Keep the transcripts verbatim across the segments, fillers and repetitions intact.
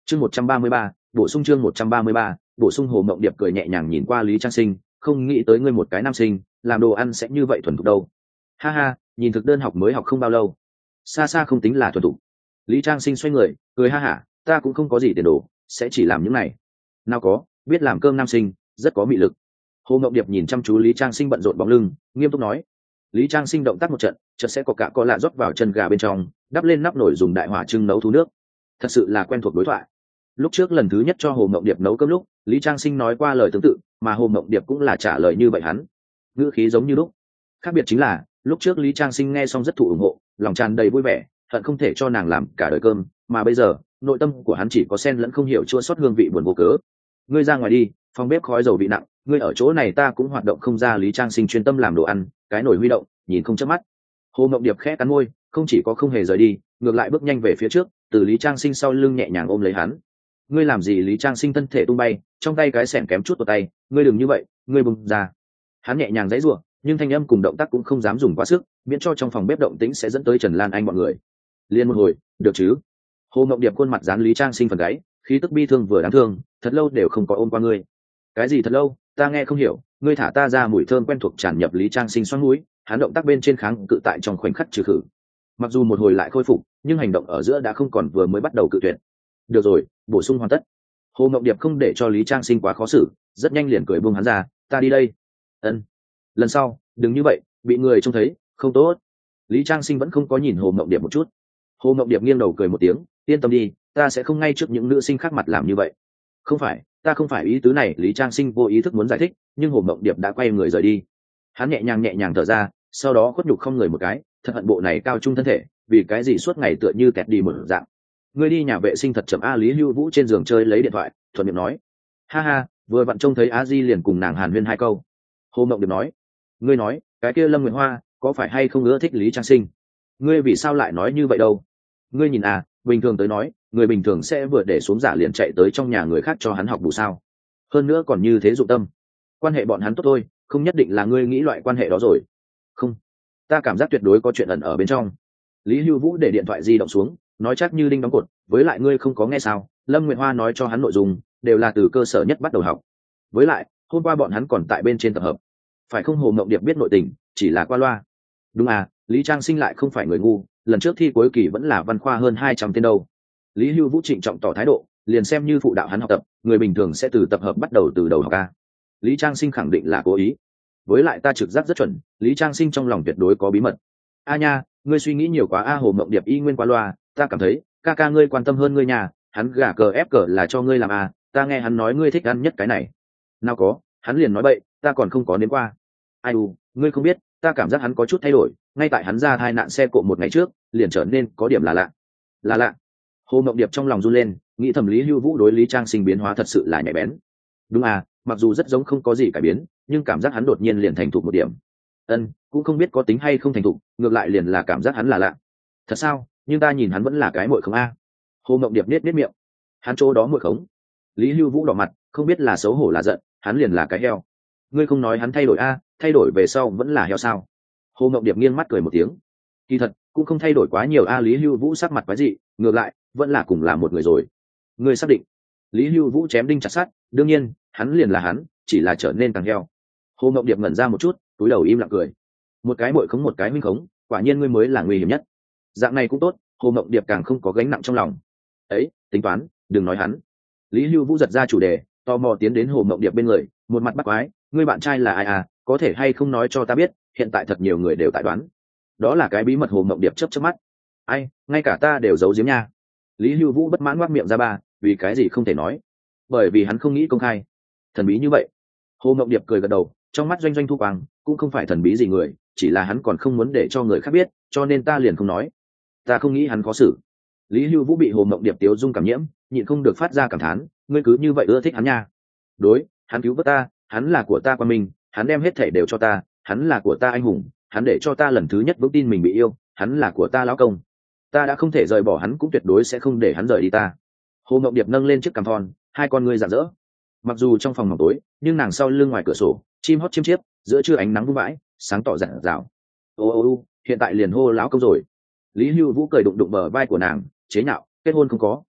chương một trăm ba mươi ba, bổ sung chương một trăm ba mươi ba, bổ sung. Hồ Mộng Điệp cười nhẹ nhàng nhìn qua Lý Trang Sinh, không nghĩ tới ngươi một cái nam sinh làm đồ ăn sẽ như vậy thuần thục đâu. Ha ha, nhìn thực đơn học mới học không bao lâu, xa xa không tính là thuần thục. Lý Trang Sinh xoay người cười ha hả, ta cũng không có gì tiền đồ, sẽ chỉ làm những này. Nào có, biết làm cơm nam sinh rất có mị lực. Hồ Mộng Điệp nhìn chăm chú Lý Trang Sinh bận rộn bóng lưng, nghiêm túc nói. Lý Trang Sinh động tác một trận, chợt sẽ có cả có lạ rót vào chân gà bên trong, đắp lên nắp nồi dùng đại hỏa trưng nấu thú nước. Thật sự là quen thuộc đối thoại. Lúc trước lần thứ nhất cho Hồ Mộng Điệp nấu cơm lúc, Lý Trang Sinh nói qua lời tương tự, mà Hồ Mộng Điệp cũng là trả lời như vậy hắn. Ngữ khí giống như lúc. Khác biệt chính là, lúc trước Lý Trang Sinh nghe xong rất thụ ủng hộ, lòng tràn đầy vui vẻ, hận không thể cho nàng làm cả đời cơm, mà bây giờ, nội tâm của hắn chỉ có xen lẫn không hiểu chua xót hương vị buồn vô cớ. Ngươi ra ngoài đi, phòng bếp khói dầu vị nặng, ngươi ở chỗ này ta cũng hoạt động không ra. Lý Trang Sinh chuyên tâm làm đồ ăn, cái nồi huy động, nhìn không chớp mắt. Hồ Mộng Điệp khẽ cắn môi, không chỉ có không hề rời đi, ngược lại bước nhanh về phía trước, từ Lý Trang Sinh sau lưng nhẹ nhàng ôm lấy hắn. Ngươi làm gì? Lý Trang Sinh thân thể tung bay, trong tay cái xẻng kém chút vào tay, ngươi đừng như vậy, ngươi bùng ra. Hắn nhẹ nhàng giãy giụa, nhưng thanh âm cùng động tác cũng không dám dùng quá sức, miễn cho trong phòng bếp động tĩnh sẽ dẫn tới Trần Lan Anh bọn người. Liên một hồi, được chứ? Hồ Mộng Điệp khuôn mặt dán Lý Trang Sinh phần gáy, khí tức bi thương vừa đáng thương, thật lâu đều không có ôm qua ngươi. Cái gì thật lâu? Ta nghe không hiểu. Ngươi thả ta ra. Mùi thơm quen thuộc tràn nhập Lý Trang Sinh xoắn mũi, hắn động tác bên trên kháng cự tại trong khoảnh khắc trừ khử. Mặc dù một hồi lại khôi phục, nhưng hành động ở giữa đã không còn vừa mới bắt đầu cự tuyệt. Được rồi, bổ sung hoàn tất. Hồ Mộng Điệp không để cho Lý Trang Sinh quá khó xử, rất nhanh liền cười buông hắn ra, ta đi đây. Ân. Lần sau đừng như vậy, bị người trông thấy không tốt. Lý Trang Sinh vẫn không có nhìn Hồ Mộng Điệp một chút. Hồ Mộng Điệp nghiêng đầu cười một tiếng, yên tâm đi, ta sẽ không ngay trước những nữ sinh khác mặt làm như vậy. Không phải, ta không phải ý tứ này. Lý Trang Sinh vô ý thức muốn giải thích, nhưng Hồ Mộng Điệp đã quay người rời đi. Hắn nhẹ nhàng nhẹ nhàng thở ra, sau đó khuất nhục không người một cái, thật hận bộ này cao trung thân thể, vì cái gì suốt ngày tựa như kẹt đi một dạng. Ngươi đi nhà vệ sinh thật chậm a. Lý Hưu Vũ trên giường chơi lấy điện thoại, thuận miệng nói. Ha ha, vừa vặn trông thấy a di liền cùng nàng hàn huyên hai câu. Hồ Mộng Điệp nói. Ngươi nói, cái kia Lâm Nguyệt Hoa có phải hay không ưa thích Lý Trang Sinh? Ngươi vì sao lại nói như vậy đâu? Ngươi nhìn à, bình thường tới nói, người bình thường sẽ vừa để xuống giả liền chạy tới trong nhà người khác cho hắn học bù sao. Hơn nữa còn như thế dụng tâm. Quan hệ bọn hắn tốt thôi, không nhất định là ngươi nghĩ loại quan hệ đó rồi. Không, ta cảm giác tuyệt đối có chuyện ẩn ở bên trong. Lý Hưu Vũ để điện thoại di động xuống, nói chắc như đinh đóng cột, với lại ngươi không có nghe sao? Lâm Nguyệt Hoa nói cho hắn nội dung đều là từ cơ sở nhất bắt đầu học. Với lại, hôm qua bọn hắn còn tại bên trên tập hợp. Phải không? Hồ Mộng Điệp biết nội tình, chỉ là qua loa. Đúng à, Lý Trang Sinh lại không phải người ngu, lần trước thi cuối kỳ vẫn là văn khoa hơn hai trăm tên đâu. Lý Hưu Vũ trịnh trọng tỏ thái độ, liền xem như phụ đạo hắn học tập, người bình thường sẽ từ tập hợp bắt đầu từ đầu học a. Lý Trang Sinh khẳng định là cố ý. Với lại ta trực giác rất chuẩn, Lý Trang Sinh trong lòng tuyệt đối có bí mật. A nha, ngươi suy nghĩ nhiều quá a. Hồ Mộng Điệp y nguyên qua loa, ta cảm thấy ca ca ngươi quan tâm hơn ngươi nhà, hắn gả cờ ép cờ là cho ngươi làm a. Ta nghe hắn nói ngươi thích ăn nhất cái này. Nào có, hắn liền nói bậy, ta còn không có nếm qua. Ai u, ngươi không biết, ta cảm giác hắn có chút thay đổi, ngay tại hắn ra tai nạn xe cộ một ngày trước, liền trở nên có điểm là lạ. Là lạ. Hồ Mộng Điệp trong lòng run lên, nghĩ thầm Lý Hưu Vũ đối Lý Trang Sinh biến hóa thật sự là nhạy bén. Đúng à, mặc dù rất giống không có gì cải biến, nhưng cảm giác hắn đột nhiên liền thành thục một điểm. Ân, cũng không biết có tính hay không thành thục, ngược lại liền là cảm giác hắn là lạ. Thật sao? Nhưng ta nhìn hắn vẫn là cái muội khống a. Hồ Mộng Điệp nết nết miệng. Hắn chỗ đó muội khống. Lý Hưu Vũ đỏ mặt, không biết là xấu hổ là giận, hắn liền là cái heo. Ngươi không nói hắn thay đổi a, thay đổi về sau vẫn là heo sao? Hồ Mộng Điệp nghiêng mắt cười một tiếng. Kỳ thật cũng không thay đổi quá nhiều a. Lý Hưu Vũ sắc mặt quái dị, ngược lại vẫn là cùng là một người rồi. Ngươi xác định? Lý Hưu Vũ chém đinh chặt sắt, đương nhiên hắn liền là hắn, chỉ là trở nên càng heo. Hồ Mộng Điệp ngẩn ra một chút, túi đầu im lặng cười. Một cái muội khống một cái huynh khống, quả nhiên ngươi mới là nguy hiểm nhất. Dạng này cũng tốt. Hồ Mộng Điệp càng không có gánh nặng trong lòng. Ấy, tính toán, đừng nói hắn. Lý Hưu Vũ giật ra chủ đề, tò mò tiến đến Hồ Mộng Điệp bên người, một mặt bắt quái, ngươi bạn trai là ai à, có thể hay không nói cho ta biết, hiện tại thật nhiều người đều tại đoán. Đó là cái bí mật. Hồ Mộng Điệp chớp chớp mắt. Ai, ngay cả ta đều giấu giếm nha. Lý Hưu Vũ bất mãn ngoác miệng ra ba, vì cái gì không thể nói? Bởi vì hắn không nghĩ công khai. Thần bí như vậy. Hồ Mộng Điệp cười gật đầu, trong mắt doanh doanh thu quang, cũng không phải thần bí gì người, chỉ là hắn còn không muốn để cho người khác biết, cho nên ta liền không nói. Ta không nghĩ hắn khó xử. Lý Hưu Vũ bị Hồ Mộng Điệp tiếu dung cảm nhiễm, nhịn không được phát ra cảm thán, ngươi cứ như vậy ưa thích hắn nha. Đối, hắn cứu vớt ta, hắn là của ta quan minh, hắn đem hết thể đều cho ta, hắn là của ta anh hùng, hắn để cho ta lần thứ nhất vững tin mình bị yêu, hắn là của ta lão công. Ta đã không thể rời bỏ hắn, cũng tuyệt đối sẽ không để hắn rời đi ta. Hồ Mộng Điệp nâng lên chiếc cằm thon, hai con ngươi rạng rỡ. Mặc dù trong phòng mỏng tối, nhưng nàng sau lưng ngoài cửa sổ, chim hót chiêm chiếp, giữa trưa ánh nắng vung vãi, sáng tỏ rạng rào. Ô ô ô, hiện tại liền hô lão công rồi. Lý Hưu Vũ cười đụng đụng bờ vai của nàng, chế nhạo, kết hôn không có.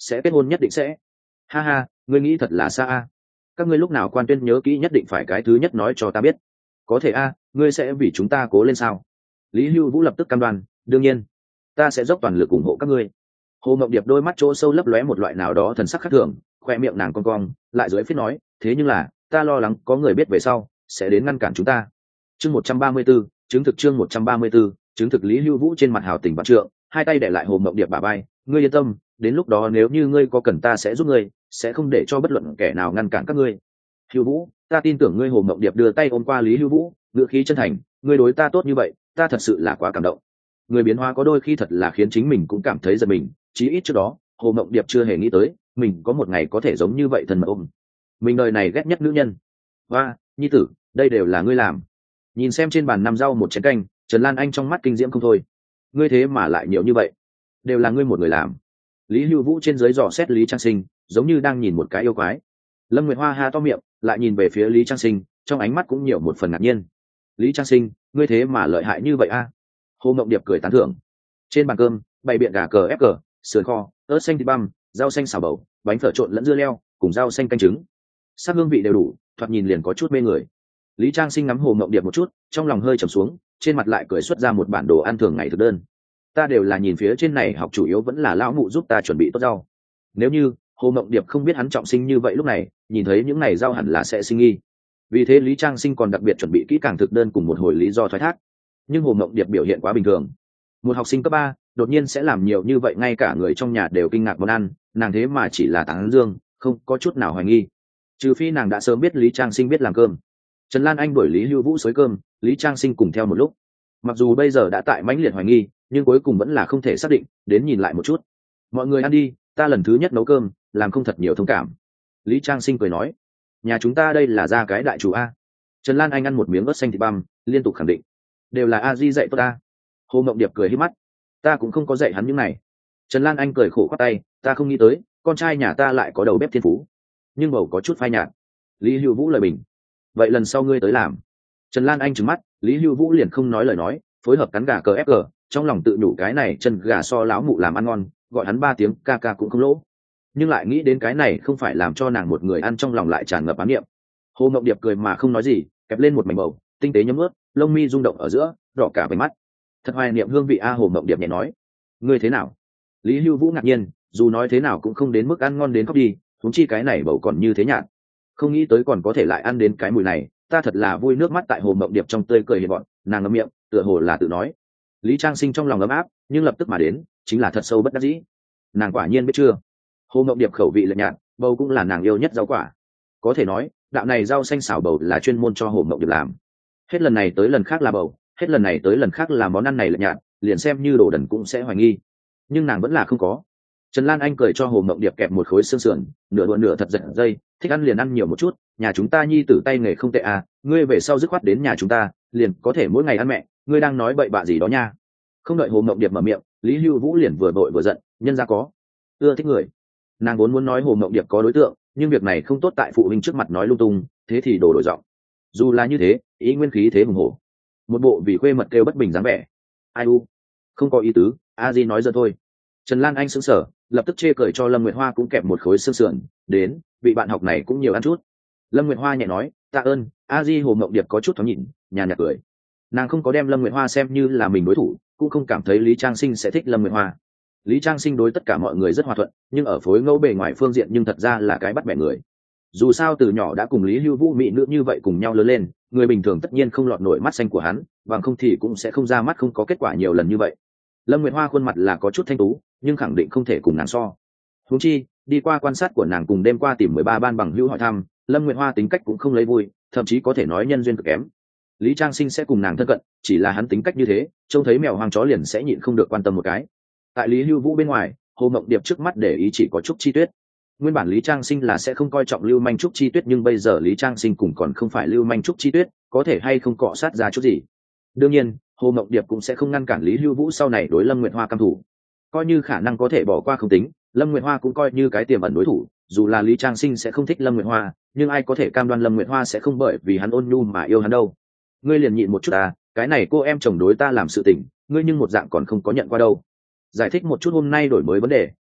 sẽ kết hôn nhất định sẽ. Ha ha, ngươi nghĩ thật là xa a. Các ngươi lúc nào quan tuyên nhớ kỹ nhất định phải cái thứ nhất nói cho ta biết. Có thể a, ngươi sẽ vì chúng ta cố lên sao? Lý Hưu Vũ lập tức cam đoan, đương nhiên, ta sẽ dốc toàn lực ủng hộ các ngươi. Hồ Mộng Điệp đôi mắt chỗ sâu lấp lóe một loại nào đó thần sắc khác thường, khoe miệng nàng cong cong, lại dưới phía nói, thế nhưng là, ta lo lắng có người biết về sau, sẽ đến ngăn cản chúng ta. Chương một trăm ba mươi 134, chứng thực chương một trăm ba mươi 134, chứng thực. Lý Hưu Vũ trên mặt hào tình vạn trượng, hai tay để lại Hồ Mộng Điệp bả vai, ngươi yên tâm, đến lúc đó nếu như ngươi có cần ta sẽ giúp ngươi, sẽ không để cho bất luận kẻ nào ngăn cản các ngươi. Hưu Vũ, ta tin tưởng ngươi. Hồ Mộng Điệp đưa tay ôm qua Lý Hưu Vũ, ngữ khí chân thành, ngươi đối ta tốt như vậy, ta thật sự là quá cảm động. Người biến hóa có đôi khi thật là khiến chính mình cũng cảm thấy giật mình, chí ít trước đó Hồ Mộng Điệp chưa hề nghĩ tới mình có một ngày có thể giống như vậy thần mật ôm mình. Đời này ghét nhất nữ nhân. Và nhi tử, đây đều là ngươi làm. Nhìn xem trên bàn năm rau một chén canh, Trần Lan Anh trong mắt kinh diễm không thôi. Ngươi thế mà lại nhiều như vậy, đều là ngươi một người làm. Lý Hưu Vũ trên dưới dò xét Lý Trang Sinh, giống như đang nhìn một cái yêu quái. Lâm Nguyệt Hoa ha to miệng, lại nhìn về phía Lý Trang Sinh, trong ánh mắt cũng nhiều một phần ngạc nhiên. Lý Trang Sinh, ngươi thế mà lợi hại như vậy a? Hồ Mộng Điệp cười tán thưởng. Trên bàn cơm bày biện gà cờ ép cờ, sườn kho, ớt xanh thịt băm, rau xanh xào bầu, bánh phở trộn lẫn dưa leo cùng rau xanh canh trứng, sắc hương vị đều đủ, thoạt nhìn liền có chút mê người. Lý Trang Sinh ngắm Hồ Mộng Điệp một chút, trong lòng hơi trầm xuống, trên mặt lại cười xuất ra một bản đồ ăn thường ngày thực đơn. Ta đều là nhìn phía trên này học, chủ yếu vẫn là lão mụ giúp ta chuẩn bị tốt rau. Nếu như Hồ Mộng Điệp không biết hắn trọng sinh như vậy, lúc này nhìn thấy những này rau hẳn là sẽ sinh nghi. Vì thế Lý Trang Sinh còn đặc biệt chuẩn bị kỹ càng thực đơn cùng một hồi lý do thoái thác. Nhưng Hồ Mộng Điệp biểu hiện quá bình thường. Một học sinh cấp ba đột nhiên sẽ làm nhiều như vậy, ngay cả người trong nhà đều kinh ngạc món ăn, nàng thế mà chỉ là tán dương, không có chút nào hoài nghi. Trừ phi nàng đã sớm biết Lý Trang Sinh biết làm cơm. Trần Lan Anh đuổi Lý Hưu Vũ xới cơm, Lý Trang Sinh cùng theo một lúc. Mặc dù bây giờ đã tại mãnh liệt hoài nghi, nhưng cuối cùng vẫn là không thể xác định, đến nhìn lại một chút. Mọi người ăn đi, ta lần thứ nhất nấu cơm, làm không thật nhiều thông cảm. Lý Trang Sinh cười nói, nhà chúng ta đây là ra cái đại chủ a. Trần Lan Anh ăn một miếng ớt xanh thịt băm, liên tục khẳng định, đều là a di dạy tốt ta. Hồ Mộng Điệp cười hí mắt, ta cũng không có dạy hắn những này. Trần Lan Anh cười khổ khoát tay, ta không nghĩ tới con trai nhà ta lại có đầu bếp thiên phú, nhưng bầu có chút phai nhạt. Lý Hưu Vũ lời bình, vậy lần sau ngươi tới làm. Trần Lan Anh trừng mắt, Lý Hưu Vũ liền không nói lời nói, phối hợp cắn gà cờ ép cờ, trong lòng tự nhủ cái này chân gà so láo mụ làm ăn ngon, gọi hắn ba tiếng ca ca cũng không lỗ. Nhưng lại nghĩ đến cái này không phải làm cho nàng một người ăn, trong lòng lại tràn ngập ám niệm. Hồ Mộng Điệp cười mà không nói gì, kẹp lên một mảnh bầu, tinh tế nhấm ướt, lông mi rung động ở giữa, đỏ cả vành mắt. Thật hoài niệm hương vị a. Hồ Mộng Điệp nhẹ nói, ngươi thế nào? Lý Hưu Vũ ngạc nhiên, dù nói thế nào cũng không đến mức ăn ngon đến khóc đi, huống chi cái này bầu còn như thế nhạt, không nghĩ tới còn có thể lại ăn đến cái mùi này, ta thật là vui. Nước mắt tại Hồ Mộng Điệp trong tươi cười hiện bọn, nàng ngậm miệng, tựa hồ là tự nói. Lý Trang Sinh trong lòng ấm áp, nhưng lập tức mà đến chính là thật sâu bất đắc dĩ. Nàng quả nhiên biết chưa? Hồ Mộng Điệp khẩu vị lạnh nhạt, bầu cũng là nàng yêu nhất rau quả. Có thể nói, đạo này rau xanh xào bầu là chuyên môn cho Hồ Mộng Điệp làm. Hết lần này tới lần khác là bầu, hết lần này tới lần khác là món ăn này lạnh nhạt, liền xem như đồ đần cũng sẽ hoài nghi. Nhưng nàng vẫn là không có. Trần Lan Anh cười cho Hồ Mộng Điệp kẹp một khối xương sườn, nửa đũa nửa thật giật dây, thích ăn liền ăn nhiều một chút, nhà chúng ta nhi tử tay nghề không tệ à, ngươi về sau dứt khoát đến nhà chúng ta, liền có thể mỗi ngày ăn mẹ, ngươi đang nói bậy bạ gì đó nha. Không đợi Hồ Mộng Điệp mở miệng, Lý Hưu Vũ liền vừa vội vừa giận, nhân ra có ưa thích người. Nàng vốn muốn nói Hồ Mộng Điệp có đối tượng, nhưng việc này không tốt tại phụ huynh trước mặt nói lung tung, thế thì đổ đổi giọng. Dù là như thế, ý nguyên khí thế hùng hổ, một bộ vì khuê mật kêu bất bình dáng vẻ. Ai u, không có ý tứ, a di nói giỡn thôi. Trần Lan Anh sững sờ, lập tức chê cười cho Lâm Nguyệt Hoa cũng kẹp một khối xương sườn, đến, vị bạn học này cũng nhiều ăn chút. Lâm Nguyệt Hoa nhẹ nói, tạ ơn. A di. Hồ Mộng Điệp có chút thoáng nhìn, nhàn nhạt cười. Nàng không có đem Lâm Nguyệt Hoa xem như là mình đối thủ, cũng không cảm thấy Lý Trang Sinh sẽ thích Lâm Nguyệt Hoa. Lý Trang Sinh đối tất cả mọi người rất hòa thuận, nhưng ở phối ngẫu bề ngoài phương diện nhưng thật ra là cái bắt bẻ người. Dù sao từ nhỏ đã cùng Lý Hưu Vũ mỹ nữ như vậy cùng nhau lớn lên, người bình thường tất nhiên không lọt nổi mắt xanh của hắn, bằng không thì cũng sẽ không ra mắt, không có kết quả nhiều lần như vậy. Lâm Nguyệt Hoa khuôn mặt là có chút thanh tú, nhưng khẳng định không thể cùng nàng so. Huống chi, đi qua quan sát của nàng cùng đêm qua tìm mười ba ban bằng hữu hỏi thăm, Lâm Nguyệt Hoa tính cách cũng không lấy vui, thậm chí có thể nói nhân duyên cực kém. Lý Trang Sinh sẽ cùng nàng thân cận, chỉ là hắn tính cách như thế, trông thấy mèo hoang chó liền sẽ nhịn không được quan tâm một cái. Tại Lý Hưu Vũ bên ngoài, Hồ Mộng Điệp trước mắt để ý chỉ có Trúc Chi Tuyết. Nguyên bản Lý Trang Sinh là sẽ không coi trọng lưu manh Trúc Chi Tuyết, nhưng bây giờ Lý Trang Sinh cùng còn không phải lưu manh Trúc Chi Tuyết, có thể hay không cọ sát ra chút gì. Đương nhiên, Hồ Mộng Điệp cũng sẽ không ngăn cản Lý Hưu Vũ sau này đối Lâm Nguyệt Hoa căm thủ. Coi như khả năng có thể bỏ qua không tính, Lâm Nguyệt Hoa cũng coi như cái tiềm ẩn đối thủ, dù là Lý Trang Sinh sẽ không thích Lâm Nguyệt Hoa, nhưng ai có thể cam đoan Lâm Nguyệt Hoa sẽ không bởi vì hắn ôn nhu mà yêu hắn đâu. Ngươi liền nhịn một chút à, cái này cô em chồng đối ta làm sự tình, ngươi nhưng một dạng còn không có nhận qua đâu. Giải thích một chút hôm nay đổi mới vấn đề,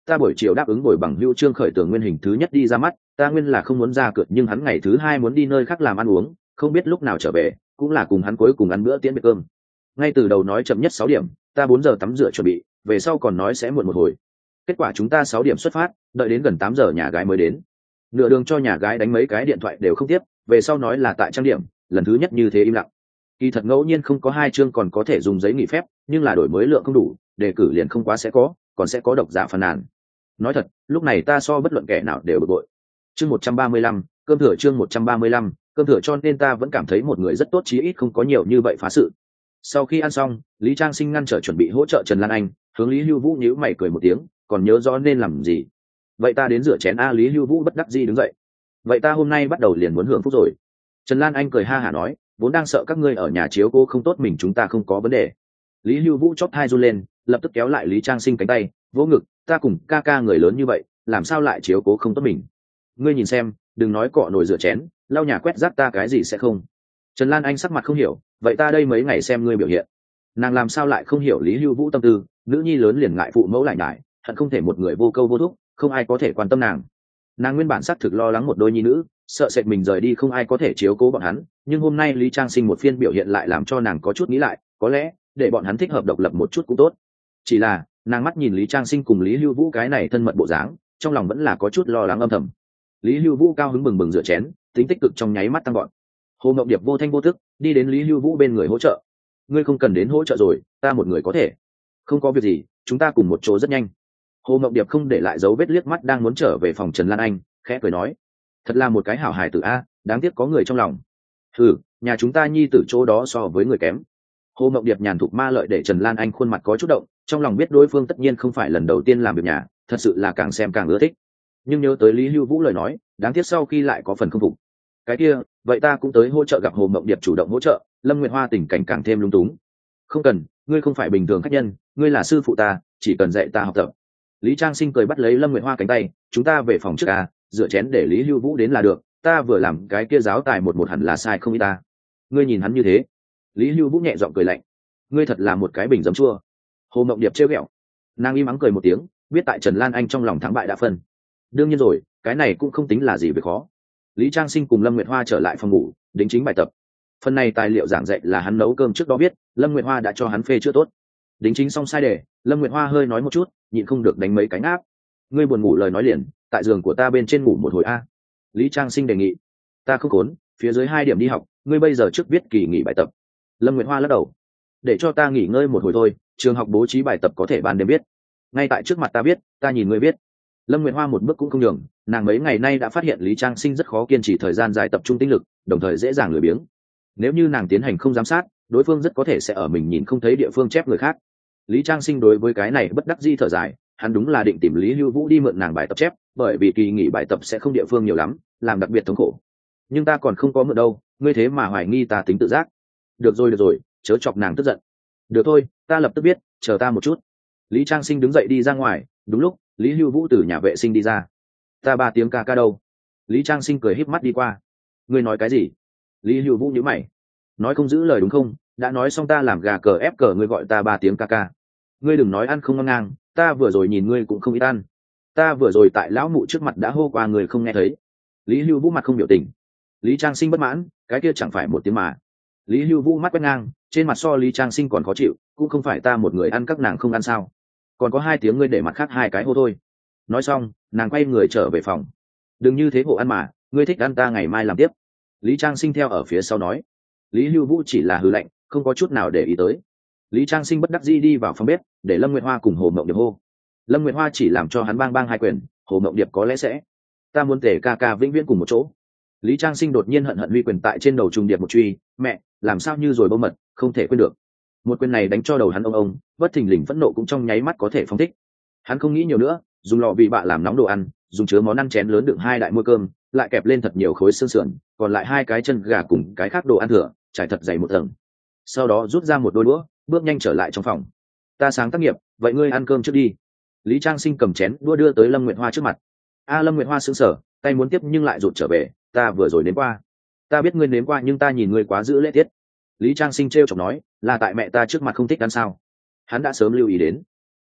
ta buổi chiều đáp ứng bồi bằng hữu Trương Khởi Tường nguyên hình thứ nhất đi ra mắt, ta nguyên là không muốn ra cược, nhưng hắn ngày thứ hai muốn đi nơi khác làm ăn uống, không biết lúc nào trở về, cũng là cùng hắn cuối cùng ăn bữa tiễn biệt cơm. Ngay từ đầu nói chậm nhất sáu điểm, ta bốn giờ tắm rửa chuẩn bị, về sau còn nói sẽ muộn một hồi. Kết quả chúng ta sáu điểm xuất phát, đợi đến gần tám giờ nhà gái mới đến. Nửa đường cho nhà gái đánh mấy cái điện thoại đều không tiếp, về sau nói là tại trang điểm, lần thứ nhất như thế im lặng. Kỳ thật ngẫu nhiên không có hai chương còn có thể dùng giấy nghỉ phép, nhưng là đổi mới lượng không đủ, đề cử liền không quá sẽ có, còn sẽ có độc giả phàn nàn. Nói thật, lúc này ta so bất luận kẻ nào đều bực bội. Chương một trăm ba mươi lăm, cơm thừa chương một trăm ba mươi lăm, cơm thừa, cho nên ta vẫn cảm thấy một người rất tốt, chí ít không có nhiều như vậy phá sự. Sau khi ăn xong, Lý Trang Sinh ngăn trở chuẩn bị hỗ trợ Trần Lan Anh, hướng Lý Hưu Vũ nhíu mày cười một tiếng, còn nhớ rõ nên làm gì. Vậy ta đến rửa chén a. Lý Hưu Vũ bất đắc dĩ đứng dậy. Vậy ta hôm nay bắt đầu liền muốn hưởng phúc rồi. Trần Lan Anh cười ha hả nói, vốn đang sợ các ngươi ở nhà chiếu cô không tốt mình, chúng ta không có vấn đề. Lý Hưu Vũ chóp hai run lên, lập tức kéo lại Lý Trang Sinh cánh tay, vỗ ngực, ta cùng ca ca người lớn như vậy, làm sao lại chiếu cố không tốt mình. Ngươi nhìn xem, đừng nói cọ nồi rửa chén, lau nhà quét rác ta cái gì sẽ không. Trần Lan Anh sắc mặt không hiểu, vậy ta đây mấy ngày xem ngươi biểu hiện. Nàng làm sao lại không hiểu Lý Hưu Vũ tâm tư, nữ nhi lớn liền ngại phụ mẫu lại nhải, hận không thể một người vô câu vô thúc, không ai có thể quan tâm nàng. Nàng nguyên bản xác thực lo lắng một đôi nhi nữ, sợ sệt mình rời đi không ai có thể chiếu cố bọn hắn, nhưng hôm nay Lý Trang Sinh một phiên biểu hiện lại làm cho nàng có chút nghĩ lại, có lẽ để bọn hắn thích hợp độc lập một chút cũng tốt. Chỉ là nàng mắt nhìn Lý Trang Sinh cùng Lý Hưu Vũ cái này thân mật bộ dáng, trong lòng vẫn là có chút lo lắng âm thầm. Lý Hưu Vũ cao hứng bừng bừng rửa chén, tính tích cực trong nháy mắt tăng gọn. Hồ Mộng Điệp vô thanh vô thức đi đến Lý Hưu Vũ bên người hỗ trợ. Ngươi không cần đến hỗ trợ rồi, ta một người có thể. Không có việc gì, chúng ta cùng một chỗ rất nhanh. Hồ Mộng Điệp không để lại dấu vết liếc mắt đang muốn trở về phòng Trần Lan Anh, khẽ cười nói, thật là một cái hảo hài tử a, đáng tiếc có người trong lòng. Ừ, nhà chúng ta nhi tử chỗ đó so với người kém. Hồ Mộng Điệp nhàn thục ma lợi để Trần Lan Anh khuôn mặt có chút động, trong lòng biết đối phương tất nhiên không phải lần đầu tiên làm việc nhà, thật sự là càng xem càng ưa thích. Nhưng nhớ tới Lý Hưu Vũ lời nói, đáng tiếc sau khi lại có phần không phục. Cái kia, vậy ta cũng tới hỗ trợ. Gặp Hồ Mộng Điệp chủ động hỗ trợ, Lâm Nguyệt Hoa tình cảnh càng thêm lung túng. Không cần, ngươi không phải bình thường khách nhân, ngươi là sư phụ ta, chỉ cần dạy ta học tập. Lý Trang Sinh cười bắt lấy Lâm Nguyệt Hoa cánh tay, chúng ta về phòng trước à, rửa chén để Lý Hưu Vũ đến là được, ta vừa làm cái kia giáo tài một một hẳn là sai không ý ta. Ngươi nhìn hắn như thế. Lý Hưu Vũ nhẹ giọng cười lạnh, ngươi thật là một cái bình giấm chua. Hồ Mộng Điệp trêu ghẹo, nàng im ắng cười một tiếng, biết tại Trần Lan Anh trong lòng thắng bại đã phân. Đương nhiên rồi, cái này cũng không tính là gì việc khó. Lý Trang Sinh cùng Lâm Nguyệt Hoa trở lại phòng ngủ, đính chính bài tập. Phần này tài liệu giảng dạy là hắn nấu cơm trước đó biết, Lâm Nguyệt Hoa đã cho hắn phê chữa tốt. Đính chính xong sai đề, Lâm Nguyệt Hoa hơi nói một chút, nhịn không được đánh mấy cái áp. Ngươi buồn ngủ lời nói liền, tại giường của ta bên trên ngủ một hồi a. Lý Trang Sinh đề nghị. Ta không khốn, phía dưới hai điểm đi học, ngươi bây giờ trước viết kỳ nghỉ bài tập. Lâm Nguyệt Hoa lắc đầu. Để cho ta nghỉ ngơi một hồi thôi, trường học bố trí bài tập có thể ban đêm viết. Ngay tại trước mặt ta viết, ta nhìn ngươi viết. Lâm Nguyệt Hoa một bước cũng không nhường, nàng mấy ngày nay đã phát hiện Lý Trang Sinh rất khó kiên trì thời gian dài tập trung tinh lực, đồng thời dễ dàng lười biếng. Nếu như nàng tiến hành không giám sát, đối phương rất có thể sẽ ở mình nhìn không thấy địa phương chép người khác. Lý Trang Sinh đối với cái này bất đắc dĩ thở dài, hắn đúng là định tìm Lý Hưu Vũ đi mượn nàng bài tập chép, bởi vì kỳ nghỉ bài tập sẽ không địa phương nhiều lắm, làm đặc biệt thống khổ. Nhưng ta còn không có mượn đâu, ngươi thế mà hoài nghi ta tính tự giác. Được rồi được rồi, chớ chọc nàng tức giận. Được thôi, ta lập tức biết, chờ ta một chút. Lý Trang Sinh đứng dậy đi ra ngoài, đúng lúc Lý Hưu Vũ từ nhà vệ sinh đi ra. Ta ba tiếng ca ca đâu? Lý Trang Sinh cười híp mắt đi qua. Ngươi nói cái gì? Lý Hưu Vũ nhíu mày. Nói không giữ lời đúng không? Đã nói xong ta làm gà cờ ép cờ, ngươi gọi ta ba tiếng ca ca. Ngươi đừng nói ăn không ngon ngang, ta vừa rồi nhìn ngươi cũng không ít ăn. Ta vừa rồi tại lão mụ trước mặt đã hô qua người không nghe thấy. Lý Hưu Vũ mặt không biểu tình. Lý Trang Sinh bất mãn, cái kia chẳng phải một tiếng mà. Lý Hưu Vũ mắt quét ngang, trên mặt so Lý Trang Sinh còn khó chịu, cũng không phải ta một người ăn các nàng không ăn sao? Còn có hai tiếng ngươi để mặt khác hai cái hô thôi. Nói xong, nàng quay người trở về phòng. Đừng như thế hộ ăn mà, ngươi thích ăn ta ngày mai làm tiếp. Lý Trang Sinh theo ở phía sau nói. Lý Hưu Vũ chỉ là hừ lạnh, không có chút nào để ý tới. Lý Trang Sinh bất đắc dĩ đi vào phòng bếp, để Lâm Nguyệt Hoa cùng Hồ Mộng Điệp hô. Lâm Nguyệt Hoa chỉ làm cho hắn bang bang hai quyền, Hồ Mộng Điệp có lẽ sẽ. Ta muốn tể ca ca vĩnh viễn cùng một chỗ. Lý Trang Sinh đột nhiên hận hận huy quyền tại trên đầu trùng điệp một truy, mẹ, làm sao như rồi bông mật, không thể quên được. Một quyền này đánh cho đầu hắn ông ông, bất thình lình phẫn nộ cũng trong nháy mắt có thể phóng thích. Hắn không nghĩ nhiều nữa, dùng lò vị bạ làm nóng đồ ăn, dùng chứa món ăn chén lớn đựng hai đại muôi cơm, lại kẹp lên thật nhiều khối xương sườn, còn lại hai cái chân gà cùng cái khác đồ ăn thừa, trải thật dày một tầng. Sau đó rút ra một đôi đũa, bước nhanh trở lại trong phòng. Ta sáng tác nghiệp, vậy ngươi ăn cơm trước đi. Lý Trang Sinh cầm chén đũa đưa tới Lâm Nguyệt Hoa trước mặt. A Lâm Nguyệt Hoa sững sờ, tay muốn tiếp nhưng lại rụt trở về, ta vừa rồi nếm qua. Ta biết ngươi nếm qua nhưng ta nhìn ngươi quá giữ lễ tiết. Lý Trang Sinh trêu chọc nói, là tại mẹ ta trước mặt không thích ăn sao? Hắn đã sớm lưu ý đến.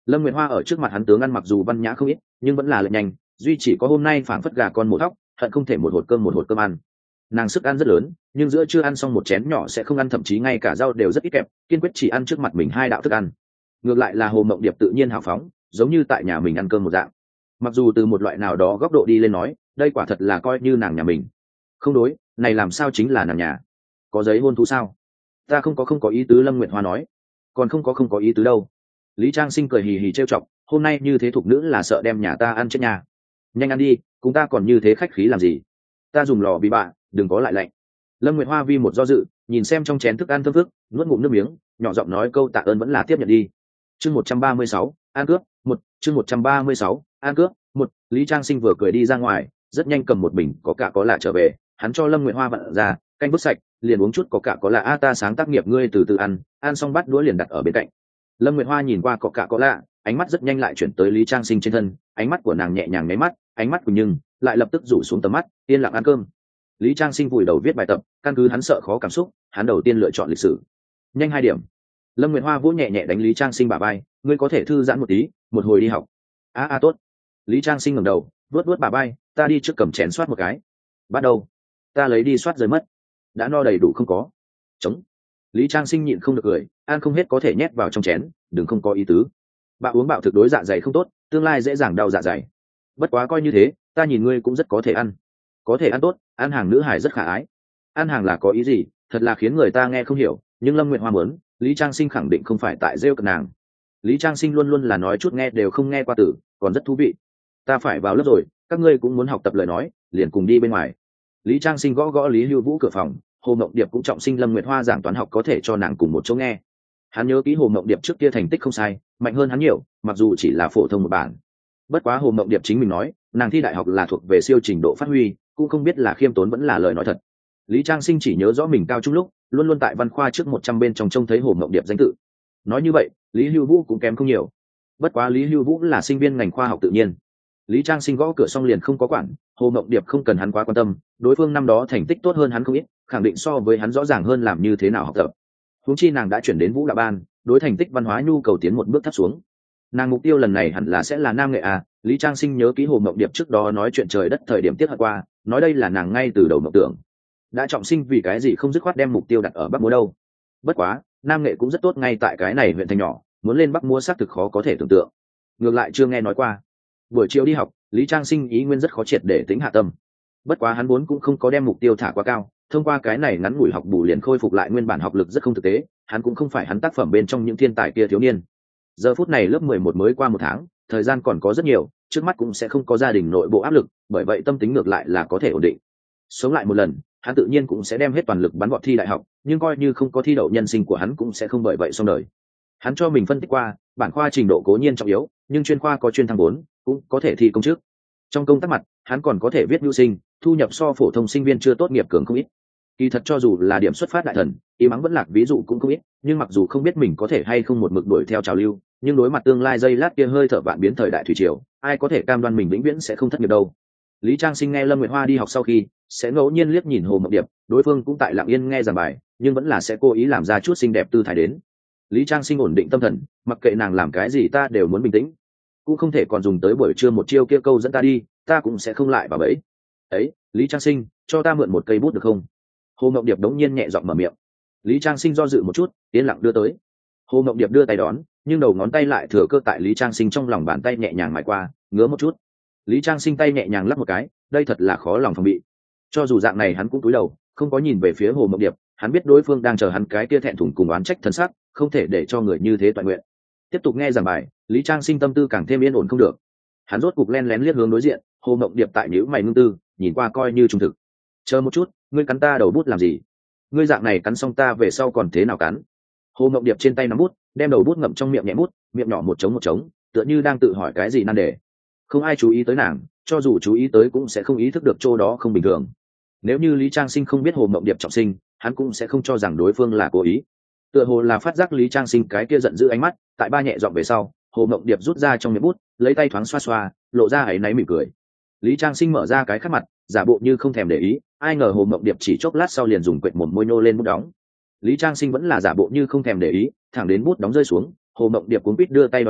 Lâm Nguyệt Hoa ở trước mặt hắn tướng ăn mặc dù văn nhã không ít nhưng vẫn là lệ nhanh, duy chỉ có hôm nay phảng phất gà con một thóc, hận không thể một hột cơm một hột cơm ăn. Nàng sức ăn rất lớn nhưng giữa chưa ăn xong một chén nhỏ sẽ không ăn, thậm chí ngay cả rau đều rất ít kẹp, kiên quyết chỉ ăn trước mặt mình hai đạo thức ăn. Ngược lại là Hồ Mộng Điệp tự nhiên hào phóng, giống như tại nhà mình ăn cơm một dạng. Mặc dù từ một loại nào đó góc độ đi lên nói đây quả thật là coi như nàng nhà mình. Không đối, này làm sao chính là nàng nhà. Có giấy hôn thú sao? Ta không có không có ý tứ, Lâm Nguyệt Hoa nói. Còn không có không có ý tứ đâu. Lý Trang Sinh cười hì hì trêu chọc, hôm nay như thế thục nữ là sợ đem nhà ta ăn chết nhà. Nhanh ăn đi, cùng ta còn như thế khách khí làm gì? Ta dùng lò bị bạ, đừng có lại lạnh. Lâm Nguyệt Hoa vi một do dự, nhìn xem trong chén thức ăn thơm phức, nuốt ngụm nước miếng, nhỏ giọng nói câu tạ ơn vẫn là tiếp nhận đi. Chương một trăm ba mươi sáu, ăn cướp, một, chương một trăm ba mươi sáu, ăn cướp, một. Lý Trang Sinh vừa cười đi ra ngoài, rất nhanh cầm một bình có cả có lạ trở về, hắn cho Lâm Nguyệt Hoa vặn ra, canh bức sạch, liền uống chút có cả có lạ. A ta sáng tác nghiệp ngươi từ từ ăn, ăn xong bắt đũa liền đặt ở bên cạnh. Lâm Nguyệt Hoa nhìn qua có cả có lạ, ánh mắt rất nhanh lại chuyển tới Lý Trang Sinh trên thân, ánh mắt của nàng nhẹ nhàng nháy mắt, ánh mắt của nhưng lại lập tức rủ xuống tầm mắt, yên lặng ăn cơm. Lý Trang Sinh vùi đầu viết bài tập, căn cứ hắn sợ khó cảm xúc, hắn đầu tiên lựa chọn lịch sử. Nhanh hai điểm. Lâm Nguyệt Hoa vỗ nhẹ nhẹ đánh Lý Trang Sinh bả vai, ngươi có thể thư giãn một tí, một hồi đi học. A a tốt. Lý Trang Sinh ngẩng đầu, vuốt vuốt bả vai, ta đi trước cầm chén soát một cái. Bắt đầu. Ta lấy đi soát rơi mất. Đã no đầy đủ không có. Chống. Lý Trang Sinh nhịn không được cười, ăn không hết có thể nhét vào trong chén, đừng không có ý tứ. Bạo uống bạo thực đối dạ dày không tốt, tương lai dễ dàng đau dạ dày. Bất quá coi như thế, ta nhìn ngươi cũng rất có thể ăn. Có thể ăn tốt, ăn hàng nữ hải rất khả ái. Ăn hàng là có ý gì, thật là khiến người ta nghe không hiểu, nhưng Lâm Nguyệt Hoa muốn, Lý Trang Sinh khẳng định không phải tại rêu cợt nàng. Lý Trang Sinh luôn luôn là nói chút nghe đều không nghe qua tử, còn rất thú vị. Ta phải vào lớp rồi, các ngươi cũng muốn học tập lời nói, liền cùng đi bên ngoài. Lý Trang Sinh gõ gõ Lý Hưu Vũ cửa phòng, Hồ Mộng Điệp cũng trọng sinh Lâm Nguyệt Hoa giảng toán học có thể cho nàng cùng một chỗ nghe. Hắn nhớ kỹ Hồ Mộng Điệp trước kia thành tích không sai, mạnh hơn hắn nhiều, mặc dù chỉ là phổ thông một bản. Bất quá Hồ Mộng Điệp chính mình nói, nàng thi đại học là thuộc về siêu trình độ phát huy, cũng không biết là khiêm tốn vẫn là lời nói thật. Lý Trang Sinh chỉ nhớ rõ mình cao trung lúc luôn luôn tại văn khoa trước một trăm bên trong trông thấy Hồ Mộng Điệp danh tự. Nói như vậy Lý Hưu Vũ cũng kém không nhiều. Bất quá Lý Hưu Vũ là sinh viên ngành khoa học tự nhiên. Lý Trang Sinh gõ cửa xong liền không có quản, Hồ Mộng Điệp không cần hắn quá quan tâm, đối phương năm đó thành tích tốt hơn hắn không ít, khẳng định so với hắn rõ ràng hơn làm như thế nào học tập. Huống chi nàng đã chuyển đến Vũ Đạo Ban, đối thành tích văn hóa nhu cầu tiến một bước thấp xuống. Nàng mục tiêu lần này hẳn là sẽ là nam nghệ à? Lý Trang Sinh nhớ ký Hồ Mộng Điệp trước đó nói chuyện trời đất thời điểm tiết hận qua, nói đây là nàng ngay từ đầu mộng tưởng. Đã trọng sinh vì cái gì không dứt khoát đem mục tiêu đặt ở Bắc Múa đâu? Bất quá, nam nghệ cũng rất tốt ngay tại cái này huyện thành nhỏ, muốn lên Bắc Múa xác thực khó có thể tưởng tượng. Ngược lại chưa nghe nói qua. Buổi chiều đi học, Lý Trang Sinh ý nguyên rất khó triệt để tính hạ tâm. Bất quá hắn vốn cũng không có đem mục tiêu thả quá cao, thông qua cái này ngắn ngủi học bù liền khôi phục lại nguyên bản học lực rất không thực tế, hắn cũng không phải hắn tác phẩm bên trong những thiên tài kia thiếu niên. Giờ phút này lớp mười một mới qua một tháng, thời gian còn có rất nhiều, trước mắt cũng sẽ không có gia đình nội bộ áp lực, bởi vậy tâm tính ngược lại là có thể ổn định. Sống lại một lần, hắn tự nhiên cũng sẽ đem hết toàn lực bắn vọt thi đại học, nhưng coi như không có thi đậu, nhân sinh của hắn cũng sẽ không bởi vậy xong đời. Hắn cho mình phân tích qua, bản khoa trình độ cố nhiên trọng yếu, nhưng chuyên khoa có chuyên thăng bốn, cũng có thể thi công chức. Trong công tác mặt, hắn còn có thể viết mưu sinh, thu nhập so phổ thông sinh viên chưa tốt nghiệp cường không ít. Kỳ thật cho dù là điểm xuất phát đại thần, ý mắng vẫn lạc ví dụ cũng không ít, nhưng mặc dù không biết mình có thể hay không một mực đuổi theo trào lưu, nhưng đối mặt tương lai giây lát kia hơi thở vạn biến thời đại thủy triều, ai có thể cam đoan mình vĩnh viễn sẽ không thất nghiệp đâu. Lý Trang Sinh nghe Lâm Nguyệt Hoa đi học sau khi, sẽ ngẫu nhiên liếc nhìn Hồ Mộng Điệp, đối phương cũng tại lặng yên nghe giảng bài, nhưng vẫn là sẽ cố ý làm ra chút xinh đẹp tư thái đến. Lý Trang Sinh ổn định tâm thần, mặc kệ nàng làm cái gì ta đều muốn bình tĩnh, cũng không thể còn dùng tới buổi trưa một chiêu kia câu dẫn ta đi, ta cũng sẽ không lại vào bẫy. Ấy, Lý Trang Sinh, cho ta mượn một cây bút được không? Hồ Mộng Điệp đống nhiên nhẹ giọng mở miệng. Lý Trang Sinh do dự một chút, yên lặng đưa tới. Hồ Mộng Điệp đưa tay đón, nhưng đầu ngón tay lại thừa cơ tại Lý Trang Sinh trong lòng bàn tay nhẹ nhàng mài qua, ngứa một chút. Lý Trang Sinh tay nhẹ nhàng lắp một cái, đây thật là khó lòng phòng bị. Cho dù dạng này hắn cũng cúi đầu, không có nhìn về phía Hồ Mộng Điệp, hắn biết đối phương đang chờ hắn cái kia thẹn thùng cùng oán trách thân sắc, không thể để cho người như thế toàn nguyện. Tiếp tục nghe giảng bài, Lý Trang Sinh tâm tư càng thêm yên ổn không được. Hắn rốt cục len lén liếc hướng đối diện, Hồ Mộng Điệp tại nhíu mày ngưng tư, nhìn qua coi như trung thực. Chờ một chút, ngươi cắn ta đầu bút làm gì? Ngươi dạng này cắn xong ta về sau còn thế nào cắn? Hồ Mộng Điệp trên tay nắm bút, đem đầu bút ngậm trong miệng nhẹ bút, miệng nhỏ một trống một trống, tựa như đang tự hỏi cái gì nan đề. Không ai chú ý tới nàng, cho dù chú ý tới cũng sẽ không ý thức được chỗ đó không bình thường. Nếu như Lý Trang Sinh không biết Hồ Mộng Điệp trọng sinh, hắn cũng sẽ không cho rằng đối phương là cố ý. Tựa hồ là phát giác Lý Trang Sinh cái kia giận dữ ánh mắt, tại ba nhẹ giọng về sau, Hồ Mộng Điệp rút ra trong miệng bút, lấy tay thoáng xoa xoa, lộ ra áy náy mỉm cười. Lý Trang Sinh mở ra cái khắc mặt, giả bộ như không thèm để ý, ai ngờ Hồ Mộng Điệp chỉ chốc lát sau liền dùng quệt mồm môi nô lên bút đóng. Lý Trang Sinh vẫn là giả bộ như không thèm để ý, thẳng đến bút đóng rơi xuống, Hồ Mộng Điệp cuống quýt đưa tay đón đỡ,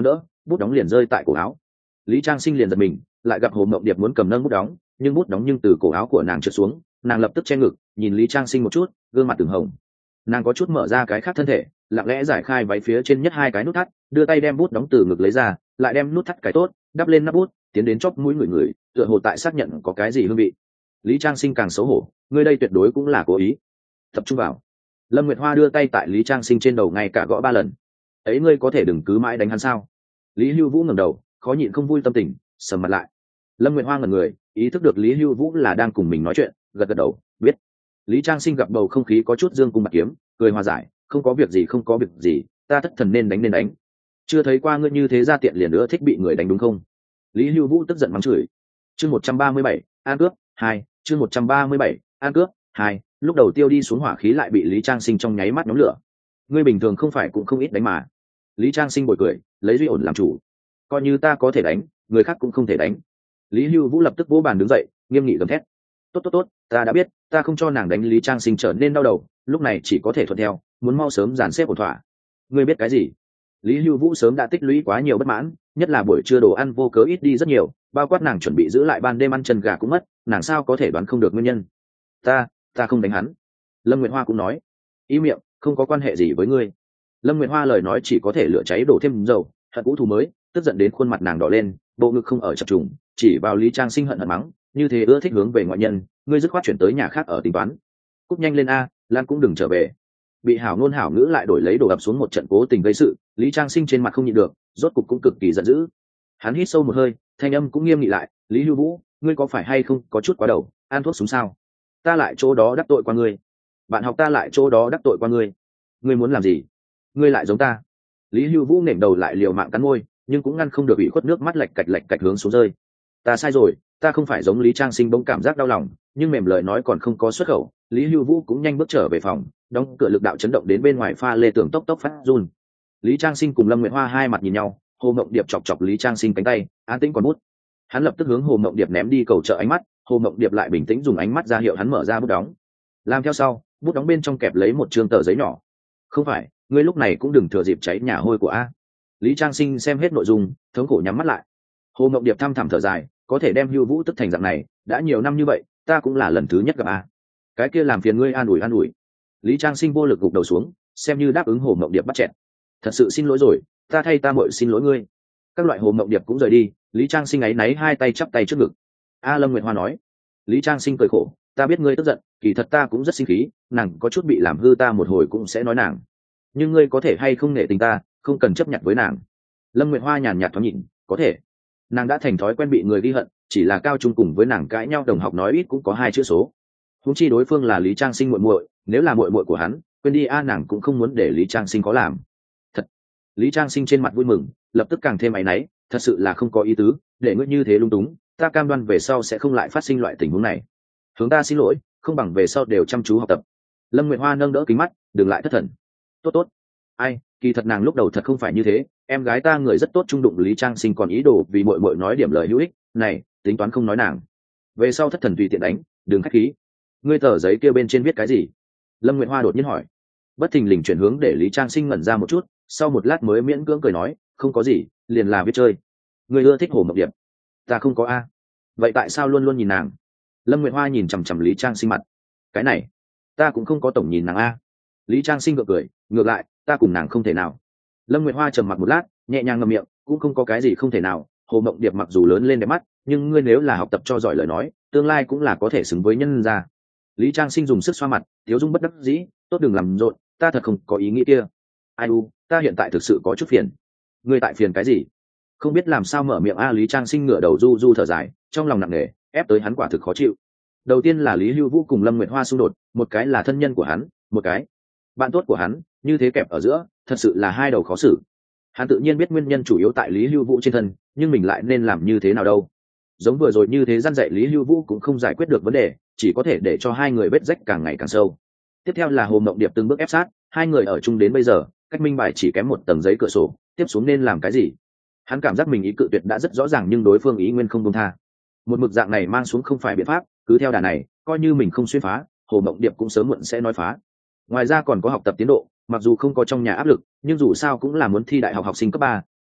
bút đóng liền rơi tại cổ áo. Lý Trang Sinh liền giật mình, lại gặp Hồ Mộng Điệp muốn cầm nâng bút đóng, nhưng bút đóng nhưng từ cổ áo của nàng trượt xuống, nàng lập tức che ngực, nhìn Lý Trang Sinh một chút, gương mặt từng hồng. Nàng có chút mở ra cái khác thân thể, lặng lẽ giải khai váy phía trên nhất hai cái nút thắt, đưa tay đem bút đóng từ ngực lấy ra, lại đem nút thắt cái tốt, đắp lên nắp bút, tiến đến chóp mũi người người, tựa hồ tại xác nhận có cái gì hương vị. Lý Trang Sinh càng xấu hổ, ngươi đây tuyệt đối cũng là cố ý. Tập trung vào. Lâm Nguyệt Hoa đưa tay tại Lý Trang Sinh trên đầu ngay cả gõ ba lần. Ấy ngươi có thể đừng cứ mãi đánh hắn sao? Lý Hưu Vũ ngẩng đầu, khó nhịn không vui tâm tình, sầm mặt lại. Lâm Nguyệt Hoa ngẩn người, ý thức được Lý Hưu Vũ là đang cùng mình nói chuyện, gật gật đầu, biết. Lý Trang Sinh gặp bầu không khí có chút dương cung bạc kiếm, cười hòa giải, không có việc gì không có việc gì, ta thất thần nên đánh nên đánh. Chưa thấy qua ngươi như thế ra tiện liền nữa thích bị người đánh đúng không? Lý Hưu Vũ tức giận mắng chửi. Chương một trăm ba mươi bảy, an cướp hai, chương một trăm ba mươi bảy, an cướp hai. Lúc đầu tiêu đi xuống hỏa khí lại bị Lý Trang Sinh trong nháy mắt nhóm lửa. Ngươi bình thường không phải cũng không ít đánh mà. Lý Trang Sinh bồi cười, lấy duy ổn làm chủ. Coi như ta có thể đánh, người khác cũng không thể đánh. Lý Hưu Vũ lập tức vỗ bàn đứng dậy, nghiêm nghị gầm thét. Tốt tốt tốt, ta đã biết, ta không cho nàng đánh. Lý Trang Sinh trở nên đau đầu, lúc này chỉ có thể thuận theo, muốn mau sớm dàn xếp ổn thỏa. Ngươi biết cái gì? Lý Hưu Vũ sớm đã tích lũy quá nhiều bất mãn, nhất là buổi trưa đồ ăn vô cớ ít đi rất nhiều, bao quát nàng chuẩn bị giữ lại ban đêm ăn chân gà cũng mất, nàng sao có thể đoán không được nguyên nhân. Ta, ta không đánh hắn. Lâm Nguyệt Hoa cũng nói. Ý miệng, không có quan hệ gì với ngươi. Lâm Nguyệt Hoa lời nói chỉ có thể lửa cháy đổ thêm dầu, hận cũ thù mới, tức giận đến khuôn mặt nàng đỏ lên, bộ ngực không ở chập trùng, chỉ vào Lý Trang Sinh hận hận mắng, như thế ưa thích hướng về ngoại nhân, ngươi dứt khoát chuyển tới nhà khác ở tính toán. Cúp nhanh lên a, Lan cũng đừng trở về. Bị hảo ngôn hảo ngữ lại đổi lấy đổ ập xuống một trận cố tình gây sự, Lý Trang Sinh trên mặt không nhịn được, rốt cục cũng cực kỳ giận dữ. Hắn hít sâu một hơi, thanh âm cũng nghiêm nghị lại, Lý Hưu Vũ, ngươi có phải hay không có chút quá đầu, ăn thuốc súng sao? Ta lại chỗ đó đắc tội qua ngươi, bạn học ta lại chỗ đó đắc tội qua ngươi, ngươi muốn làm gì? Ngươi lại giống ta. Lý Hưu Vũ nểnh đầu lại liều mạng cắn môi, nhưng cũng ngăn không được ủy khuất nước mắt lạch cạch lạch cạch hướng xuống rơi. Ta sai rồi, ta không phải giống Lý Trang Sinh bỗng cảm giác đau lòng, nhưng mềm lời nói còn không có xuất khẩu, Lý Hưu Vũ cũng nhanh bước trở về phòng, đóng cửa lực đạo chấn động đến bên ngoài pha lê tường tốc tốc phát run. Lý Trang Sinh cùng Lâm Nguyệt Hoa hai mặt nhìn nhau, Hồ Mộng Điệp chọc chọc Lý Trang Sinh cánh tay, an tĩnh còn bút. Hắn lập tức hướng Hồ Mộng Điệp ném đi cầu trợ ánh mắt, Hồ Mộng Điệp lại bình tĩnh dùng ánh mắt ra hiệu hắn mở ra bút đóng. Làm theo sau, bút đóng bên trong kẹp lấy một trương tờ giấy nhỏ. Không phải, ngươi lúc này cũng đừng thừa dịp cháy nhà hôi của a. Lý Trang Sinh xem hết nội dung, thống khổ nhắm mắt lại. Hồ Mộng Điệp thăm thẳm thở dài, có thể đem Hưu Vũ tức thành dạng này, đã nhiều năm như vậy, ta cũng là lần thứ nhất gặp a. Cái kia làm phiền ngươi an ủi an ủi. Lý Trang Sinh vô lực gục đầu xuống, xem như đáp ứng Hồ Mộng Điệp bắt chẹt. Thật sự xin lỗi rồi, ta thay ta muội xin lỗi ngươi. Các loại Hồ Mộng Điệp cũng rời đi, Lý Trang Sinh áy náy hai tay chắp tay trước ngực. A Lâm Nguyệt Hoa nói. Lý Trang Sinh cười khổ, ta biết ngươi tức giận, kỳ thật ta cũng rất sinh khí, nàng có chút bị làm hư ta một hồi cũng sẽ nói nàng. Nhưng ngươi có thể hay không nể tình ta, không cần chấp nhận với nàng. Lâm Nguyệt Hoa nhàn nhạt thoáng nhìn, có thể. Nàng đã thành thói quen bị người ghi hận, chỉ là cao trung cùng với nàng cãi nhau đồng học nói ít cũng có hai chữ số. Huống chi đối phương là Lý Trang Sinh muội muội, nếu là muội muội của hắn, quên đi a, nàng cũng không muốn để Lý Trang Sinh có làm. Thật. Lý Trang Sinh trên mặt vui mừng, lập tức càng thêm áy náy, thật sự là không có ý tứ, để ngươi như thế lung túng, ta cam đoan về sau sẽ không lại phát sinh loại tình huống này. Hướng ta xin lỗi, không bằng về sau đều chăm chú học tập. Lâm Nguyệt Hoa nâng đỡ kính mắt, đừng lại thất thần. Tốt tốt. Ai, kỳ thật nàng lúc đầu thật không phải như thế, em gái ta người rất tốt, trung đụng Lý Trang Sinh còn ý đồ vì muội muội nói điểm lời hữu ích, này, tính toán không nói nàng. Về sau thất thần tùy tiện đánh, đừng khách khí. Ngươi tờ giấy kia bên trên viết cái gì? Lâm Nguyệt Hoa đột nhiên hỏi. Bất thình lình chuyển hướng để Lý Trang Sinh ngẩn ra một chút, sau một lát mới miễn cưỡng cười nói, không có gì, liền là viết chơi. Ngươi ưa thích Hồ Mộng Điệp? Ta không có a. Vậy tại sao luôn luôn nhìn nàng? Lâm Nguyệt Hoa nhìn chằm chằm Lý Trang Sinh mặt. Cái này, ta cũng không có tổng nhìn nàng a. Lý Trang Sinh gượng cười, ngược lại, ta cùng nàng không thể nào. Lâm Nguyệt Hoa trầm mặc một lát, nhẹ nhàng ngậm miệng, cũng không có cái gì không thể nào. Hồ Mộng Điệp mặc dù lớn lên đẹp mắt, nhưng ngươi nếu là học tập cho giỏi lời nói, tương lai cũng là có thể xứng với nhân gia. Lý Trang Sinh dùng sức xoa mặt, thiếu dung bất đắc dĩ, tốt đừng làm rộn, ta thật không có ý nghĩ kia. Ai u, ta hiện tại thực sự có chút phiền. Ngươi tại phiền cái gì? Không biết làm sao mở miệng a. Lý Trang Sinh ngửa đầu du du thở dài, trong lòng nặng nề, ép tới hắn quả thực khó chịu. Đầu tiên là Lý Hưu Vũ cùng Lâm Nguyệt Hoa xung đột, một cái là thân nhân của hắn, một cái bạn tốt của hắn, như thế kẹp ở giữa, thật sự là hai đầu khó xử. Hắn tự nhiên biết nguyên nhân chủ yếu tại Lý Hưu Vũ trên thân, nhưng mình lại nên làm như thế nào đâu? Giống vừa rồi như thế răn dạy Lý Hưu Vũ cũng không giải quyết được vấn đề, chỉ có thể để cho hai người vết rách càng ngày càng sâu. Tiếp theo là Hồ Mộng Điệp từng bước ép sát, hai người ở chung đến bây giờ, cách minh bài chỉ kém một tầng giấy cửa sổ, tiếp xuống nên làm cái gì? Hắn cảm giác mình ý cự tuyệt đã rất rõ ràng, nhưng đối phương ý nguyên không buông tha. Một mực dạng này mang xuống không phải biện pháp, cứ theo đà này, coi như mình không xuyên phá, Hồ Mộng Điệp cũng sớm muộn sẽ nói phá. Ngoài ra còn có học tập tiến độ, mặc dù không có trong nhà áp lực, nhưng dù sao cũng là muốn thi đại học học sinh cấp ba,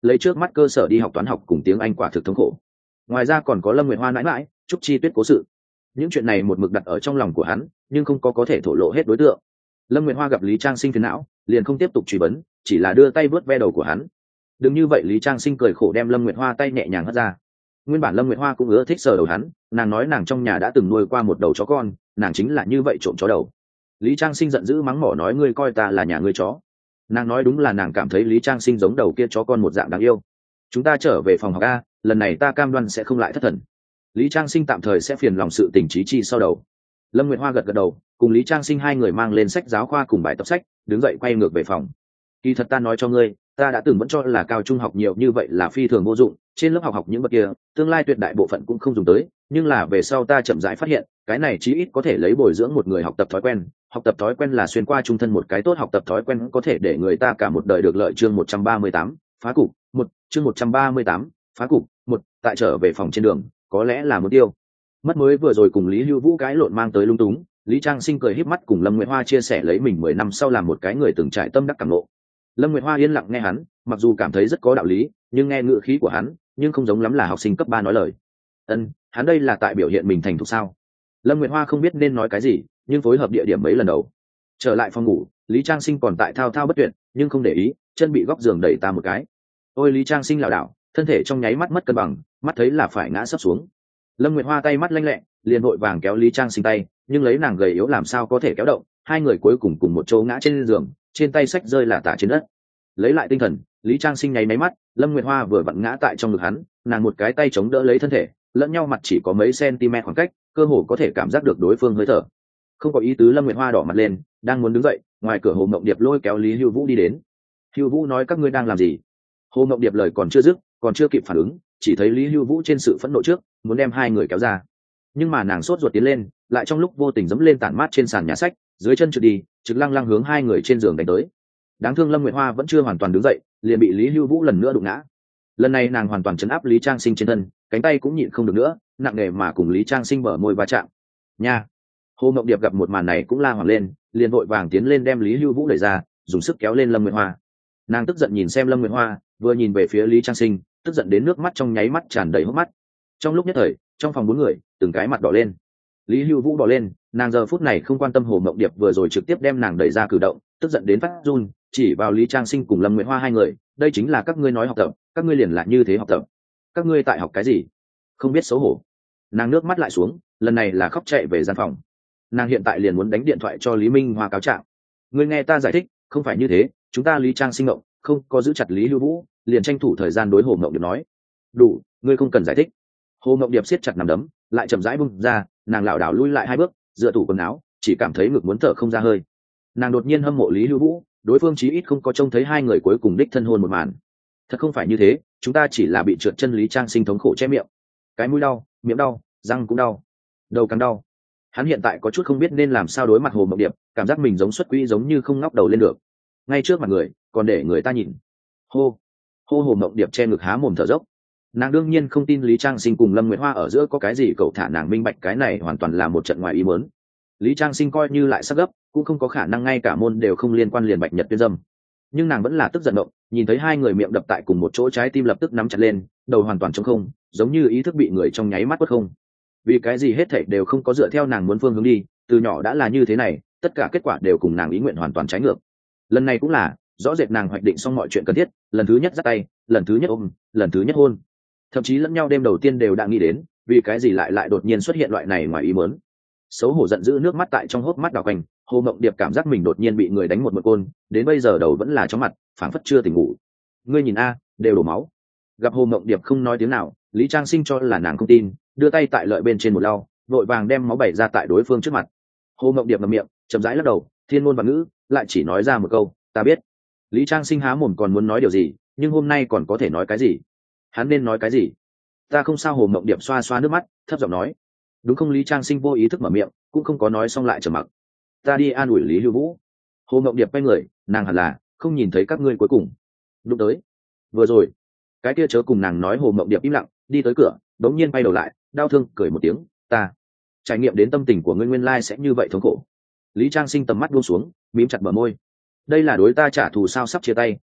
lấy trước mắt cơ sở đi học toán học cùng tiếng Anh quả thực thống khổ. Ngoài ra còn có Lâm Nguyệt Hoa mãi mãi, Trúc Chi Tuyết cố sự. Những chuyện này một mực đặt ở trong lòng của hắn, nhưng không có có thể thổ lộ hết đối tượng. Lâm Nguyệt Hoa gặp Lý Trang Sinh phiền não, liền không tiếp tục truy vấn, chỉ là đưa tay vớt ve đầu của hắn. Đừng như vậy, Lý Trang Sinh cười khổ đem Lâm Nguyệt Hoa tay nhẹ nhàng hất ra. Nguyên bản Lâm Nguyệt Hoa cũng ưa thích sờ đầu hắn, nàng nói nàng trong nhà đã từng nuôi qua một đầu chó con, nàng chính là như vậy trộm chó đầu. Lý Trang Sinh giận dữ mắng mỏ nói ngươi coi ta là nhà ngươi chó. Nàng nói đúng là nàng cảm thấy Lý Trang Sinh giống đầu kia chó con một dạng đáng yêu. Chúng ta trở về phòng học a, lần này ta cam đoan sẽ không lại thất thần. Lý Trang Sinh tạm thời sẽ phiền lòng sự tình trí chi sau đầu. Lâm Nguyệt Hoa gật gật đầu, cùng Lý Trang Sinh hai người mang lên sách giáo khoa cùng bài tập sách, đứng dậy quay ngược về phòng. Kỳ thật ta nói cho ngươi, ta đã từng vẫn cho là cao trung học nhiều như vậy là phi thường vô dụng, trên lớp học học những bậc kia tương lai tuyệt đại bộ phận cũng không dùng tới, nhưng là về sau ta chậm rãi phát hiện cái này chí ít có thể lấy bồi dưỡng một người học tập thói quen. Học tập thói quen là xuyên qua trung thân một cái tốt học tập thói quen có thể để người ta cả một đời được lợi. Chương một trăm ba mươi tám, phá cục một. Chương một trăm ba mươi tám, phá cục một. Tại trở về phòng trên đường, có lẽ là một tiêu mất mới vừa rồi cùng Lý Hưu Vũ cái lộn mang tới lung túng, Lý Trang Sinh cười híp mắt cùng Lâm Nguyệt Hoa chia sẻ lấy mình mười năm sau làm một cái người từng trải tâm đắc cảm ngộ. Lâm Nguyệt Hoa yên lặng nghe hắn, mặc dù cảm thấy rất có đạo lý, nhưng nghe ngữ khí của hắn, nhưng không giống lắm là học sinh cấp ba nói lời. Ân, hắn đây là tại biểu hiện mình thành thục sao? Lâm Nguyệt Hoa không biết nên nói cái gì, nhưng phối hợp địa điểm mấy lần đầu. Trở lại phòng ngủ, Lý Trang Sinh còn tại thao thao bất tuyệt, nhưng không để ý, chân bị góc giường đẩy ta một cái. Ôi Lý Trang Sinh lảo đảo, thân thể trong nháy mắt mất cân bằng, mắt thấy là phải ngã sấp xuống. Lâm Nguyệt Hoa tay mắt lanh lẹ, liền vội vàng kéo Lý Trang Sinh tay, nhưng lấy nàng gầy yếu làm sao có thể kéo động, hai người cuối cùng cùng một chỗ ngã trên giường, trên tay sách rơi lả tả trên đất. Lấy lại tinh thần, Lý Trang Sinh nháy máy mắt, Lâm Nguyệt Hoa vừa vặn ngã tại trong ngực hắn, nàng một cái tay chống đỡ lấy thân thể, lẫn nhau mặt chỉ có mấy cm khoảng cách, cơ hồ có thể cảm giác được đối phương hơi thở. Không có ý tứ, Lâm Nguyệt Hoa đỏ mặt lên, đang muốn đứng dậy, ngoài cửa Hồ Mộng Điệp lôi kéo Lý Hưu Vũ đi đến. Hưu Vũ nói các ngươi đang làm gì? Hồ Mộng Điệp lời còn chưa dứt, còn chưa kịp phản ứng, chỉ thấy Lý Hưu Vũ trên sự phẫn nộ trước, muốn đem hai người kéo ra. Nhưng mà nàng sốt ruột tiến lên, lại trong lúc vô tình giẫm lên tản mát trên sàn nhà sách, dưới chân trượt đi, trực lăng lăng hướng hai người trên giường đánh tới. Đáng thương Lâm Nguyệt Hoa vẫn chưa hoàn toàn đứng dậy, liền bị Lý Hưu Vũ lần nữa đụng ngã. Lần này nàng hoàn toàn chấn áp Lý Trang Sinh trên thân, cánh tay cũng nhịn không được nữa, nặng nề mà cùng Lý Trang Sinh bờ môi va chạm. Nha! Hồ Mộng Điệp gặp một màn này cũng la hoảng lên, liền vội vàng tiến lên đem Lý Hưu Vũ đẩy ra, dùng sức kéo lên Lâm Nguyệt Hoa. Nàng tức giận nhìn xem Lâm Nguyệt Hoa, vừa nhìn về phía Lý Trang Sinh, tức giận đến nước mắt trong nháy mắt tràn đầy hốc mắt. Trong lúc nhất thời, trong phòng bốn người, từng cái mặt đỏ lên. Lý Hưu Vũ đỏ lên, nàng giờ phút này không quan tâm Hồ Mộng Điệp vừa rồi trực tiếp đem nàng đẩy ra cử động, tức giận đến phát run, chỉ vào Lý Trang Sinh cùng Lâm Nguyệt Hoa hai người, đây chính là các ngươi nói học tập, các ngươi liền là như thế học tập. Các ngươi tại học cái gì? Không biết xấu hổ. Nàng nước mắt lại xuống, lần này là khóc chạy về gian phòng. Nàng hiện tại liền muốn đánh điện thoại cho Lý Minh Hoa cáo trạng. Ngươi nghe ta giải thích, không phải như thế, chúng ta Lý Trang Sinh ngộng, không có giữ chặt Lý Hưu Vũ, liền tranh thủ thời gian đối Hồ Mộng Điệp nói. Đủ, ngươi không cần giải thích. Hồ Mộng Điệp siết chặt nắm đấm, lại chậm rãi bung ra, nàng lảo đảo lui lại hai bước, dựa tủ quần áo, chỉ cảm thấy ngực muốn thở không ra hơi. Nàng đột nhiên hâm mộ Lý Hưu Vũ, đối phương chí ít không có trông thấy hai người cuối cùng đích thân hôn một màn. Thật không phải như thế, chúng ta chỉ là bị trượt chân. Lý Trang Sinh thống khổ che miệng, cái mũi đau, miệng đau, răng cũng đau, đầu càng đau. Hắn hiện tại có chút không biết nên làm sao đối mặt Hồ Mộng Điệp, cảm giác mình giống xuất quỹ, giống như không ngóc đầu lên được, ngay trước mặt người, còn để người ta nhìn. Hô, hô Hồ Mộng Điệp che ngực há mồm thở dốc. Nàng đương nhiên không tin Lý Trang Sinh cùng Lâm Nguyệt Hoa ở giữa có cái gì, cậu thả nàng minh bạch cái này hoàn toàn là một trận ngoài ý muốn. Lý Trang Sinh coi như lại sắc gấp, cũng không có khả năng ngay cả môn đều không liên quan liền bạch nhật tuyên dâm. Nhưng nàng vẫn là tức giận động, nhìn thấy hai người miệng đập tại cùng một chỗ, trái tim lập tức nắm chặt lên, đầu hoàn toàn trống không, giống như ý thức bị người trong nháy mắt quất không. Vì cái gì hết thảy đều không có dựa theo nàng muốn phương hướng đi, từ nhỏ đã là như thế này, tất cả kết quả đều cùng nàng ý nguyện hoàn toàn trái ngược. Lần này cũng là, rõ rệt nàng hoạch định xong mọi chuyện cần thiết, lần thứ nhất dắt tay, lần thứ nhất ôm, lần thứ nhất hôn. Thậm chí lẫn nhau đêm đầu tiên đều đã nghĩ đến, vì cái gì lại lại đột nhiên xuất hiện loại này ngoài ý muốn. Xấu hổ giận dữ, nước mắt tại trong hốc mắt đảo quanh, Hồ Mộng Điệp cảm giác mình đột nhiên bị người đánh một một côn, đến bây giờ đầu vẫn là chóng mặt, phảng phất chưa tỉnh ngủ. Ngươi nhìn a, đều đổ máu. Gặp Hồ Mộng Điệp không nói tiếng nào, Lý Trang Sinh cho là nàng không tin, đưa tay tại lợi bên trên một lau, vội vàng đem máu bày ra tại đối phương trước mặt. Hồ Mộng Điệp ngậm miệng, chậm rãi lắc đầu, thiên ngôn và ngữ, lại chỉ nói ra một câu, ta biết. Lý Trang Sinh há mồm còn muốn nói điều gì, nhưng hôm nay còn có thể nói cái gì? Hắn nên nói cái gì? Ta không sao. Hồ Mộng Điệp xoa xoa nước mắt, thấp giọng nói. Đúng không? Lý Trang Sinh vô ý thức mở miệng, cũng không có nói xong lại trầm mặc. Ta đi an ủi Lý Hưu Vũ. Hồ Mộng Điệp quay người, nàng hẳn là không nhìn thấy các ngươi cuối cùng. Lúc tới, vừa rồi, cái kia chớ cùng nàng nói. Hồ Mộng Điệp im lặng, đi tới cửa, đống nhiên bay đầu lại, đau thương cười một tiếng, ta trải nghiệm đến tâm tình của ngươi nguyên lai sẽ như vậy thống khổ. Lý Trang Sinh tầm mắt buông xuống, mím chặt bờ môi. Đây là đối ta trả thù sao? Sắp chia tay,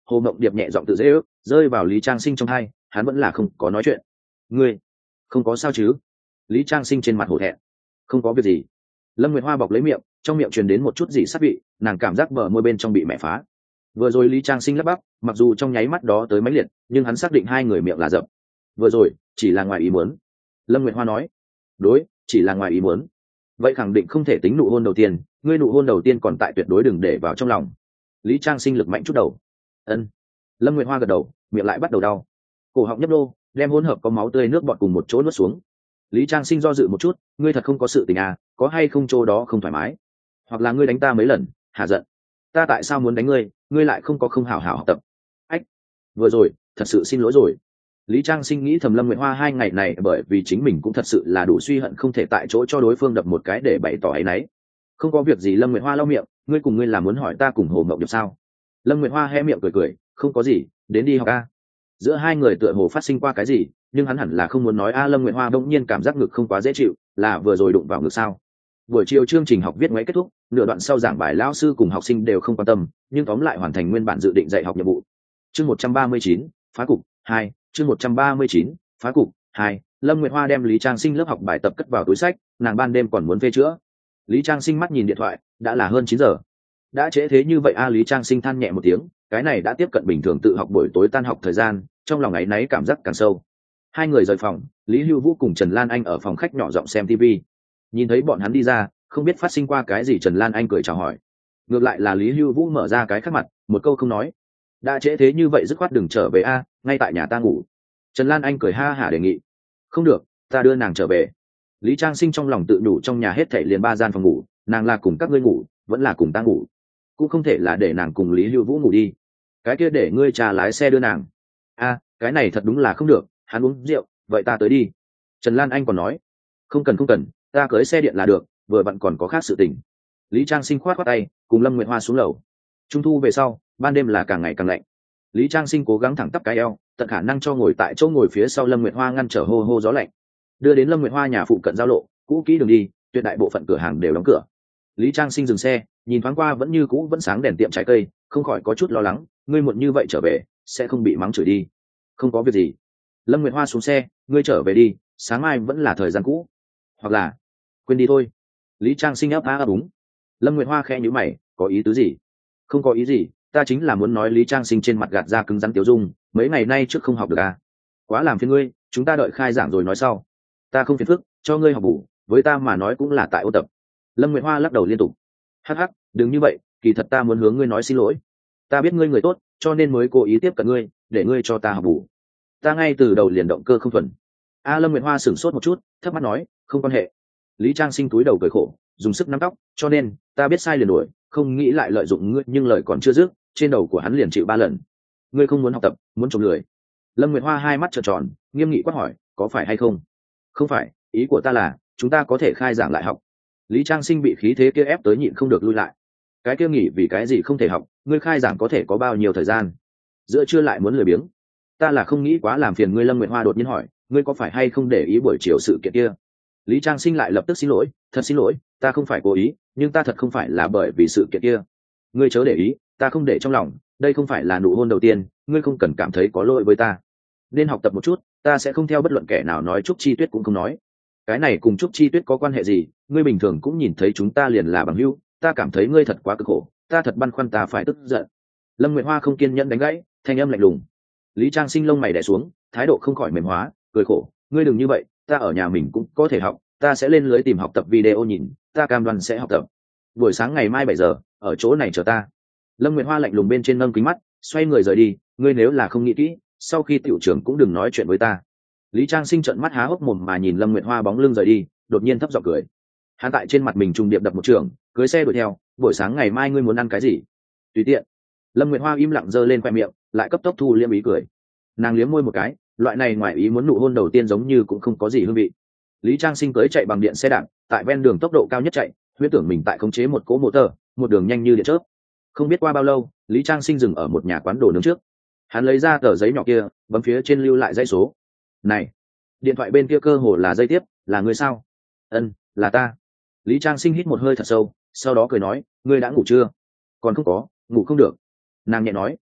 Hồ Mộng Điệp nhẹ giọng tự dễ ước rơi vào Lý Trang Sinh trong hai, hắn vẫn là không có nói chuyện. Ngươi không có sao chứ? Lý Trang Sinh trên mặt hổ thẹn. Không có việc gì. Lâm Nguyệt Hoa bọc lấy miệng, trong miệng truyền đến một chút gì sát vị, nàng cảm giác bờ môi bên trong bị mẹ phá. Vừa rồi Lý Trang Sinh lắp bắp, mặc dù trong nháy mắt đó tới mãnh liệt, nhưng hắn xác định hai người miệng là dập. Vừa rồi chỉ là ngoài ý muốn. Lâm Nguyệt Hoa nói. Đối, chỉ là ngoài ý muốn. Vậy khẳng định không thể tính nụ hôn đầu tiên, ngươi nụ hôn đầu tiên còn tại, tuyệt đối đừng để vào trong lòng. Lý Trang Sinh lực mạnh chút đầu. Ân. Lâm Nguyệt Hoa gật đầu, miệng lại bắt đầu đau, cổ họng nhấp nô, đem hỗn hợp có máu tươi nước bọt cùng một chỗ nuốt xuống. Lý Trang Sinh do dự một chút, ngươi thật không có sự tình à, có hay không chỗ đó không thoải mái, hoặc là ngươi đánh ta mấy lần hả giận? Ta tại sao muốn đánh ngươi, ngươi lại không có không hảo hảo học tập? Ách, vừa rồi thật sự xin lỗi rồi. Lý Trang Sinh nghĩ thầm Lâm Nguyệt Hoa hai ngày này bởi vì chính mình cũng thật sự là đủ suy hận, không thể tại chỗ cho đối phương đập một cái để bày tỏ áy náy. Không có việc gì. Lâm Nguyệt Hoa lau miệng, ngươi cùng ngươi là muốn hỏi ta cùng Hồ Mộng Điệp sao? Lâm Nguyệt Hoa hé miệng cười cười, không có gì, đến đi học a. Giữa hai người tựa hồ phát sinh qua cái gì, nhưng hắn hẳn là không muốn nói a. Lâm Nguyệt Hoa bỗng nhiên cảm giác ngực không quá dễ chịu, là vừa rồi đụng vào ngực sao? Buổi chiều chương trình học viết ngoáy kết thúc, nửa đoạn sau giảng bài lão sư cùng học sinh đều không quan tâm, nhưng tóm lại hoàn thành nguyên bản dự định dạy học nhiệm vụ. Chương một trăm ba mươi chín, phá cục hai, chương một trăm ba mươi chín, phá cục hai. Lâm Nguyệt Hoa đem Lý Trang Sinh lớp học bài tập cất vào túi sách, nàng ban đêm còn muốn phê chữa. Lý Trang Sinh mắt nhìn điện thoại, đã là hơn chín giờ. Đã trễ thế như vậy a. Lý Trang Sinh than nhẹ một tiếng, cái này đã tiếp cận bình thường tự học buổi tối tan học thời gian, trong lòng áy náy cảm giác càng sâu. Hai người rời phòng, Lý Hưu Vũ cùng Trần Lan Anh ở phòng khách nhỏ giọng xem ti vi. Nhìn thấy bọn hắn đi ra, không biết phát sinh qua cái gì, Trần Lan Anh cười chào hỏi. Ngược lại là Lý Hưu Vũ mở ra cái khác mặt, một câu không nói. Đã trễ thế như vậy dứt khoát đừng trở về a, ngay tại nhà ta ngủ. Trần Lan Anh cười ha hả đề nghị. Không được, ta đưa nàng trở về. Lý Trang Sinh trong lòng tự nhủ, trong nhà hết thảy liền ba gian phòng ngủ, nàng là cùng các ngươi ngủ, vẫn là cùng ta ngủ, cũng không thể là để nàng cùng Lý Hưu Vũ ngủ đi. Cái kia để ngươi trà lái xe đưa nàng. A, cái này thật đúng là không được, hắn uống rượu, vậy ta tới đi. Trần Lan Anh còn nói, không cần không cần, ta cưới xe điện là được, vừa vặn còn có khác sự tình. Lý Trang Sinh khoát khoát tay, cùng Lâm Nguyệt Hoa xuống lầu. Trung thu về sau, ban đêm là càng ngày càng lạnh. Lý Trang Sinh cố gắng thẳng tắp cái eo, tận khả năng cho ngồi tại chỗ ngồi phía sau Lâm Nguyệt Hoa ngăn trở hô hô gió lạnh. Đưa đến Lâm Nguyệt Hoa nhà phụ cận giao lộ, cũ kỹ đường đi, tuyệt đại bộ phận cửa hàng đều đóng cửa. Lý Trang Sinh dừng xe, nhìn thoáng qua vẫn như cũ vẫn sáng đèn tiệm trái cây, không khỏi có chút lo lắng, ngươi muộn như vậy trở về, sẽ không bị mắng chửi đi? Không có việc gì. Lâm Nguyệt Hoa xuống xe, ngươi trở về đi, sáng mai vẫn là thời gian cũ, hoặc là quên đi thôi. Lý Trang Sinh ấp á ấp úng. Lâm Nguyệt Hoa khẽ nhíu mày, có ý tứ gì? Không có ý gì, ta chính là muốn nói. Lý Trang Sinh trên mặt gạt ra cứng rắn tiêu dung, mấy ngày nay trước không học được à? Quá làm phiền ngươi, chúng ta đợi khai giảng rồi nói sau. Ta không phiền phức, cho ngươi học bù, với ta mà nói cũng là tại ôn tập. Lâm Nguyệt Hoa lắc đầu liên tục. Hắc hắc, đừng như vậy, kỳ thật ta muốn hướng ngươi nói xin lỗi. Ta biết ngươi người tốt, cho nên mới cố ý tiếp cận ngươi, để ngươi cho ta học bù. Ta ngay từ đầu liền động cơ không thuần. A. Lâm Nguyệt Hoa sửng sốt một chút, thấp mắt nói, không quan hệ. Lý Trang Sinh túi đầu cười khổ, dùng sức nắm tóc, cho nên ta biết sai liền đuổi, không nghĩ lại lợi dụng ngươi. Nhưng lời còn chưa dứt, trên đầu của hắn liền chịu ba lần. Ngươi không muốn học tập, muốn trộm lười. Lâm Nguyệt Hoa hai mắt trợn tròn, nghiêm nghị quát hỏi, có phải hay không? Không phải, ý của ta là chúng ta có thể khai giảng lại học. Lý Trang Sinh bị khí thế kia ép tới nhịn không được lui lại. Cái kia nghỉ vì cái gì không thể học, ngươi khai giảng có thể có bao nhiêu thời gian? Giữa trưa lại muốn lười biếng. Ta là không nghĩ quá làm phiền ngươi. Lâm Nguyệt Hoa đột nhiên hỏi, ngươi có phải hay không để ý buổi chiều sự kiện kia? Lý Trang Sinh lại lập tức xin lỗi, thật xin lỗi, ta không phải cố ý, nhưng ta thật không phải là bởi vì sự kiện kia. Ngươi chớ để ý, ta không để trong lòng, đây không phải là nụ hôn đầu tiên, ngươi không cần cảm thấy có lỗi với ta. Nên học tập một chút, ta sẽ không theo bất luận kẻ nào nói. Trúc Chi Tuyết cũng không nói. Cái này cùng Trúc Chi Tuyết có quan hệ gì? Ngươi bình thường cũng nhìn thấy chúng ta liền là bằng hữu, ta cảm thấy ngươi thật quá cực khổ, ta thật băn khoăn, ta phải tức giận. Lâm Nguyệt Hoa không kiên nhẫn đánh gãy, thanh âm lạnh lùng. Lý Trang Sinh lông mày đè xuống, thái độ không khỏi mềm hóa, cười khổ, ngươi đừng như vậy, ta ở nhà mình cũng có thể học, ta sẽ lên lưới tìm học tập video nhìn, ta cam đoan sẽ học tập. Buổi sáng ngày mai bảy giờ, ở chỗ này chờ ta. Lâm Nguyệt Hoa lạnh lùng bên trên nâng kính mắt, xoay người rời đi, ngươi nếu là không nghĩ kỹ, sau khi tiểu trưởng cũng đừng nói chuyện với ta. Lý Trang Sinh trợn mắt há hốc mồm mà nhìn Lâm Nguyệt Hoa bóng lưng rời đi, đột nhiên thấp giọng cười. Hắn tại trên mặt mình trùng điệp đập một trường, cưới xe đuổi theo, buổi sáng ngày mai ngươi muốn ăn cái gì? Tùy tiện. Lâm Nguyệt Hoa im lặng giơ lên khoe miệng, lại cấp tốc thu liêm ý cười. Nàng liếm môi một cái, loại này ngoài ý muốn nụ hôn đầu tiên giống như cũng không có gì hương vị. Lý Trang Sinh cưới chạy bằng điện xe đạp, tại ven đường tốc độ cao nhất chạy, huyễn tưởng mình tại khống chế một cỗ motor, một đường nhanh như điện chớp. Không biết qua bao lâu, Lý Trang Sinh dừng ở một nhà quán đồ nướng trước. Hắn lấy ra tờ giấy nhỏ kia, bấm phía trên lưu lại dãy số. Này, điện thoại bên kia cơ hồ là dây tiếp, là người sao? Ân, là ta. Lý Trang Sinh hít một hơi thật sâu, sau đó cười nói, ngươi đã ngủ chưa? Còn không có, ngủ không được. Nàng nhẹ nói,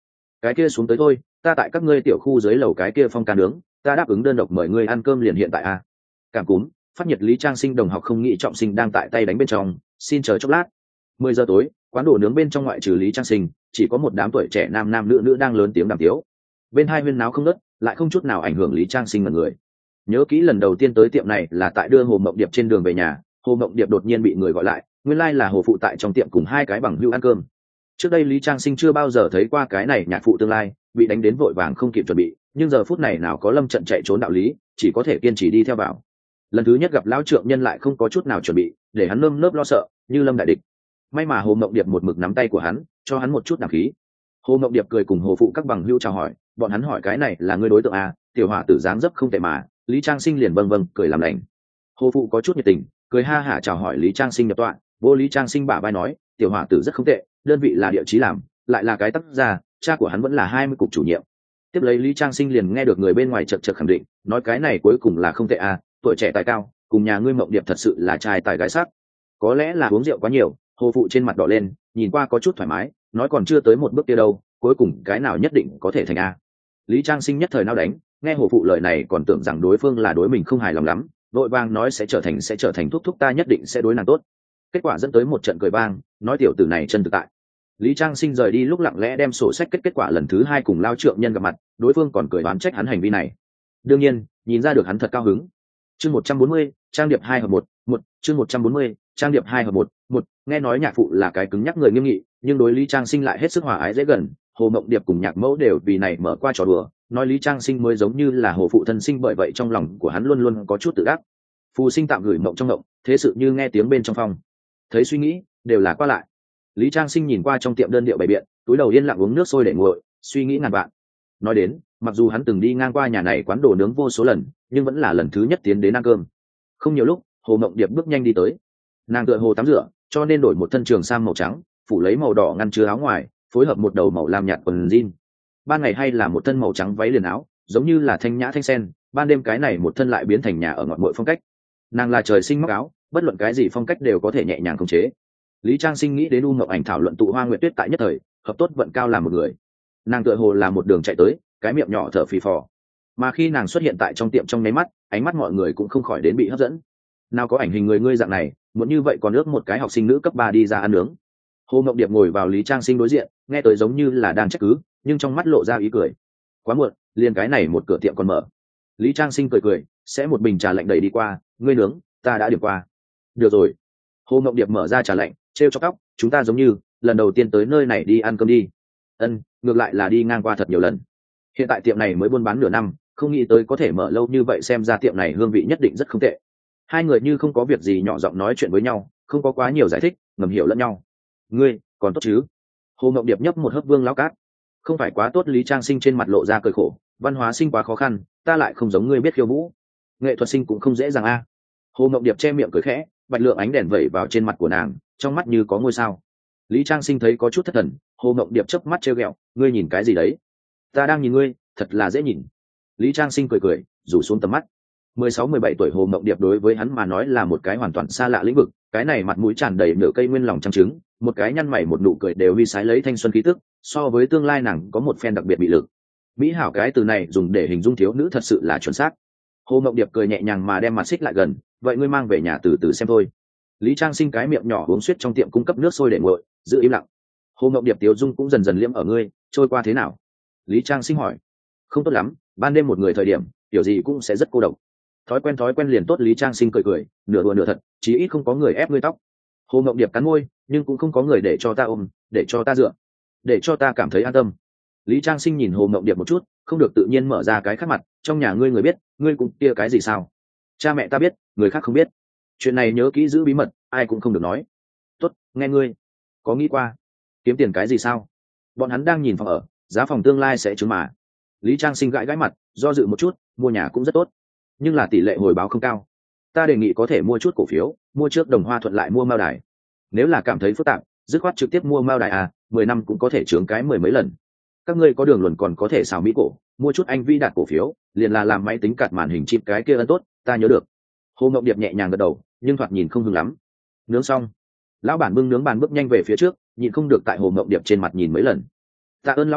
cái kia xuống tới thôi, ta tại các ngươi tiểu khu dưới lầu cái kia phong ca nướng, ta đáp ứng đơn độc mời ngươi ăn cơm liền hiện tại a. Cảm cúm phát nhiệt Lý Trang Sinh đồng học không nghĩ trọng sinh đang tại tay đánh bên trong, xin chờ chốc lát. Mười giờ tối, quán đồ nướng bên trong ngoại trừ Lý Trang Sinh, chỉ có một đám tuổi trẻ nam nam nữ nữ đang lớn tiếng đàm tiếu. Bên hai huyên náo không ngớt, lại không chút nào ảnh hưởng Lý Trang Sinh mọi người. Nhớ kỹ lần đầu tiên tới tiệm này là tại đưa Hồ Mộng Điệp trên đường về nhà, Hồ Mộng Điệp đột nhiên bị người gọi lại, nguyên lai là Hồ phụ tại trong tiệm cùng hai cái bằng hữu ăn cơm. Trước đây Lý Trang Sinh chưa bao giờ thấy qua cái này nhạc phụ tương lai, bị đánh đến vội vàng không kịp chuẩn bị, nhưng giờ phút này nào có lâm trận chạy trốn đạo lý, chỉ có thể kiên trì đi theo vào. Lần thứ nhất gặp lão trượng nhân lại không có chút nào chuẩn bị, để hắn nơm nớp lo sợ như lâm đại địch. May mà Hồ Mộng Điệp một mực nắm tay của hắn, cho hắn một chút đảm khí. Hồ Mộng Điệp cười cùng Hồ phụ các bằng hữu chào hỏi, bọn hắn hỏi cái này là người đối tượng à, tiểu hỏa tử dáng dấp không tệ mà. Lý Trang Sinh liền vâng vâng cười làm lành. Hồ phụ có chút nhiệt tình, cười ha hả chào hỏi Lý Trang Sinh nhập tọa. Vô Lý Trang Sinh bả vai nói, tiểu hỏa tử rất không tệ, đơn vị là địa chí làm, lại là cái tác gia, cha của hắn vẫn là hai mươi cục chủ nhiệm. Tiếp lấy Lý Trang Sinh liền nghe được người bên ngoài chật chật khẳng định, nói cái này cuối cùng là không tệ à, tuổi trẻ tài cao, cùng nhà ngươi Mộng Điệp thật sự là trai tài gái sắc. Có lẽ là uống rượu quá nhiều, Hồ phụ trên mặt đỏ lên, nhìn qua có chút thoải mái, nói còn chưa tới một bước kia đâu, cuối cùng cái nào nhất định có thể thành a. Lý Trang Sinh nhất thời nao đánh, nghe Hồ phụ lời này còn tưởng rằng đối phương là đối mình không hài lòng lắm, vội vàng nói sẽ trở thành sẽ trở thành thúc thúc ta nhất định sẽ đối nàng tốt. Kết quả dẫn tới một trận cười vang, nói tiểu tử này chân thực tại. Lý Trang Sinh rời đi lúc lặng lẽ đem sổ sách kết kết quả lần thứ hai cùng lao trượng nhân gặp mặt, đối phương còn cười oán trách hắn hành vi này. Đương nhiên, nhìn ra được hắn thật cao hứng. Chương một trăm bốn mươi, trang điệp hai hợp một, một, chương một trăm bốn mươi, trang điệp hai hợp một, một, nghe nói nhạc phụ là cái cứng nhắc người nghiêm nghị, nhưng đối Lý Trang Sinh lại hết sức hòa ái dễ gần, Hồ Mộng Điệp cùng nhạc mẫu đều vì này mở qua trò đùa, nói Lý Trang Sinh mới giống như là hồ phụ thân sinh, bởi vậy trong lòng của hắn luôn luôn có chút tự ác. Phù Sinh tạm gửi mộng trong mộng, thế sự như nghe tiếng bên trong phòng. Thấy suy nghĩ, đều là qua lại. Lý Trang Sinh nhìn qua trong tiệm đơn điệu bày biện, túi đầu yên lặng uống nước sôi để nguội, suy nghĩ ngàn vạn. Nói đến, mặc dù hắn từng đi ngang qua nhà này quán đồ nướng vô số lần, nhưng vẫn là lần thứ nhất tiến đến ăn cơm. Không nhiều lúc, Hồ Mộng Điệp bước nhanh đi tới. Nàng tựa hồ tắm rửa, cho nên đổi một thân trường sam màu trắng, phủ lấy màu đỏ ngăn chứa áo ngoài, phối hợp một đầu màu lam nhạt quần jean. Ban ngày hay là một thân màu trắng váy liền áo, giống như là thanh nhã thanh sen, ban đêm cái này một thân lại biến thành nhà ở ngọn muội phong cách. Nàng là trời sinh móc áo, bất luận cái gì phong cách đều có thể nhẹ nhàng khống chế. Lý Trang Sinh nghĩ đến U Ngọc Ảnh thảo luận tụ Hoa Nguyệt Tuyết tại nhất thời, hợp tốt vận cao làm một người. Nàng tựa hồ là một đường chạy tới, cái miệng nhỏ thở phì phò. Mà khi nàng xuất hiện tại trong tiệm trong nháy mắt, ánh mắt mọi người cũng không khỏi đến bị hấp dẫn. Nào có ảnh hình người ngươi dạng này, muốn như vậy còn ước một cái học sinh nữ cấp ba đi ra ăn nướng. Hồ Mộng Điệp ngồi vào Lý Trang Sinh đối diện, nghe tới giống như là đang trách cứ, nhưng trong mắt lộ ra ý cười. Quá muộn, liền cái này một cửa tiệm còn mở. Lý Trang Sinh cười cười, sẽ một bình trà lạnh đẩy đi qua, ngươi nướng, ta đã điểm qua. Được rồi. Hồ Mộng Điệp mở ra trà lạnh, trêu cho tóc, chúng ta giống như lần đầu tiên tới nơi này đi ăn cơm đi. Ân, ngược lại là đi ngang qua thật nhiều lần. Hiện tại tiệm này mới buôn bán nửa năm, không nghĩ tới có thể mở lâu như vậy, xem ra tiệm này hương vị nhất định rất không tệ. Hai người như không có việc gì nhỏ giọng nói chuyện với nhau, không có quá nhiều giải thích, ngầm hiểu lẫn nhau. Ngươi còn tốt chứ? Hồ Mộng Điệp nhấp một hớp vương lão cát. Không phải quá tốt. Lý Trang Sinh trên mặt lộ ra cười khổ, văn hóa sinh quá khó khăn, ta lại không giống ngươi biết khiêu vũ, nghệ thuật sinh cũng không dễ dàng a. Hồ Mộng Điệp che miệng cười khẽ, bạch lượng ánh đèn vẩy vào trên mặt của nàng, trong mắt như có ngôi sao. Lý Trang Sinh thấy có chút thất thần, Hồ Mộng Điệp chớp mắt trêu ghẹo, ngươi nhìn cái gì đấy? Ta đang nhìn ngươi, thật là dễ nhìn. Lý Trang Sinh cười cười, rủ xuống tầm mắt. mười sáu mười bảy tuổi Hồ Mộng Điệp đối với hắn mà nói là một cái hoàn toàn xa lạ lĩnh vực, cái này mặt mũi tràn đầy nửa cây nguyên lòng trắng trứng, một cái nhăn mày một nụ cười đều huy sái lấy thanh xuân khí tức, so với tương lai nàng có một phen đặc biệt bị lực. Mỹ hảo cái từ này dùng để hình dung thiếu nữ thật sự là chuẩn xác. Hồ Mộng Điệp cười nhẹ nhàng mà đem mặt xích lại gần, vậy ngươi mang về nhà từ từ xem thôi. Lý Trang Sinh cái miệng nhỏ uống suýt trong tiệm cung cấp nước sôi để nguội, giữ im lặng. Hồ Mộng Điệp tiếu dung cũng dần dần liễm ở ngươi, trôi qua thế nào? Lý Trang Sinh hỏi. Không tốt lắm, ban đêm một người thời điểm, kiểu gì cũng sẽ rất cô độc. Thói quen thói quen liền tốt. Lý Trang Sinh cười cười, nửa đùa nửa thật, chí ít không có người ép ngươi tóc. Hồ Mộng Điệp cắn môi, nhưng cũng không có người để cho ta ôm, để cho ta dựa, để cho ta cảm thấy an tâm. Lý Trang Sinh nhìn Hồ Mộng Điệp một chút, không được tự nhiên mở ra cái khác mặt, trong nhà ngươi người biết, ngươi cũng kia cái gì sao? Cha mẹ ta biết, người khác không biết. Chuyện này nhớ kỹ giữ bí mật, ai cũng không được nói. Tốt, nghe ngươi. Có nghĩ qua kiếm tiền cái gì sao? Bọn hắn đang nhìn phòng ở, giá phòng tương lai sẽ trứng mà. Lý Trang Sinh gãi gãi mặt, do dự một chút, mua nhà cũng rất tốt, nhưng là tỷ lệ hồi báo không cao. Ta đề nghị có thể mua chút cổ phiếu, mua trước Đồng Hoa Thuận lại mua Mao Đài. Nếu là cảm thấy phức tạp, dứt khoát trực tiếp mua Mao Đài à, mười năm cũng có thể trướng cái mười mấy lần. Các ngươi có đường luận còn có thể xào Mỹ cổ, mua chút Anh Vi đạt cổ phiếu, liền là làm máy tính cạt màn hình chip cái kia ân tốt, ta nhớ được. Hồ Mộng Điệp nhẹ nhàng gật đầu, nhưng thoạt nhìn không hưng lắm. Nướng xong, lão bản bưng nướng bàn bước nhanh về phía trước, nhịn không được tại Hồ Mộng Điệp trên mặt nhìn mấy lần. Tạ ơn lão bản,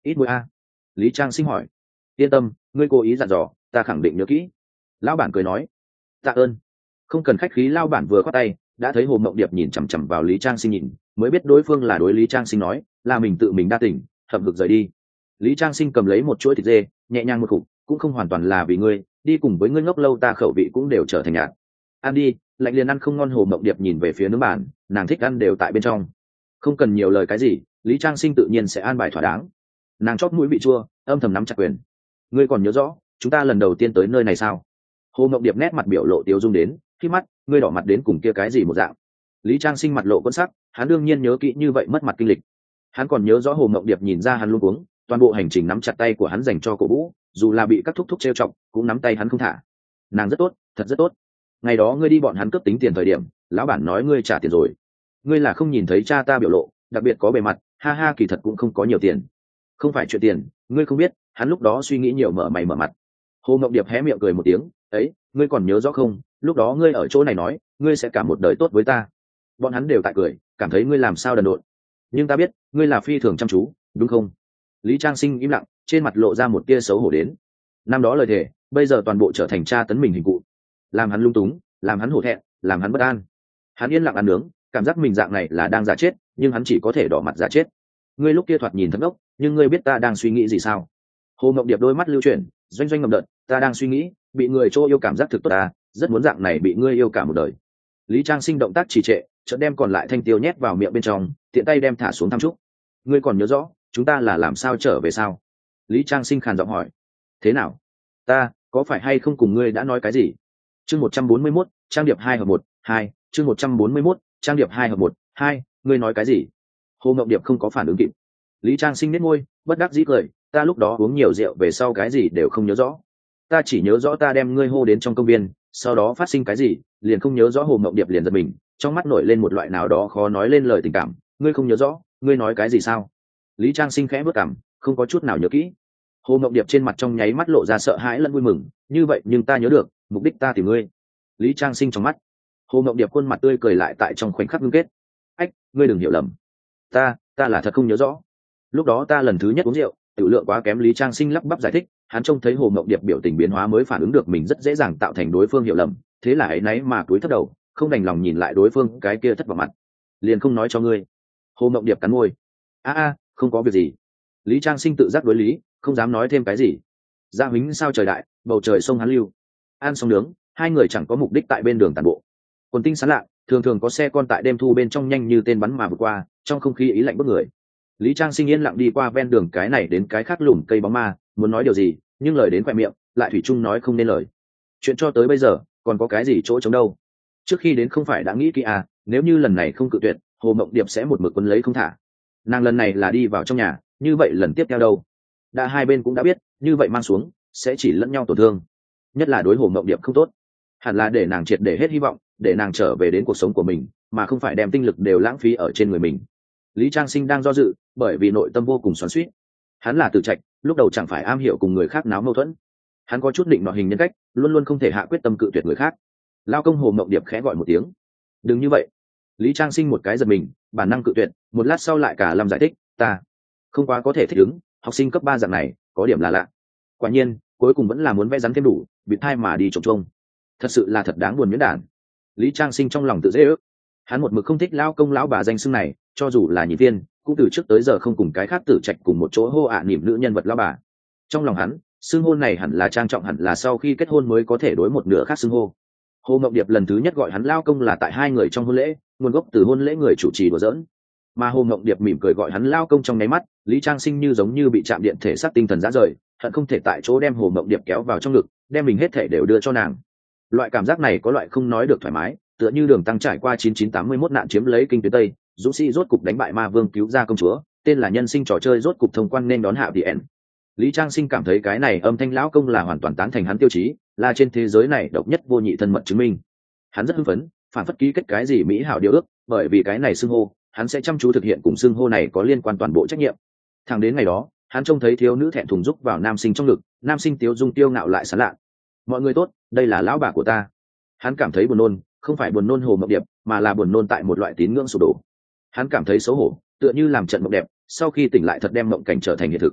ít muối a. Lý Trang Sinh hỏi. Yên tâm, ngươi cố ý dặn dò, ta khẳng định nhớ kỹ. Lão bản cười nói. Tạ ơn. Không cần khách khí, lão bản vừa khoát tay, đã thấy Hồ Mộng Điệp nhìn chằm chằm vào Lý Trang Sinh nhìn, mới biết đối phương là đối Lý Trang Sinh nói, là mình tự mình đa tình, hậm hực rời đi. Lý Trang Sinh cầm lấy một chuỗi thịt dê, nhẹ nhàng một khục, cũng không hoàn toàn là vì ngươi, đi cùng với ngươi ngốc lâu ta khẩu vị cũng đều trở thành nhạt. Ăn đi, lạnh liền ăn không ngon. Hồ Mộng Điệp nhìn về phía nướng bản, nàng thích ăn đều tại bên trong, không cần nhiều lời cái gì, Lý Trang Sinh tự nhiên sẽ an bài thỏa đáng. Nàng chót mũi vị chua, âm thầm nắm chặt quyền. Ngươi còn nhớ rõ chúng ta lần đầu tiên tới nơi này sao? Hồ Mộng Điệp nét mặt biểu lộ tiêu dung đến, khi mắt, ngươi đỏ mặt đến cùng kia cái gì một dạng. Lý Trang Sinh mặt lộ quân sắc, hắn đương nhiên nhớ kỹ như vậy mất mặt kinh lịch. Hắn còn nhớ rõ Hồ Mộng Điệp nhìn ra hắn luôn uống, toàn bộ hành trình nắm chặt tay của hắn dành cho cổ vũ, dù là bị các thúc thúc trêu chọc, cũng nắm tay hắn không thả. Nàng rất tốt, thật rất tốt. Ngày đó ngươi đi bọn hắn cướp tính tiền thời điểm, lão bản nói ngươi trả tiền rồi. Ngươi là không nhìn thấy cha ta biểu lộ, đặc biệt có bề mặt, ha ha, kỳ thật cũng không có nhiều tiền. Không phải chuyện tiền, ngươi không biết, hắn lúc đó suy nghĩ nhiều, mở mày mở mặt. Hồ Mộng Điệp hé miệng cười một tiếng, ấy, ngươi còn nhớ rõ không, lúc đó ngươi ở chỗ này nói, ngươi sẽ cả một đời tốt với ta. Bọn hắn đều tại cười, cảm thấy ngươi làm sao đần độn. Nhưng ta biết, ngươi là phi thường chăm chú, đúng không? Lý Trang Sinh im lặng, trên mặt lộ ra một tia xấu hổ đến. Năm đó lời thề, bây giờ toàn bộ trở thành tra tấn mình hình cụ, làm hắn lung túng, làm hắn hổ thẹn, làm hắn bất an. Hắn yên lặng ăn nướng, cảm giác mình dạng này là đang giả chết, nhưng hắn chỉ có thể đỏ mặt giả chết. Ngươi lúc kia thoạt nhìn thấm ốc, nhưng ngươi biết ta đang suy nghĩ gì sao? Hồ Mộng Điệp đôi mắt lưu chuyển, doanh doanh ngầm đợt, ta đang suy nghĩ, bị người chỗ yêu cảm giác thực tốt ta, rất muốn dạng này bị ngươi yêu cả một đời. Lý Trang Sinh động tác trì trệ, chợt đem còn lại thanh tiêu nhét vào miệng bên trong, tiện tay đem thả xuống thăm trúc. Ngươi còn nhớ rõ chúng ta là làm sao trở về sao? Lý Trang Sinh khàn giọng hỏi. Thế nào? Ta có phải hay không cùng ngươi đã nói cái gì? Chương một trăm bốn mươi mốt, trang điệp hai hợp một, hai. Chương một trăm bốn mươi mốt, trang điệp hai hợp một, hai. Ngươi nói cái gì? Hồ Mộng Điệp không có phản ứng kịp. Lý Trang Sinh nhếch môi, bất đắc dĩ cười, ta lúc đó uống nhiều rượu về sau cái gì đều không nhớ rõ. Ta chỉ nhớ rõ ta đem ngươi hô đến trong công viên, sau đó phát sinh cái gì, liền không nhớ rõ. Hồ Mộng Điệp liền giật mình, trong mắt nổi lên một loại nào đó khó nói lên lời tình cảm. Ngươi không nhớ rõ, ngươi nói cái gì sao? Lý Trang Sinh khẽ bước cằm, không có chút nào nhớ kỹ. Hồ Mộng Điệp trên mặt trong nháy mắt lộ ra sợ hãi lẫn vui mừng, như vậy nhưng ta nhớ được, mục đích ta tìm ngươi. Lý Trang Sinh trong mắt, Hồ Mộng Điệp khuôn mặt tươi cười lại tại trong khoảnh khắc ngưng kết. Ách, ngươi đừng hiểu lầm, ta, ta là thật không nhớ rõ. Lúc đó ta lần thứ nhất uống rượu, tiểu lượng quá kém. Lý Trang Sinh lắp bắp giải thích, hắn trông thấy Hồ Mộng Điệp biểu tình biến hóa mới phản ứng được mình rất dễ dàng tạo thành đối phương hiểu lầm, thế là ấy náy mà cúi thấp đầu, không đành lòng nhìn lại đối phương cái kia thất vọng mặt. Liền không nói cho ngươi. Hồ Mộng Điệp cắn môi. A a, không có việc gì. Lý Trang Sinh tự giác đối lý, không dám nói thêm cái gì. Gia Huỳnh sao trời đại, bầu trời sông hắn lưu. Ăn xong nướng, hai người chẳng có mục đích tại bên đường tản bộ. Quần tinh sáng lạ, thường thường có xe con tại đêm thu bên trong nhanh như tên bắn mà vượt qua, trong không khí ý lạnh bức người. Lý Trang Sinh yên lặng đi qua ven đường cái này đến cái khác lùm cây bóng ma, muốn nói điều gì, nhưng lời đến khoe miệng, lại thủy chung nói không nên lời. Chuyện cho tới bây giờ, còn có cái gì chỗ trống đâu? Trước khi đến không phải đã nghĩ kỹ à, nếu như lần này không cự tuyệt, Hồ Mộng Điệp sẽ một mực quấn lấy không thả. Nàng lần này là đi vào trong nhà, như vậy lần tiếp theo đâu? Đã hai bên cũng đã biết, như vậy mang xuống sẽ chỉ lẫn nhau tổn thương, nhất là đối Hồ Mộng Điệp không tốt. Hẳn là để nàng triệt để hết hy vọng, để nàng trở về đến cuộc sống của mình, mà không phải đem tinh lực đều lãng phí ở trên người mình. Lý Trang Sinh đang do dự, bởi vì nội tâm vô cùng xoắn xuýt. Hắn là Từ Trạch, lúc đầu chẳng phải am hiểu cùng người khác náo mâu thuẫn. Hắn có chút định nọ hình nhân cách, luôn luôn không thể hạ quyết tâm cự tuyệt người khác. Lao công Hồ Mộng Điệp khẽ gọi một tiếng. Đừng như vậy. Lý Trang Sinh một cái giật mình, bản năng cự tuyệt, một lát sau lại cả lâm giải thích, ta không quá có thể thích ứng, học sinh cấp ba dạng này, có điểm là lạ. Quả nhiên, cuối cùng vẫn là muốn vẽ rắn thêm đủ, bị thai mà đi trồng trông. Thật sự là thật đáng buồn miễn đản. Lý Trang Sinh trong lòng tự dễ ước. Hắn một mực không thích lao công lão bà danh xưng này, cho dù là nhị viên, cũng từ trước tới giờ không cùng cái khác Tử Trạch cùng một chỗ hô ạ à niệm nữ nhân vật lão bà. Trong lòng hắn, xưng hôn này hẳn là trang trọng, hẳn là sau khi kết hôn mới có thể đối một nửa khác xưng hô. Hồ Mộng Điệp lần thứ nhất gọi hắn lao công là tại hai người trong hôn lễ, nguồn gốc từ hôn lễ người chủ trì đùa giỡn. Mà Hồ Mộng Điệp mỉm cười gọi hắn lao công trong nháy mắt, Lý Trang Sinh như giống như bị chạm điện thể xác tinh thần rã rời, hận không thể tại chỗ đem Hồ Mộng Điệp kéo vào trong ngực, đem mình hết thể đều đưa cho nàng. Loại cảm giác này có loại không nói được thoải mái, tựa như Đường Tăng trải qua chín chín tám mươi mốt nạn chiếm lấy kinh tuyến Tây, dũng sĩ rốt cục đánh bại ma vương cứu ra công chúa, tên là nhân sinh trò chơi rốt cục thông quan nên đón hạ Tien. Lý Trang Sinh cảm thấy cái này âm thanh lão công là hoàn toàn tán thành hắn tiêu chí, là trên thế giới này độc nhất vô nhị thân mật chứng minh. Hắn rất hưng phấn, phản phất ký kết cái gì mỹ hảo điều ước, bởi vì cái này xưng hô, hắn sẽ chăm chú thực hiện cùng xưng hô này có liên quan toàn bộ trách nhiệm. Thẳng đến ngày đó, hắn trông thấy thiếu nữ thẹn thùng giúp vào nam sinh trong ngực, nam sinh tiêu dung tiêu ngạo lại sán lạ. Mọi người tốt, đây là lão bà của ta. Hắn cảm thấy buồn nôn, không phải buồn nôn Hồ Mộng Điệp, mà là buồn nôn tại một loại tín ngưỡng sụp đổ. Hắn cảm thấy xấu hổ, tựa như làm trận mộng đẹp, sau khi tỉnh lại thật đem mộng cảnh trở thành hiện thực.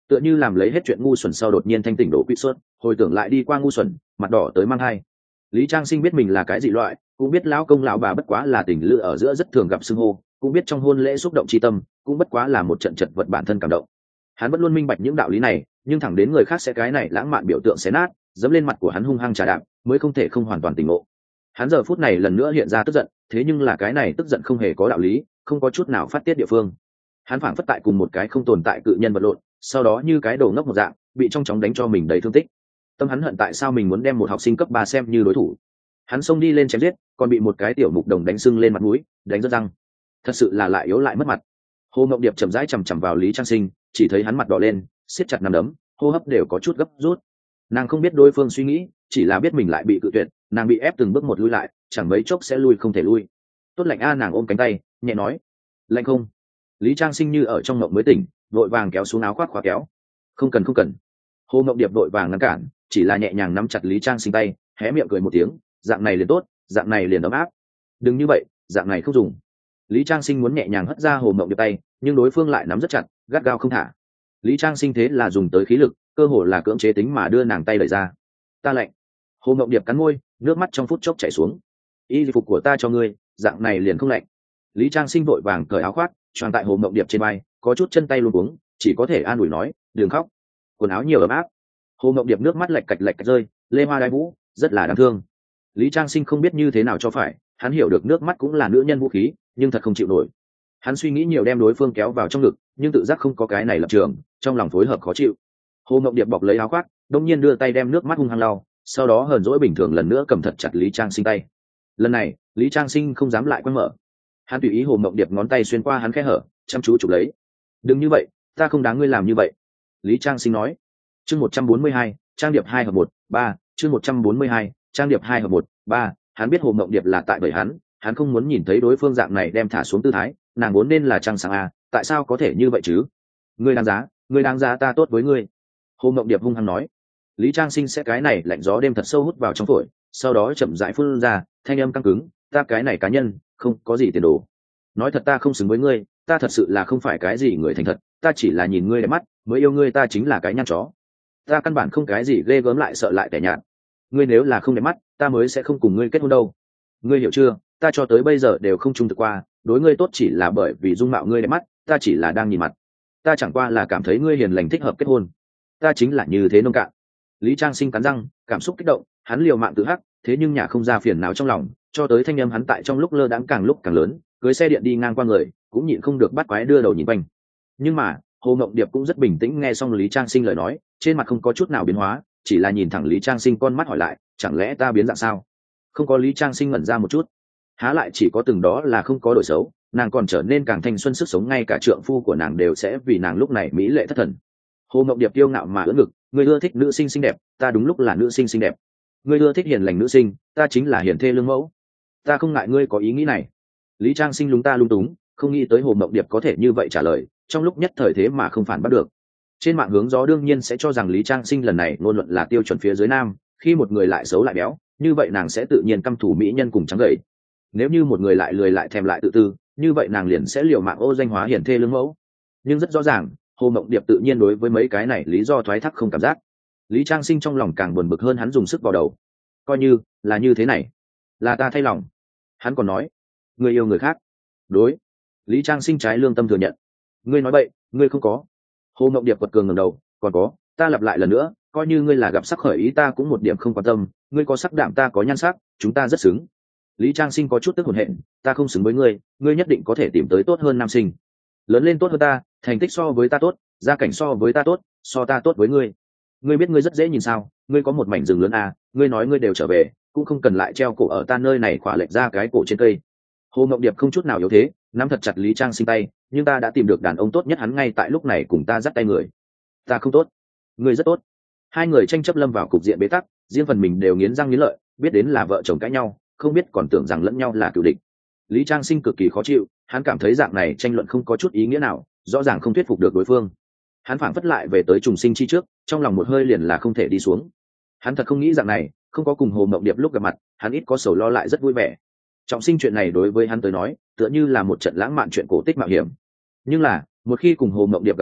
tựa như làm lấy hết chuyện ngu xuẩn sau đột nhiên thanh tỉnh đổ quỵ suốt, hồi tưởng lại đi qua ngu xuẩn, mặt đỏ tới mang hai. Lý Trang Sinh biết mình là cái dị loại, cũng biết lão công lão bà bất quá là tình lữ ở giữa rất thường gặp xưng hô, cũng biết trong hôn lễ xúc động chi tâm, cũng bất quá là một trận chật vật bản thân cảm động. Hắn vẫn luôn minh bạch những đạo lý này, nhưng thẳng đến người khác sẽ cái này lãng mạn biểu tượng xé nát, dẫm lên mặt của hắn hung hăng trà đạp, mới không thể không hoàn toàn tỉnh ngộ. Hắn giờ phút này lần nữa hiện ra tức giận, thế nhưng là cái này tức giận không hề có đạo lý, không có chút nào phát tiết địa phương. Hắn phảng phất tại cùng một cái không tồn tại cự nhân vật lộn, sau đó như cái đồ ngốc một dạng, bị trong chóng đánh cho mình đầy thương tích. Tâm hắn hận tại sao mình muốn đem một học sinh cấp ba xem như đối thủ. Hắn xông đi lên chém giết, còn bị một cái tiểu mục đồng đánh sưng lên mặt mũi, đánh rớt răng. Thật sự là lại yếu lại mất mặt. Hồ Mộng Điệp chậm rãi chằm chằm vào Lý Trang Sinh, chỉ thấy hắn mặt đỏ lên, siết chặt nắm đấm, hô hấp đều có chút gấp rút. Nàng không biết đối phương suy nghĩ, chỉ là biết mình lại bị cự tuyệt, nàng bị ép từng bước một lui lại, chẳng mấy chốc sẽ lui không thể lui. Tốt lạnh a, nàng ôm cánh tay, nhẹ nói, lạnh không? Lý Trang Sinh như ở trong mộng mới tỉnh, vội vàng kéo xuống áo khoác khóa kéo. Không cần không cần. Hồ Mộng Điệp vội vàng ngăn cản, chỉ là nhẹ nhàng nắm chặt Lý Trang Sinh tay, hé miệng cười một tiếng, dạng này liền tốt, dạng này liền ấm áp. Đừng như vậy, dạng này không dùng. Lý Trang Sinh muốn nhẹ nhàng hất ra Hồ Mộng Điệp tay, nhưng đối phương lại nắm rất chặt, gắt gao không thả. Lý Trang Sinh thế là dùng tới khí lực, cơ hồ là cưỡng chế tính mà đưa nàng tay đẩy ra. Ta lạnh. Hồ Mộng Điệp cắn môi, nước mắt trong phút chốc chảy xuống. Y phục của ta cho ngươi, dạng này liền không lạnh. Lý Trang Sinh vội vàng cởi áo khoác, choàng tại Hồ Mộng Điệp trên vai, có chút chân tay luống cuống, chỉ có thể an ủi nói, đừng khóc, quần áo nhiều ấm áp. Hồ Mộng Điệp nước mắt lạch cạch lạch cạch rơi, lê hoa đai vũ, rất là đáng thương. Lý Trang Sinh không biết như thế nào cho phải, hắn hiểu được nước mắt cũng là nữ nhân vũ khí, nhưng thật không chịu nổi. Hắn suy nghĩ nhiều đem đối phương kéo vào trong ngực, nhưng tự giác không có cái này lập trường, trong lòng phối hợp khó chịu. Hồ Mộng Điệp bọc lấy áo khoác, đông nhiên đưa tay đem nước mắt hung hăng lau, sau đó hờn dỗi bình thường lần nữa cầm thật chặt Lý Trang Sinh tay. Lần này, Lý Trang Sinh không dám lại quăng mở. Hắn tùy ý Hồ Mộng Điệp ngón tay xuyên qua hắn khe hở, chăm chú chụp lấy. Đừng như vậy, ta không đáng ngươi làm như vậy. Lý Trang Sinh nói. Chương một trăm bốn mươi hai, trang điệp hai hợp một, ba. Chương một trăm bốn mươi hai, trang điệp hai hợp một, ba. Hắn biết Hồ Mộng Điệp là tại bởi hắn, hắn không muốn nhìn thấy đối phương dạng này đem thả xuống tư thái, nàng vốn nên là trăng sáng a, tại sao có thể như vậy chứ? Ngươi đáng giá, ngươi đáng giá ta tốt với ngươi. Hồ Mộng Điệp hung hăng nói. Lý Trang Sinh sẽ cái này lạnh gió đêm thật sâu hút vào trong phổi, sau đó chậm rãi phun ra, thanh âm căng cứng, ta cái này cá nhân, không có gì tiền đồ. Nói thật ta không xứng với ngươi, ta thật sự là không phải cái gì người thành thật, ta chỉ là nhìn ngươi đẹp mắt, mới yêu ngươi, ta chính là cái nhăn chó. Ta căn bản không cái gì ghê gớm lại sợ lại tẻ nhạt. Ngươi nếu là không đẹp mắt, ta mới sẽ không cùng ngươi kết hôn đâu. Ngươi hiểu chưa, ta cho tới bây giờ đều không trung thực qua, đối ngươi tốt chỉ là bởi vì dung mạo ngươi đẹp mắt, ta chỉ là đang nhìn mặt. Ta chẳng qua là cảm thấy ngươi hiền lành thích hợp kết hôn. Ta chính là như thế nông cạn. Lý Trang Sinh cắn răng, cảm xúc kích động, hắn liều mạng tự hắc, thế nhưng nhà không ra phiền não trong lòng, cho tới thanh âm hắn tại trong lúc lơ đãng càng lúc càng lớn, cưới xe điện đi ngang qua người, cũng nhịn không được bắt quái đưa đầu nhìn quanh. Nhưng mà, Hồ Mộng Điệp cũng rất bình tĩnh nghe xong Lý Trang Sinh lời nói, trên mặt không có chút nào biến hóa, chỉ là nhìn thẳng Lý Trang Sinh con mắt hỏi lại, chẳng lẽ ta biến dạng sao? Không có. Lý Trang Sinh ngẩn ra một chút, há lại chỉ có từng đó là không có đổi xấu, nàng còn trở nên càng thanh xuân sức sống, ngay cả trượng phu của nàng đều sẽ vì nàng lúc này mỹ lệ thất thần. Hồ Mộng Điệp kiêu ngạo mà ưỡn ngực, người ưa thích nữ sinh xinh đẹp, ta đúng lúc là nữ sinh xinh đẹp. Ngươi ưa thích hiền lành nữ sinh, ta chính là hiền thê lương mẫu. Ta không ngại ngươi có ý nghĩ này. Lý Trang Sinh lúng ta lung túng, không nghĩ tới Hồ Mộng Điệp có thể như vậy trả lời, trong lúc nhất thời thế mà không phản bắt được. Trên mạng hướng gió đương nhiên sẽ cho rằng Lý Trang Sinh lần này ngôn luận là tiêu chuẩn phía dưới nam, khi một người lại xấu lại béo, như vậy nàng sẽ tự nhiên căm thù mỹ nhân cùng trắng gầy. Nếu như một người lại lười lại thèm lại tự tư, như vậy nàng liền sẽ liều mạng ô danh hóa hiền thê lương mẫu. Nhưng rất rõ ràng, Hồ Mộng Điệp tự nhiên đối với mấy cái này lý do thoái thác không cảm giác. Lý Trang Sinh trong lòng càng buồn bực hơn, hắn dùng sức vào đầu. Coi như là như thế này, là ta thay lòng. Hắn còn nói, người yêu người khác. Đối. Lý Trang Sinh trái lương tâm thừa nhận. Ngươi nói bậy, ngươi không có. Hồ Mộng Điệp quật cường ngẩng đầu, còn có, ta lặp lại lần nữa, coi như ngươi là gặp sắc khởi ý, ta cũng một điểm không quan tâm, ngươi có sắc đảm ta có nhan sắc, chúng ta rất xứng. Lý Trang Sinh có chút tức hồn hện, ta không xứng với ngươi, ngươi nhất định có thể tìm tới tốt hơn nam sinh, lớn lên tốt hơn ta, thành tích so với ta tốt, gia cảnh so với ta tốt, so ta tốt với ngươi. Ngươi biết ngươi rất dễ nhìn sao? Ngươi có một mảnh rừng lớn à, ngươi nói ngươi đều trở về, cũng không cần lại treo cổ ở ta nơi này khỏa lệch ra cái cổ trên cây. Hồ Mộng Điệp không chút nào yếu thế, nắm thật chặt Lý Trang Sinh tay, nhưng ta đã tìm được đàn ông tốt nhất, hắn ngay tại lúc này cùng ta dắt tay người. Ta không tốt, ngươi rất tốt. Hai người tranh chấp lâm vào cục diện bế tắc, riêng phần mình đều nghiến răng nghiến lợi, biết đến là vợ chồng cãi nhau, không biết còn tưởng rằng lẫn nhau là cựu địch. Lý Trang Sinh cực kỳ khó chịu, hắn cảm thấy dạng này tranh luận không có chút ý nghĩa nào, rõ ràng không thuyết phục được đối phương. Hắn phảng phất lại về tới trùng sinh chi trước, trong lòng một hơi liền là không thể đi xuống. Hắn thật không nghĩ dạng này, không có cùng Hồ Mộng Điệp lúc gặp mặt, hắn ít có sầu lo lại rất vui vẻ. Trọng sinh chuyện này đối với hắn tới nói, tựa như là một trận lãng mạn chuyện cổ tích mạo hiểm. Nhưng là, một khi cùng Hồ Mộng Điệp gặp mặt,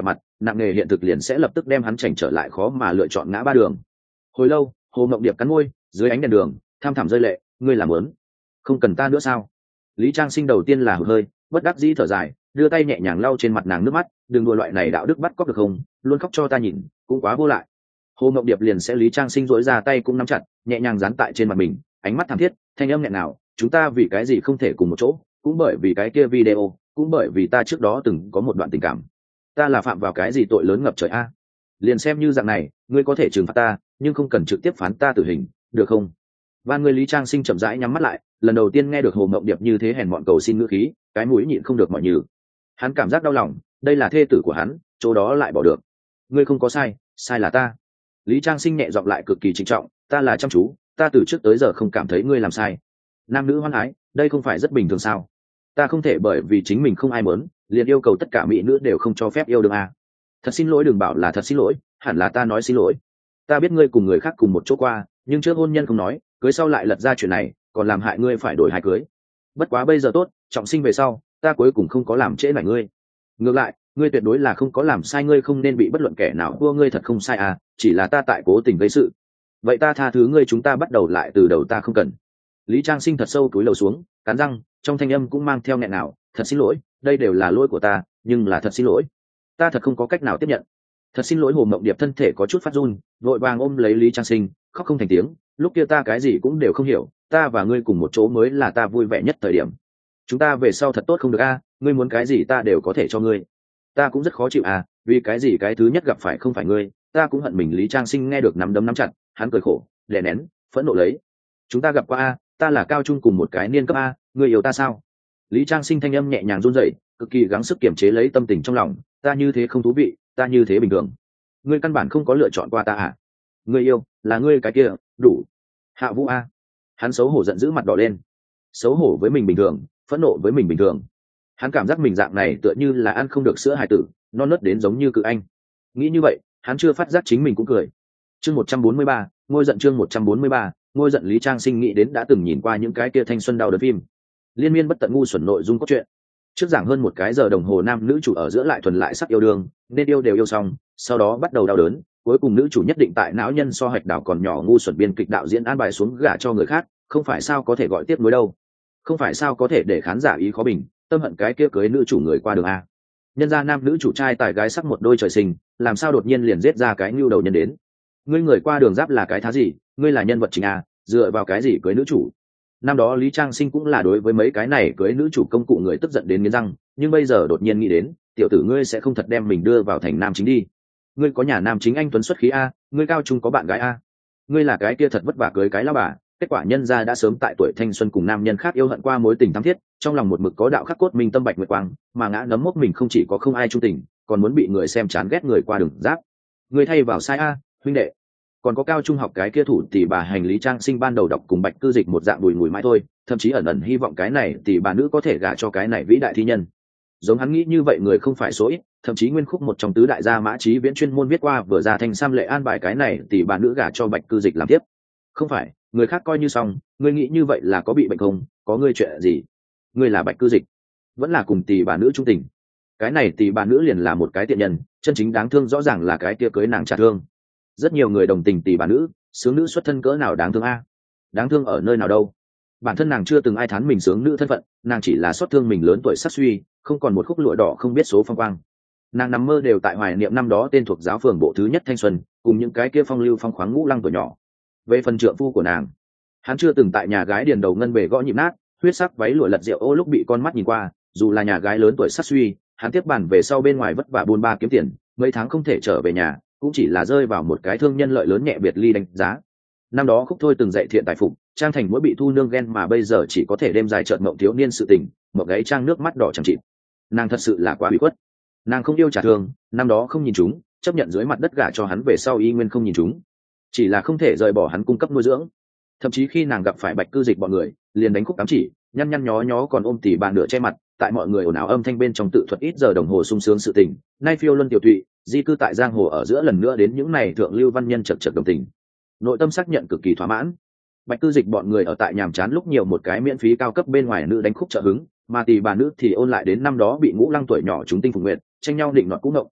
nặng nề hiện thực liền sẽ lập tức đem hắn chảnh trở lại khó mà lựa chọn ngã ba đường. Hồi lâu, Hồ Mộng Điệp cắn môi, dưới ánh đèn đường tham thẳm rơi lệ. Ngươi làm lớn, không cần ta nữa sao? Lý Trang Sinh đầu tiên là hụt hơi, bất đắc dĩ thở dài, đưa tay nhẹ nhàng lau trên mặt nàng nước mắt. Đừng đùa loại này đạo đức bắt cóc được không? Luôn khóc cho ta nhìn, cũng quá vô lại. Hồ Mộng Điệp liền sẽ Lý Trang Sinh duỗi ra tay cũng nắm chặt, nhẹ nhàng dán tại trên mặt mình, ánh mắt thảm thiết, thanh âm nghẹn nào. Chúng ta vì cái gì không thể cùng một chỗ? Cũng bởi vì cái kia video, cũng bởi vì ta trước đó từng có một đoạn tình cảm. Ta là phạm vào cái gì tội lớn ngập trời a? Liền xem như dạng này, ngươi có thể trừng phạt ta, nhưng không cần trực tiếp phán ta tử hình, được không? Van người Lý Trang Sinh chậm rãi nhắm mắt lại, lần đầu tiên nghe được Hồ Mộng Điệp như thế hèn mọn cầu xin ngữ khí, cái mũi nhịn không được mọi nhừ. Hắn cảm giác đau lòng, đây là thê tử của hắn, chỗ đó lại bỏ được. Ngươi không có sai, sai là ta. Lý Trang Sinh nhẹ giọng lại cực kỳ trịnh trọng, ta là chăm chú, ta từ trước tới giờ không cảm thấy ngươi làm sai. Nam nữ hoan ái, đây không phải rất bình thường sao? Ta không thể bởi vì chính mình không ai muốn, liền yêu cầu tất cả mỹ nữ đều không cho phép yêu đương à. Thật xin lỗi, đừng bảo là thật xin lỗi, hẳn là ta nói xin lỗi. Ta biết ngươi cùng người khác cùng một chỗ qua, nhưng trước hôn nhân không nói, cưới sau lại lật ra chuyện này, còn làm hại ngươi phải đổi hai cưới. Bất quá bây giờ tốt, trọng sinh về sau, ta cuối cùng không có làm trễ nải ngươi. Ngược lại, ngươi tuyệt đối là không có làm sai, ngươi không nên bị bất luận kẻ nào thua, ngươi thật không sai à, chỉ là ta tại cố tình gây sự. Vậy ta tha thứ ngươi, chúng ta bắt đầu lại từ đầu, ta không cần. Lý Trang Sinh thật sâu cúi đầu xuống, cắn răng, trong thanh âm cũng mang theo nghẹn nào, thật xin lỗi, đây đều là lỗi của ta, nhưng là thật xin lỗi, ta thật không có cách nào tiếp nhận. Thật xin lỗi. Hồ Mộng Điệp thân thể có chút phát run, vội vàng ôm lấy Lý Trang Sinh, khóc không thành tiếng. Lúc kia ta cái gì cũng đều không hiểu, ta và ngươi cùng một chỗ mới là ta vui vẻ nhất thời điểm. Chúng ta về sau thật tốt không được a? Ngươi muốn cái gì ta đều có thể cho ngươi. Ta cũng rất khó chịu à, vì cái gì cái thứ nhất gặp phải không phải ngươi, ta cũng hận mình. Lý Trang Sinh nghe được nắm đấm nắm chặt, hắn cười khổ, đè nén, phẫn nộ lấy. Chúng ta gặp qua a, ta là cao trung cùng một cái niên cấp a, ngươi yêu ta sao? Lý Trang Sinh thanh âm nhẹ nhàng run rẩy, cực kỳ gắng sức kiềm chế lấy tâm tình trong lòng. Ta như thế không thú vị, ta như thế bình thường, ngươi căn bản không có lựa chọn qua ta à? Ngươi yêu là ngươi cái kia đủ. Hạ Vũ a. Hắn xấu hổ giận dữ, mặt đỏ lên, xấu hổ với mình bình thường, phẫn nộ với mình bình thường. Hắn cảm giác mình dạng này tựa như là ăn không được sữa hài tử, non nớt đến giống như cự anh. Nghĩ như vậy, hắn chưa phát giác chính mình cũng cười. Chương một trăm bốn mươi ba, ngôi giận. Chương một trăm bốn mươi ba, ngôi giận. Lý Trang Sinh nghĩ đến đã từng nhìn qua những cái kia thanh xuân đau đớn phim, liên miên bất tận ngu xuẩn nội dung cốt truyện. Trước giảng hơn một cái giờ đồng hồ, nam nữ chủ ở giữa lại thuần lại sắc yêu đương, nên yêu đều yêu xong, sau đó bắt đầu đau đớn, cuối cùng nữ chủ nhất định tại não nhân so hạch đảo còn nhỏ ngu xuẩn biên kịch đạo diễn an bài xuống gả cho người khác, không phải sao có thể gọi tiếp nối đâu, không phải sao có thể để khán giả ý khó bình, tâm hận cái kia cưới nữ chủ người qua đường a. Nhân ra nam nữ chủ trai tài gái sắc một đôi trời sinh, làm sao đột nhiên liền giết ra cái nhu đầu nhân đến? Ngươi người qua đường giáp là cái thá gì? Ngươi là nhân vật chính a, dựa vào cái gì cưới nữ chủ? Năm đó Lý Trang Sinh cũng là đối với mấy cái này cưới nữ chủ công cụ người tức giận đến nghiến răng, nhưng bây giờ đột nhiên nghĩ đến, tiểu tử ngươi sẽ không thật đem mình đưa vào thành nam chính đi? Ngươi có nhà nam chính anh tuấn xuất khí a, ngươi cao trung có bạn gái a, ngươi là cái kia thật vất vả cưới cái lao bà, kết quả nhân gia đã sớm tại tuổi thanh xuân cùng nam nhân khác yêu hận qua mối tình thắm thiết, trong lòng một mực có đạo khắc cốt minh tâm bạch nguyệt quang, mà ngã nấm mốc mình không chỉ có không ai trung tình, còn muốn bị người xem chán ghét người qua đường giáp. Ngươi thay vào sai a, huynh đệ. Còn có cao trung học cái kia thủ tỷ bà hành. Lý Trang Sinh ban đầu đọc cùng Bạch Cư Dịch một dạng bùi ngùi mãi thôi, thậm chí ẩn ẩn hy vọng cái này tỷ bà nữ có thể gả cho cái này vĩ đại thi nhân. Giống hắn nghĩ như vậy người không phải số ít, thậm chí nguyên khúc một trong tứ đại gia Mã Chí Viễn chuyên môn viết qua vừa ra thành Sam Lệ an bài cái này tỷ bà nữ gả cho Bạch Cư Dịch làm tiếp. Không phải, người khác coi như xong, ngươi nghĩ như vậy là có bị bệnh không? Có ngươi chuyện gì? Ngươi là Bạch Cư Dịch, vẫn là cùng tỷ bà nữ trung tình? Cái này tỷ bà nữ liền là một cái tiện nhân, chân chính đáng thương rõ ràng là cái kia cưới nàng trả thương. Rất nhiều người đồng tình tỷ bà nữ, sướng nữ xuất thân cỡ nào đáng thương a? Đáng thương ở nơi nào đâu? Bản thân nàng chưa từng ai thán mình sướng nữ thân phận, nàng chỉ là xót thương mình lớn tuổi sắc suy, không còn một khúc lụa đỏ không biết số phong quang. Nàng nằm mơ đều tại hoài niệm năm đó tên thuộc giáo phường bộ thứ nhất thanh xuân, cùng những cái kia phong lưu phong khoáng ngũ lăng tuổi nhỏ. Về phần trượng phu của nàng, hắn chưa từng tại nhà gái điền đầu ngân bề gõ nhịp nát, huyết sắc váy lụa lật rượu ô lúc bị con mắt nhìn qua, dù là nhà gái lớn tuổi sắc suy, hắn tiếp bản về sau bên ngoài vất vả buôn ba kiếm tiền, mấy tháng không thể trở về nhà, cũng chỉ là rơi vào một cái thương nhân lợi lớn nhẹ biệt ly đánh giá. Năm đó Khúc Thôi từng dạy thiện tài phục, trang thành mỗi bị thu nương ghen mà bây giờ chỉ có thể đêm dài trợn mộng thiếu niên sự tình, mộng gáy trang nước mắt đỏ chẳng chịt. Nàng thật sự là quá bị khuất. Nàng không yêu trả thương, năm đó không nhìn chúng, chấp nhận dưới mặt đất gả cho hắn về sau y nguyên không nhìn chúng, chỉ là không thể rời bỏ hắn cung cấp nuôi dưỡng. Thậm chí khi nàng gặp phải Bạch Cư Dịch bọn người, liền đánh Khúc cắm chỉ, nhăn nhăn nhó nhó còn ôm tỉ bà nửa che mặt, tại mọi người ồn ào âm thanh bên trong tự thuật ít giờ đồng hồ sung sướng sự tình, nay phiêu luân tiểu thụy, di cư tại giang hồ ở giữa lần nữa đến những này thượng lưu văn nhân chật chật đồng tình, nội tâm xác nhận cực kỳ thỏa mãn. Bạch Cư Dịch bọn người ở tại nhàm chán lúc nhiều một cái miễn phí cao cấp bên ngoài nữ đánh khúc trợ hứng, mà tỷ bà nữ thì ôn lại đến năm đó bị ngũ lăng tuổi nhỏ chúng tinh phục nguyện, tranh nhau định nọt cũ ngộng.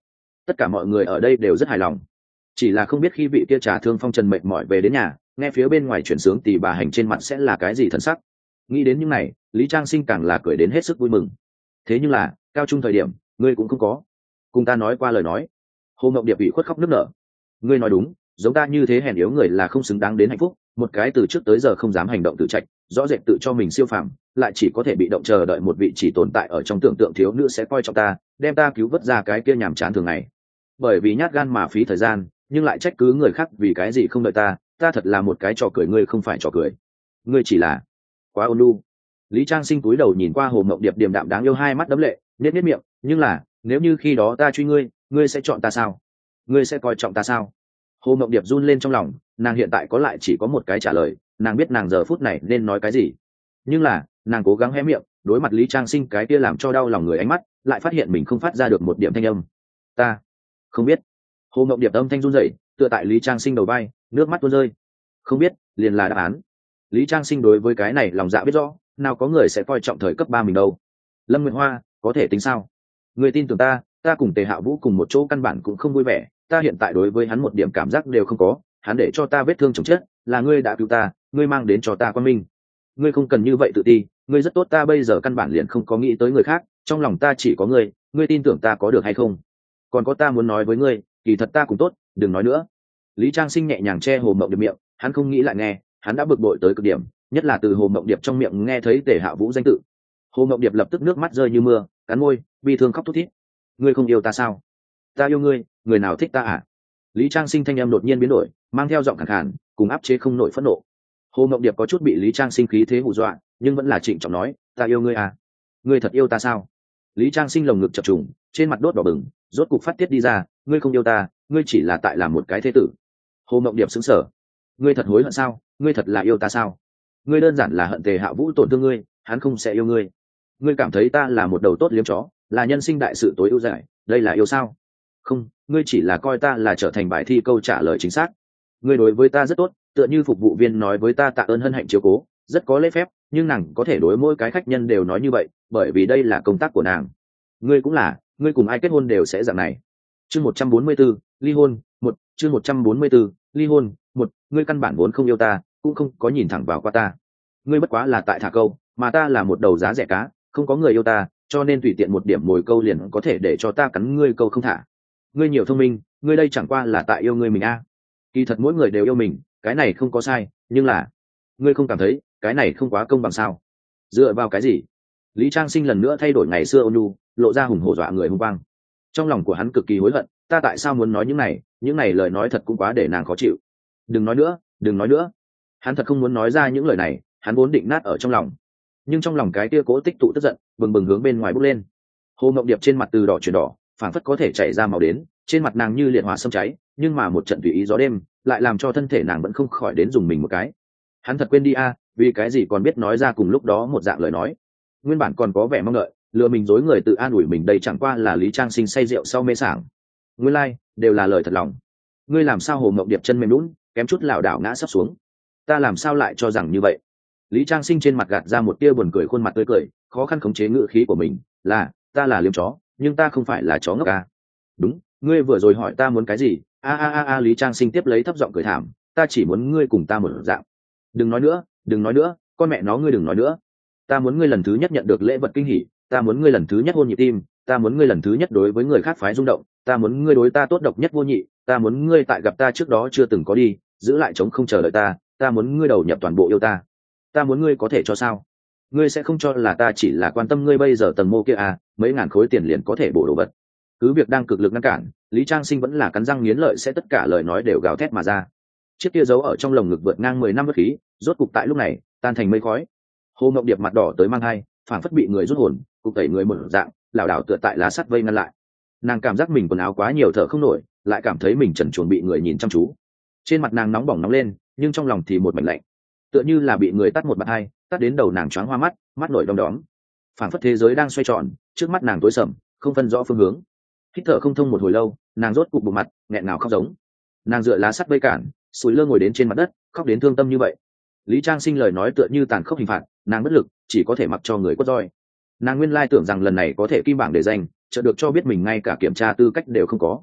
tất cả mọi người ở đây đều rất hài lòng, chỉ là không biết khi vị kia trà thương phong trần mệt mỏi về đến nhà, nghe phía bên ngoài chuyển sướng tỷ bà hành trên mặt sẽ là cái gì thần sắc. Nghĩ đến những này, Lý Trang Sinh càng là cười đến hết sức vui mừng. Thế nhưng là cao trung thời điểm ngươi cũng không có cùng ta nói qua lời nói. Hồ Mộng Điệp bị khuất khóc nức nở. Ngươi nói đúng, giống ta như thế hèn yếu người là không xứng đáng đến hạnh phúc, một cái từ trước tới giờ không dám hành động tự trạch, rõ rệt tự cho mình siêu phàm, lại chỉ có thể bị động chờ đợi một vị chỉ tồn tại ở trong tưởng tượng thiếu nữ sẽ coi trọng ta, đem ta cứu vớt ra cái kia nhàm chán thường ngày. Bởi vì nhát gan mà phí thời gian, nhưng lại trách cứ người khác vì cái gì không đợi ta, ta thật là một cái trò cười, ngươi không phải trò cười, ngươi chỉ là quá ôn nhu. Lý Trang Sinh cúi đầu nhìn qua Hồ Mộng Điệp điềm đạm đáng yêu hai mắt đẫm lệ, nhếch nhếch miệng, nhưng là nếu như khi đó ta truy ngươi, ngươi sẽ chọn ta sao? Ngươi sẽ coi trọng ta sao? Hồ Mộng Điệp run lên trong lòng, nàng hiện tại có lại chỉ có một cái trả lời, nàng biết nàng giờ phút này nên nói cái gì, nhưng là nàng cố gắng hé miệng đối mặt Lý Trang Sinh cái kia làm cho đau lòng người ánh mắt, lại phát hiện mình không phát ra được một điểm thanh âm. Ta không biết. Hồ Mộng Điệp âm thanh run rẩy, tựa tại Lý Trang Sinh đầu vai, nước mắt tuôn rơi. Không biết liền là đáp án. Lý Trang Sinh đối với cái này lòng dạ biết rõ, nào có người sẽ coi trọng thời cấp ba mình đâu. Lâm Nguyệt Hoa, có thể tính sao? Người tin tưởng ta, ta cùng Tề Hạ Vũ cùng một chỗ căn bản cũng không vui vẻ, ta hiện tại đối với hắn một điểm cảm giác đều không có, hắn để cho ta vết thương chồng chết, là ngươi đã cứu ta, ngươi mang đến cho ta quan minh. Ngươi không cần như vậy tự ti, ngươi rất tốt, ta bây giờ căn bản liền không có nghĩ tới người khác, trong lòng ta chỉ có ngươi, ngươi tin tưởng ta có được hay không? Còn có ta muốn nói với ngươi, kỳ thật ta cũng tốt, đừng nói nữa. Lý Trang Sinh nhẹ nhàng che Hồ Mộng Điệp miệng, hắn không nghĩ lại nghe, hắn đã bực bội tới cực điểm, nhất là từ Hồ Mộng Điệp trong miệng nghe thấy Tề Hạ Vũ danh tự. Hồ Mộng Điệp lập tức nước mắt rơi như mưa, cắn môi, bi thương khóc thút thít. Ngươi không yêu ta sao? Ta yêu ngươi, người nào thích ta à? Lý Trang Sinh thanh âm đột nhiên biến đổi, mang theo giọng khàn khàn, cùng áp chế không nổi phẫn nộ. Hồ Mộng Điệp có chút bị Lý Trang Sinh khí thế hù dọa, nhưng vẫn là trịnh trọng nói, ta yêu ngươi à? Ngươi thật yêu ta sao? Lý Trang Sinh lồng ngực chập trùng, trên mặt đốt đỏ bừng, rốt cục phát tiết đi ra, ngươi không yêu ta, ngươi chỉ là tại làm một cái thế tử. Hồ Mộng Điệp sững sờ, ngươi thật hối hận sao? Ngươi thật là yêu ta sao? Ngươi đơn giản là hận Tề Hạ Vũ tổn thương ngươi, hắn không sẽ yêu ngươi. Ngươi cảm thấy ta là một đầu tốt liếm chó, là nhân sinh đại sự tối ưu giải, đây là yêu sao? Không, ngươi chỉ là coi ta là trở thành bài thi câu trả lời chính xác. Ngươi đối với ta rất tốt, tựa như phục vụ viên nói với ta tạ ơn hân hạnh chiếu cố, rất có lễ phép, nhưng nàng có thể đối mỗi cái khách nhân đều nói như vậy, bởi vì đây là công tác của nàng. Ngươi cũng là, ngươi cùng ai kết hôn đều sẽ dạng này. Chương một trăm bốn mươi 144, ly hôn, một, chương một trăm bốn mươi 144, ly hôn, một, ngươi căn bản vốn không yêu ta, cũng không có nhìn thẳng vào qua ta. Ngươi bất quá là tại thả câu, mà ta là một đầu giá rẻ cá, không có người yêu ta, cho nên tùy tiện một điểm mồi câu liền có thể để cho ta cắn ngươi câu không thả. Ngươi nhiều thông minh, ngươi đây chẳng qua là tại yêu ngươi mình a. À. Kỳ thật mỗi người đều yêu mình, cái này không có sai, nhưng là ngươi không cảm thấy cái này không quá công bằng sao? Dựa vào cái gì? Lý Trang Sinh lần nữa thay đổi ngày xưa ôn nhu, lộ ra hùng hổ dọa người hung quang. Trong lòng của hắn cực kỳ hối hận, ta tại sao muốn nói những này, những này lời nói thật cũng quá để nàng khó chịu. Đừng nói nữa, đừng nói nữa. Hắn thật không muốn nói ra những lời này, hắn vốn định nát ở trong lòng, nhưng trong lòng cái kia cố tích tụ tức giận, bừng bừng hướng bên ngoài bốc lên. Hồ Mộng Điệp trên mặt từ đỏ chuyển đỏ, phảng phất có thể chảy ra màu đến, trên mặt nàng như liệt hỏa xâm cháy, nhưng mà một trận tùy ý gió đêm lại làm cho thân thể nàng vẫn không khỏi đến dùng mình một cái. Hắn thật quên đi a, à, vì cái gì còn biết nói ra cùng lúc đó một dạng lời nói. Nguyên bản còn có vẻ mong đợi, lừa mình dối người tự an ủi mình, đây chẳng qua là Lý Trang Sinh say rượu sau mê sảng. Nguyên lai like, đều là lời thật lòng. Ngươi làm sao? Hồ Mộng Điệp chân mềm lún, kém chút lảo đảo ngã sắp xuống. Ta làm sao lại cho rằng như vậy? Lý Trang Sinh trên mặt gạt ra một tia buồn cười, khuôn mặt tươi cười, khó khăn khống chế ngữ khí của mình, là, ta là liếm chó, nhưng ta không phải là chó ngốc à. Đúng, ngươi vừa rồi hỏi ta muốn cái gì? A a a a, Lý Trang Sinh tiếp lấy thấp giọng cười thảm, ta chỉ muốn ngươi cùng ta một dạng. Đừng nói nữa, đừng nói nữa, con mẹ nó ngươi đừng nói nữa. Ta muốn ngươi lần thứ nhất nhận được lễ vật kinh hỉ, ta muốn ngươi lần thứ nhất hôn nhịp tim, ta muốn ngươi lần thứ nhất đối với người khác phái rung động, ta muốn ngươi đối ta tốt độc nhất vô nhị, ta muốn ngươi tại gặp ta trước đó chưa từng có đi, giữ lại chống không chờ đợi ta, ta muốn ngươi đầu nhập toàn bộ yêu ta. Ta muốn ngươi có thể cho sao? Ngươi sẽ không cho là ta chỉ là quan tâm ngươi bây giờ tầng mô kia à, mấy ngàn khối tiền liền có thể bổ đồ vật. Cứ việc đang cực lực ngăn cản, Lý Trang Sinh vẫn là cắn răng nghiến lợi, sẽ tất cả lời nói đều gào thét mà ra. Chiếc kia giấu ở trong lồng ngực vượt ngang mười năm bất khí, rốt cục tại lúc này tan thành mây khói. Hồ Mộng Điệp mặt đỏ tới mang hai, phảng phất bị người rút hồn, cục tẩy người một dạng, lảo đảo tựa tại lá sắt vây ngăn lại. Nàng cảm giác mình quần áo quá nhiều thở không nổi, lại cảm thấy mình trần truồng bị người nhìn chăm chú. Trên mặt nàng nóng bỏng nóng lên, nhưng trong lòng thì một mảnh lạnh, tựa như là bị người tắt một bạt hai, tắt đến đầu nàng choáng hoa mắt, mắt nổi đom đóm. Phảng phất thế giới đang xoay tròn, trước mắt nàng tối sầm, không phân rõ phương hướng. Hít thở không thông một hồi lâu, nàng rốt cục bụng mặt, nghẹn ngào khóc giống. Nàng dựa lá sắt vây cản, sùi lơ ngồi đến trên mặt đất, khóc đến thương tâm như vậy. Lý Trang Sinh lời nói tựa như tàn khốc hình phạt, nàng bất lực, chỉ có thể mặc cho người quất roi. Nàng nguyên lai tưởng rằng lần này có thể kim bảng để danh, chợt được cho biết mình ngay cả kiểm tra tư cách đều không có.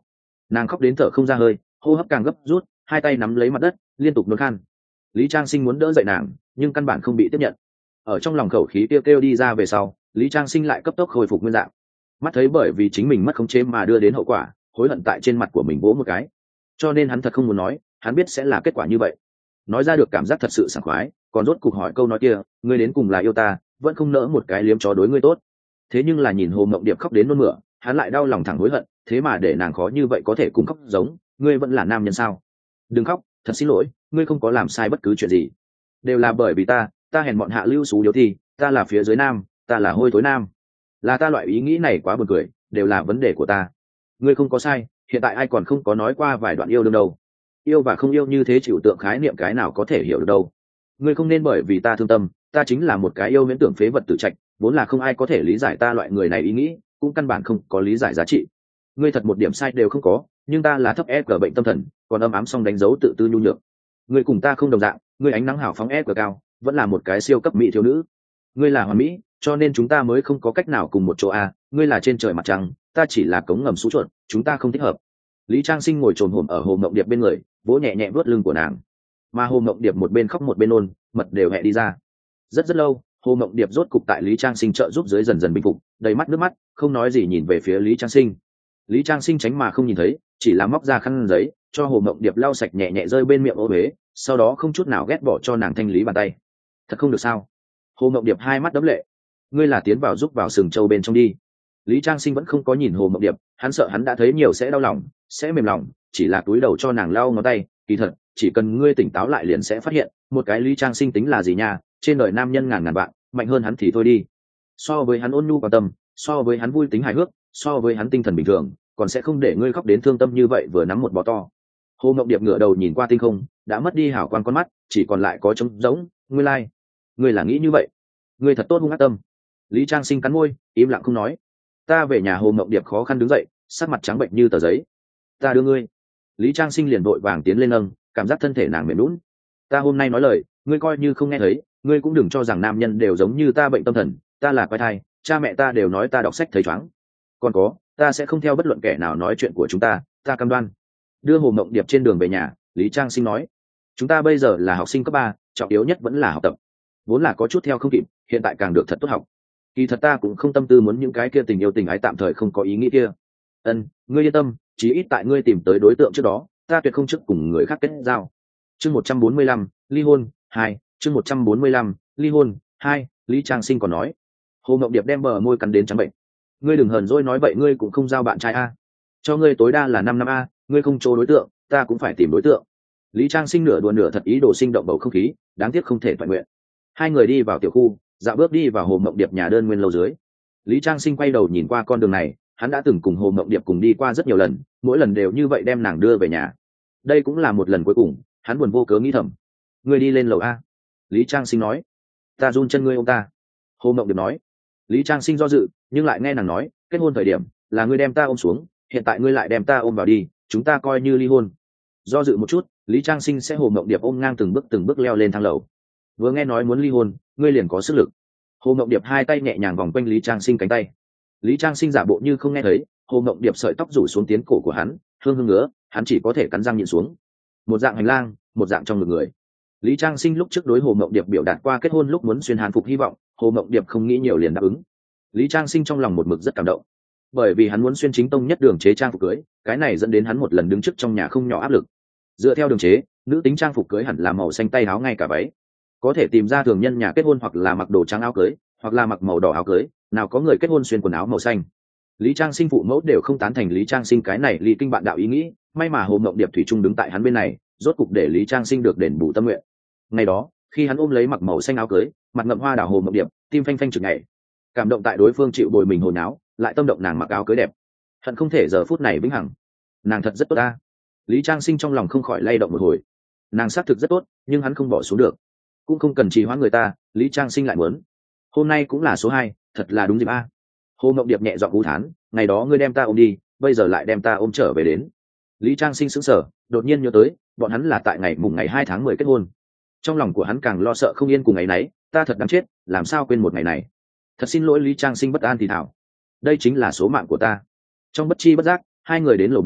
Nàng khóc đến thở không ra hơi, hô hấp càng gấp rút, hai tay nắm lấy mặt đất liên tục nôn khan. Lý Trang Sinh muốn đỡ dậy nàng nhưng căn bản không bị tiếp nhận. Ở trong lòng khẩu khí kêu kêu đi ra về sau, Lý Trang Sinh lại cấp tốc khôi phục nguyên dạng. Mắt thấy bởi vì chính mình mất khống chế mà đưa đến hậu quả, hối hận tại trên mặt của mình vỗ một cái. Cho nên hắn thật không muốn nói, hắn biết sẽ là kết quả như vậy. Nói ra được cảm giác thật sự sảng khoái, còn rốt cục hỏi câu nói kia, ngươi đến cùng là yêu ta, vẫn không nỡ một cái liếm chó đối ngươi tốt. Thế nhưng là nhìn Hồ Mộng Điệp khóc đến nôn mửa, hắn lại đau lòng thẳng hối hận, thế mà để nàng khó như vậy có thể cùng khóc giống, ngươi vẫn là nam nhân sao? Đừng khóc, thật xin lỗi, ngươi không có làm sai bất cứ chuyện gì, đều là bởi vì ta, ta hèn bọn hạ lưu xú điếu thì, ta là phía dưới nam, ta là hôi thối nam, là ta loại ý nghĩ này quá buồn cười, đều là vấn đề của ta. Ngươi không có sai, hiện tại ai còn không có nói qua vài đoạn yêu đương đâu. Yêu và không yêu như thế chịu tượng khái niệm cái nào có thể hiểu được đâu. Ngươi không nên bởi vì ta thương tâm, ta chính là một cái yêu miễn tưởng phế vật tử trạch, vốn là không ai có thể lý giải ta loại người này ý nghĩ, cũng căn bản không có lý giải giá trị. Ngươi thật một điểm sai đều không có, nhưng ta là thấp e cờ bệnh tâm thần, còn âm ám song đánh dấu tự tư nhu nhược. Ngươi cùng ta không đồng dạng, ngươi ánh nắng hào phóng e cờ cao, vẫn là một cái siêu cấp mỹ thiếu nữ. Ngươi là hoàn mỹ, cho nên chúng ta mới không có cách nào cùng một chỗ a. Ngươi là trên trời mặt trăng, ta chỉ là cống ngầm sú chuột, chúng ta không thích hợp. Lý Trang Sinh ngồi trồm hổm ở Hồ Mộng Điệp bên người, vỗ nhẹ nhẹ vuốt lưng của nàng, mà Hồ Mộng Điệp một bên khóc một bên ôn, mật đều hẹ đi ra. Rất rất lâu, Hồ Mộng Điệp rốt cục tại Lý Trang Sinh trợ giúp dưới dần dần bình phục, đầy mắt nước mắt, không nói gì nhìn về phía Lý Trang Sinh. Lý Trang Sinh tránh mà không nhìn thấy, chỉ là móc ra khăn giấy cho Hồ Mộng Điệp lau sạch nhẹ nhẹ rơi bên miệng ô huế, sau đó không chút nào ghét bỏ cho nàng thanh lý bàn tay. Thật không được sao? Hồ Mộng Điệp hai mắt đẫm lệ. Ngươi là tiến vào giúp vào sừng châu bên trong đi. Lý Trang Sinh vẫn không có nhìn Hồ Mộng Điệp, hắn sợ hắn đã thấy nhiều sẽ đau lòng, sẽ mềm lòng, chỉ là túi đầu cho nàng lau ngón tay. Kỳ thật, chỉ cần ngươi tỉnh táo lại liền sẽ phát hiện, một cái Lý Trang Sinh tính là gì nha, trên đời nam nhân ngàn ngàn vạn, mạnh hơn hắn thì thôi đi. So với hắn ôn nhu quan tâm, so với hắn vui tính hài hước, so với hắn tinh thần bình thường, còn sẽ không để ngươi khóc đến thương tâm như vậy vừa nắm một bó to. Hồ Mộng Điệp ngửa đầu nhìn qua tinh không, đã mất đi hảo quan con mắt, chỉ còn lại có trống rỗng. Ngươi lai, like. Ngươi là nghĩ như vậy, ngươi thật tốt hung ác tâm. Lý Trang Sinh cắn môi, im lặng không nói. Ta về nhà. Hồ Mộng Điệp khó khăn đứng dậy, sắc mặt trắng bệnh như tờ giấy. Ta đưa ngươi. Lý Trang Sinh liền vội vàng tiến lên nâng, cảm giác thân thể nàng mềm lún. Ta hôm nay nói lời, ngươi coi như không nghe thấy, ngươi cũng đừng cho rằng nam nhân đều giống như ta bệnh tâm thần, ta là quái thai, cha mẹ ta đều nói ta đọc sách thấy choáng. Còn có, ta sẽ không theo bất luận kẻ nào nói chuyện của chúng ta, ta cam đoan. Đưa Hồ Mộng Điệp trên đường về nhà, Lý Trang Sinh nói, chúng ta bây giờ là học sinh cấp ba, trọng yếu nhất vẫn là học tập. Vốn là có chút theo không kịp, hiện tại càng được thật tốt học. Kỳ thật ta cũng không tâm tư muốn những cái kia tình yêu tình ái tạm thời không có ý nghĩa kia. Ân, ngươi yên tâm, chí ít tại ngươi tìm tới đối tượng trước đó, ta tuyệt không trước cùng người khác kết giao. Chương một trăm bốn mươi lăm, ly hôn hai. Chương một trăm bốn mươi lăm, ly hôn hai. Lý Trang Sinh còn nói. Hồ Mộng Điệp đem bờ môi cắn đến trắng bệnh. Ngươi đừng hờn dỗi nói vậy, ngươi cũng không giao bạn trai a. Cho ngươi tối đa là năm năm a, ngươi không chỗ đối tượng, ta cũng phải tìm đối tượng. Lý Trang Sinh nửa đùa nửa thật ý đồ sinh động bầu không khí, đáng tiếc không thể toàn nguyện. Hai người đi vào tiểu khu, dạo bước đi vào Hồ Mộng Điệp nhà đơn nguyên lâu dưới. Lý Trang Sinh quay đầu nhìn qua con đường này, hắn đã từng cùng Hồ Mộng Điệp cùng đi qua rất nhiều lần, mỗi lần đều như vậy đem nàng đưa về nhà. Đây cũng là một lần cuối cùng, hắn buồn vô cớ nghĩ thầm. Ngươi đi lên lầu a. Lý Trang Sinh nói. Ta run chân ngươi ôm ta. Hồ Mộng Điệp nói. Lý Trang Sinh do dự, nhưng lại nghe nàng nói, kết hôn thời điểm là ngươi đem ta ôm xuống, hiện tại ngươi lại đem ta ôm vào đi, chúng ta coi như ly hôn. Do dự một chút, Lý Trang Sinh sẽ Hồ Mộng Điệp ôm ngang từng bước từng bước leo lên thang lầu. Vừa nghe nói muốn ly hôn, ngươi liền có sức lực. Hồ Mộng Điệp hai tay nhẹ nhàng vòng quanh Lý Trang Sinh cánh tay. Lý Trang Sinh giả bộ như không nghe thấy, Hồ Mộng Điệp sợi tóc rủ xuống tiến cổ của hắn, hương hương ngứa, hắn chỉ có thể cắn răng nhịn xuống. Một dạng hành lang, một dạng trong ngực người. Lý Trang Sinh lúc trước đối Hồ Mộng Điệp biểu đạt qua kết hôn lúc muốn xuyên hàn phục hy vọng, Hồ Mộng Điệp không nghĩ nhiều liền đáp ứng. Lý Trang Sinh trong lòng một mực rất cảm động, bởi vì hắn muốn xuyên chính tông nhất đường chế trang phục cưới, cái này dẫn đến hắn một lần đứng trước trong nhà không nhỏ áp lực. Dựa theo đường chế, nữ tính trang phục cưới hẳn là màu xanh tay áo ngay cả váy, có thể tìm ra thường nhân nhà kết hôn hoặc là mặc đồ trắng áo cưới, hoặc là mặc màu đỏ áo cưới, nào có người kết hôn xuyên quần áo màu xanh. Lý Trang Sinh phụ mẫu đều không tán thành Lý Trang Sinh cái này lý kinh bạn đạo ý nghĩ, may mà Hồ Mộng Điệp thủy chung đứng tại hắn bên này, rốt cục để Lý Trang Sinh được đền bù tâm nguyện. Ngày đó, khi hắn ôm lấy mặc màu xanh áo cưới, mặt ngậm hoa đào Hồ Mộng Điệp, tim phanh phanh chực nhảy, cảm động tại đối phương chịu bồi mình hồi náo, lại tâm động nàng mặc áo cưới đẹp, hận không thể giờ phút này vĩnh hằng. Nàng thật rất tốt ta. Lý Trang Sinh trong lòng không khỏi lay động một hồi. Nàng xác thực rất tốt, nhưng hắn không bỏ xuống được, cũng không cần trì hoãn người ta. Lý Trang Sinh lại muốn, hôm nay cũng là số hai, thật là đúng dịp a. Hồ Mộng Điệp nhẹ giọng u thán, ngày đó ngươi đem ta ôm đi, bây giờ lại đem ta ôm trở về đến. Lý Trang Sinh sững sờ, đột nhiên nhớ tới, bọn hắn là tại ngày mùng ngày hai tháng mười kết hôn. Trong lòng của hắn càng lo sợ không yên cùng ngày nấy, ta thật đáng chết, làm sao quên một ngày này. Thật xin lỗi. Lý Trang Sinh bất an thì thảo, đây chính là số mạng của ta. Trong bất chi bất giác, hai người đến lầu bốn,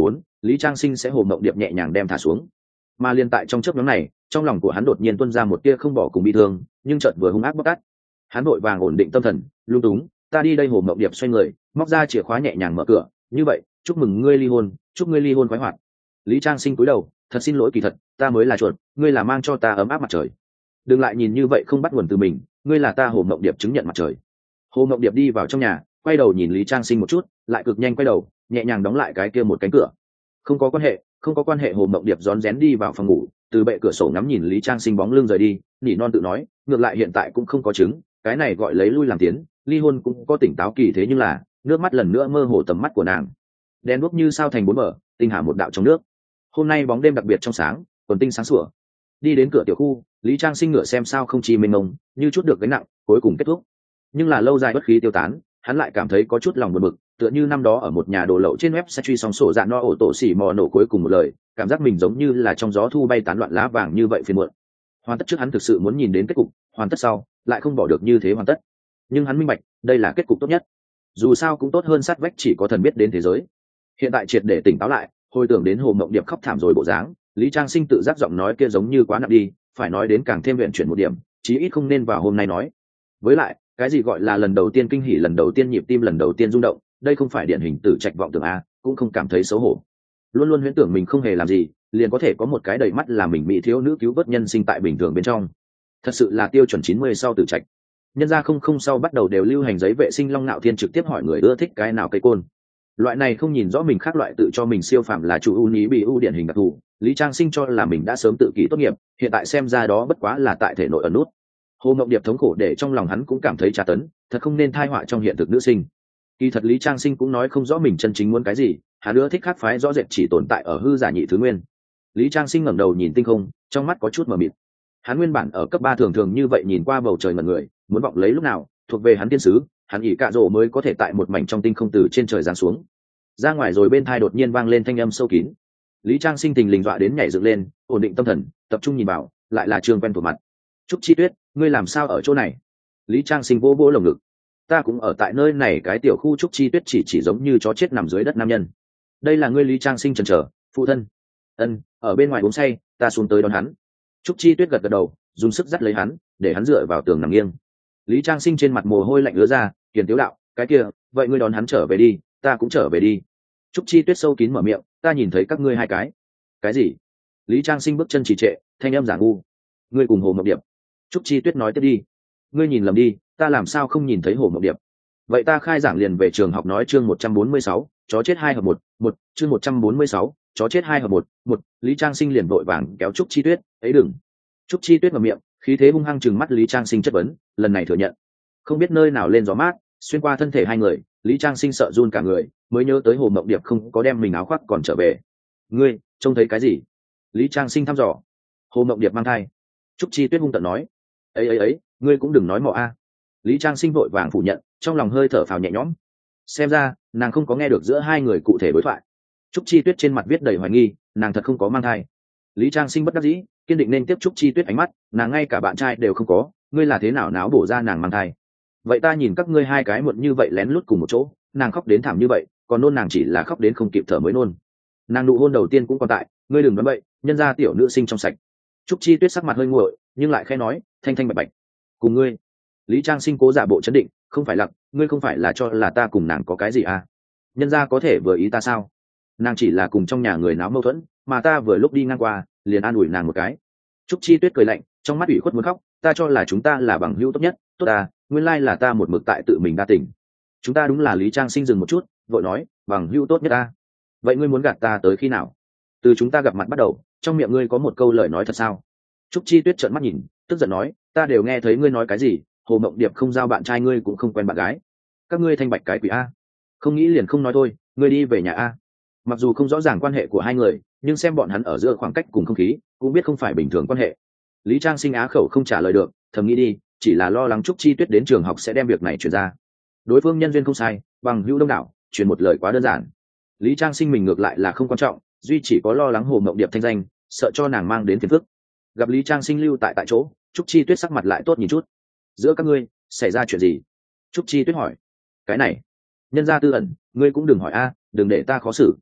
Lý Trang Sinh sẽ Hồ Mộng Điệp nhẹ nhàng đem thả xuống. Mà liên tại trong chớp nhoáng này, trong lòng của hắn đột nhiên tuôn ra một tia không bỏ cùng bị thương, nhưng chợt vừa hung ác bóc tát. Hắn vội vàng ổn định tâm thần, lung túng, ta đi đây. Hồ Mộng Điệp xoay người, móc ra chìa khóa nhẹ nhàng mở cửa, như vậy, chúc mừng ngươi ly hôn, chúc ngươi ly hôn khoái hoạt. Lý Trang Sinh cúi đầu, thật xin lỗi, kỳ thật, ta mới là chuột, ngươi là mang cho ta ấm áp mặt trời. Đừng lại nhìn như vậy không bắt nguồn từ mình, ngươi là ta Hồ Mộng Điệp chứng nhận mặt trời. Hồ Mộng Điệp đi vào trong nhà, quay đầu nhìn Lý Trang Sinh một chút, lại cực nhanh quay đầu, nhẹ nhàng đóng lại cái kia một cánh cửa. Không có quan hệ, không có quan hệ. Hồ Mộng Điệp rón rén đi vào phòng ngủ, từ bệ cửa sổ ngắm nhìn Lý Trang Sinh bóng lưng rời đi, nỉ non tự nói, ngược lại hiện tại cũng không có chứng, cái này gọi lấy lui làm tiến, ly hôn cũng có tỉnh táo kỳ thế, nhưng là nước mắt lần nữa mơ hồ tầm mắt của nàng, đen đuốc như sao thành bốn mở, tinh hà một đạo trong nước. Hôm nay bóng đêm đặc biệt trong sáng, còn tinh sáng sủa. Đi đến cửa tiểu khu, Lý Trang Sinh ngửa xem sao không chi mênh mông, như chút được gánh nặng, cuối cùng kết thúc. Nhưng là lâu dài bất khí tiêu tán, hắn lại cảm thấy có chút lòng buồn bực, tựa như năm đó ở một nhà đồ lậu trên web sẽ truy sóng sổ dạ no ổ tổ xỉ mò nổ cuối cùng một lời, cảm giác mình giống như là trong gió thu bay tán loạn lá vàng như vậy phiền muộn. Hoàn tất trước hắn thực sự muốn nhìn đến kết cục, hoàn tất sau lại không bỏ được như thế hoàn tất. Nhưng hắn minh bạch, đây là kết cục tốt nhất. Dù sao cũng tốt hơn sát vách chỉ có thần biết đến thế giới. Hiện tại triệt để tỉnh táo lại, hồi tưởng đến Hồ Mộng Điệp khóc thảm rồi bộ dáng, Lý Trang Sinh tự giác giọng nói kia giống như quá nặng đi, phải nói đến càng thêm luyện chuyển một điểm, chí ít không nên vào hôm nay nói. Với lại, cái gì gọi là lần đầu tiên kinh hỉ, lần đầu tiên nhịp tim, lần đầu tiên rung động, đây không phải điển hình tử trạch vọng tưởng a, cũng không cảm thấy xấu hổ. Luôn luôn huyễn tưởng mình không hề làm gì, liền có thể có một cái đầy mắt là mình mỹ thiếu nữ cứu vớt nhân sinh tại bình thường bên trong. Thật sự là tiêu chuẩn chín mươi sau tử trạch. Nhân gia không không sau bắt đầu đều lưu hành giấy vệ sinh Long Nạo Thiên trực tiếp hỏi người ưa thích cái nào cây côn. Loại này không nhìn rõ mình khác loại tự cho mình siêu phàm là chủ ưu ní bị ưu điển hình đặc thù, Lý Trang Sinh cho là mình đã sớm tự kỷ tốt nghiệp, hiện tại xem ra đó bất quá là tại thể nội ở nút. Hồ Mộng Điệp thống khổ để trong lòng hắn cũng cảm thấy tra tấn, thật không nên thai họa trong hiện thực nữ sinh. Kỳ thật Lý Trang Sinh cũng nói không rõ mình chân chính muốn cái gì, hắn ưa thích khác phái rõ rệt chỉ tồn tại ở hư giả nhị thứ nguyên. Lý Trang Sinh ngẩng đầu nhìn tinh không, trong mắt có chút mờ mịt. Hắn nguyên bản ở cấp ba thường thường như vậy nhìn qua bầu trời ngẩn người, muốn vọng lấy lúc nào thuộc về hắn thiên sứ, hắn ỷ cạ rổ mới có thể tại một mảnh trong tinh không từ trên trời giáng xuống. Ra ngoài rồi bên thai đột nhiên vang lên thanh âm sâu kín. Lý Trang Sinh tình lình dọa đến nhảy dựng lên, ổn định tâm thần, tập trung nhìn vào, lại là Trương quen thuộc mặt. Trúc Chi Tuyết, ngươi làm sao ở chỗ này? Lý Trang Sinh vô vô lồng ngực. Ta cũng ở tại nơi này. Cái tiểu khu Trúc Chi Tuyết chỉ chỉ giống như chó chết nằm dưới đất nam nhân. Đây là ngươi? Lý Trang Sinh chần chờ, phụ thân. Ân, ở bên ngoài uống say, ta xuống tới đón hắn. Trúc Chi Tuyết gật gật đầu, dùng sức dắt lấy hắn, để hắn dựa vào tường nằm nghiêng. Lý Trang Sinh trên mặt mồ hôi lạnh ứa ra, kiền tiếu đạo, cái kia, vậy ngươi đón hắn trở về đi, ta cũng trở về đi. Trúc Chi Tuyết sâu kín mở miệng, ta nhìn thấy các ngươi hai cái. Cái gì? Lý Trang Sinh bước chân trì trệ, thanh âm giả ngu. Ngươi cùng Hồ Mộng Điệp. Trúc Chi Tuyết nói tiếp đi. Ngươi nhìn lầm đi, ta làm sao không nhìn thấy Hồ Mộng Điệp? Vậy ta khai giảng liền về trường học nói. Chương một trăm bốn mươi sáu, chó chết hai hợp một, một, chương một trăm bốn mươi sáu, chó chết hai hợp một, một. Lý Trang Sinh liền vội vàng kéo Trúc Chi Tuyết, ấy đừng. Trúc Chi Tuyết mở miệng, khí thế hung hăng trừng mắt Lý Trang Sinh chất vấn, lần này thừa nhận. Không biết nơi nào lên gió mát, xuyên qua thân thể hai người, Lý Trang Sinh sợ run cả người, mới nhớ tới Hồ Mộng Điệp không có đem mình áo khoác còn trở về. Ngươi trông thấy cái gì? Lý Trang Sinh thăm dò. Hồ Mộng Điệp mang thai. Trúc Chi Tuyết hung tợn nói. ấy ấy ấy, ngươi cũng đừng nói mọ a. Lý Trang Sinh vội vàng phủ nhận, trong lòng hơi thở phào nhẹ nhõm. Xem ra nàng không có nghe được giữa hai người cụ thể đối thoại. Trúc Chi Tuyết trên mặt viết đầy hoài nghi, nàng thật không có mang thai. Lý Trang Sinh bất đắc dĩ, kiên định nên tiếp Trúc Chi Tuyết ánh mắt, nàng ngay cả bạn trai đều không có, ngươi là thế nào náo bổ ra nàng mang thai? Vậy ta nhìn các ngươi hai cái muộn như vậy lén lút cùng một chỗ, nàng khóc đến thảm như vậy, còn nôn nàng chỉ là khóc đến không kịp thở mới nôn. Nàng nụ hôn đầu tiên cũng còn tại, ngươi đừng nói bậy, nhân ra tiểu nữ sinh trong sạch. Trúc Chi Tuyết sắc mặt hơi nguội, nhưng lại khẽ nói, thanh thanh bạch bạch. Cùng ngươi. Lý Trang Sinh cố giả bộ chấn định, không phải lặc, ngươi không phải là cho là ta cùng nàng có cái gì à? Nhân ra có thể vừa ý ta sao? Nàng chỉ là cùng trong nhà người náo mâu thuẫn, mà ta vừa lúc đi ngang qua, liền an ủi nàng một cái. Trúc Chi Tuyết cười lạnh, trong mắt ủy khuất muốn khóc, ta cho là chúng ta là bằng hữu tốt nhất, tốt à, nguyên lai là ta một mực tại tự mình đa tình. Chúng ta đúng là. Lý Trang Sinh dừng một chút, vội nói, bằng hữu tốt nhất ta. Vậy ngươi muốn gạt ta tới khi nào? Từ chúng ta gặp mặt bắt đầu, trong miệng ngươi có một câu lời nói thật sao? Trúc Chi Tuyết trợn mắt nhìn, tức giận nói, ta đều nghe thấy ngươi nói cái gì, Hồ Mộng Điệp không giao bạn trai, ngươi cũng không quen bạn gái. Các ngươi thanh bạch cái quỷ a. Không nghĩ liền không nói thôi, ngươi đi về nhà a. Mặc dù không rõ ràng quan hệ của hai người, nhưng xem bọn hắn ở giữa khoảng cách cùng không khí, cũng biết không phải bình thường quan hệ. Lý Trang Sinh á khẩu không trả lời được, thầm nghĩ đi, chỉ là lo lắng Trúc Chi Tuyết đến trường học sẽ đem việc này truyền ra. Đối phương nhân duyên không sai, bằng hữu đông đảo, truyền một lời quá đơn giản. Lý Trang Sinh mình ngược lại là không quan trọng, duy chỉ có lo lắng Hồ Mộng Điệp thanh danh, sợ cho nàng mang đến phiền phức. Gặp Lý Trang Sinh lưu tại tại chỗ, Trúc Chi Tuyết sắc mặt lại tốt nhìn chút. Giữa các ngươi xảy ra chuyện gì? Trúc Chi Tuyết hỏi. Cái này, nhân gia tư ẩn, ngươi cũng đừng hỏi a, đừng để ta khó xử.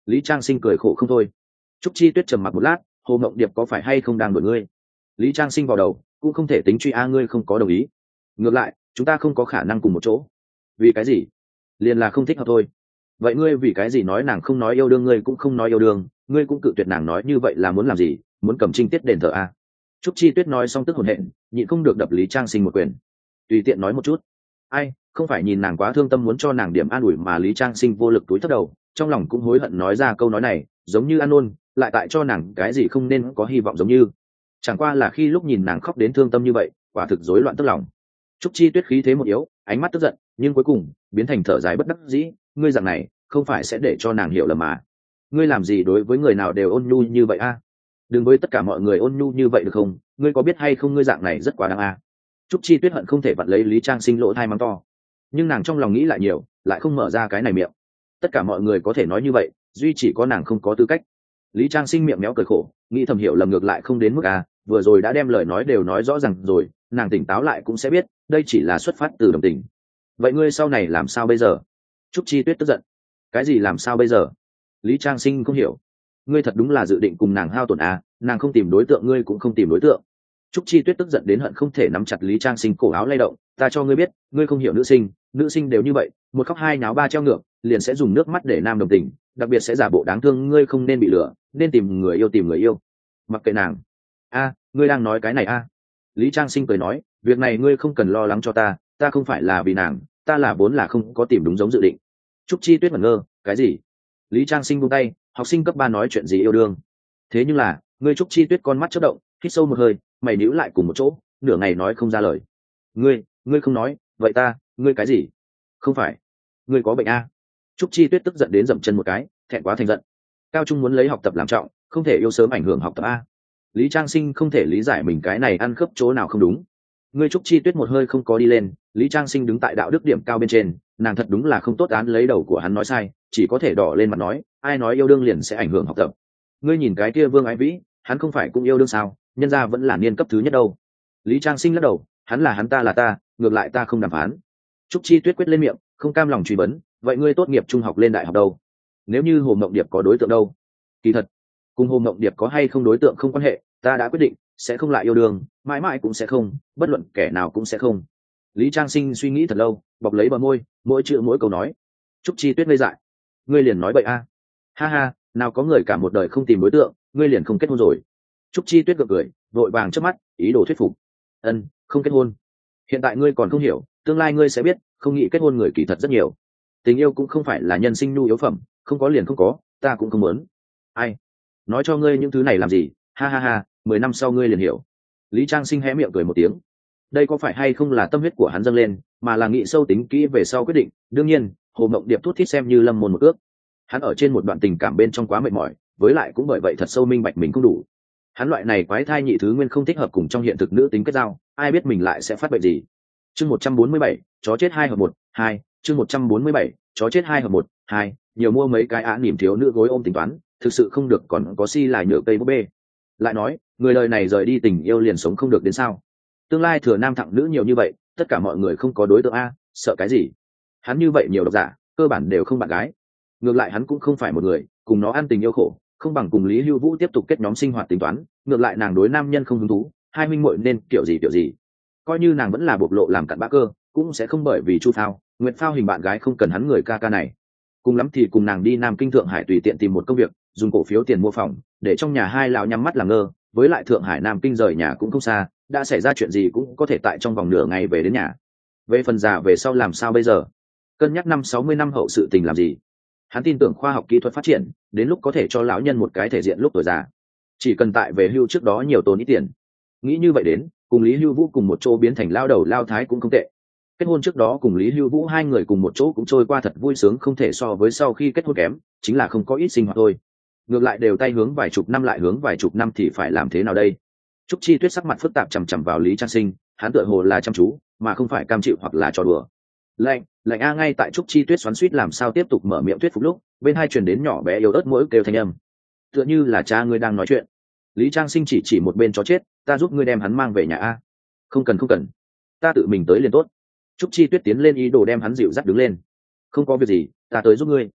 Lý Trang Sinh cười khổ không thôi. Trúc Chi Tuyết trầm mặc một lát, Hồ Mộng Điệp có phải hay không đang đuổi ngươi? Lý Trang Sinh vào đầu, cũng không thể tính truy a ngươi không có đồng ý. Ngược lại, chúng ta không có khả năng cùng một chỗ. Vì cái gì? Liền là không thích hợp thôi. Vậy ngươi vì cái gì nói nàng không nói yêu đương ngươi cũng không nói yêu đương, ngươi cũng cự tuyệt nàng nói như vậy là muốn làm gì? Muốn cầm trinh tiết đền thờ a? Trúc Chi Tuyết nói xong tức hổn hển, nhịn không được đập Lý Trang Sinh một quyền. Tùy tiện nói một chút. Ai, không phải nhìn nàng quá thương tâm muốn cho nàng điểm an ủi mà Lý Trang Sinh vô lực túi thấp đầu, trong lòng cũng hối hận nói ra câu nói này, giống như ăn ôn, lại tại cho nàng cái gì không nên có hy vọng giống như. Chẳng qua là khi lúc nhìn nàng khóc đến thương tâm như vậy, quả thực rối loạn tức lòng. Trúc Chi Tuyết khí thế một yếu, ánh mắt tức giận, nhưng cuối cùng biến thành thở dài bất đắc dĩ, ngươi rằng này, không phải sẽ để cho nàng hiểu lầm mà. Ngươi làm gì đối với người nào đều ôn nhu như vậy a? Đừng với tất cả mọi người ôn nhu như vậy được không? Ngươi có biết hay không ngươi dạng này rất quá đáng a. Trúc Chi Tuyết hận không thể vặn lấy Lý Trang Sinh lỗ thai mắng to, nhưng nàng trong lòng nghĩ lại nhiều, lại không mở ra cái này miệng. Tất cả mọi người có thể nói như vậy, duy chỉ có nàng không có tư cách. Lý Trang Sinh miệng méo cười khổ, nghĩ thầm hiểu lầm ngược lại không đến mức à, vừa rồi đã đem lời nói đều nói rõ ràng rồi, nàng tỉnh táo lại cũng sẽ biết, đây chỉ là xuất phát từ đồng tình. Vậy ngươi sau này làm sao bây giờ? Trúc Chi Tuyết tức giận. Cái gì làm sao bây giờ? Lý Trang Sinh không hiểu. Ngươi thật đúng là dự định cùng nàng hao tổn à, nàng không tìm đối tượng ngươi cũng không tìm đối tượng. Trúc Chi Tuyết tức giận đến hận không thể nắm chặt Lý Trang Sinh cổ áo lay động, ta cho ngươi biết, ngươi không hiểu nữ sinh, nữ sinh đều như vậy, một khóc hai náo ba treo ngược, liền sẽ dùng nước mắt để nam đồng tình, đặc biệt sẽ giả bộ đáng thương, ngươi không nên bị lừa, nên tìm người yêu tìm người yêu. Mặc kệ nàng. A, ngươi đang nói cái này a? Lý Trang Sinh cười nói, việc này ngươi không cần lo lắng cho ta, ta không phải là vì nàng, ta là vốn là không có tìm đúng giống dự định. Trúc Chi Tuyết ngẩn ngơ, cái gì? Lý Trang Sinh buông tay, học sinh cấp ba nói chuyện gì yêu đương? Thế nhưng là, ngươi Trúc Chi Tuyết con mắt chớp động, hít sâu một hơi, mày níu lại cùng một chỗ, nửa ngày nói không ra lời. Ngươi, ngươi không nói, vậy ta, ngươi cái gì? Không phải, ngươi có bệnh a? Trúc Chi Tuyết tức giận đến dậm chân một cái, thẹn quá thành giận. Cao trung muốn lấy học tập làm trọng, không thể yêu sớm ảnh hưởng học tập a. Lý Trang Sinh không thể lý giải mình cái này ăn khớp chỗ nào không đúng. Ngươi Trúc Chi Tuyết một hơi không có đi lên, Lý Trang Sinh đứng tại đạo đức điểm cao bên trên, nàng thật đúng là không tốt án lấy đầu của hắn nói sai, chỉ có thể đỏ lên mặt nói, ai nói yêu đương liền sẽ ảnh hưởng học tập. Ngươi nhìn cái kia Vương Ái Vĩ, hắn không phải cũng yêu đương sao, nhân ra vẫn là niên cấp thứ nhất đâu. Lý Trang Sinh lắc đầu, hắn là hắn ta là ta, ngược lại ta không đàm phán. Trúc Chi Tuyết quyết lên miệng, không cam lòng truy vấn, vậy ngươi tốt nghiệp trung học lên đại học đâu? Nếu như Hồ Mộng Điệp có đối tượng đâu? Kỳ thật, cùng Hồ Mộng Điệp có hay không đối tượng không quan hệ, ta đã quyết định sẽ không lại yêu đương, mãi mãi cũng sẽ không, bất luận kẻ nào cũng sẽ không. Lý Trang Sinh suy nghĩ thật lâu, bọc lấy bờ môi, mỗi chữ mỗi câu nói. Trúc Chi Tuyết ngây dại, ngươi liền nói bậy a? Ha ha, nào có người cả một đời không tìm đối tượng, ngươi liền không kết hôn rồi. Trúc Chi Tuyết gượng cười, vội vàng trước mắt, ý đồ thuyết phục. Ân, không kết hôn. Hiện tại ngươi còn không hiểu, tương lai ngươi sẽ biết, không nghĩ kết hôn người kỳ thật rất nhiều. Tình yêu cũng không phải là nhân sinh nhu yếu phẩm, không có liền không có, ta cũng không muốn. Ai nói cho ngươi những thứ này làm gì? Ha ha ha, mười năm sau ngươi liền hiểu. Lý Trang Sinh hé miệng cười một tiếng. Đây có phải hay không là tâm huyết của hắn dâng lên, mà là nghĩ sâu tính kỹ về sau quyết định. Đương nhiên, Hồ Mộng Điệp thút thít xem như lâm môn một ước. Hắn ở trên một đoạn tình cảm bên trong quá mệt mỏi, với lại cũng bởi vậy thật sâu minh bạch mình không đủ. Hắn loại này quái thai nhị thứ nguyên không thích hợp cùng trong hiện thực nữ tính kết giao, ai biết mình lại sẽ phát bệnh gì. Chương một trăm bốn mươi bảy, chó chết hai hợp một, hai, chương một trăm bốn mươi bảy, chó chết hai hợp một, hai, nhiều mua mấy cái á niềm thiếu nữ gối ôm tính toán, thực sự không được còn có si lại nhựa cây búp bê. Lại nói, người đời này rời đi tình yêu liền sống không được đến sao? Tương lai thừa nam thẳng nữ nhiều như vậy, tất cả mọi người không có đối tượng a, sợ cái gì? Hắn như vậy nhiều độc giả, cơ bản đều không bạn gái. Ngược lại hắn cũng không phải một người, cùng nó ăn tình yêu khổ, không bằng cùng Lý Hưu Vũ tiếp tục kết nhóm sinh hoạt tính toán, ngược lại nàng đối nam nhân không hứng thú, hai huynh muội nên kiểu gì kiểu gì. Coi như nàng vẫn là bộc lộ làm cặn bã cơ, cũng sẽ không bởi vì Chu Phao, Nguyệt Phao hình bạn gái không cần hắn người ca ca này. Cùng lắm thì cùng nàng đi Nam Kinh Thượng Hải tùy tiện tìm một công việc, dùng cổ phiếu tiền mua phòng, để trong nhà hai lão nhắm mắt làm ngơ, với lại Thượng Hải Nam Kinh rời nhà cũng không xa, đã xảy ra chuyện gì cũng có thể tại trong vòng nửa ngày về đến nhà. Về phần già về sau làm sao bây giờ? Cân nhắc năm sáu mươi năm hậu sự tình làm gì? Hắn tin tưởng khoa học kỹ thuật phát triển, đến lúc có thể cho lão nhân một cái thể diện lúc tuổi già. Chỉ cần tại về hưu trước đó nhiều tốn ít tiền. Nghĩ như vậy đến, cùng Lý Hưu Vũ cùng một chỗ biến thành lao đầu lao thái cũng không tệ. Kết hôn trước đó cùng Lý Hưu Vũ hai người cùng một chỗ cũng trôi qua thật vui sướng không thể so với sau khi kết hôn kém, chính là không có ít sinh hoạt thôi. Ngược lại đều tay hướng vài chục năm lại hướng vài chục năm thì phải làm thế nào đây? Trúc Chi Tuyết sắc mặt phức tạp chằm chằm vào Lý Trang Sinh, hắn tựa hồ là chăm chú, mà không phải cam chịu hoặc là trò đùa. Lạnh, lạnh a ngay tại Trúc Chi Tuyết xoắn xuýt làm sao tiếp tục mở miệng thuyết phục lúc, bên hai truyền đến nhỏ bé yếu ớt mỗi kêu thanh âm. Tựa như là cha ngươi đang nói chuyện. Lý Trang Sinh chỉ chỉ một bên chó chết, ta giúp ngươi đem hắn mang về nhà a. Không cần không cần, ta tự mình tới liền tốt. Trúc Chi Tuyết tiến lên ý đồ đem hắn dịu dắt đứng lên. Không có việc gì, ta tới giúp ngươi.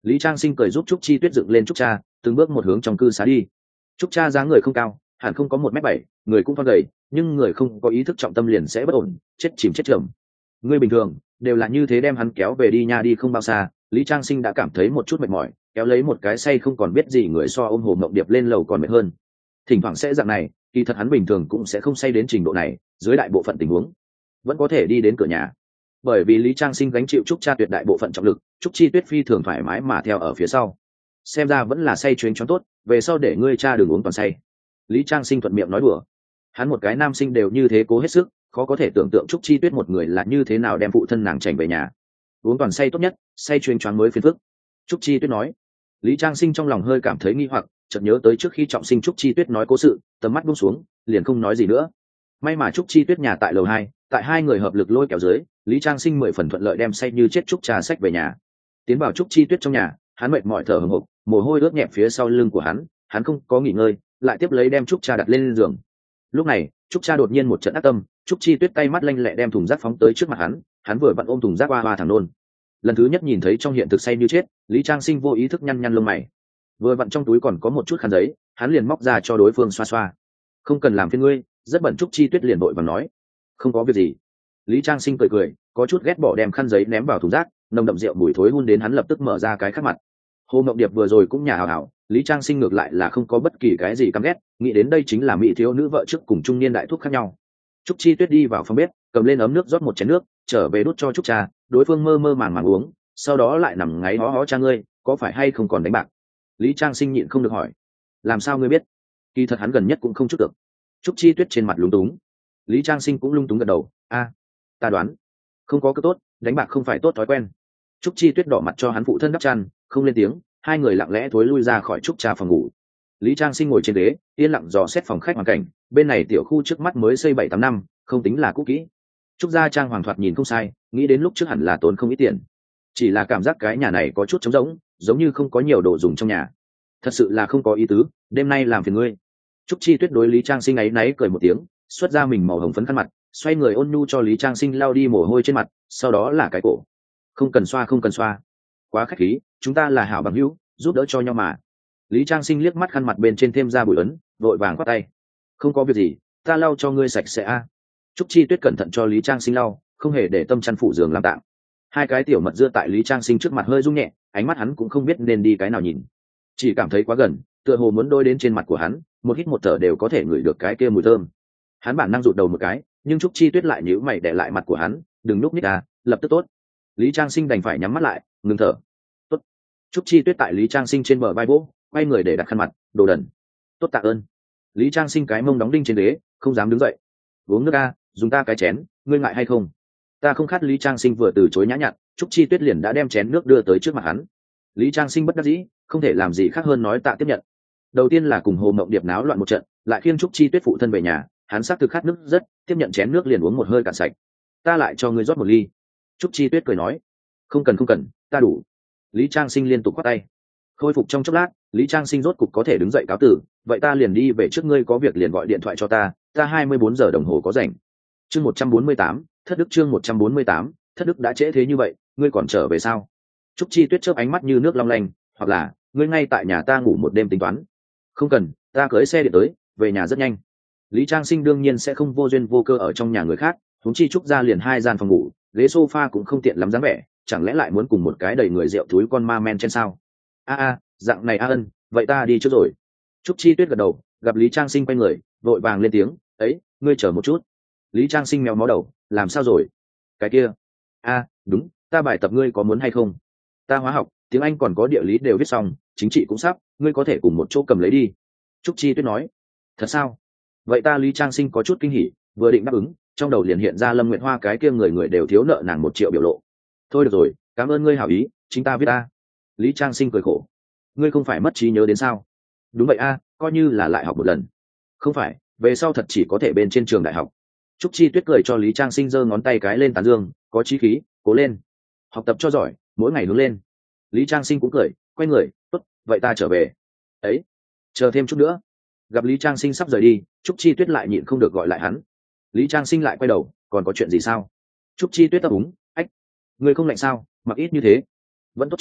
Lý Trang Sinh cười giúp Trúc Chi Tuyết dựng lên Trúc Cha, từng bước một hướng trong cư xá đi. Trúc Cha dáng người không cao, hẳn không có một mét bảy, người cũng thon gầy, nhưng người không có ý thức trọng tâm liền sẽ bất ổn, chết chìm chết chìm. Người bình thường đều là như thế đem hắn kéo về đi nha, đi không bao xa, Lý Trang Sinh đã cảm thấy một chút mệt mỏi, kéo lấy một cái say không còn biết gì người so ôm Hồ Mộng Điệp lên lầu còn mệt hơn. Thỉnh thoảng sẽ dạng này, kỳ thật hắn bình thường cũng sẽ không say đến trình độ này, dưới đại bộ phận tình huống vẫn có thể đi đến cửa nhà. Bởi vì Lý Trang Sinh gánh chịu Trúc Cha tuyệt đại bộ phận trọng lực, Trúc Chi Tuyết phi thường thoải mái mà theo ở phía sau. Xem ra vẫn là say chuyến choáng tốt, về sau để ngươi cha đừng uống toàn say. Lý Trang Sinh thuận miệng nói đùa. Hắn một cái nam sinh đều như thế cố hết sức, khó có thể tưởng tượng Trúc Chi Tuyết một người là như thế nào đem phụ thân nàng chảnh về nhà. Uống toàn say tốt nhất, say chuyến choáng mới phiền phức. Trúc Chi Tuyết nói. Lý Trang Sinh trong lòng hơi cảm thấy nghi hoặc, chợt nhớ tới trước khi trọng sinh Trúc Chi Tuyết nói cố sự, tầm mắt buông xuống, liền không nói gì nữa. May mà Trúc Chi Tuyết nhà tại lầu hai, tại hai người hợp lực lôi kéo dưới, Lý Trang Sinh mười phần thuận lợi đem say như chết Trúc Trà sách về nhà. Tiến vào Trúc Chi Tuyết trong nhà, hắn mệt mỏi thở hổn hộc, mồ hôi ướt nhẹp phía sau lưng của hắn, hắn không có nghỉ ngơi, lại tiếp lấy đem Trúc Trà đặt lên giường. Lúc này, Trúc Trà đột nhiên một trận ác tâm, Trúc Chi Tuyết tay mắt lanh lẹ đem thùng rác phóng tới trước mặt hắn, hắn vừa vặn ôm thùng rác qua hoa thẳng nôn. Lần thứ nhất nhìn thấy trong hiện thực say như chết, Lý Trang Sinh vô ý thức nhăn nhăn lông mày. Vừa vặn trong túi còn có một chút khăn giấy, hắn liền móc ra cho đối phương xoa xoa. Không cần làm phiền ngươi, rất bận. Trúc Chi Tuyết liền vội vàng nói. Không có việc gì. Lý Trang Sinh cười cười, có chút ghét bỏ đem khăn giấy ném vào thùng rác, nồng đậm rượu mùi thối hun đến hắn lập tức mở ra cái khác mặt. Hồ Mộng Điệp vừa rồi cũng nhà hào hào, Lý Trang Sinh ngược lại là không có bất kỳ cái gì căm ghét, nghĩ đến đây chính là mỹ thiếu nữ vợ trước cùng trung niên đại thúc khác nhau. Trúc Chi Tuyết đi vào phòng bếp, cầm lên ấm nước rót một chén nước, trở về đút cho Trúc Trà, đối phương mơ mơ màng màng uống, sau đó lại nằm ngáy hó hó cha ngươi, có phải hay không còn đánh bạc? Lý Trang Sinh nhịn không được hỏi. Làm sao ngươi biết? Kỳ thật hắn gần nhất cũng không chút được. Trúc Chi Tuyết trên mặt lúng túng. Lý Trang Sinh cũng lung túng gật đầu. A, ta đoán, không có cơ tốt, đánh bạc không phải tốt thói quen. Trúc Chi Tuyết đỏ mặt cho hắn phụ thân đắp chăn, không lên tiếng, hai người lặng lẽ thối lui ra khỏi Trúc Trà phòng ngủ. Lý Trang Sinh ngồi trên ghế, yên lặng dò xét phòng khách hoàn cảnh, bên này tiểu khu trước mắt mới xây bảy tám năm, không tính là cũ kỹ. Trúc gia trang hoàng thoạt nhìn không sai, nghĩ đến lúc trước hẳn là tốn không ít tiền. Chỉ là cảm giác cái nhà này có chút trống rỗng, giống như không có nhiều đồ dùng trong nhà. Thật sự là không có ý tứ, đêm nay làm phiền ngươi. Trúc Chi Tuyết đối Lý Trang Sinh áy náy cười một tiếng, xuất ra mình màu hồng phấn khăn mặt, xoay người ôn nhu cho Lý Trang Sinh lau đi mồ hôi trên mặt, sau đó là cái cổ. Không cần xoa, không cần xoa, quá khách khí, chúng ta là hảo bằng hữu, giúp đỡ cho nhau mà. Lý Trang Sinh liếc mắt khăn mặt bên trên thêm ra bụi ấn, vội vàng khoát tay. Không có việc gì, ta lau cho ngươi sạch sẽ a. Trúc Chi Tuyết cẩn thận cho Lý Trang Sinh lau, không hề để tâm chăn phủ giường làm tạm. Hai cái tiểu mật dưa tại Lý Trang Sinh trước mặt hơi rung nhẹ, ánh mắt hắn cũng không biết nên đi cái nào nhìn, chỉ cảm thấy quá gần, tựa hồ muốn đôi đến trên mặt của hắn, một hít một thở đều có thể ngửi được cái kia mùi thơm. Hắn bản năng rụt đầu một cái, nhưng Trúc Chi Tuyết lại nhíu mày để lại mặt của hắn, đừng núp nhích à, lập tức tốt. Lý Trang Sinh đành phải nhắm mắt lại, ngừng thở. Tốt. Trúc Chi Tuyết tại Lý Trang Sinh trên bờ vai vỗ, quay người để đặt khăn mặt, đồ đần. Tốt, tạ ơn. Lý Trang Sinh cái mông đóng đinh trên ghế, không dám đứng dậy. Uống nước a, dùng ta cái chén, ngươi ngại hay không? Ta không khát. Lý Trang Sinh vừa từ chối nhã nhặn, Trúc Chi Tuyết liền đã đem chén nước đưa tới trước mặt hắn. Lý Trang Sinh bất đắc dĩ, không thể làm gì khác hơn nói tạ tiếp nhận. Đầu tiên là cùng Hồ Mộng Điệp náo loạn một trận, lại khiêng Trúc Chi Tuyết phụ thân về nhà, hắn xác thực khát nước rất, tiếp nhận chén nước liền uống một hơi cạn sạch. Ta lại cho ngươi rót một ly. Trúc Chi Tuyết cười nói. Không cần không cần, ta đủ. Lý Trang Sinh liên tục quát tay. Khôi phục trong chốc lát, Lý Trang Sinh rốt cục có thể đứng dậy cáo tử, vậy ta liền đi về trước, ngươi có việc liền gọi điện thoại cho ta, ta hai mươi bốn giờ đồng hồ có rảnh. Chương một trăm bốn mươi tám, thất đức. Chương một trăm bốn mươi tám, thất đức. Đã trễ thế như vậy, ngươi còn trở về sao? Trúc Chi Tuyết chớp ánh mắt như nước long lanh, hoặc là ngươi ngay tại nhà ta ngủ một đêm tính toán. Không cần, ta cưới xe điện tới, về nhà rất nhanh. Lý Trang Sinh đương nhiên sẽ không vô duyên vô cơ ở trong nhà người khác, huống chi Trúc gia liền hai gian phòng ngủ, ghế sofa cũng không tiện lắm dáng vẻ, chẳng lẽ lại muốn cùng một cái đầy người rượu túi con ma men trên sao? A a, dạng này a ân, vậy ta đi trước rồi. Trúc Chi Tuyết gật đầu, gặp Lý Trang Sinh quay người, vội vàng lên tiếng, ấy, ngươi chờ một chút. Lý Trang Sinh méo mó đầu, làm sao rồi? Cái kia, a, đúng, ta bài tập ngươi có muốn hay không? Ta hóa học, tiếng Anh còn có địa lý đều viết xong, chính trị cũng sắp, ngươi có thể cùng một chỗ cầm lấy đi. Trúc Chi Tuyết nói. Thật sao? Vậy ta Lý Trang Sinh có chút kinh hỉ, vừa định đáp ứng, trong đầu liền hiện ra Lâm Nguyệt Hoa cái kia người người đều thiếu nợ nàng một triệu biểu lộ. Thôi được rồi, cảm ơn ngươi hảo ý, chính ta viết ta. Lý Trang Sinh cười khổ. Ngươi không phải mất trí nhớ đến sao? Đúng vậy a, coi như là lại học một lần. Không phải, về sau thật chỉ có thể bên trên trường đại học. Trúc Chi Tuyết cười cho Lý Trang Sinh giơ ngón tay cái lên tán dương, có chí khí, cố lên, học tập cho giỏi, mỗi ngày hướng lên. Lý Trang Sinh cũng cười, quay người, tốt, vậy ta trở về. Ấy, chờ thêm chút nữa. Gặp Lý Trang Sinh sắp rời đi, Trúc Chi Tuyết lại nhịn không được gọi lại hắn. Lý Trang Sinh lại quay đầu, còn có chuyện gì sao? Trúc Chi Tuyết ấp úng, ách, ngươi không lạnh sao, mặc ít như thế. Vẫn tốt chứ,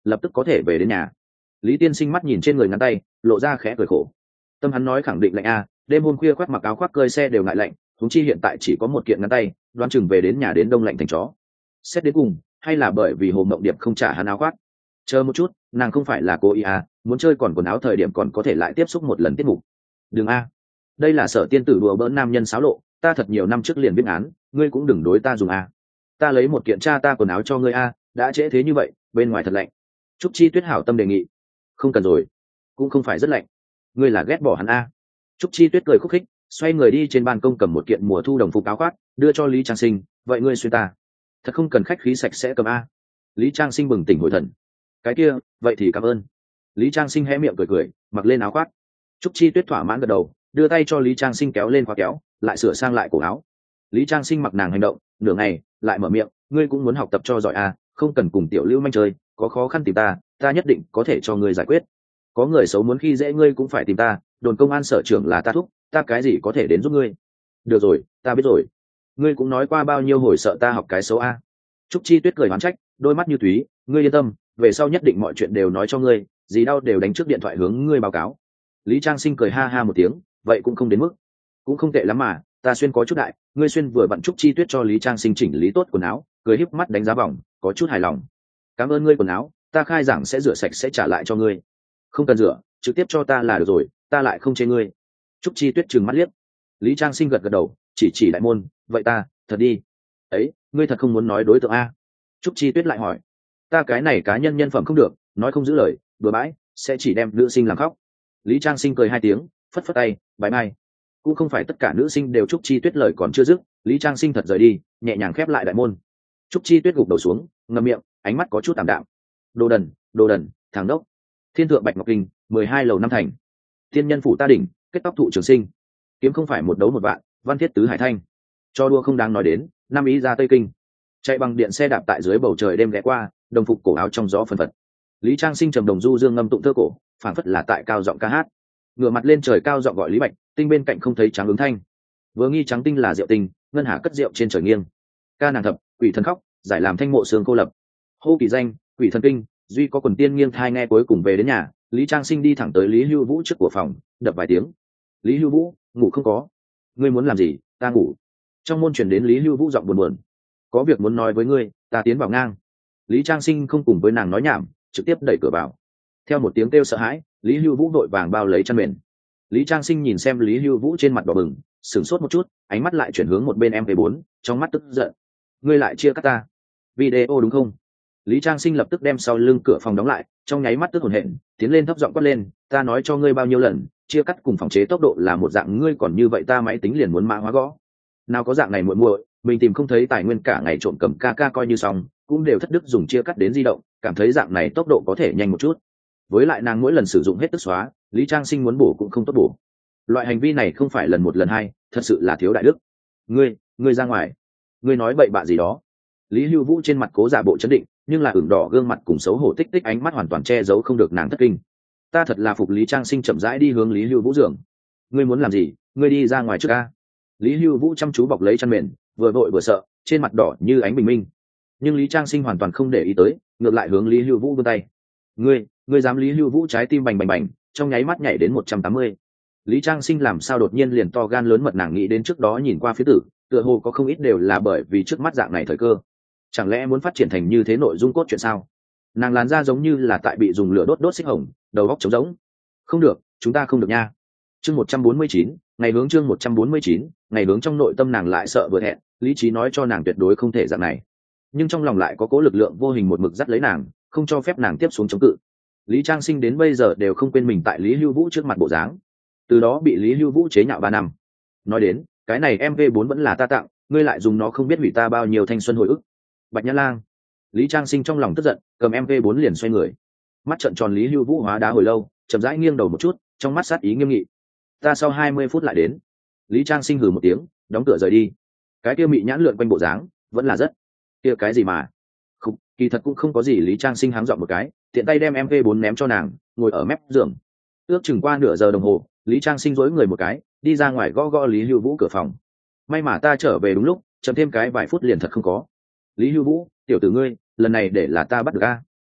lập tức có thể về đến nhà. Lý tiên sinh mắt nhìn trên người ngắn tay, lộ ra khẽ cười khổ. Tâm hắn nói khẳng định lạnh a, đêm hôm khuya khoác mặc áo khoác cơi xe đều ngại lạnh, huống chi hiện tại chỉ có một kiện ngắn tay, đoán chừng về đến nhà đến đông lạnh thành chó. Xét đến cùng, hay là bởi vì Hồ Mộng Điệp không trả hắn áo khoác. Chờ một chút, nàng không phải là cố ý à, muốn chơi còn quần áo thời điểm còn có thể lại tiếp xúc một lần tiết mục. Đừng a, đây là Sở tiên tử đùa bỡn nam nhân xáo lộ, ta thật nhiều năm trước liền biết án, ngươi cũng đừng đối ta dùng a. Ta lấy một kiện cha ta quần áo cho ngươi a, đã trễ thế như vậy, bên ngoài thật lạnh. Trúc Chi Tuyết hảo tâm đề nghị. Không cần rồi, cũng không phải rất lạnh. Ngươi là ghét bỏ hắn a. Trúc Chi Tuyết cười khúc khích, xoay người đi trên ban công cầm một kiện mùa thu đồng phục áo khoác, đưa cho Lý Trang Sinh, vậy ngươi xuyên ta. Thật không cần khách khí sạch sẽ cầm a. Lý Trang Sinh bừng tỉnh hồi thần. Cái kia, vậy thì cảm ơn. Lý Trang Sinh hé miệng cười cười, mặc lên áo khoác. Trúc Chi Tuyết thỏa mãn gật đầu, đưa tay cho Lý Trang Sinh kéo lên khóa kéo, lại sửa sang lại cổ áo. Lý Trang Sinh mặc nàng hành động, nửa ngày, lại mở miệng, ngươi cũng muốn học tập cho giỏi a, không cần cùng tiểu lưu manh chơi, có khó khăn tìm ta, ta nhất định có thể cho ngươi giải quyết. Có người xấu muốn khi dễ ngươi cũng phải tìm ta, đồn công an sở trưởng là ta thúc, ta cái gì có thể đến giúp ngươi. Được rồi, ta biết rồi. Ngươi cũng nói qua bao nhiêu hồi sợ ta học cái xấu a. Trúc Chi Tuyết cười oán trách, đôi mắt như túy, ngươi yên tâm, về sau nhất định mọi chuyện đều nói cho ngươi, gì đau đều đánh trước điện thoại hướng ngươi báo cáo. Lý Trang Sinh cười ha ha một tiếng, vậy cũng không đến mức, cũng không tệ lắm mà, ta xuyên có chút đại, ngươi xuyên vừa vặn. Trúc Chi Tuyết cho Lý Trang Sinh chỉnh lý tốt quần áo, cười híp mắt đánh giá vòng, có chút hài lòng. Cảm ơn ngươi quần áo, ta khai giảng sẽ rửa sạch sẽ trả lại cho ngươi. Không cần rửa, trực tiếp cho ta là được rồi, ta lại không chê ngươi. Trúc Chi Tuyết trừng mắt liếc. Lý Trang Sinh gật gật đầu, chỉ chỉ đại môn, vậy ta thật đi. Ấy, ngươi thật không muốn nói đối tượng a? Trúc Chi Tuyết lại hỏi. Ta cái này cá nhân nhân phẩm không được, nói không giữ lời, bừa bãi, sẽ chỉ đem nữ sinh làm khóc. Lý Trang Sinh cười hai tiếng, phất phất tay, bye bye. Cũng không phải tất cả nữ sinh đều Trúc Chi Tuyết lời còn chưa dứt, Lý Trang Sinh thật rời đi, nhẹ nhàng khép lại đại môn. Trúc Chi Tuyết gục đầu xuống, ngậm miệng, ánh mắt có chút tạm đạm. Đồ đần, đồ đần, thằng đốc. Thiên thượng Bạch Ngọc Kinh, mười hai lầu năm thành. Tiên nhân phủ ta đỉnh, kết tóc thụ trường sinh. Kiếm không phải một đấu một vạn, văn thiết tứ hải thanh. Cho đua không đáng nói đến, năm ý ra Tây Kinh. Chạy bằng điện xe đạp tại dưới bầu trời đêm ghé qua, đồng phục cổ áo trong gió phần phật. Lý Trang Sinh trầm đồng du dương ngâm tụng thơ cổ, phảng phất là tại cao giọng ca hát. Ngửa mặt lên trời cao giọng gọi Lý Bạch, tinh bên cạnh không thấy trắng ứng thanh. Vừa nghi trắng tinh là rượu tinh, ngân hà cất rượu trên trời nghiêng. Ca nàng thập, quỷ thần khóc, giải làm thanh mộ sương cô lập. Hô kỳ danh, quỷ thần kinh, duy có quần tiên nghiêng thai nghe cuối cùng về đến nhà. Lý Trang Sinh đi thẳng tới Lý Hưu Vũ trước của phòng, đập vài tiếng. Lý Hưu Vũ, ngủ không có? Ngươi muốn làm gì? Ta ngủ. Trong môn truyền đến Lý Hưu Vũ giọng buồn buồn. Có việc muốn nói với ngươi, ta tiến vào ngang. Lý Trang Sinh không cùng với nàng nói nhảm, trực tiếp đẩy cửa vào. Theo một tiếng kêu sợ hãi, Lý Hưu Vũ vội vàng bao lấy chăn mền. Lý Trang Sinh nhìn xem Lý Hưu Vũ trên mặt đỏ bừng, sửng sốt một chút, ánh mắt lại chuyển hướng một bên em pê bốn, trong mắt tức giận. Ngươi lại chia cắt ta? Video đúng không? Lý Trang Sinh lập tức đem sau lưng cửa phòng đóng lại, trong nháy mắt tức hổn hển, tiến lên thấp giọng quát lên, ta nói cho ngươi bao nhiêu lần, chia cắt cùng phòng chế tốc độ là một dạng, ngươi còn như vậy ta máy tính liền muốn mã hóa gõ. Nào có dạng này muội muội, mình tìm không thấy tài nguyên cả ngày trộm cầm ca ca coi như xong, cũng đều thất đức dùng chia cắt đến di động, cảm thấy dạng này tốc độ có thể nhanh một chút. Với lại nàng mỗi lần sử dụng hết tức xóa, Lý Trang Sinh muốn bổ cũng không tốt bổ. Loại hành vi này không phải lần một lần hai, thật sự là thiếu đại đức. Ngươi, ngươi ra ngoài. Ngươi nói bậy bạ gì đó? Lý Hưu Vũ trên mặt cố giả bộ chấn định, nhưng là ửng đỏ gương mặt cùng xấu hổ tích tích ánh mắt hoàn toàn che giấu không được nàng thất kinh. Ta thật là phục. Lý Trang Sinh chậm rãi đi hướng Lý Hưu Vũ giường. Ngươi muốn làm gì? Ngươi đi ra ngoài trước a. Lý Hưu Vũ chăm chú bọc lấy chăn mền, vừa vội vừa sợ, trên mặt đỏ như ánh bình minh. Nhưng Lý Trang Sinh hoàn toàn không để ý tới, ngược lại hướng Lý Hưu Vũ vươn tay. Ngươi, ngươi dám? Lý Hưu Vũ trái tim bành bành bành, trong nháy mắt nhảy đến một trăm tám mươi. Lý Trang Sinh làm sao đột nhiên liền to gan lớn mật, nàng nghĩ đến trước đó nhìn qua phía tử, tựa hồ có không ít đều là bởi vì trước mắt dạng này thời cơ. Chẳng lẽ muốn phát triển thành như thế nội dung cốt chuyện sao? Nàng làn da giống như là tại bị dùng lửa đốt đốt xích hồng, đầu óc trống rỗng. Không được, chúng ta không được nha. Chương một trăm bốn mươi chín, ngày hướng chương một trăm bốn mươi chín, ngày hướng. Trong nội tâm nàng lại sợ vừa hẹn, lý trí nói cho nàng tuyệt đối không thể dạng này. Nhưng trong lòng lại có cố lực lượng vô hình một mực dắt lấy nàng, không cho phép nàng tiếp xuống chống cự. Lý Trang Sinh đến bây giờ đều không quên mình tại Lý Hưu Vũ trước mặt bộ dáng. Từ đó bị Lý Hưu Vũ chế nhạo ba năm. Nói đến, cái này em vê bốn vẫn là ta tặng, ngươi lại dùng nó không biết hủy ta bao nhiêu thanh xuân hồi ức. Bạch Nhã Lang. Lý Trang Sinh trong lòng tức giận, cầm em vê bốn liền xoay người. Mắt trợn tròn Lý Hưu Vũ hóa đá hồi lâu, chậm rãi nghiêng đầu một chút, trong mắt sát ý nghiêm nghị. Ta sau hai mươi phút lại đến. Lý Trang Sinh hừ một tiếng, đóng cửa rời đi. Cái kia mị nhãn lượn quanh bộ dáng, vẫn là rất. Kia cái gì mà? Không, kỳ thật cũng không có gì. Lý Trang Sinh háng dọn một cái, tiện tay đem em vê bốn ném cho nàng, ngồi ở mép giường. Ước chừng qua nửa giờ đồng hồ, Lý Trang Sinh dối người một cái, đi ra ngoài gõ gõ Lý Hưu Vũ cửa phòng. May mà ta trở về đúng lúc, chậm thêm cái vài phút liền thật không có. Lý Hưu Vũ, tiểu tử ngươi, lần này để là ta bắt được a.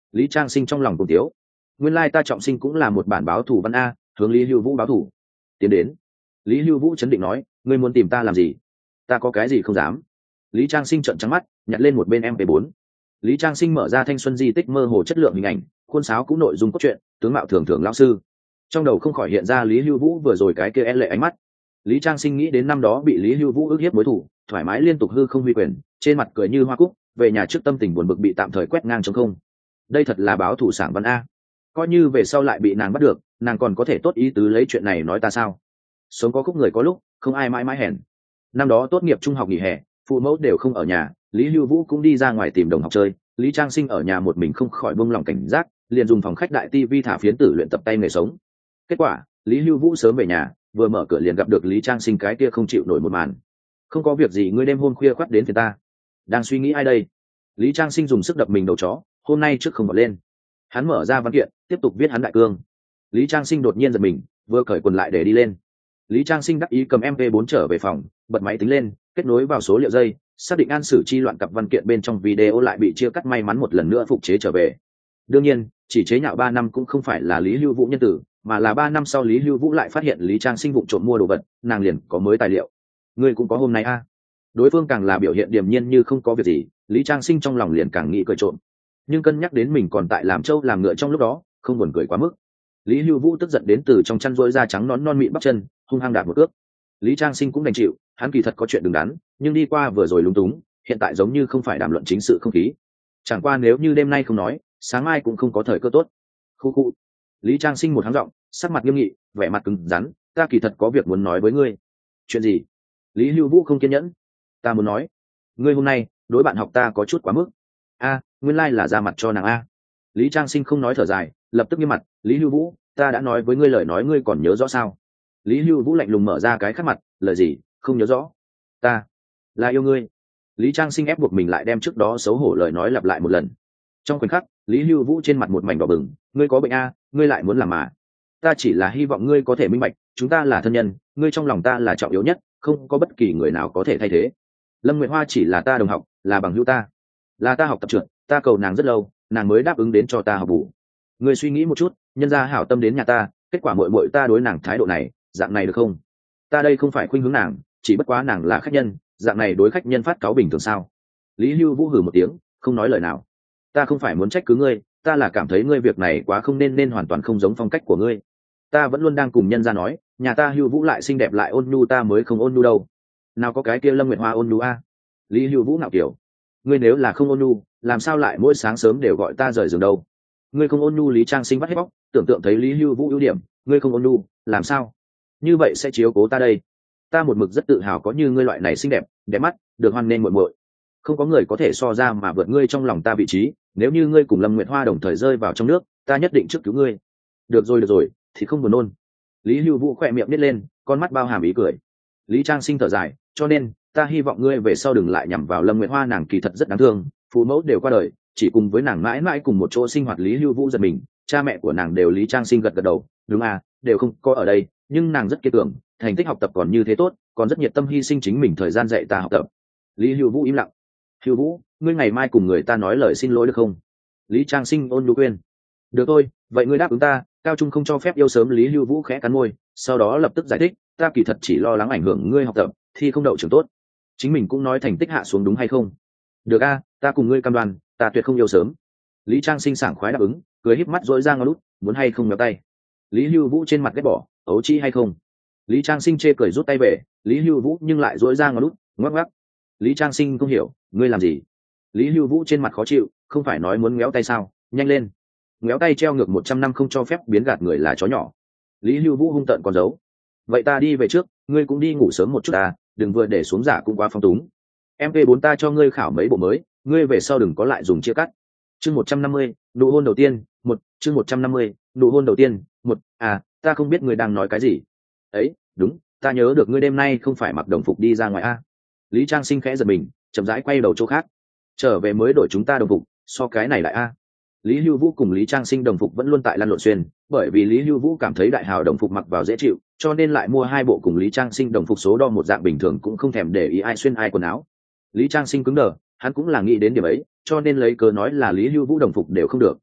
Lý Trang Sinh trong lòng cùng tiếu, nguyên lai ta trọng sinh cũng là một bản báo thù văn a, hướng Lý Hưu Vũ báo thù. Tiến đến. Lý Hưu Vũ chấn định nói, ngươi muốn tìm ta làm gì? Ta có cái gì không dám. Lý Trang Sinh trợn trắng mắt, nhặt lên một bên em pê bốn. Lý Trang Sinh mở ra thanh xuân di tích mơ hồ chất lượng hình ảnh, khuôn sáo cũng nội dung cốt truyện, tướng mạo thường thường lão sư. Trong đầu không khỏi hiện ra Lý Hưu Vũ vừa rồi cái kia e lệ ánh mắt. Lý Trang Sinh nghĩ đến năm đó bị Lý Hưu Vũ ức hiếp mối thù, thoải mái liên tục hư không huy quyền, trên mặt cười như hoa cúc, về nhà trước tâm tình buồn bực bị tạm thời quét ngang trong không. Đây thật là báo thủ sảng văn a. Coi như về sau lại bị nàng bắt được, nàng còn có thể tốt ý tứ lấy chuyện này nói ta sao? Sống có khúc người có lúc, không ai mãi mãi hèn. Năm đó tốt nghiệp trung học nghỉ hè, phụ mẫu đều không ở nhà, Lý Hưu Vũ cũng đi ra ngoài tìm đồng học chơi, Lý Trang Sinh ở nhà một mình không khỏi buông lòng cảnh giác, liền dùng phòng khách đại tivi thả phiến tử luyện tập tay nghề sống. Kết quả, Lý Hưu Vũ sớm về nhà, vừa mở cửa liền gặp được Lý Trang Sinh cái kia không chịu nổi một màn. Không có việc gì, ngươi đêm hôm khuya khoắt đến phía ta. Đang suy nghĩ ai đây? Lý Trang Sinh dùng sức đập mình đầu chó, hôm nay trước không bật lên. Hắn mở ra văn kiện, tiếp tục viết hắn đại cương. Lý Trang Sinh đột nhiên giật mình, vừa cởi quần lại để đi lên. Lý Trang Sinh đắc ý cầm em pê bốn trở về phòng, bật máy tính lên, kết nối vào số liệu dây, xác định an sử chi loạn cặp văn kiện bên trong video lại bị chia cắt may mắn một lần nữa phục chế trở về. Đương nhiên, chỉ chế nhạo ba năm cũng không phải là Lý Hưu Vũ nhân tử, mà là ba năm sau Lý Hưu Vũ lại phát hiện Lý Trang Sinh vụng trộm mua đồ vật, nàng liền có mới tài liệu. Ngươi cũng có hôm nay a? À? Đối phương càng là biểu hiện điềm nhiên như không có việc gì, Lý Trang Sinh trong lòng liền càng nghĩ cười trộm. Nhưng cân nhắc đến mình còn tại làm trâu làm ngựa trong lúc đó, không buồn cười quá mức. Lý Hưu Vũ tức giận đến từ trong chăn rỗi da trắng nón non mịn bắp chân, hung hăng đạp một cước. Lý Trang Sinh cũng đành chịu, hắn kỳ thật có chuyện đứng đắn, nhưng đi qua vừa rồi lúng túng, hiện tại giống như không phải đàm luận chính sự không khí. Chẳng qua nếu như đêm nay không nói, sáng mai cũng không có thời cơ tốt. Khu khu. Lý Trang Sinh một háng giọng, sắc mặt nghiêm nghị, vẻ mặt cứng rắn, ta kỳ thật có việc muốn nói với ngươi. Chuyện gì? Lý Hưu Vũ không kiên nhẫn. Ta muốn nói, ngươi hôm nay đối bạn học ta có chút quá mức. A, nguyên lai là ra mặt cho nàng a. Lý Trang Sinh không nói thở dài, lập tức nghiêm mặt, Lý Hưu Vũ, ta đã nói với ngươi lời nói ngươi còn nhớ rõ sao? Lý Hưu Vũ lạnh lùng mở ra cái khác mặt, lời gì, không nhớ rõ. Ta là yêu ngươi. Lý Trang Sinh ép buộc mình lại đem trước đó xấu hổ lời nói lặp lại một lần. Trong khoảnh khắc, Lý Hưu Vũ trên mặt một mảnh đỏ bừng, ngươi có bệnh a, ngươi lại muốn làm mà. Ta chỉ là hy vọng ngươi có thể minh bạch, chúng ta là thân nhân, ngươi trong lòng ta là trọng yếu nhất, không có bất kỳ người nào có thể thay thế. Lâm Nguyệt Hoa chỉ là ta đồng học, là bằng hữu ta, là ta học tập trượt, ta cầu nàng rất lâu, nàng mới đáp ứng đến cho ta học bù. Ngươi suy nghĩ một chút, nhân gia hảo tâm đến nhà ta, kết quả muội muội ta đối nàng thái độ này, dạng này được không? Ta đây không phải khuynh hướng nàng, chỉ bất quá nàng là khách nhân, dạng này đối khách nhân phát cáo bình thường sao? Lý Hưu Vũ hừ một tiếng, không nói lời nào. Ta không phải muốn trách cứ ngươi, ta là cảm thấy ngươi việc này quá không nên nên hoàn toàn không giống phong cách của ngươi. Ta vẫn luôn đang cùng nhân gia nói, nhà ta Hưu Vũ lại xinh đẹp lại ôn nhu, ta mới không ôn nhu đâu. Nào có cái kia Lâm Nguyệt Hoa ôn nhu a? Lý Hưu Vũ ngạo kiểu, ngươi nếu là không ôn nhu, làm sao lại mỗi sáng sớm đều gọi ta rời giường đâu? Ngươi không ôn nhu. Lý Trang Sinh bắt hết bóc, tưởng tượng thấy Lý Hưu Vũ ưu điểm, ngươi không ôn nhu, làm sao? Như vậy sẽ chiếu cố ta đây. Ta một mực rất tự hào có như ngươi loại này xinh đẹp, đẹp mắt, được hoan nên muội muội. Không có người có thể so ra mà vượt ngươi trong lòng ta vị trí, nếu như ngươi cùng Lâm Nguyệt Hoa đồng thời rơi vào trong nước, ta nhất định trước cứu ngươi. Được rồi được rồi, thì không buồn nôn. Lý Hưu Vũ khỏe miệng nít lên, con mắt bao hàm ý cười. Lý Trang Sinh thở dài, cho nên ta hy vọng ngươi về sau đừng lại nhằm vào Lâm Nguyệt Hoa, nàng kỳ thật rất đáng thương, phụ mẫu đều qua đời, chỉ cùng với nàng mãi mãi cùng một chỗ sinh hoạt. Lý Hưu Vũ giật mình, cha mẹ của nàng đều. Lý Trang Sinh gật gật đầu, đúng à, đều không có ở đây, nhưng nàng rất kiên cường, thành tích học tập còn như thế tốt, còn rất nhiệt tâm hy sinh chính mình thời gian dạy ta học tập. Lý Hưu Vũ im lặng. Hưu Vũ, ngươi ngày mai cùng người ta nói lời xin lỗi được không? Lý Trang Sinh ôn nhu khuyên. Được thôi, vậy ngươi đáp ứng ta, cao trung không cho phép yêu sớm. Lý Hưu Vũ khẽ cắn môi, sau đó lập tức giải thích, ta kỳ thật chỉ lo lắng ảnh hưởng ngươi học tập, thi không đậu trường tốt. Chính mình cũng nói thành tích hạ xuống đúng hay không? Được a, ta cùng ngươi cam đoan, ta tuyệt không yêu sớm. Lý Trang Sinh sảng khoái đáp ứng, cười híp mắt dỗi ra ngón út, muốn hay không méo tay. Lý Hưu Vũ trên mặt ghét bỏ, ấu trĩ hay không? Lý Trang Sinh chê cười rút tay về, Lý Hưu Vũ nhưng lại dỗi ra ngón út, ngoắc ngoắc. Lý Trang Sinh không hiểu, ngươi làm gì? Lý Hưu Vũ trên mặt khó chịu, không phải nói muốn méo tay sao? Nhanh lên. Méo tay treo ngược một trăm năm không cho phép biến gạt người là chó nhỏ. Lý Hưu Vũ hung tợn còn giấu. Vậy ta đi về trước, ngươi cũng đi ngủ sớm một chút ta, đừng vừa để xuống giả cũng quá phong túng. em pê bốn ta cho ngươi khảo mấy bộ mới, ngươi về sau đừng có lại dùng chia cắt. Chương một trăm năm mươi, nụ hôn đầu tiên, một, chương một trăm năm mươi, nụ hôn đầu tiên, một, à, ta không biết ngươi đang nói cái gì. Ấy, đúng, ta nhớ được ngươi đêm nay không phải mặc đồng phục đi ra ngoài a. Lý Trang Sinh khẽ giật mình, chậm rãi quay đầu chỗ khác. Trở về mới đổi chúng ta đồng phục, so cái này lại a. Lý Hưu Vũ cùng Lý Trang Sinh đồng phục vẫn luôn tại lăn lộn xuyên, bởi vì Lý Hưu Vũ cảm thấy đại hào đồng phục mặc vào dễ chịu, cho nên lại mua hai bộ cùng Lý Trang Sinh đồng phục số đo một dạng bình thường, cũng không thèm để ý ai xuyên ai quần áo. Lý Trang Sinh cứng đờ, hắn cũng là nghĩ đến điểm ấy, cho nên lấy cớ nói là Lý Hưu Vũ đồng phục đều không được.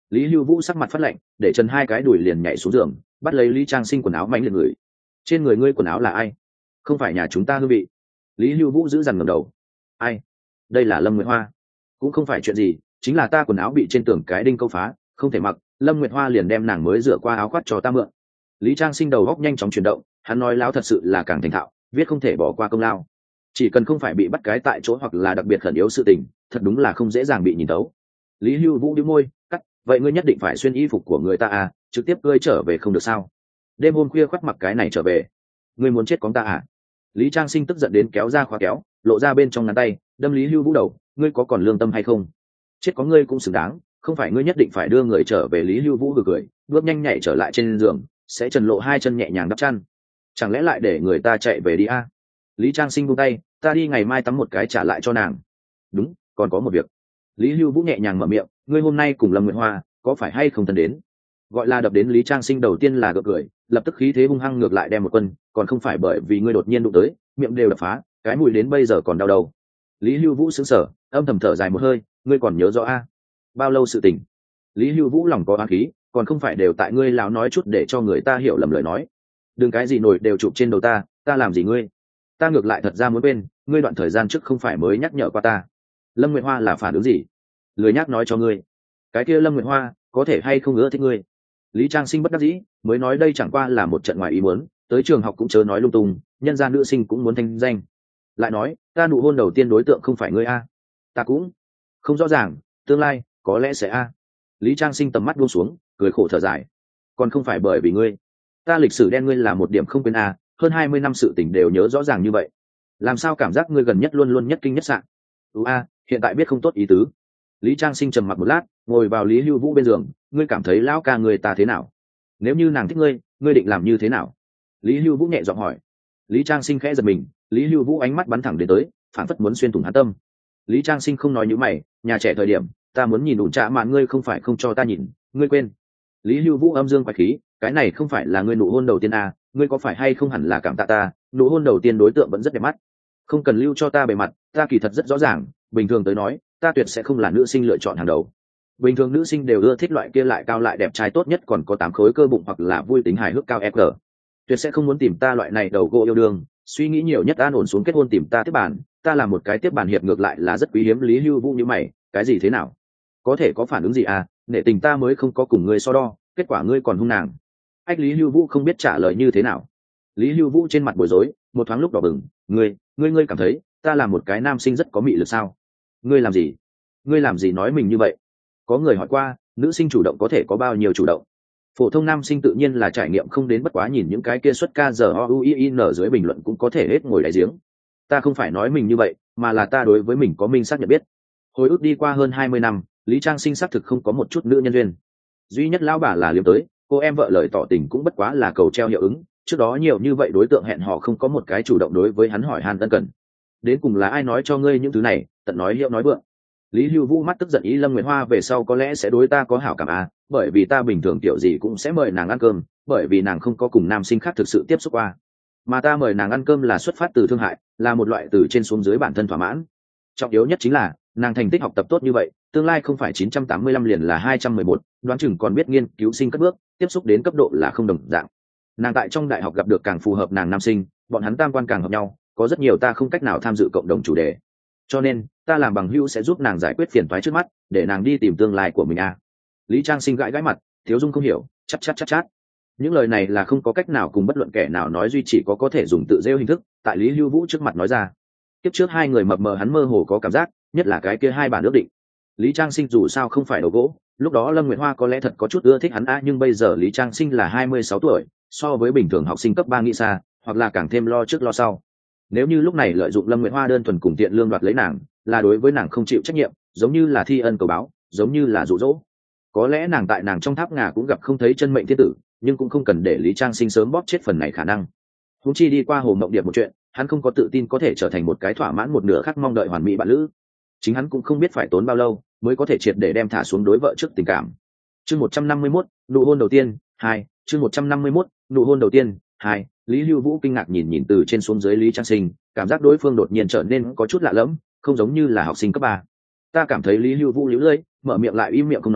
Lý Hưu Vũ sắc mặt phát lạnh, để chân hai cái đùi liền nhảy xuống giường, bắt lấy Lý Trang Sinh quần áo mánh liệt người. Trên người ngươi quần áo là ai? Không phải nhà chúng ta hương vị. Lý Hưu Vũ giữ dằn ngẩng đầu. Ai? Đây là Lâm Nguyệt Hoa. Cũng không phải chuyện gì, chính là ta quần áo bị trên tường cái đinh câu phá, không thể mặc, Lâm Nguyệt Hoa liền đem nàng mới rửa qua áo khoác cho ta mượn. Lý Trang Sinh đầu góc nhanh chóng chuyển động, hắn nói láo thật sự là càng thành thạo, viết không thể bỏ qua công lao. Chỉ cần không phải bị bắt cái tại chỗ hoặc là đặc biệt khẩn yếu sự tình, thật đúng là không dễ dàng bị nhìn tấu. Lý Hưu Vũ đĩu môi, cắt, vậy ngươi nhất định phải xuyên y phục của người ta à, trực tiếp cơi trở về không được sao? Đêm hôm khuya khoắt mặc cái này trở về, ngươi muốn chết con ta à? Lý Trang Sinh tức giận đến kéo ra khóa kéo, lộ ra bên trong ngắn tay, đâm Lý Hưu Vũ đầu, ngươi có còn lương tâm hay không? Chết có ngươi cũng xứng đáng, không phải ngươi nhất định phải đưa người trở về. Lý Hưu Vũ hừ cười, bước nhanh nhảy trở lại trên giường, sẽ trần lộ hai chân nhẹ nhàng đắp chăn. Chẳng lẽ lại để người ta chạy về đi a? À? Lý Trang Sinh buông tay, ta đi ngày mai tắm một cái trả lại cho nàng. Đúng, còn có một việc. Lý Hưu Vũ nhẹ nhàng mở miệng, ngươi hôm nay cùng Lâm Nguyệt Hoa có phải hay không thân đến? Gọi là đập đến Lý Trang Sinh đầu tiên là gượng cười, lập tức khí thế hung hăng ngược lại đem một quân, còn không phải bởi vì ngươi đột nhiên đụng tới, miệng đều đập phá, cái mùi đến bây giờ còn đau đầu. Lý Hưu Vũ sững sờ, âm thầm thở dài một hơi, ngươi còn nhớ rõ a? À? Bao lâu sự tình? Lý Hưu Vũ lòng có oán khí, còn không phải đều tại ngươi láo nói chút để cho người ta hiểu lầm lời nói. Đừng cái gì nổi đều chụp trên đầu ta, ta làm gì ngươi? Ta ngược lại thật ra muốn bên, ngươi đoạn thời gian trước không phải mới nhắc nhở qua ta. Lâm Nguyệt Hoa là phản ứng gì? Lười nhắc nói cho ngươi. Cái kia Lâm Nguyệt Hoa có thể hay không ưa thích ngươi? Lý Trang Sinh bất đắc dĩ, mới nói đây chẳng qua là một trận ngoài ý muốn, tới trường học cũng chớ nói lung tung, nhân gia nữ sinh cũng muốn thanh danh. Lại nói, ta nụ hôn đầu tiên đối tượng không phải ngươi a? Ta cũng không rõ ràng, tương lai có lẽ sẽ a. Lý Trang Sinh tầm mắt buông xuống, cười khổ thở dài. Còn không phải bởi vì ngươi, ta lịch sử đen ngươi là một điểm không quên a, hơn hai mươi năm sự tình đều nhớ rõ ràng như vậy. Làm sao cảm giác ngươi gần nhất luôn luôn nhất kinh nhất sạn? Ừ a, hiện tại biết không tốt ý tứ. Lý Trang Sinh trầm mặc một lát, ngồi vào Lý Hưu Vũ bên giường, ngươi cảm thấy lão ca người ta thế nào? Nếu như nàng thích ngươi, ngươi định làm như thế nào? Lý Hưu Vũ nhẹ giọng hỏi. Lý Trang Sinh khẽ giật mình, Lý Hưu Vũ ánh mắt bắn thẳng đến tới, phản phất muốn xuyên thủng hắn tâm. Lý Trang Sinh không nói như mày, nhà trẻ thời điểm, ta muốn nhìn đủ trạ mạn ngươi không phải không cho ta nhìn, ngươi quên. Lý Hưu Vũ âm dương quái khí, cái này không phải là ngươi nụ hôn đầu tiên à, ngươi có phải hay không hẳn là cảm tạ ta, nụ hôn đầu tiên đối tượng vẫn rất đẹp mắt. Không cần lưu cho ta bề mặt, ta kỳ thật rất rõ ràng, bình thường tới nói, ta tuyệt sẽ không là nữ sinh lựa chọn hàng đầu. Bình thường nữ sinh đều ưa thích loại kia lại cao lại đẹp trai, tốt nhất còn có tám khối cơ bụng hoặc là vui tính hài hước cao ép giê. Tuyệt sẽ không muốn tìm ta loại này đầu gỗ yêu đương, suy nghĩ nhiều nhất an ổn xuống kết hôn tìm ta tiếp bàn, ta làm một cái tiếp bàn hiệp ngược lại là rất quý hiếm. Lý Hưu Vũ như mày, cái gì thế nào? Có thể có phản ứng gì à? Nể tình ta mới không có cùng ngươi so đo, kết quả ngươi còn hung nàng. Ách Lý Hưu Vũ không biết trả lời như thế nào. Lý Hưu Vũ trên mặt bối rối, một thoáng lúc đỏ bừng, ngươi, ngươi ngươi cảm thấy ta là một cái nam sinh rất có mị lực sao? Ngươi làm gì? Ngươi làm gì nói mình như vậy? Có người hỏi qua, nữ sinh chủ động có thể có bao nhiêu chủ động? Phổ thông nam sinh tự nhiên là trải nghiệm không đến, bất quá nhìn những cái kia xuất ca giờ o u i n dưới bình luận cũng có thể hết ngồi đại giếng. Ta không phải nói mình như vậy, mà là ta đối với mình có minh xác nhận biết. Hồi ức đi qua hơn hai mươi năm, Lý Trang Sinh xác thực không có một chút nữ nhân duyên. Duy nhất lão bà là liếm tới, cô em vợ lời tỏ tình cũng bất quá là cầu treo hiệu ứng, trước đó nhiều như vậy đối tượng hẹn hò không có một cái chủ động đối với hắn hỏi han ân cần. Đến cùng là ai nói cho ngươi những thứ này, tận nói hiệu nói vượng. Lý Hưu Vũ mắt tức giận, ý Lâm Nguyệt Hoa về sau có lẽ sẽ đối ta có hảo cảm à, bởi vì ta bình thường kiểu gì cũng sẽ mời nàng ăn cơm, bởi vì nàng không có cùng nam sinh khác thực sự tiếp xúc qua. Mà ta mời nàng ăn cơm là xuất phát từ thương hại, là một loại từ trên xuống dưới bản thân thỏa mãn. Trọng yếu nhất chính là, nàng thành tích học tập tốt như vậy, tương lai không phải chín trăm tám mươi lăm liền là hai trăm mười một, đoán chừng còn biết nghiên cứu sinh cất bước, tiếp xúc đến cấp độ là không đồng dạng. Nàng tại trong đại học gặp được càng phù hợp nàng nam sinh, bọn hắn tam quan càng hợp nhau, có rất nhiều ta không cách nào tham dự cộng đồng chủ đề. Cho nên, ta làm bằng hữu sẽ giúp nàng giải quyết phiền toái trước mắt, để nàng đi tìm tương lai của mình à. Lý Trang Sinh gãi gãi mặt, Thiếu Dung không hiểu, chát chát chát chát. Những lời này là không có cách nào cùng bất luận kẻ nào nói, duy chỉ có có thể dùng tự rêu hình thức, tại Lý Hưu Vũ trước mặt nói ra. Tiếp trước hai người mập mờ hắn mơ hồ có cảm giác, nhất là cái kia hai bản ước định. Lý Trang Sinh dù sao không phải đầu gỗ, lúc đó Lâm Nguyệt Hoa có lẽ thật có chút ưa thích hắn a, nhưng bây giờ Lý Trang Sinh là hai mươi sáu tuổi, so với bình thường học sinh cấp ba nghĩ xa, hoặc là càng thêm lo trước lo sau. Nếu như lúc này lợi dụng Lâm Nguyệt Hoa đơn thuần cùng tiện lương đoạt lấy nàng, là đối với nàng không chịu trách nhiệm, giống như là thi ân cầu báo, giống như là dụ dỗ. Có lẽ nàng tại nàng trong tháp ngà cũng gặp không thấy chân mệnh thiên tử, nhưng cũng không cần để Lý Trang Sinh sớm bóp chết phần này khả năng. Huống chi đi qua Hồ Mộng Điệp một chuyện, hắn không có tự tin có thể trở thành một cái thỏa mãn một nửa khác mong đợi hoàn mỹ bạn lữ. Chính hắn cũng không biết phải tốn bao lâu mới có thể triệt để đem thả xuống đối vợ trước tình cảm. Chương một trăm năm mươi mốt, nụ hôn đầu tiên, hai, chương một trăm năm mươi mốt, nụ hôn đầu tiên, hai. Lý Hưu Vũ kinh ngạc nhìn nhìn từ trên xuống dưới Lý Trang Sinh, cảm giác đối phương đột nhiên trở nên có chút lạ lẫm, không giống như là học sinh cấp ba. Ta cảm thấy Lý Hưu Vũ líu lưỡi, mở miệng lại im miệng không nói,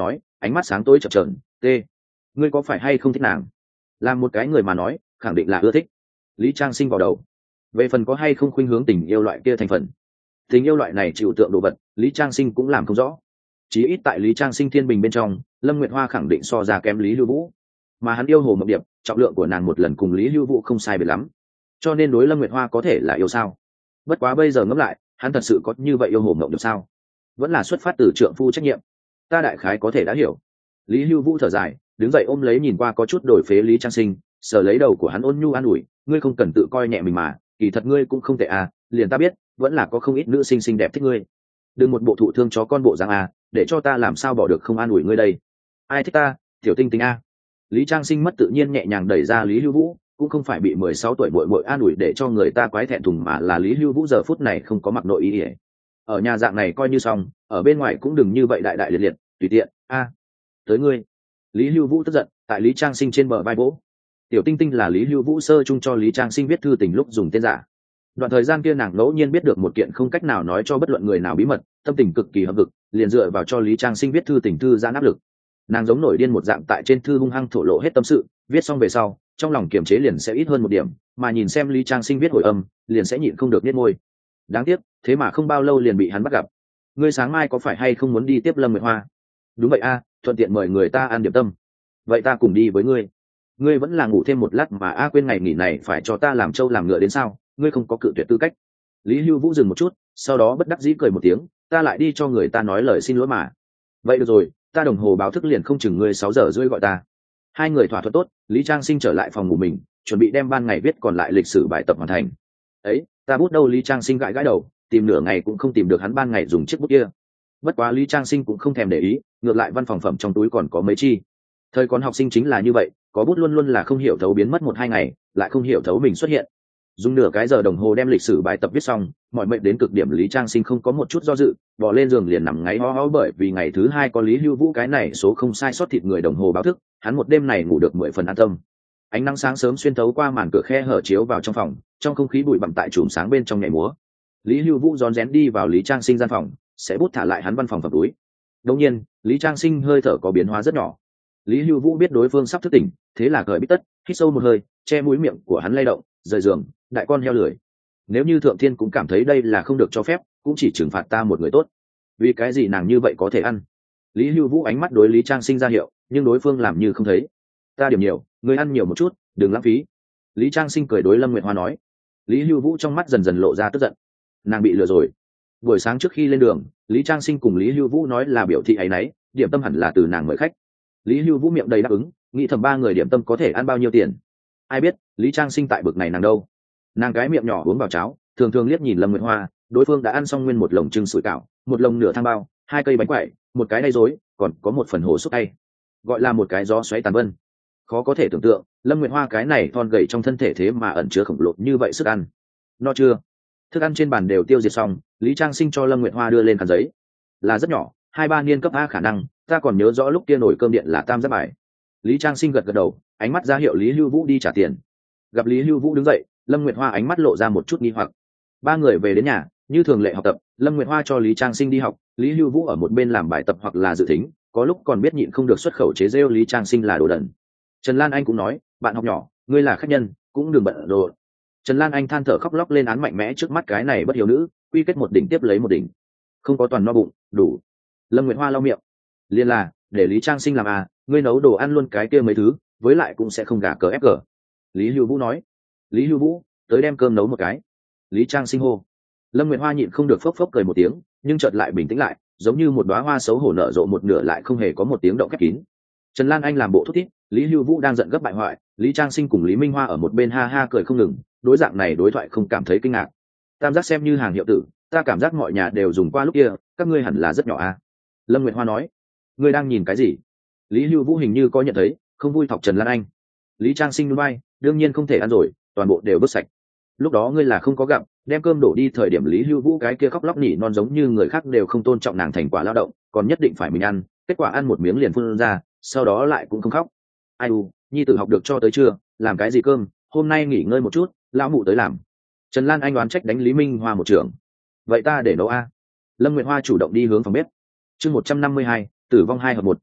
ánh mắt sáng tối chập chờn. T, ngươi có phải hay không thích nàng? Làm một cái người mà nói, khẳng định là ưa thích. Lý Trang Sinh vào đầu. Về phần có hay không khuynh hướng tình yêu loại kia thành phần, tình yêu loại này chịu tượng đồ vật, Lý Trang Sinh cũng làm không rõ. Chí ít tại Lý Trang Sinh thiên bình bên trong, Lâm Nguyệt Hoa khẳng định so ra kém Lý Lưu Vũ, mà hắn yêu Hồ Mộng Điệp, trọng lượng của nàng một lần cùng Lý Lưu Vũ không sai biệt lắm, cho nên đối Lâm Nguyệt Hoa có thể là yêu sao. Bất quá bây giờ ngẫm lại, hắn thật sự có như vậy yêu Hồ Mộng Điệp sao? Vẫn là xuất phát từ trượng phu trách nhiệm. Ta đại khái có thể đã hiểu. Lý Lưu Vũ thở dài, đứng dậy ôm lấy nhìn qua có chút đổi phế Lý Trang Sinh, sờ lấy đầu của hắn ôn nhu an ủi, ngươi không cần tự coi nhẹ mình mà, kỳ thật ngươi cũng không tệ à, liền ta biết, vẫn là có không ít nữ sinh xinh đẹp thích ngươi. Đừng một bộ thụ thương chó con bộ dáng à, để cho ta làm sao bỏ được không an ủi ngươi đây. Ai thích ta, tiểu tinh tinh a. Lý Trang Sinh mất tự nhiên nhẹ nhàng đẩy ra Lý Lưu Vũ, cũng không phải bị mười sáu tuổi bội bội an ủi để cho người ta quái thẹn thùng, mà là Lý Lưu Vũ giờ phút này không có mặc nội y. Ở nhà dạng này coi như xong, ở bên ngoài cũng đừng như vậy đại đại liệt liệt, tùy tiện. A, tới ngươi. Lý Lưu Vũ tức giận, tại Lý Trang Sinh trên bờ vai vỗ. Tiểu tinh tinh là Lý Lưu Vũ sơ chung cho Lý Trang Sinh viết thư tình lúc dùng tên giả. Đoạn thời gian kia nàng ngẫu nhiên biết được một kiện không cách nào nói cho bất luận người nào bí mật, tâm tình cực kỳ hậm hực, liền dựa vào cho Lý Trang Sinh viết thư tình thư giãn áp lực. Nàng giống nổi điên một dạng tại trên thư hung hăng thổ lộ hết tâm sự, viết xong về sau, trong lòng kiềm chế liền sẽ ít hơn một điểm, mà nhìn xem Lý Trang Sinh viết hồi âm, liền sẽ nhịn không được nhếch môi. Đáng tiếc, thế mà không bao lâu liền bị hắn bắt gặp. Ngươi sáng mai có phải hay không muốn đi tiếp Lâm Nguyệt Hoa? Đúng vậy a, thuận tiện mời người ta ăn điểm tâm. Vậy ta cùng đi với ngươi. Ngươi vẫn là ngủ thêm một lát mà a, quên ngày nghỉ này phải cho ta làm trâu làm ngựa đến sao? Ngươi không có cự tuyệt tư cách. Lý Lưu Vũ dừng một chút, sau đó bất đắc dĩ cười một tiếng, ta lại đi cho người ta nói lời xin lỗi mà. Vậy được rồi, ta đồng hồ báo thức liền không chừng ngươi sáu giờ rưỡi gọi ta. Hai người thỏa thuận tốt, Lý Trang Sinh trở lại phòng ngủ mình, chuẩn bị đem ban ngày viết còn lại lịch sử bài tập hoàn thành. Ấy, ta bút đâu? Lý Trang Sinh gãi gãi đầu, tìm nửa ngày cũng không tìm được hắn ban ngày dùng chiếc bút kia. Bất quá Lý Trang Sinh cũng không thèm để ý, ngược lại văn phòng phẩm trong túi còn có mấy chi. Thời còn học sinh chính là như vậy, có bút luôn luôn là không hiểu thấu biến mất một hai ngày, lại không hiểu thấu mình xuất hiện. Dùng nửa cái giờ đồng hồ đem lịch sử bài tập viết xong, mọi mệnh đến cực điểm, Lý Trang Sinh không có một chút do dự, bò lên giường liền nằm ngáy ho ho, bởi vì ngày thứ hai có Lý Lưu Vũ cái này số không sai sót thịt người đồng hồ báo thức, hắn một đêm này ngủ được mười phần an tâm. Ánh nắng sáng sớm xuyên thấu qua màn cửa khe hở chiếu vào trong phòng, trong không khí bụi bặm tại chùm sáng bên trong nhảy múa. Lý Lưu Vũ rón rén đi vào Lý Trang Sinh gian phòng, sẽ bút thả lại hắn văn phòng phẩm túi. Đột nhiên, Lý Trang Sinh hơi thở có biến hóa rất nhỏ. Lý Lưu Vũ biết đối phương sắp thức tỉnh, thế là cởi bít tất, hít sâu một hơi, che mũi miệng của hắn lay động, rời giường, đại con heo lười. Nếu như thượng thiên cũng cảm thấy đây là không được cho phép, cũng chỉ trừng phạt ta một người tốt. Vì cái gì nàng như vậy có thể ăn? Lý Lưu Vũ ánh mắt đối Lý Trang Sinh ra hiệu, nhưng đối phương làm như không thấy. Ta điểm nhiều, ngươi ăn nhiều một chút, đừng lãng phí. Lý Trang Sinh cười đối Lâm Nguyệt Hoa nói. Lý Lưu Vũ trong mắt dần dần lộ ra tức giận. Nàng bị lừa rồi. Buổi sáng trước khi lên đường, Lý Trang Sinh cùng Lý Lưu Vũ nói là biểu thị ấy nấy, điểm tâm hẳn là từ nàng mời khách. Lý Lưu Vũ miệng đầy đáp ứng, nghĩ thầm ba người điểm tâm có thể ăn bao nhiêu tiền. Ai biết Lý Trang Sinh tại bực này nàng đâu. Nàng cái miệng nhỏ uống vào cháo, thường thường liếc nhìn Lâm Nguyệt Hoa, đối phương đã ăn xong nguyên một lồng trứng sủi cảo, một lồng nửa thang bao, hai cây bánh quẩy, một cái đay rối, còn có một phần hồ xúc tay, gọi là một cái gió xoáy tàn vân. Khó có thể tưởng tượng, Lâm Nguyệt Hoa cái này thon gầy trong thân thể thế mà ẩn chứa khổng lồ như vậy sức ăn. No chưa? Thức ăn trên bàn đều tiêu diệt xong, Lý Trang Sinh cho Lâm Nguyệt Hoa đưa lên khăn giấy. Là rất nhỏ, hai ba niên cấp a khả năng, ta còn nhớ rõ lúc kia nồi cơm điện là tam giác bài. Lý Trang Sinh gật gật đầu, ánh mắt ra hiệu Lý Lưu Vũ đi trả tiền. Gặp Lý Lưu Vũ đứng dậy, Lâm Nguyệt Hoa ánh mắt lộ ra một chút nghi hoặc. Ba người về đến nhà, như thường lệ học tập, Lâm Nguyệt Hoa cho Lý Trang Sinh đi học, Lý Lưu Vũ ở một bên làm bài tập hoặc là dự thính, có lúc còn biết nhịn không được xuất khẩu chế rêu Lý Trang Sinh là đồ đần. Trần Lan Anh cũng nói, bạn học nhỏ, ngươi là khách nhân, cũng đừng bận đồ. Trần Lan Anh than thở khóc lóc lên án mạnh mẽ trước mắt cái này bất hiếu nữ, quy kết một đỉnh tiếp lấy một đỉnh. Không có toàn no bụng, đủ. Lâm Nguyệt Hoa lau miệng. Liên là, để Lý Trang Sinh làm à, ngươi nấu đồ ăn luôn cái kia mấy thứ, với lại cũng sẽ không gà cờ ép cờ. Lý Lưu Vũ nói. Lý Lưu Vũ, tới đem cơm nấu một cái. Lý Trang Sinh hô. Lâm Nguyệt Hoa nhịn không được phốc phốc cười một tiếng, nhưng chợt lại bình tĩnh lại, giống như một đóa hoa xấu hổ nở rộ một nửa lại không hề có một tiếng động khép kín. Trần Lan Anh làm bộ thút thít, Lý Lưu Vũ đang giận gấp bại hoại, Lý Trang Sinh cùng Lý Minh Hoa ở một bên ha ha cười không ngừng, đối dạng này đối thoại không cảm thấy kinh ngạc. Tam giác xem như hàng hiệu tử, ta cảm giác mọi nhà đều dùng qua lúc kia, các ngươi hẳn là rất nhỏ à? Lâm Nguyệt Hoa nói. Ngươi đang nhìn cái gì? Lý Lưu Vũ hình như có nhận thấy, không vui thọc Trần Lan Anh. Lý Trang Sinh núi bay, đương nhiên không thể ăn rồi, toàn bộ đều vứt sạch. Lúc đó ngươi là không có gặp, đem cơm đổ đi thời điểm Lý Lưu Vũ cái kia khóc lóc nỉ non giống như người khác đều không tôn trọng nàng thành quả lao động, còn nhất định phải mình ăn, kết quả ăn một miếng liền phun ra, sau đó lại cũng không khóc. Ai u, nhi tử học được cho tới chưa, làm cái gì cơm, hôm nay nghỉ ngơi một chút, lão mụ tới làm. Trần Lan Anh đoán trách đánh Lý Minh Hoa một trường. Vậy ta để nấu a. Lâm Nguyệt Hoa chủ động đi hướng phòng bếp. Chương một trăm năm mươi hai, tử vong hai hợp một, một,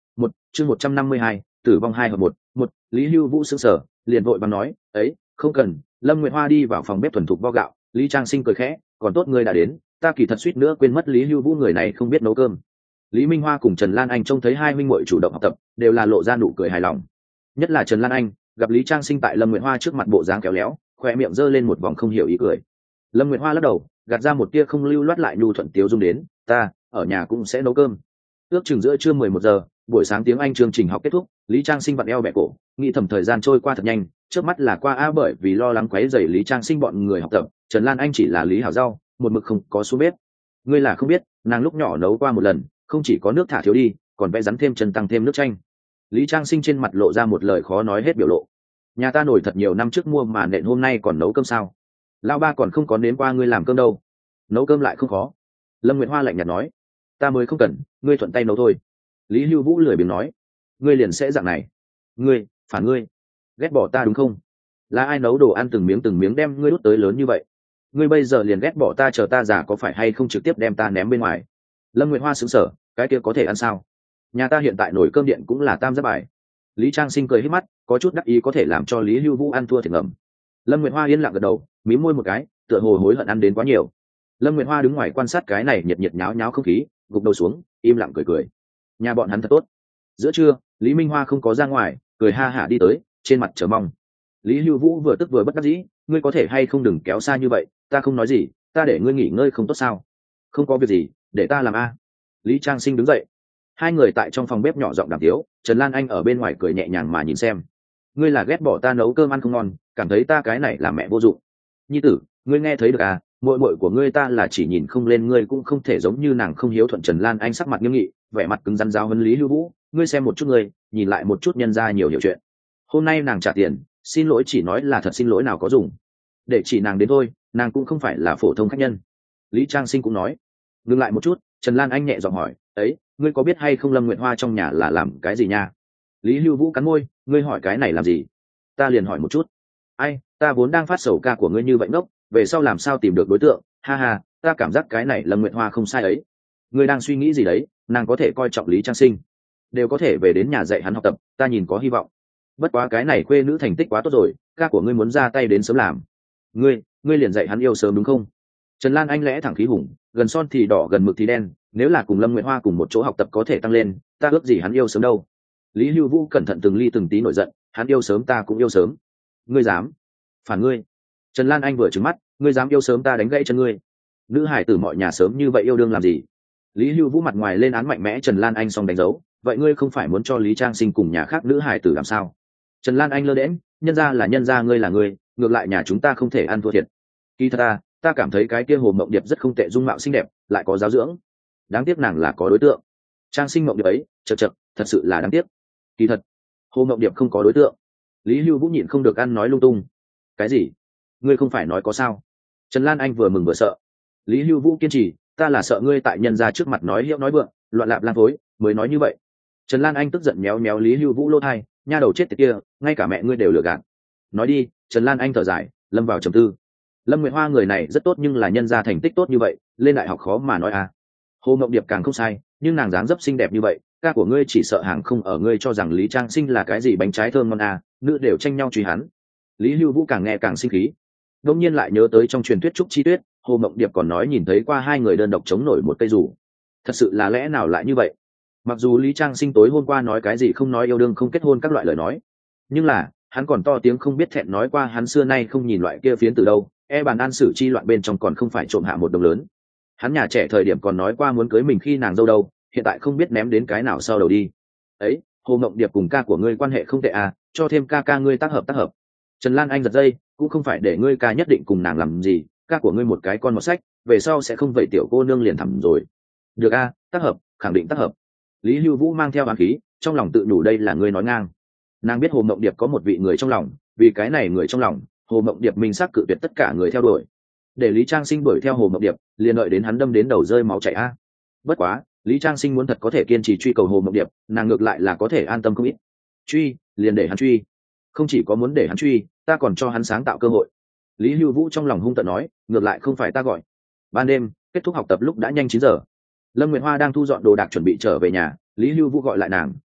chương một trăm năm mươi hai tử vong hai hợp một một Lý Hưu Vũ sững sờ liền vội bằng nói ấy không cần. Lâm Nguyệt Hoa đi vào phòng bếp thuần thục vo gạo. Lý Trang Sinh cười khẽ, còn tốt ngươi đã đến, ta kỳ thật suýt nữa quên mất Lý Hưu Vũ người này không biết nấu cơm. Lý Minh Hoa cùng Trần Lan Anh trông thấy hai huynh muội chủ động học tập, đều là lộ ra nụ cười hài lòng. Nhất là Trần Lan Anh, gặp Lý Trang Sinh tại Lâm Nguyệt Hoa trước mặt bộ dáng kéo léo, khoe miệng giơ lên một vòng không hiểu ý cười. Lâm Nguyệt Hoa lắc đầu, gạt ra một tia không lưu loát lại nhu thuận tiếu dung đến, ta ở nhà cũng sẽ nấu cơm. Ước chừng giữa trưa mười một giờ, buổi sáng tiếng Anh chương trình học kết thúc, Lý Trang Sinh vặn eo bẻ cổ, nghĩ thầm thời gian trôi qua thật nhanh, trước mắt là qua a bởi vì lo lắng quấy rầy Lý Trang Sinh bọn người học tập, Trần Lan Anh chỉ là Lý Hảo Rau, một mực không có xuống bếp. Ngươi là không biết, nàng lúc nhỏ nấu qua một lần, không chỉ có nước thả thiếu đi, còn vẽ rắn thêm chân tăng thêm nước chanh. Lý Trang Sinh trên mặt lộ ra một lời khó nói hết biểu lộ. Nhà ta nổi thật nhiều năm trước mua mà nện hôm nay còn nấu cơm sao? Lão ba còn không có nếm qua ngươi làm cơm đâu. Nấu cơm lại không khó. Lâm Nguyệt Hoa lạnh nhạt nói, ta mới không cần, ngươi thuận tay nấu thôi. Lý Hưu Vũ lười biếng nói, ngươi liền sẽ dạng này. Ngươi, phản ngươi, ghét bỏ ta đúng không? Là ai nấu đồ ăn từng miếng từng miếng đem ngươi đút tới lớn như vậy? Ngươi bây giờ liền ghét bỏ ta, chờ ta già có phải hay không trực tiếp đem ta ném bên ngoài? Lâm Nguyệt Hoa sững sờ, cái kia có thể ăn sao? Nhà ta hiện tại nồi cơm điện cũng là tam giác bài. Lý Trang Sinh cười hít mắt, có chút đắc ý có thể làm cho Lý Hưu Vũ ăn thua thiệt ngầm. Lâm Nguyệt Hoa yên lặng gật đầu, mím môi một cái, tựa hồ hối hận ăn đến quá nhiều. Lâm Nguyệt Hoa đứng ngoài quan sát cái này nhiệt nhiệt nháo nháo không khí, gục đầu xuống, im lặng cười cười. Nhà bọn hắn thật tốt. Giữa trưa, Lý Minh Hoa không có ra ngoài, cười ha hả đi tới, trên mặt chờ mong. Lý Hưu Vũ vừa tức vừa bất đắc dĩ, ngươi có thể hay không đừng kéo xa như vậy, ta không nói gì, ta để ngươi nghỉ ngơi không tốt sao? Không có việc gì, để ta làm a. Lý Trang Sinh đứng dậy. Hai người tại trong phòng bếp nhỏ giọng đàm tiếu, Trần Lan Anh ở bên ngoài cười nhẹ nhàng mà nhìn xem. Ngươi là ghét bỏ ta nấu cơm ăn không ngon, cảm thấy ta cái này là mẹ vô dụng. Nhi tử, ngươi nghe thấy được à, muội muội của ngươi ta là chỉ nhìn không lên ngươi cũng không thể giống như nàng không hiếu thuận. Trần Lan Anh sắc mặt nghiêm nghị, vẻ mặt cứng rắn giáo huấn Lý Hưu Vũ, ngươi xem một chút ngươi, nhìn lại một chút nhân ra nhiều hiểu chuyện. Hôm nay nàng trả tiền, xin lỗi chỉ nói là thật xin lỗi nào có dùng. Để chỉ nàng đến thôi, nàng cũng không phải là phổ thông khách nhân. Lý Trang Sinh cũng nói. Ngừng lại một chút, Trần Lan Anh nhẹ giọng hỏi, ấy, ngươi có biết hay không Lâm Nguyệt Hoa trong nhà là làm cái gì nha? Lý Hưu Vũ cắn môi, ngươi hỏi cái này làm gì? Ta liền hỏi một chút. Ai, ta vốn đang phát sầu ca của ngươi như vậy ngốc, về sau làm sao tìm được đối tượng? Ha ha, ta cảm giác cái này Lâm Nguyệt Hoa không sai ấy. Ngươi đang suy nghĩ gì đấy? Nàng có thể coi trọng Lý Trang Sinh, đều có thể về đến nhà dạy hắn học tập, ta nhìn có hy vọng. Bất quá cái này khuê nữ thành tích quá tốt rồi, ca của ngươi muốn ra tay đến sớm làm. Ngươi, ngươi liền dạy hắn yêu sớm đúng không? Trần Lan Anh lẽ thẳng khí hùng, gần son thì đỏ gần mực thì đen, nếu là cùng Lâm Nguyệt Hoa cùng một chỗ học tập có thể tăng lên, ta ước gì hắn yêu sớm đâu. Lý Hưu Vũ cẩn thận từng ly từng tí nổi giận, hắn yêu sớm ta cũng yêu sớm. Ngươi dám? Phản ngươi. Trần Lan Anh vừa trừng mắt, ngươi dám yêu sớm ta đánh gãy chân ngươi. Nữ hải tử mọi nhà sớm như vậy yêu đương làm gì? Lý Hưu Vũ mặt ngoài lên án mạnh mẽ Trần Lan Anh xong đánh dấu, vậy ngươi không phải muốn cho Lý Trang Sinh cùng nhà khác nữ hải tử làm sao? Trần Lan Anh lơ đễnh, nhân ra là nhân ra, ngươi là ngươi, ngược lại nhà chúng ta không thể ăn thua thiệt. Kỳ thật ta, ta cảm thấy cái kia Hồ Mộng Điệp rất không tệ, dung mạo xinh đẹp, lại có giáo dưỡng. Đáng tiếc nàng là có đối tượng. Trang Sinh Mộng Điệp ấy, chậc chậc, thật sự là đáng tiếc. Kỳ thật, Hồ Mộng Điệp không có đối tượng. Lý Hưu Vũ nhịn không được ăn nói lung tung. Cái gì? Ngươi không phải nói có sao? Trần Lan Anh vừa mừng vừa sợ. Lý Hưu Vũ kiên trì, ta là sợ ngươi tại nhân gia trước mặt nói hiệu nói vượng, loạn lạp lang thối, mới nói như vậy. Trần Lan Anh tức giận méo méo Lý Hưu Vũ lỗ tai, nha đầu chết tiệt kia, ngay cả mẹ ngươi đều lừa gạt. Nói đi. Trần Lan Anh thở dài, lâm vào trầm tư. Lâm Nguyệt Hoa người này rất tốt, nhưng là nhân gia thành tích tốt như vậy, lên đại học khó mà nói à. Hồ Mộng Điệp càng không sai, nhưng nàng dáng dấp xinh đẹp như vậy, ca của ngươi chỉ sợ hàng không ở ngươi cho rằng Lý Trang Sinh là cái gì bánh trái thơm ngon à, nữ đều tranh nhau truy hắn. Lý Hưu Vũ càng nghe càng sinh khí, đống nhiên lại nhớ tới trong truyền thuyết Trúc Chi Tuyết, Hồ Mộng Điệp còn nói nhìn thấy qua hai người đơn độc chống nổi một cây dù. Thật sự là lẽ nào lại như vậy? Mặc dù Lý Trang Sinh tối hôm qua nói cái gì không nói yêu đương không kết hôn các loại lời nói, nhưng là hắn còn to tiếng không biết thẹn nói qua hắn xưa nay không nhìn loại kia phiến từ đâu, e bàn an sử chi loạn bên trong còn không phải trộm hạ một đồng lớn. Hắn nhà trẻ thời điểm còn nói qua muốn cưới mình khi nàng dâu đâu, hiện tại không biết ném đến cái nào sau đầu đi. Ấy, Hồ Mộng Điệp cùng ca của ngươi quan hệ không tệ à, cho thêm ca ca ngươi tác hợp tác hợp. Trần Lan Anh giật dây, cũng không phải để ngươi ca nhất định cùng nàng làm gì, ca của ngươi một cái con một sách, về sau sẽ không vậy tiểu cô nương liền thẳm rồi. Được a, tác hợp, khẳng định tác hợp. Lý Hưu Vũ mang theo ám khí, trong lòng tự nhủ đây là ngươi nói ngang. Nàng biết Hồ Mộng Điệp có một vị người trong lòng, vì cái này người trong lòng, Hồ Mộng Điệp minh xác cự tuyệt tất cả người theo đuổi. Để Lý Trang Sinh đuổi theo Hồ Mộng Điệp, liền đợi đến hắn đâm đến đầu rơi máu chảy a. Bất quá, Lý Trang Sinh muốn thật có thể kiên trì truy cầu Hồ Mộng Điệp, nàng ngược lại là có thể an tâm không ít. Truy, liền để hắn truy. Không chỉ có muốn để hắn truy, ta còn cho hắn sáng tạo cơ hội. Lý Hưu Vũ trong lòng hung tợn nói, ngược lại không phải ta gọi. Ban đêm, kết thúc học tập lúc đã nhanh chín giờ. Lâm Nguyệt Hoa đang thu dọn đồ đạc chuẩn bị trở về nhà, Lý Hưu Vũ gọi lại nàng,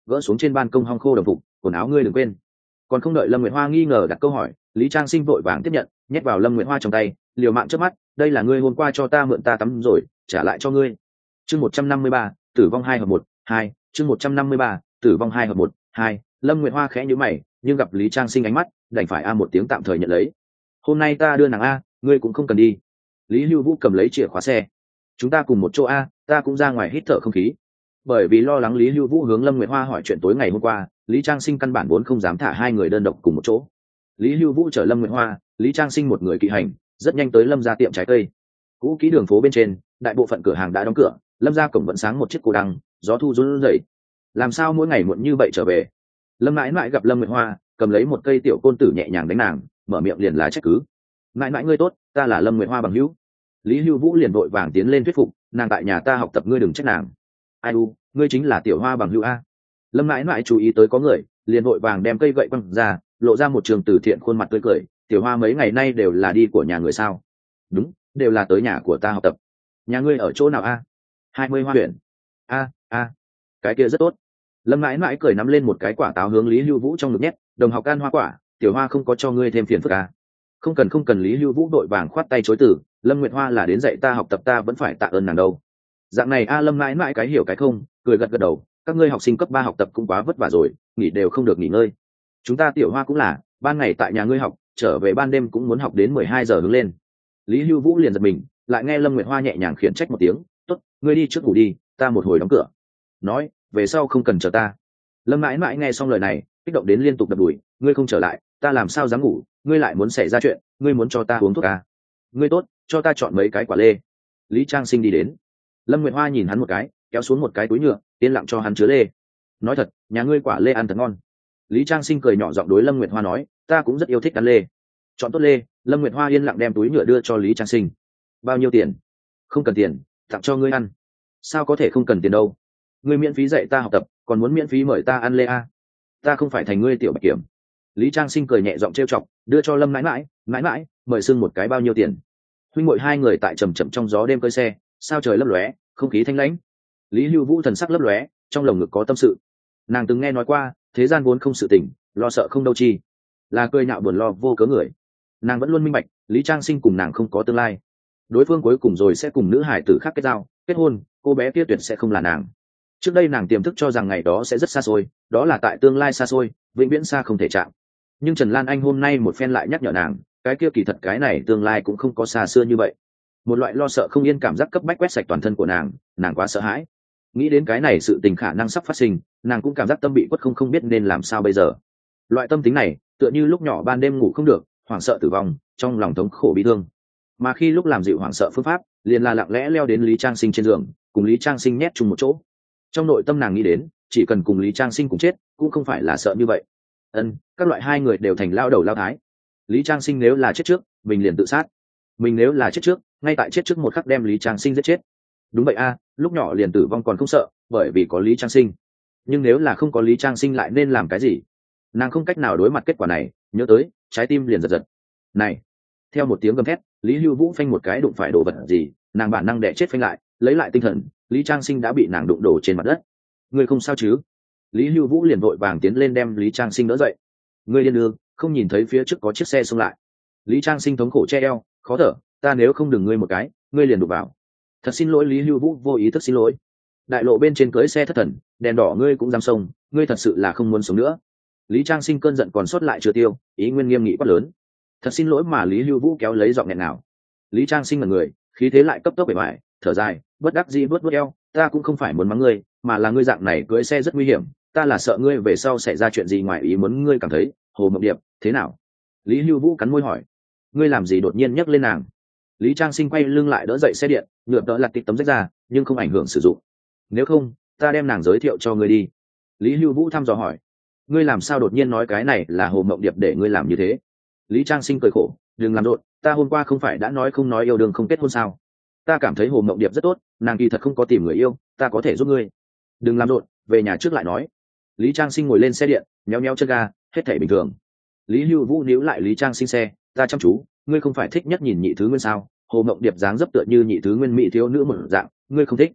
gỡ xuống trên ban công hong khô đồng phục, quần áo ngươi đừng quên. Còn không đợi Lâm Nguyệt Hoa nghi ngờ đặt câu hỏi, Lý Trang Sinh vội vàng tiếp nhận, nhét vào Lâm Nguyệt Hoa trong tay, liều mạng trước mắt, đây là ngươi hôm qua cho ta mượn ta tắm rồi, trả lại cho ngươi. Chương một trăm năm mươi ba, tử vong hai hợp một, hai, chương một trăm năm mươi ba, tử vong hai hợp một, hai. Lâm Nguyệt Hoa khẽ nhíu mày, nhưng gặp Lý Trang Sinh ánh mắt, đành phải a một tiếng tạm thời nhận lấy. Hôm nay ta đưa nàng a, ngươi cũng không cần đi. Lý Hưu Vũ cầm lấy chìa khóa xe. Chúng ta cùng một chỗ a, ta cũng ra ngoài hít thở không khí. Bởi vì lo lắng Lý Hưu Vũ hướng Lâm Nguyệt Hoa hỏi chuyện tối ngày hôm qua, Lý Trang Sinh căn bản vốn không dám thả hai người đơn độc cùng một chỗ. Lý Hưu Vũ chở Lâm Nguyệt Hoa, Lý Trang Sinh một người kỵ hành, rất nhanh tới Lâm gia tiệm trái cây. Cũ kỹ đường phố bên trên, đại bộ phận cửa hàng đã đóng cửa, Lâm gia cổng vẫn sáng một chiếc cô đăng, gió thu run rẩy. Làm sao mỗi ngày muộn như vậy trở về? Lâm mãi mãi gặp Lâm Nguyệt Hoa, cầm lấy một cây tiểu côn tử nhẹ nhàng đánh nàng, mở miệng liền là trách cứ. Mãi mãi ngươi tốt, ta là Lâm Nguyệt Hoa bằng hữu. Lý Hưu Vũ liền vội vàng tiến lên thuyết phục, nàng tại nhà ta học tập, ngươi đừng trách nàng. Ai u, ngươi chính là tiểu Hoa bằng hữu a. Lâm mãi mãi chú ý tới có người, liền vội vàng đem cây gậy quăng ra, lộ ra một trường từ thiện khuôn mặt tươi cười. Tiểu Hoa mấy ngày nay đều là đi của nhà người sao? Đúng, đều là tới nhà của ta học tập. Nhà ngươi ở chỗ nào a? Hai mươi Hoa huyện. A a, cái kia rất tốt. Lâm mãi mãi cười nắm lên một cái quả táo hướng Lý Hưu Vũ trong ngực nhét, đồng học ăn hoa quả, tiểu Hoa không có cho ngươi thêm phiền phức à? Không cần không cần. Lý Hưu Vũ đội vàng khoát tay chối từ, Lâm Nguyệt Hoa là đến dạy ta học tập, ta vẫn phải tạ ơn nàng đâu. Dạng này a. Lâm mãi mãi cái hiểu cái không, cười gật gật đầu, các ngươi học sinh cấp ba học tập cũng quá vất vả rồi, nghỉ đều không được nghỉ ngơi. Chúng ta tiểu Hoa cũng là, ban ngày tại nhà ngươi học, trở về ban đêm cũng muốn học đến mười hai giờ hướng lên. Lý Hưu Vũ liền giật mình, lại nghe Lâm Nguyệt Hoa nhẹ nhàng khiển trách một tiếng, tốt, ngươi đi trước ngủ đi, ta một hồi đóng cửa. Nói, về sau không cần chờ ta. Lâm mãi mãi nghe xong lời này, kích động đến liên tục đập đùi, ngươi không trở lại, ta làm sao dám ngủ, ngươi lại muốn xảy ra chuyện, ngươi muốn cho ta uống thuốc à? Ngươi tốt, cho ta chọn mấy cái quả lê. Lý Trang Sinh đi đến. Lâm Nguyệt Hoa nhìn hắn một cái, kéo xuống một cái túi nhựa, yên lặng cho hắn chứa lê. Nói thật, nhà ngươi quả lê ăn thật ngon. Lý Trang Sinh cười nhỏ giọng đối Lâm Nguyệt Hoa nói, ta cũng rất yêu thích ăn lê. Chọn tốt lê. Lâm Nguyệt Hoa yên lặng đem túi nhựa đưa cho Lý Trang Sinh. Bao nhiêu tiền? Không cần tiền, tặng cho ngươi ăn. Sao có thể không cần tiền đâu? Ngươi miễn phí dạy ta học tập, còn muốn miễn phí mời ta ăn lê à? Ta không phải thành ngươi tiểu bạch kiểm. Lý Trang Sinh cười nhẹ giọng trêu chọc, đưa cho Lâm mãi mãi, mãi mãi, mời xưng một cái bao nhiêu tiền. Huynh muội hai người tại trầm chậm trong gió đêm cơi xe, sao trời lấp lóe, không khí thanh lãnh. Lý Hưu Vũ thần sắc lấp lóe, trong lồng ngực có tâm sự. Nàng từng nghe nói qua, thế gian vốn không sự tình, lo sợ không đâu chi, là cười nhạo buồn lo vô cớ người. Nàng vẫn luôn minh bạch, Lý Trang Sinh cùng nàng không có tương lai, đối phương cuối cùng rồi sẽ cùng nữ hải tử khác kết giao, kết hôn, cô bé kia tuyệt sẽ không là nàng. Trước đây nàng tiềm thức cho rằng ngày đó sẽ rất xa xôi, đó là tại tương lai xa xôi, vĩnh viễn xa không thể chạm. Nhưng Trần Lan Anh hôm nay một phen lại nhắc nhở nàng, cái kia kỳ thật cái này tương lai cũng không có xa xưa như vậy. Một loại lo sợ không yên cảm giác cấp bách quét sạch toàn thân của nàng, nàng quá sợ hãi. Nghĩ đến cái này sự tình khả năng sắp phát sinh, nàng cũng cảm giác tâm bị quất không không biết nên làm sao bây giờ. Loại tâm tính này, tựa như lúc nhỏ ban đêm ngủ không được, hoảng sợ tử vong, trong lòng thống khổ bi thương. Mà khi lúc làm dịu hoảng sợ phương pháp, liền là lặng lẽ leo đến Lý Trang Sinh trên giường, cùng Lý Trang Sinh nhét chung một chỗ. Trong nội tâm nàng nghĩ đến, chỉ cần cùng Lý Trang Sinh cùng chết, cũng không phải là sợ như vậy. Ân, các loại hai người đều thành lao đầu lao thái. Lý Trang Sinh nếu là chết trước, mình liền tự sát. Mình nếu là chết trước, ngay tại chết trước một khắc đem Lý Trang Sinh giết chết. Đúng vậy a, lúc nhỏ liền tử vong còn không sợ, bởi vì có Lý Trang Sinh. Nhưng nếu là không có Lý Trang Sinh lại nên làm cái gì? Nàng không cách nào đối mặt kết quả này, nhớ tới, trái tim liền giật giật. Này! Theo một tiếng gầm thét, Lý Hưu Vũ phanh một cái đụng phải đồ vật gì, nàng bản năng đẻ chết phanh lại, lấy lại tinh thần, Lý Trang Sinh đã bị nàng đụng đổ trên mặt đất. Ngươi không sao chứ? Lý Hưu Vũ liền vội vàng tiến lên đem Lý Trang Sinh đỡ dậy. Ngươi điên ư? Không nhìn thấy phía trước có chiếc xe xông lại? Lý Trang Sinh thống khổ che eo, khó thở, ta nếu không đừng ngươi một cái, ngươi liền đụng vào. Thật xin lỗi. Lý Hưu Vũ vô ý thức xin lỗi. Đại lộ bên trên cưới xe thất thần, đèn đỏ ngươi cũng dám xông, ngươi thật sự là không muốn sống nữa. Lý Trang Sinh cơn giận còn sót lại chưa tiêu, ý nguyên nghiêm nghị quát lớn. Thật xin lỗi. Mà Lý Hưu Vũ kéo lấy giọng nghẹn nào. Lý Trang Sinh là người, khí thế lại cấp tốc bề ngoài, thở dài, bất đắc dĩ vớt vớt eo, ta cũng không phải muốn mắng ngươi, mà là ngươi dạng này cưới xe rất nguy hiểm, ta là sợ ngươi về sau xảy ra chuyện gì ngoài ý muốn. Ngươi cảm thấy Hồ Mộng Điệp thế nào? Lý Hưu Vũ cắn môi hỏi. Ngươi làm gì đột nhiên nhắc lên nàng? Lý Trang Sinh quay lưng lại đỡ dậy xe điện, nhựa đỡ lặt tịch tấm rách ra, nhưng không ảnh hưởng sử dụng. Nếu không, ta đem nàng giới thiệu cho ngươi đi. Lý Hưu Vũ thăm dò hỏi. Ngươi làm sao đột nhiên nói cái này là Hồ Mộng Điệp để ngươi làm như thế? Lý Trang Sinh cười khổ, đừng làm rộn, ta hôm qua không phải đã nói không nói yêu đương không kết hôn sao? Ta cảm thấy Hồ Mộng Điệp rất tốt, nàng kỳ thật không có tìm người yêu, ta có thể giúp ngươi. Đừng làm rộn, về nhà trước lại nói. Lý Trang Sinh ngồi lên xe điện, nhéo nhéo chân ga, hết thảy bình thường. Lý Hưu Vũ níu lại Lý Trang Sinh xe, ta chăm chú, ngươi không phải thích nhất nhìn Nhị Thứ Nguyên sao? Hồ Mộng Điệp dáng dấp tựa như Nhị Thứ Nguyên mỹ thiếu nữ một dạng, ngươi không thích?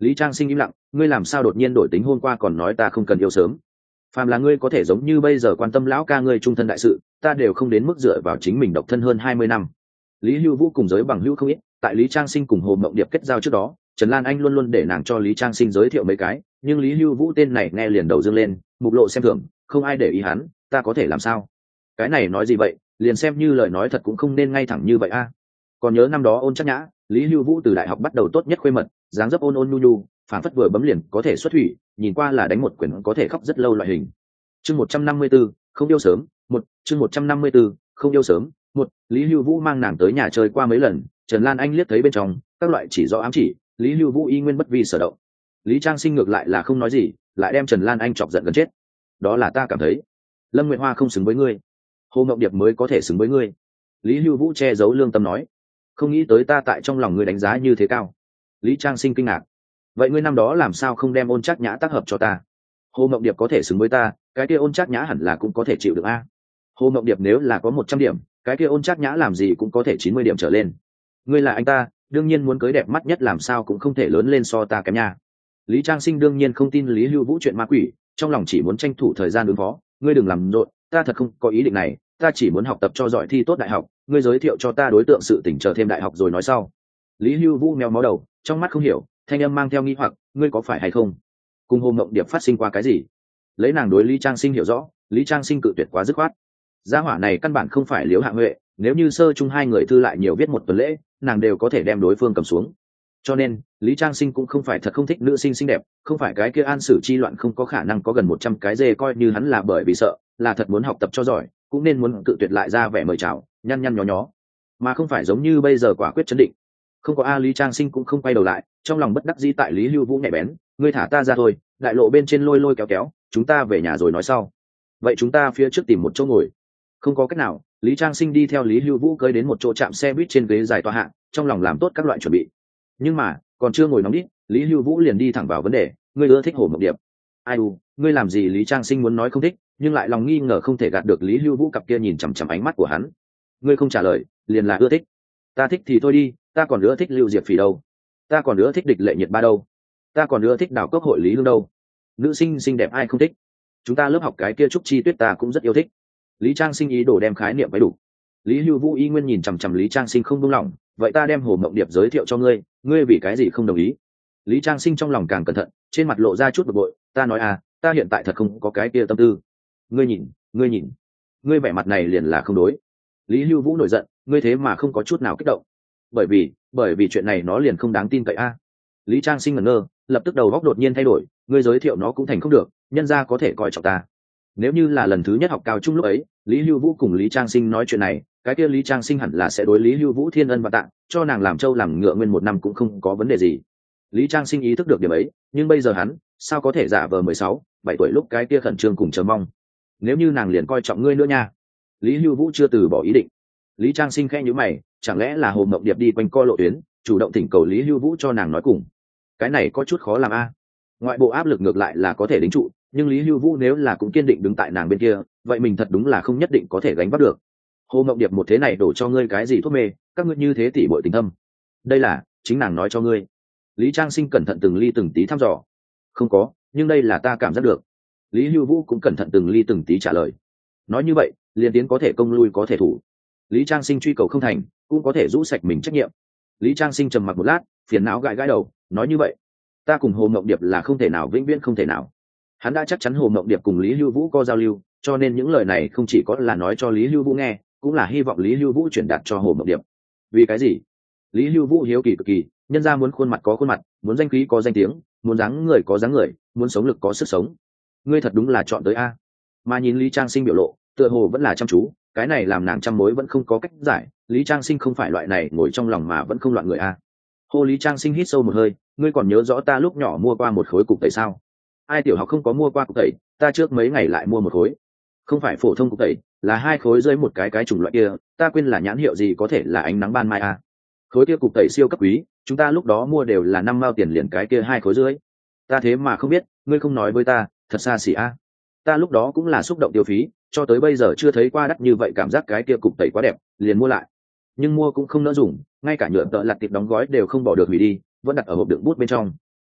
Lý Trang Sinh im lặng, ngươi làm sao đột nhiên đổi tính, hôm qua còn nói ta không cần yêu sớm. Phàm là ngươi có thể giống như bây giờ quan tâm lão ca ngươi trung thân đại sự, ta đều không đến mức dựa vào chính mình độc thân hơn hai mươi năm. Lý Hưu Vũ cùng giới bằng hữu không ít, tại Lý Trang Sinh cùng Hồ Mộng Điệp kết giao trước đó, Trần Lan Anh luôn luôn để nàng cho Lý Trang Sinh giới thiệu mấy cái, nhưng Lý Hưu Vũ tên này nghe liền đầu dương lên, mục lộ xem thường, không ai để ý hắn, ta có thể làm sao? Cái này nói gì vậy, liền xem như lời nói thật cũng không nên ngay thẳng như vậy a. Còn nhớ năm đó Ôn Chắc Nhã, Lý Hưu Vũ từ đại học bắt đầu tốt nhất khuê mật, dáng dấp ôn ôn nhu nhu, phản phất vừa bấm liền có thể xuất thủy, nhìn qua là đánh một quyển có thể khóc rất lâu loại hình. Chương một trăm năm mươi tư, không yêu sớm, một, chương một trăm năm mươi tư, không yêu sớm, một, Lý Hưu Vũ mang nàng tới nhà chơi qua mấy lần, Trần Lan Anh liếc thấy bên trong, các loại chỉ rõ ám chỉ, Lý Hưu Vũ y nguyên bất vi sở động. Lý Trang Sinh ngược lại là không nói gì, lại đem Trần Lan Anh chọc giận gần chết. Đó là ta cảm thấy, Lâm Nguyệt Hoa không xứng với ngươi, Hồ Ngọc Điệp mới có thể xứng với ngươi. Lý Hưu Vũ che giấu lương tâm nói, không nghĩ tới ta tại trong lòng ngươi đánh giá như thế cao. Lý Trang Sinh kinh ngạc, vậy ngươi năm đó làm sao không đem Ôn Trác Nhã tác hợp cho ta? Hồ Ngọc Điệp có thể xứng với ta, cái kia Ôn Trác Nhã hẳn là cũng có thể chịu được a. Hồ Ngọc Điệp nếu là có một trăm điểm, cái kia Ôn Trác Nhã làm gì cũng có thể chín mươi điểm trở lên. Ngươi là anh ta, đương nhiên muốn cưới đẹp mắt nhất, làm sao cũng không thể lớn lên so ta kém nha. Lý Trang Sinh đương nhiên không tin Lý Hưu Vũ chuyện ma quỷ, trong lòng chỉ muốn tranh thủ thời gian ứng phó. Ngươi đừng làm rộn, ta thật không có ý định này, ta chỉ muốn học tập cho giỏi thi tốt đại học, ngươi giới thiệu cho ta đối tượng sự tỉnh chờ thêm đại học rồi nói sau. Lý Hưu Vũ meo máu đầu, trong mắt không hiểu, thanh âm mang theo nghi hoặc, ngươi có phải hay không cùng Hồ Mộng Điệp phát sinh qua cái gì? Lấy nàng đối Lý Trang Sinh hiểu rõ, Lý Trang Sinh cự tuyệt quá dứt khoát. Gia hỏa này căn bản không phải Liễu Hạ Huệ, nếu như sơ chung hai người thư lại nhiều viết một tuần lễ, nàng đều có thể đem đối phương cầm xuống. Cho nên Lý Trang Sinh cũng không phải thật không thích nữ sinh xinh đẹp, không phải cái kia An Sử Chi loạn không có khả năng có gần một trăm cái dê, coi như hắn là bởi vì sợ, là thật muốn học tập cho giỏi, cũng nên muốn cự tuyệt lại ra vẻ mời chào, nhăn nhăn nhó nhó, mà không phải giống như bây giờ quả quyết chấn định. Không có a. Lý Trang Sinh cũng không quay đầu lại, trong lòng bất đắc dĩ tại Lý Hưu Vũ nhạy bén, ngươi thả ta ra thôi, đại lộ bên trên lôi lôi kéo kéo, chúng ta về nhà rồi nói sau. Vậy chúng ta phía trước tìm một chỗ ngồi. Không có cách nào, Lý Trang Sinh đi theo Lý Hưu Vũ cưới đến một chỗ trạm xe buýt trên ghế dài tòa hạng, trong lòng làm tốt các loại chuẩn bị. Nhưng mà còn chưa ngồi nóng đít, Lý Hưu Vũ liền đi thẳng vào vấn đề, ngươi ưa thích Hồ Mộng Điệp? Ai u, ngươi làm gì? Lý Trang Sinh muốn nói không thích, nhưng lại lòng nghi ngờ không thể gạt được Lý Hưu Vũ cặp kia nhìn chằm chằm ánh mắt của hắn. Ngươi không trả lời, liền là ưa thích. Ta thích thì thôi đi, ta còn ưa thích Lưu Diệp Phỉ đâu, ta còn ưa thích Địch Lệ Nhiệt Ba đâu, ta còn ưa thích Đào Cốc Hội Lý Hương đâu. Nữ sinh xinh đẹp ai không thích? Chúng ta lớp học cái kia Trúc Chi Tuyết ta cũng rất yêu thích. Lý Trang Sinh ý đồ đem khái niệm với đủ. Lý Hưu Vũ y nguyên nhìn chằm chằm Lý Trang Sinh không buông lỏng, vậy ta đem Hồ Mộng Điệp giới thiệu cho ngươi, ngươi vì cái gì không đồng ý? Lý Trang Sinh trong lòng càng cẩn thận, trên mặt lộ ra chút bực bội, ta nói à, ta hiện tại thật không có cái kia tâm tư. Ngươi nhìn, ngươi nhìn, ngươi vẻ mặt này liền là không đối. Lý Hưu Vũ nổi giận, ngươi thế mà không có chút nào kích động. Bởi vì, bởi vì chuyện này nó liền không đáng tin cậy a. Lý Trang Sinh ngẩn ngơ, lập tức đầu góc đột nhiên thay đổi, ngươi giới thiệu nó cũng thành không được, nhân gia có thể coi trọng ta. Nếu như là lần thứ nhất học cao trung lúc ấy, Lý Hưu Vũ cùng Lý Trang Sinh nói chuyện này, cái kia Lý Trang Sinh hẳn là sẽ đối Lý Hưu Vũ thiên ân và tặng, cho nàng làm trâu làm ngựa nguyên một năm cũng không có vấn đề gì. Lý Trang Sinh ý thức được điểm ấy, nhưng bây giờ hắn sao có thể giả vờ mười sáu, bảy tuổi lúc cái kia khẩn trương cùng chờ mong. Nếu như nàng liền coi trọng ngươi nữa nha. Lý Hưu Vũ chưa từ bỏ ý định. Lý Trang Sinh khẽ nhíu mày, chẳng lẽ là Hồ Mộng Điệp đi quanh co lộ tuyến, chủ động thỉnh cầu Lý Hưu Vũ cho nàng nói cùng. Cái này có chút khó làm a. Ngoại bộ áp lực ngược lại là có thể đính trụ, nhưng Lý Hưu Vũ nếu là cũng kiên định đứng tại nàng bên kia, vậy mình thật đúng là không nhất định có thể gánh vác được. Hồ Mộng Điệp một thế này đổ cho ngươi cái gì thuốc mê, các ngươi như thế tỉ muội tình thâm. Đây là chính nàng nói cho ngươi. Lý Trang Sinh cẩn thận từng ly từng tí thăm dò. Không có, nhưng đây là ta cảm giác được. Lý Hưu Vũ cũng cẩn thận từng ly từng tí trả lời. Nói như vậy, liền tiến có thể công lui có thể thủ. Lý Trang Sinh truy cầu không thành, cũng có thể rũ sạch mình trách nhiệm. Lý Trang Sinh trầm mặc một lát, phiền não gãi gãi đầu, nói như vậy, ta cùng Hồ Mộng Điệp là không thể nào, vĩnh viễn không thể nào. Hắn đã chắc chắn Hồ Mộng Điệp cùng Lý Hưu Vũ có giao lưu, cho nên những lời này không chỉ có là nói cho Lý Hưu Vũ nghe, cũng là hy vọng Lý Hưu Vũ truyền đạt cho Hồ Mộng Điệp. Vì cái gì? Lý Hưu Vũ hiếu kỳ cực kỳ, nhân ra muốn khuôn mặt có khuôn mặt, muốn danh khí có danh tiếng, muốn dáng người có dáng người, muốn sống lực có sức sống. Ngươi thật đúng là chọn tới a. Mà nhìn Lý Trang Sinh biểu lộ, tựa hồ vẫn là chăm chú, cái này làm nàng trăm mối vẫn không có cách giải. Lý Trang Sinh không phải loại này ngồi trong lòng mà vẫn không loạn người a. Hồ Lý Trang Sinh hít sâu một hơi, ngươi còn nhớ rõ ta lúc nhỏ mua qua một khối cục tẩy sao? Ai tiểu học không có mua qua cục tẩy, ta trước mấy ngày lại mua một khối. Không phải phổ thông cục tẩy, là hai khối rơi một cái cái chủng loại kia, ta quên là nhãn hiệu gì, có thể là ánh nắng ban mai a. Khối kia cục tẩy siêu cấp quý, chúng ta lúc đó mua đều là năm mao tiền liền cái kia hai khối dưới. Ta thế mà không biết, ngươi không nói với ta, thật xa xỉ a. Ta lúc đó cũng là xúc động tiêu phí, cho tới bây giờ chưa thấy qua đắt như vậy, cảm giác cái kia cục tẩy quá đẹp, liền mua lại. Nhưng mua cũng không nỡ dùng, ngay cả nhựa tợ lặt tiệp đóng gói đều không bỏ được hủy đi, vẫn đặt ở hộp đựng bút bên trong.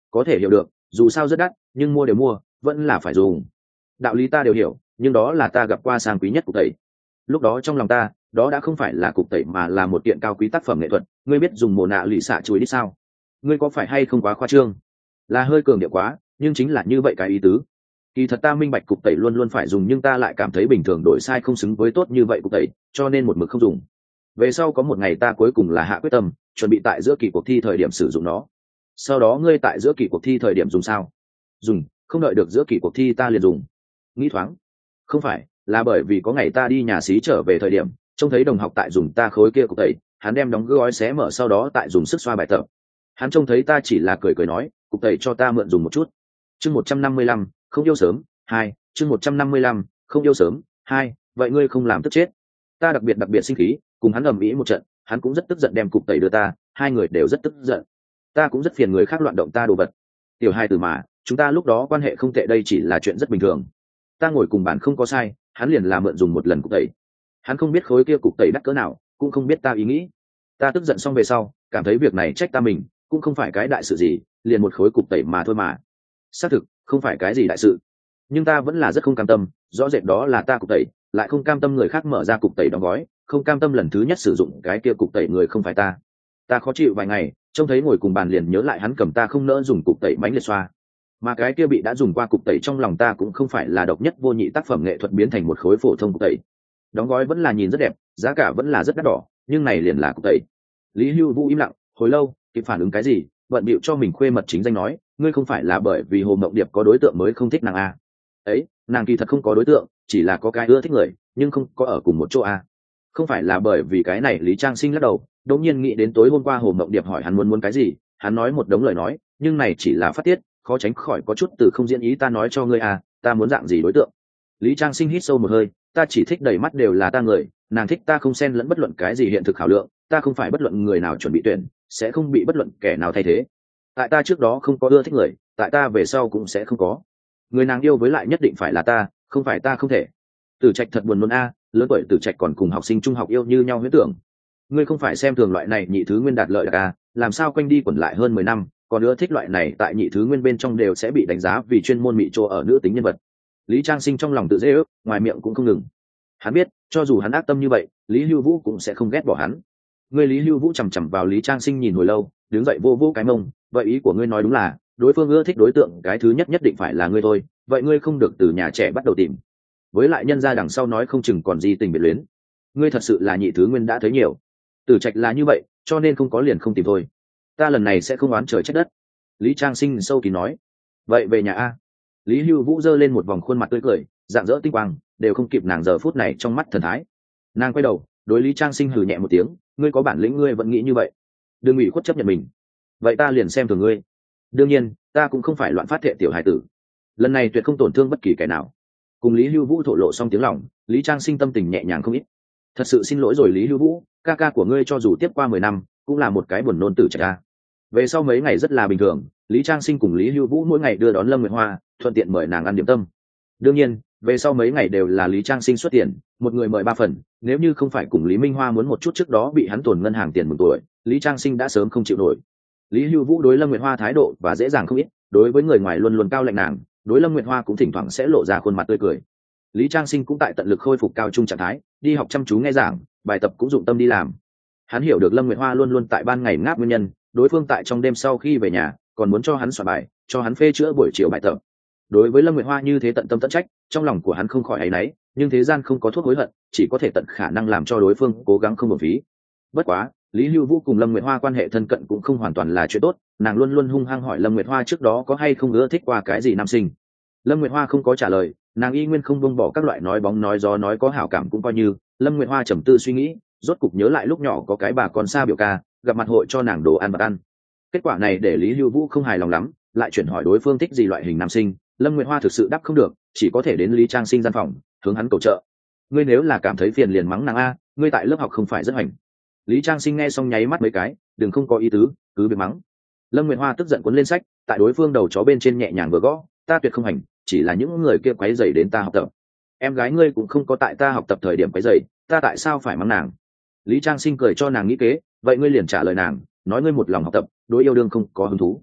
có thể hiểu được, dù sao rất đắt, nhưng mua đều mua vẫn là phải dùng. Đạo lý ta đều hiểu, nhưng đó là ta gặp qua sang quý nhất cục tẩy. Lúc đó trong lòng ta, đó đã không phải là cục tẩy mà là một kiện cao quý tác phẩm nghệ thuật. Ngươi biết dùng mồ nạ lì xạ chuối đi sao? Ngươi có phải hay không quá khoa trương? Là hơi cường điệu quá, nhưng chính là như vậy cái ý tứ. Kỳ thật ta minh bạch cục tẩy luôn luôn phải dùng, nhưng ta lại cảm thấy bình thường đổi sai không xứng với tốt như vậy cục tẩy, cho nên một mực không dùng. Về sau có một ngày ta cuối cùng là hạ quyết tâm, chuẩn bị tại giữa kỳ cuộc thi thời điểm sử dụng nó. Sau đó ngươi tại giữa kỳ cuộc thi thời điểm dùng sao? Dùng, không đợi được giữa kỳ cuộc thi ta liền dùng. Nghĩ thoáng, không phải, là bởi vì có ngày ta đi nhà xí trở về thời điểm, trông thấy đồng học tại dùng ta khối kia cục tẩy, hắn đem đóng gói xé mở sau đó tại dùng sức xoa bài tập. Hắn trông thấy ta chỉ là cười cười nói, cục tẩy cho ta mượn dùng một chút. Chương một trăm năm mươi lăm, không yêu sớm, hai, chương một trăm năm mươi lăm, không yêu sớm, hai, vậy ngươi không làm tức chết. Ta đặc biệt đặc biệt sinh khí, cùng hắn ầm ĩ một trận, hắn cũng rất tức giận đem cục tẩy đưa ta, hai người đều rất tức giận. Ta cũng rất phiền người khác loạn động ta đồ vật. Tiểu hai từ mà, chúng ta lúc đó quan hệ không tệ, đây chỉ là chuyện rất bình thường. Ta ngồi cùng bàn không có sai, hắn liền làm mượn dùng một lần cục tẩy. Hắn không biết khối kia cục tẩy đắt cỡ nào, cũng không biết ta ý nghĩ. Ta tức giận xong về sau, cảm thấy việc này trách ta mình, cũng không phải cái đại sự gì, liền một khối cục tẩy mà thôi mà. Xác thực, không phải cái gì đại sự. Nhưng ta vẫn là rất không cam tâm, rõ rệt đó là ta cục tẩy, lại không cam tâm người khác mở ra cục tẩy đóng gói, không cam tâm lần thứ nhất sử dụng cái kia cục tẩy người không phải ta. Ta khó chịu vài ngày, trông thấy ngồi cùng bàn liền nhớ lại hắn cầm ta không nỡ dùng cục tẩy mánh liệt xoa. Mà cái kia bị đã dùng qua cục tẩy trong lòng ta cũng không phải là độc nhất vô nhị tác phẩm nghệ thuật biến thành một khối phổ thông cục tẩy. Đóng gói vẫn là nhìn rất đẹp, giá cả vẫn là rất đắt đỏ, nhưng này liền là cục tẩy. Lý Hưu Vũ im lặng, hồi lâu, kịp phản ứng cái gì, bận bịu cho mình khuê mật chính danh nói, ngươi không phải là bởi vì Hồ Mộng Điệp có đối tượng mới không thích nàng à? Ấy, nàng kỳ thật không có đối tượng, chỉ là có cái ưa thích người, nhưng không có ở cùng một chỗ à? Không phải là bởi vì cái này. Lý Trang Sinh lắc đầu, đột nhiên nghĩ đến tối hôm qua Hồ Mộng Điệp hỏi hắn muốn muốn cái gì, hắn nói một đống lời nói, nhưng này chỉ là phát tiết, khó tránh khỏi có chút từ không diễn ý. Ta nói cho ngươi à, ta muốn dạng gì đối tượng? Lý Trang Sinh hít sâu một hơi, ta chỉ thích đầy mắt đều là ta người, nàng thích ta không xen lẫn bất luận cái gì hiện thực khảo lượng, ta không phải bất luận người nào chuẩn bị tuyển, sẽ không bị bất luận kẻ nào thay thế. Tại ta trước đó không có ưa thích người, tại ta về sau cũng sẽ không có. Người nàng yêu với lại nhất định phải là ta, không phải ta không thể. Tử Trạch thật buồn nôn a, lớn tuổi Tử Trạch còn cùng học sinh trung học yêu như nhau huyễn tưởng. Ngươi không phải xem thường loại này nhị thứ nguyên đạt lợi đặc a, làm sao quanh đi quẩn lại hơn mười năm, còn ưa thích loại này tại nhị thứ nguyên bên trong đều sẽ bị đánh giá vì chuyên môn mị trô ở nữ tính nhân vật. Lý Trang Sinh trong lòng tự dễ ước, ngoài miệng cũng không ngừng. Hắn biết, cho dù hắn ác tâm như vậy, Lý Hưu Vũ cũng sẽ không ghét bỏ hắn. Ngươi Lý Hưu Vũ chằm chằm vào Lý Trang Sinh nhìn hồi lâu, đứng dậy vô vô cái mông, vậy ý của ngươi nói đúng là, đối phương ưa thích đối tượng cái thứ nhất nhất định phải là ngươi thôi, vậy ngươi không được từ nhà trẻ bắt đầu tìm. Với lại nhân gia đằng sau nói không chừng còn gì tình biệt luyến. Ngươi thật sự là nhị thứ nguyên đã thấy nhiều. Tử Trạch là như vậy, cho nên không có liền không tìm thôi. Ta lần này sẽ không oán trời trách đất. Lý Trang Sinh sâu kín nói. Vậy về nhà a. Lý Hưu Vũ giơ lên một vòng khuôn mặt tươi cười, rạng rỡ tinh quang, đều không kịp nàng giờ phút này trong mắt thần thái. Nàng quay đầu, đối Lý Trang Sinh hừ nhẹ một tiếng, ngươi có bản lĩnh ngươi vẫn nghĩ như vậy, đừng ủy khuất chấp nhận mình. Vậy ta liền xem thường ngươi. Đương nhiên, ta cũng không phải loạn phát thệ tiểu hải tử, lần này tuyệt không tổn thương bất kỳ kẻ nào. Cùng Lý Hưu Vũ thổ lộ xong tiếng lòng, Lý Trang Sinh tâm tình nhẹ nhàng không ít. Thật sự xin lỗi rồi Lý Hưu Vũ, ca ca của ngươi cho dù tiếp qua mười năm, cũng là một cái buồn nôn tử Trạch a. Về sau mấy ngày rất là bình thường, Lý Trang Sinh cùng Lý Hưu Vũ mỗi ngày đưa đón Lâm Nguyệt Hoa, thuận tiện mời nàng ăn điểm tâm. Đương nhiên, về sau mấy ngày đều là Lý Trang Sinh xuất tiền, một người mời ba phần, nếu như không phải cùng Lý Minh Hoa muốn một chút trước đó bị hắn tổn ngân hàng tiền mừng tuổi, Lý Trang Sinh đã sớm không chịu nổi. Lý Hưu Vũ đối Lâm Nguyệt Hoa thái độ và dễ dàng không ít, đối với người ngoài luôn luôn cao lạnh nàng, đối Lâm Nguyệt Hoa cũng thỉnh thoảng sẽ lộ ra khuôn mặt tươi cười. Lý Trang Sinh cũng tại tận lực khôi phục cao trung trạng thái, đi học chăm chú nghe giảng, bài tập cũng dụng tâm đi làm. Hắn hiểu được Lâm Nguyệt Hoa luôn luôn tại ban ngày ngáp nguyên nhân, đối phương tại trong đêm sau khi về nhà, còn muốn cho hắn soạn bài, cho hắn phê chữa buổi chiều bài tập. Đối với Lâm Nguyệt Hoa như thế tận tâm tận trách, trong lòng của hắn không khỏi áy náy, nhưng thế gian không có thuốc hối hận, chỉ có thể tận khả năng làm cho đối phương cố gắng không uổng phí. Bất quá, Lý Hưu Vũ cùng Lâm Nguyệt Hoa quan hệ thân cận cũng không hoàn toàn là chuyện tốt, nàng luôn luôn hung hăng hỏi Lâm Nguyệt Hoa trước đó có hay không ưa thích qua cái gì nam sinh. Lâm Nguyệt Hoa không có trả lời, nàng y nguyên không buông bỏ các loại nói bóng nói gió nói có hảo cảm cũng coi như. Lâm Nguyệt Hoa trầm tư suy nghĩ, rốt cục nhớ lại lúc nhỏ có cái bà con xa biểu ca, gặp mặt hội cho nàng đồ ăn bật ăn. Kết quả này để Lý Hưu Vũ không hài lòng lắm, lại chuyển hỏi đối phương thích gì loại hình nam sinh. Lâm Nguyệt Hoa thực sự đáp không được, chỉ có thể đến Lý Trang Sinh gian phòng, hướng hắn cầu trợ. Ngươi nếu là cảm thấy phiền liền mắng nàng a, ngươi tại lớp học không phải rất hành. Lý Trang Sinh nghe xong nháy mắt mấy cái, đừng không có ý tứ, cứ việc mắng. Lâm Nguyệt Hoa tức giận cuốn lên sách, tại đối phương đầu chó bên trên nhẹ nhàng vừa gõ, ta tuyệt không hành, chỉ là những người kia quấy rầy đến ta học tập. Em gái ngươi cũng không có tại ta học tập thời điểm quấy rầy, ta tại sao phải mắng nàng? Lý Trang Sinh cười cho nàng nghĩ kế, vậy ngươi liền trả lời nàng, nói ngươi một lòng học tập, đối yêu đương không có hứng thú.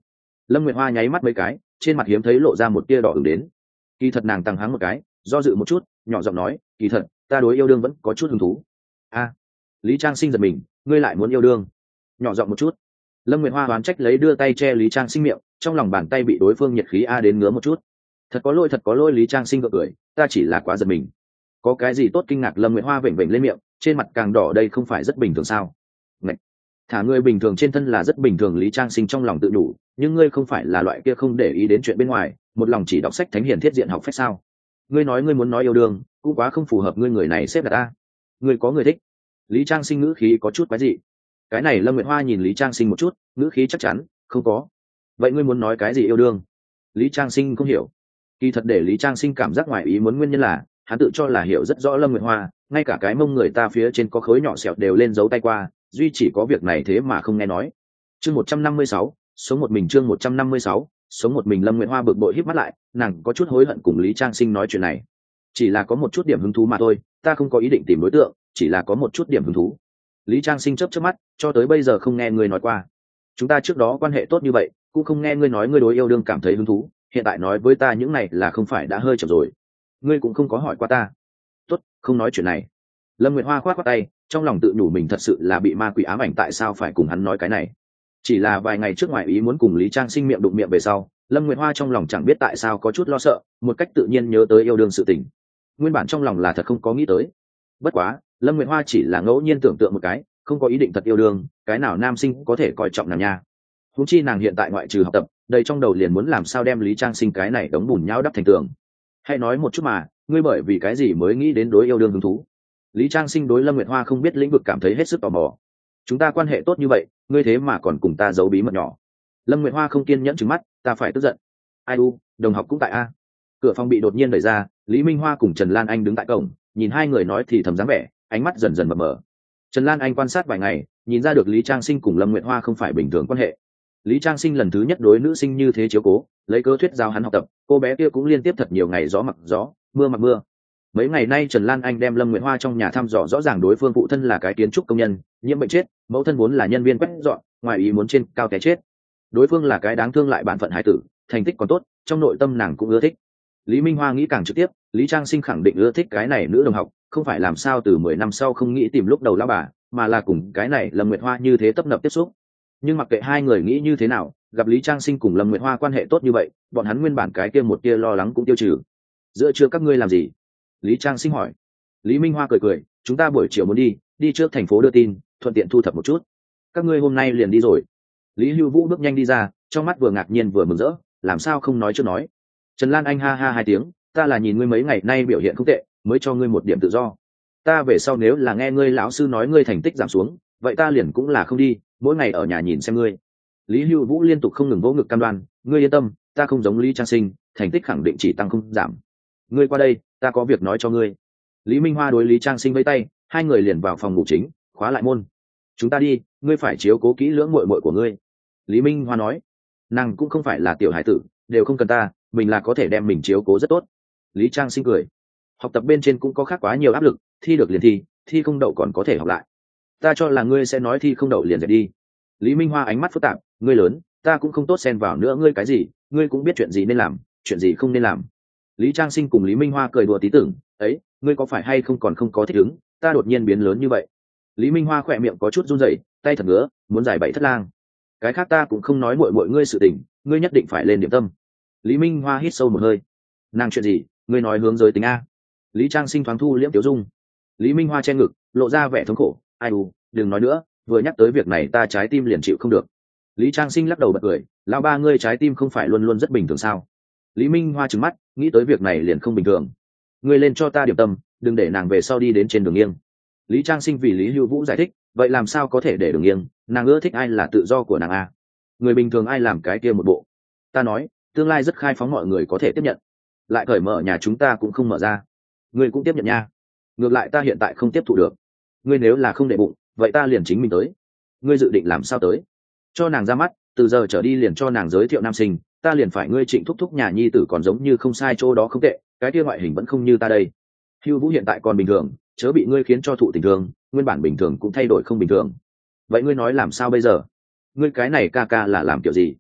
Lâm Nguyệt Hoa nháy mắt mấy cái, trên mặt hiếm thấy lộ ra một tia đỏ ửng đến. Kỳ thật nàng tăng hắng một cái, do dự một chút, nhỏ giọng nói, kỳ thật ta đối yêu đương vẫn có chút hứng thú. A, Lý Trang Sinh giật mình, ngươi lại muốn yêu đương? Nhỏ giọng một chút. Lâm Nguyệt Hoa oán trách lấy đưa tay che Lý Trang Sinh miệng, trong lòng bàn tay bị đối phương nhiệt khí a đến ngứa một chút. Thật có lỗi, thật có lỗi. Lý Trang Sinh gượng cười, ta chỉ là quá giật mình. Có cái gì tốt kinh ngạc? Lâm Nguyệt Hoa vểnh vểnh lên miệng, trên mặt càng đỏ, đây không phải rất bình thường sao? Ngậy. Thả ngươi bình thường trên thân là rất bình thường. Lý Trang Sinh trong lòng tự đủ, nhưng ngươi không phải là loại kia không để ý đến chuyện bên ngoài, một lòng chỉ đọc sách thánh hiền thiết diện học phép sao? Ngươi nói ngươi muốn nói yêu đương, cũng quá không phù hợp ngươi người này xếp đặt ta. Ngươi có người thích? Lý Trang Sinh ngữ khí có chút quái dị. Cái này Lâm Nguyệt Hoa nhìn Lý Trang Sinh một chút, ngữ khí chắc chắn không có. Vậy ngươi muốn nói cái gì yêu đương? Lý Trang Sinh không hiểu. Kỳ thật để Lý Trang Sinh cảm giác ngoài ý muốn nguyên nhân là hắn tự cho là hiểu rất rõ Lâm Nguyệt Hoa, ngay cả cái mông người ta phía trên có khối nhỏ sẹo đều lên dấu tay qua, duy chỉ có việc này thế mà không nghe nói. Chương một trăm năm mươi sáu, sống một mình. Chương một trăm năm mươi sáu, sống một mình. Lâm Nguyệt Hoa bực bội híp mắt lại, nàng có chút hối hận cùng Lý Trang Sinh nói chuyện này. Chỉ là có một chút điểm hứng thú mà thôi, ta không có ý định tìm đối tượng, chỉ là có một chút điểm hứng thú. Lý Trang Sinh chớp chớp mắt, cho tới bây giờ không nghe ngươi nói qua. Chúng ta trước đó quan hệ tốt như vậy, cũng không nghe ngươi nói ngươi đối yêu đương cảm thấy hứng thú, hiện tại nói với ta những này là không phải đã hơi chậm rồi? Ngươi cũng không có hỏi qua ta. Tốt, không nói chuyện này. Lâm Nguyệt Hoa khoát khoát tay, trong lòng tự nhủ mình thật sự là bị ma quỷ ám ảnh, tại sao phải cùng hắn nói cái này. Chỉ là vài ngày trước ngoài ý muốn cùng Lý Trang Sinh miệng đụng miệng về sau, Lâm Nguyệt Hoa trong lòng chẳng biết tại sao có chút lo sợ, một cách tự nhiên nhớ tới yêu đương sự tình. Nguyên bản trong lòng là thật không có nghĩ tới. Bất quá Lâm Nguyệt Hoa chỉ là ngẫu nhiên tưởng tượng một cái, không có ý định thật yêu đương, cái nào nam sinh có thể coi trọng nàng nha. Huống chi nàng hiện tại ngoại trừ học tập, đầy trong đầu liền muốn làm sao đem Lý Trang Sinh cái này đống bùn nhão đắp thành tường. Hãy nói một chút mà, ngươi bởi vì cái gì mới nghĩ đến đối yêu đương hứng thú? Lý Trang Sinh đối Lâm Nguyệt Hoa không biết lĩnh vực cảm thấy hết sức tò mò. Chúng ta quan hệ tốt như vậy, ngươi thế mà còn cùng ta giấu bí mật nhỏ. Lâm Nguyệt Hoa không kiên nhẫn trừng mắt, ta phải tức giận. Ai u, đồng học cũng tại a. Cửa phòng bị đột nhiên đẩy ra, Lý Minh Hoa cùng Trần Lan Anh đứng tại cổng, nhìn hai người nói thì thầm dáng vẻ, ánh mắt dần dần mờ mờ. Trần Lan Anh quan sát vài ngày, nhìn ra được Lý Trang Sinh cùng Lâm Nguyệt Hoa không phải bình thường quan hệ. Lý Trang Sinh lần thứ nhất đối nữ sinh như thế chiếu cố, lấy cớ thuyết giao hắn học tập, cô bé kia cũng liên tiếp thật nhiều ngày gió mặc gió, mưa mặc mưa. Mấy ngày nay Trần Lan Anh đem Lâm Nguyệt Hoa trong nhà thăm dò rõ ràng đối phương phụ thân là cái kiến trúc công nhân, nhiễm bệnh chết, mẫu thân vốn là nhân viên quét dọn, ngoài ý muốn trên cao té chết. Đối phương là cái đáng thương lại bản phận hải tử, thành tích còn tốt, trong nội tâm nàng cũng ưa thích. Lý Minh Hoa nghĩ càng trực tiếp, Lý Trang Sinh khẳng định ưa thích cái này nữ đồng học, không phải làm sao từ mười năm sau không nghĩ tìm lúc đầu lão bà, mà là cùng cái này Lâm Nguyệt Hoa như thế tấp nập tiếp xúc. Nhưng mặc kệ hai người nghĩ như thế nào, gặp Lý Trang Sinh cùng Lâm Nguyệt Hoa quan hệ tốt như vậy, bọn hắn nguyên bản cái kia một kia lo lắng cũng tiêu trừ. Giữa trưa các ngươi làm gì? Lý Trang Sinh hỏi. Lý Minh Hoa cười cười, chúng ta buổi chiều muốn đi, đi trước thành phố đưa tin, thuận tiện thu thập một chút. Các ngươi hôm nay liền đi rồi? Lý Hưu Vũ bước nhanh đi ra, trong mắt vừa ngạc nhiên vừa mừng rỡ, làm sao không nói trước nói. Trần Lan Anh ha ha hai tiếng, ta là nhìn ngươi mấy ngày nay biểu hiện không tệ, mới cho ngươi một điểm tự do. Ta về sau nếu là nghe ngươi lão sư nói ngươi thành tích giảm xuống, vậy ta liền cũng là không đi, mỗi ngày ở nhà nhìn xem ngươi. Lý Hưu Vũ liên tục không ngừng vỗ ngực cam đoan, ngươi yên tâm, ta không giống Lý Trang Sinh, thành tích khẳng định chỉ tăng không giảm. Ngươi qua đây, ta có việc nói cho ngươi. Lý Minh Hoa đối Lý Trang Sinh vẫy tay, hai người liền vào phòng ngủ chính, khóa lại môn. Chúng ta đi, ngươi phải chiếu cố kỹ lưỡng muội muội của ngươi. Lý Minh Hoa nói, nàng cũng không phải là tiểu hải tử, đều không cần ta, mình là có thể đem mình chiếu cố rất tốt. Lý Trang Sinh cười, học tập bên trên cũng có khác quá nhiều áp lực, thi được liền thi, thi không đậu còn có thể học lại. Ta cho là ngươi sẽ nói thi không đậu liền dẹp đi. Lý Minh Hoa ánh mắt phức tạp, ngươi lớn, ta cũng không tốt xen vào nữa, ngươi cái gì, ngươi cũng biết chuyện gì nên làm, chuyện gì không nên làm. Lý Trang Sinh cùng Lý Minh Hoa cười đùa tí tưởng, ấy, ngươi có phải hay không còn không có thích ứng, ta đột nhiên biến lớn như vậy. Lý Minh Hoa khỏe miệng có chút run rẩy, tay thật ngứa, muốn giải bẫy thất lang. Cái khác ta cũng không nói muội muội ngươi sự tình, ngươi nhất định phải lên điểm tâm. Lý Minh Hoa hít sâu một hơi, nàng chuyện gì, ngươi nói hướng giới tính a. Lý Trang Sinh thoáng thu liễm tiểu dung. Lý Minh Hoa che ngực, lộ ra vẻ thống khổ, ai u, đừng nói nữa, vừa nhắc tới việc này ta trái tim liền chịu không được. Lý Trang Sinh lắc đầu bật cười, lão ba ngươi trái tim không phải luôn luôn rất bình thường sao? Lý Minh Hoa trừng mắt, nghĩ tới việc này liền không bình thường. Ngươi lên cho ta điểm tâm, đừng để nàng về sau đi đến trên đường nghiêng. Lý Trang Sinh vì Lý Hưu Vũ giải thích, vậy làm sao có thể để đường nghiêng, nàng ưa thích ai là tự do của nàng a. Người bình thường ai làm cái kia một bộ. Ta nói, tương lai rất khai phóng, mọi người có thể tiếp nhận. Lại cởi mở nhà chúng ta cũng không mở ra. Ngươi cũng tiếp nhận nha. Ngược lại ta hiện tại không tiếp thụ được. Ngươi nếu là không để bụng, vậy ta liền chính mình tới. Ngươi dự định làm sao tới? Cho nàng ra mắt, từ giờ trở đi liền cho nàng giới thiệu nam sinh, ta liền phải ngươi Trịnh thúc thúc nhà nhi tử còn giống như không sai chỗ đó không tệ, cái kia ngoại hình vẫn không như ta đây. Hưu Vũ hiện tại còn bình thường, chớ bị ngươi khiến cho thụ tình thương, nguyên bản bình thường cũng thay đổi không bình thường. Vậy ngươi nói làm sao bây giờ? Ngươi cái này ca ca là làm kiểu gì?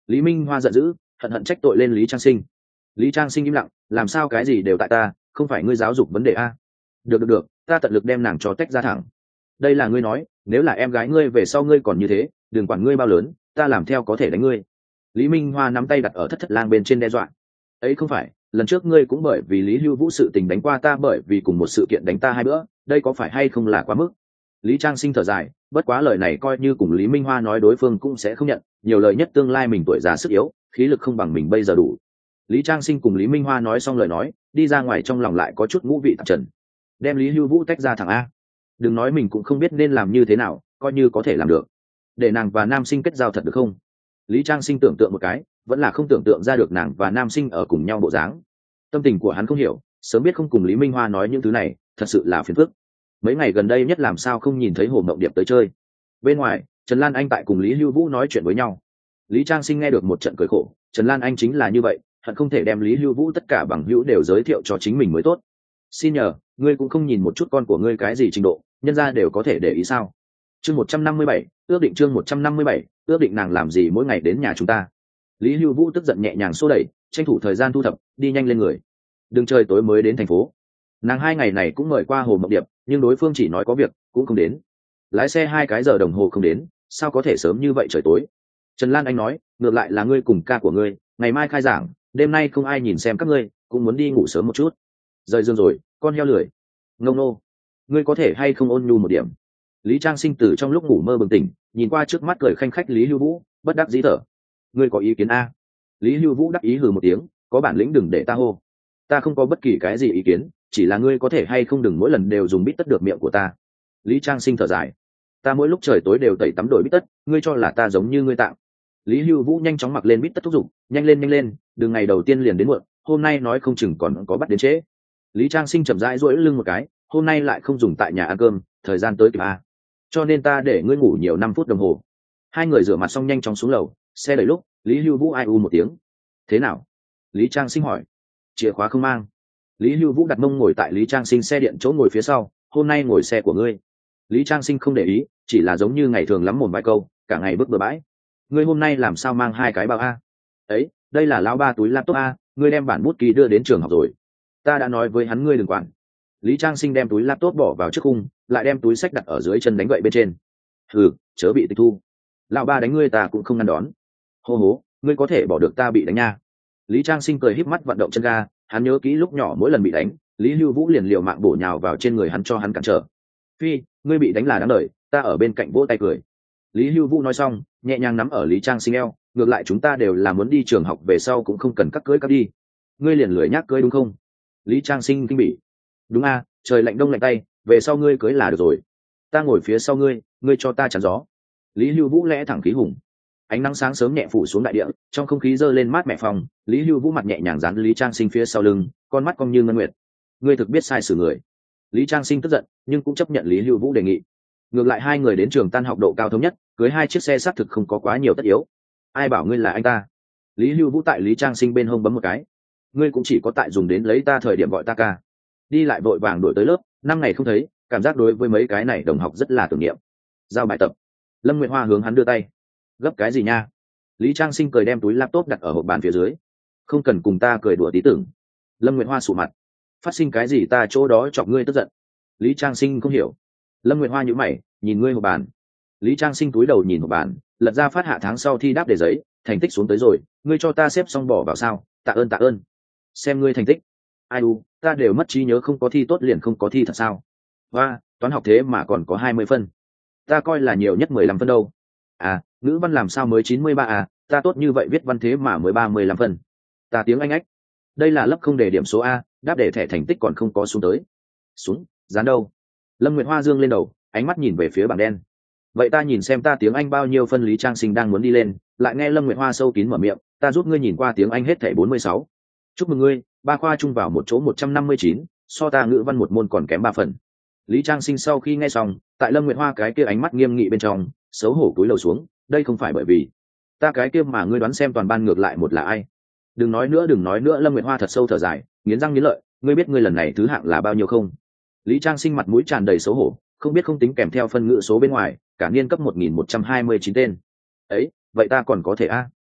Lý Minh Hoa giận dữ, hận hận trách tội lên Lý Trang Sinh. Lý Trang Sinh im lặng, làm sao cái gì đều tại ta, không phải ngươi giáo dục vấn đề a? Được được được, ta tận lực đem nàng cho tách ra thẳng. Đây là ngươi nói, nếu là em gái ngươi về sau ngươi còn như thế, đừng quản ngươi bao lớn, ta làm theo có thể đánh ngươi. Lý Minh Hoa nắm tay đặt ở Thất Thất Lang bên trên đe dọa. Ấy không phải, lần trước ngươi cũng bởi vì Lý Hưu Vũ sự tình đánh qua ta, bởi vì cùng một sự kiện đánh ta hai bữa, đây có phải hay không là quá mức? Lý Trang Sinh thở dài, bất quá lời này coi như cùng Lý Minh Hoa nói đối phương cũng sẽ không nhận, nhiều lời nhất tương lai mình tuổi già sức yếu, khí lực không bằng mình bây giờ đủ. Lý Trang Sinh cùng Lý Minh Hoa nói xong lời nói, đi ra ngoài trong lòng lại có chút ngũ vị tạp trần. Đem Lý Hưu Vũ tách ra thẳng a. Đừng nói mình cũng không biết nên làm như thế nào, coi như có thể làm được. Để nàng và nam sinh kết giao thật được không? Lý Trang Sinh tưởng tượng một cái, vẫn là không tưởng tượng ra được nàng và nam sinh ở cùng nhau bộ dáng. Tâm tình của hắn không hiểu, sớm biết không cùng Lý Minh Hoa nói những thứ này, thật sự là phiền phức. Mấy ngày gần đây nhất làm sao không nhìn thấy Hồ Mộng Điệp tới chơi. Bên ngoài, Trần Lan Anh tại cùng Lý Hưu Vũ nói chuyện với nhau. Lý Trang Sinh nghe được một trận cười khổ, Trần Lan Anh chính là như vậy, hận không thể đem Lý Hưu Vũ tất cả bằng hữu đều giới thiệu cho chính mình mới tốt. Xin nhờ, ngươi cũng không nhìn một chút con của ngươi cái gì trình độ, nhân ra đều có thể để ý sao? Chương một trăm năm mươi bảy, ước định chương một trăm năm mươi bảy, ước định nàng làm gì mỗi ngày đến nhà chúng ta. Lý Hưu Vũ tức giận nhẹ nhàng xô đẩy, tranh thủ thời gian thu thập, đi nhanh lên người. Đừng trời tối mới đến thành phố. Nàng hai ngày này cũng mời qua Hồ Mộng Điệp, nhưng đối phương chỉ nói có việc, cũng không đến. Lái xe hai cái giờ đồng hồ không đến, sao có thể sớm như vậy trời tối? Trần Lan Anh nói, ngược lại là ngươi cùng ca của ngươi, ngày mai khai giảng, đêm nay không ai nhìn xem các ngươi, cũng muốn đi ngủ sớm một chút. Rời giường rồi, con heo lười. Ngông nô, ngươi có thể hay không ôn nhu một điểm? Lý Trang Sinh từ trong lúc ngủ mơ bừng tỉnh, nhìn qua trước mắt cười khanh khách Lý Hưu Vũ, bất đắc dĩ thở. Ngươi có ý kiến a? Lý Hưu Vũ đắc ý hừ một tiếng, có bản lĩnh đừng để ta hô. Ta không có bất kỳ cái gì ý kiến, chỉ là ngươi có thể hay không đừng mỗi lần đều dùng bít tất được miệng của ta. Lý Trang Sinh thở dài, ta mỗi lúc trời tối đều tẩy tắm đổi bít tất, ngươi cho là ta giống như ngươi tạm. Lý Hưu Vũ nhanh chóng mặc lên bít tất thúc giục, nhanh lên nhanh lên, đừng ngày đầu tiên liền đến muộn, hôm nay nói không chừng còn có bắt đến trễ. Lý Trang Sinh chậm rãi duỗi lưng một cái, hôm nay lại không dùng tại nhà ăn cơm, thời gian tới kịp a, cho nên ta để ngươi ngủ nhiều năm phút đồng hồ. Hai người rửa mặt xong nhanh chóng xuống lầu, xe đẩy lúc, Lý Hưu Vũ ai u một tiếng. Thế nào? Lý Trang Sinh hỏi. Chìa khóa không mang. Lý Hưu Vũ đặt mông ngồi tại Lý Trang Sinh xe điện chỗ ngồi phía sau, hôm nay ngồi xe của ngươi. Lý Trang Sinh không để ý, chỉ là giống như ngày thường lắm mồm vài câu, cả ngày bước bừa bãi. Ngươi hôm nay làm sao mang hai cái bao a? Ấy, đây là lão ba túi laptop a, ngươi đem bản bút ký đưa đến trường học rồi. Ta đã nói với hắn ngươi đừng quản. Lý Trang Sinh đem túi laptop bỏ vào trước khung, lại đem túi sách đặt ở dưới chân đánh gậy bên trên. Hừ, chớ bị tịch thu. Lão ba đánh ngươi ta cũng không ngăn đón. Hô hố, ngươi có thể bỏ được ta bị đánh nha. Lý Trang Sinh cười híp mắt vận động chân ga, hắn nhớ kỹ lúc nhỏ mỗi lần bị đánh, Lý Hưu Vũ liền liều mạng bổ nhào vào trên người hắn cho hắn cản trở. Phi, ngươi bị đánh là đáng đời, ta ở bên cạnh vỗ tay cười. Lý Hưu Vũ nói xong, nhẹ nhàng nắm ở Lý Trang Sinh eo, ngược lại chúng ta đều là muốn đi trường học về sau cũng không cần cắt cưới cắt đi. Ngươi liền lười nhác cưới đúng không? Lý Trang Sinh kinh bỉ. Đúng a, trời lạnh đông lạnh tay, về sau ngươi cưới là được rồi. Ta ngồi phía sau ngươi, ngươi cho ta chắn gió. Lý Hưu Vũ lẽ thẳng khí hùng. Ánh nắng sáng sớm nhẹ phủ xuống đại địa, trong không khí dơ lên mát mẻ phòng, Lý Hưu Vũ mặt nhẹ nhàng dán Lý Trang Sinh phía sau lưng, con mắt cong như ngân nguyệt. Ngươi thực biết sai xử người. Lý Trang Sinh tức giận, nhưng cũng chấp nhận Lý Hưu Vũ đề nghị. Ngược lại hai người đến trường tan học độ cao thống nhất, cưới hai chiếc xe xác thực không có quá nhiều tất yếu. Ai bảo ngươi là anh ta? Lý Hưu Vũ tại Lý Trang Sinh bên hông bấm một cái. Ngươi cũng chỉ có tại dùng đến lấy ta thời điểm gọi ta ca. Đi lại vội vàng đổi tới lớp, năm ngày không thấy, cảm giác đối với mấy cái này đồng học rất là tưởng niệm. Giao bài tập. Lâm Nguyệt Hoa hướng hắn đưa tay. Gấp cái gì nha? Lý Trang Sinh cười đem túi laptop đặt ở hộp bàn phía dưới. Không cần cùng ta cười đùa tí tưởng. Lâm Nguyệt Hoa sụ mặt. Phát sinh cái gì ta chỗ đó chọc ngươi tức giận? Lý Trang Sinh không hiểu. Lâm Nguyệt Hoa nhíu mày, nhìn ngươi hộp bàn. Lý Trang Sinh túi đầu nhìn hộp bàn, lật ra phát hạ tháng sau thi đáp đề giấy, thành tích xuống tới rồi, ngươi cho ta xếp xong bỏ vào sao? Tạ ơn tạ ơn. Xem ngươi thành tích. Ai u, ta đều mất trí nhớ, không có thi tốt liền không có thi thật sao? Và, toán học thế mà còn có hai mươi phân. Ta coi là nhiều nhất mười lăm phân đâu. À, ngữ văn làm sao mới chín mươi ba à, ta tốt như vậy viết văn thế mà mới ba mươi lăm phân. Ta tiếng Anh ách. Đây là lớp không đề điểm số A, đáp đề thẻ thành tích còn không có xuống tới. Xuống, dán đâu? Lâm Nguyệt Hoa dương lên đầu, ánh mắt nhìn về phía bảng đen. Vậy ta nhìn xem ta tiếng Anh bao nhiêu phân. Lý Trang Sinh đang muốn đi lên, lại nghe Lâm Nguyệt Hoa sâu kín mở miệng, ta giúp ngươi nhìn qua tiếng Anh hết thẻ bốn mươi sáu. Chúc mừng ngươi, ba khoa chung vào một chỗ một trăm năm mươi chín, so ta ngữ văn một môn còn kém ba phần. Lý Trang Sinh sau khi nghe xong, tại Lâm Nguyệt Hoa cái kia ánh mắt nghiêm nghị bên trong, xấu hổ cúi đầu xuống, đây không phải bởi vì ta cái kia mà ngươi đoán xem toàn ban ngược lại một là ai. Đừng nói nữa đừng nói nữa. Lâm Nguyệt Hoa thật sâu thở dài, nghiến răng nghiến lợi, ngươi biết ngươi lần này thứ hạng là bao nhiêu không? Lý Trang Sinh mặt mũi tràn đầy xấu hổ, không biết không tính kèm theo phân ngữ số bên ngoài, cả niên cấp một nghìn một trăm hai mươi chín tên. Ấy, vậy ta còn có thể a?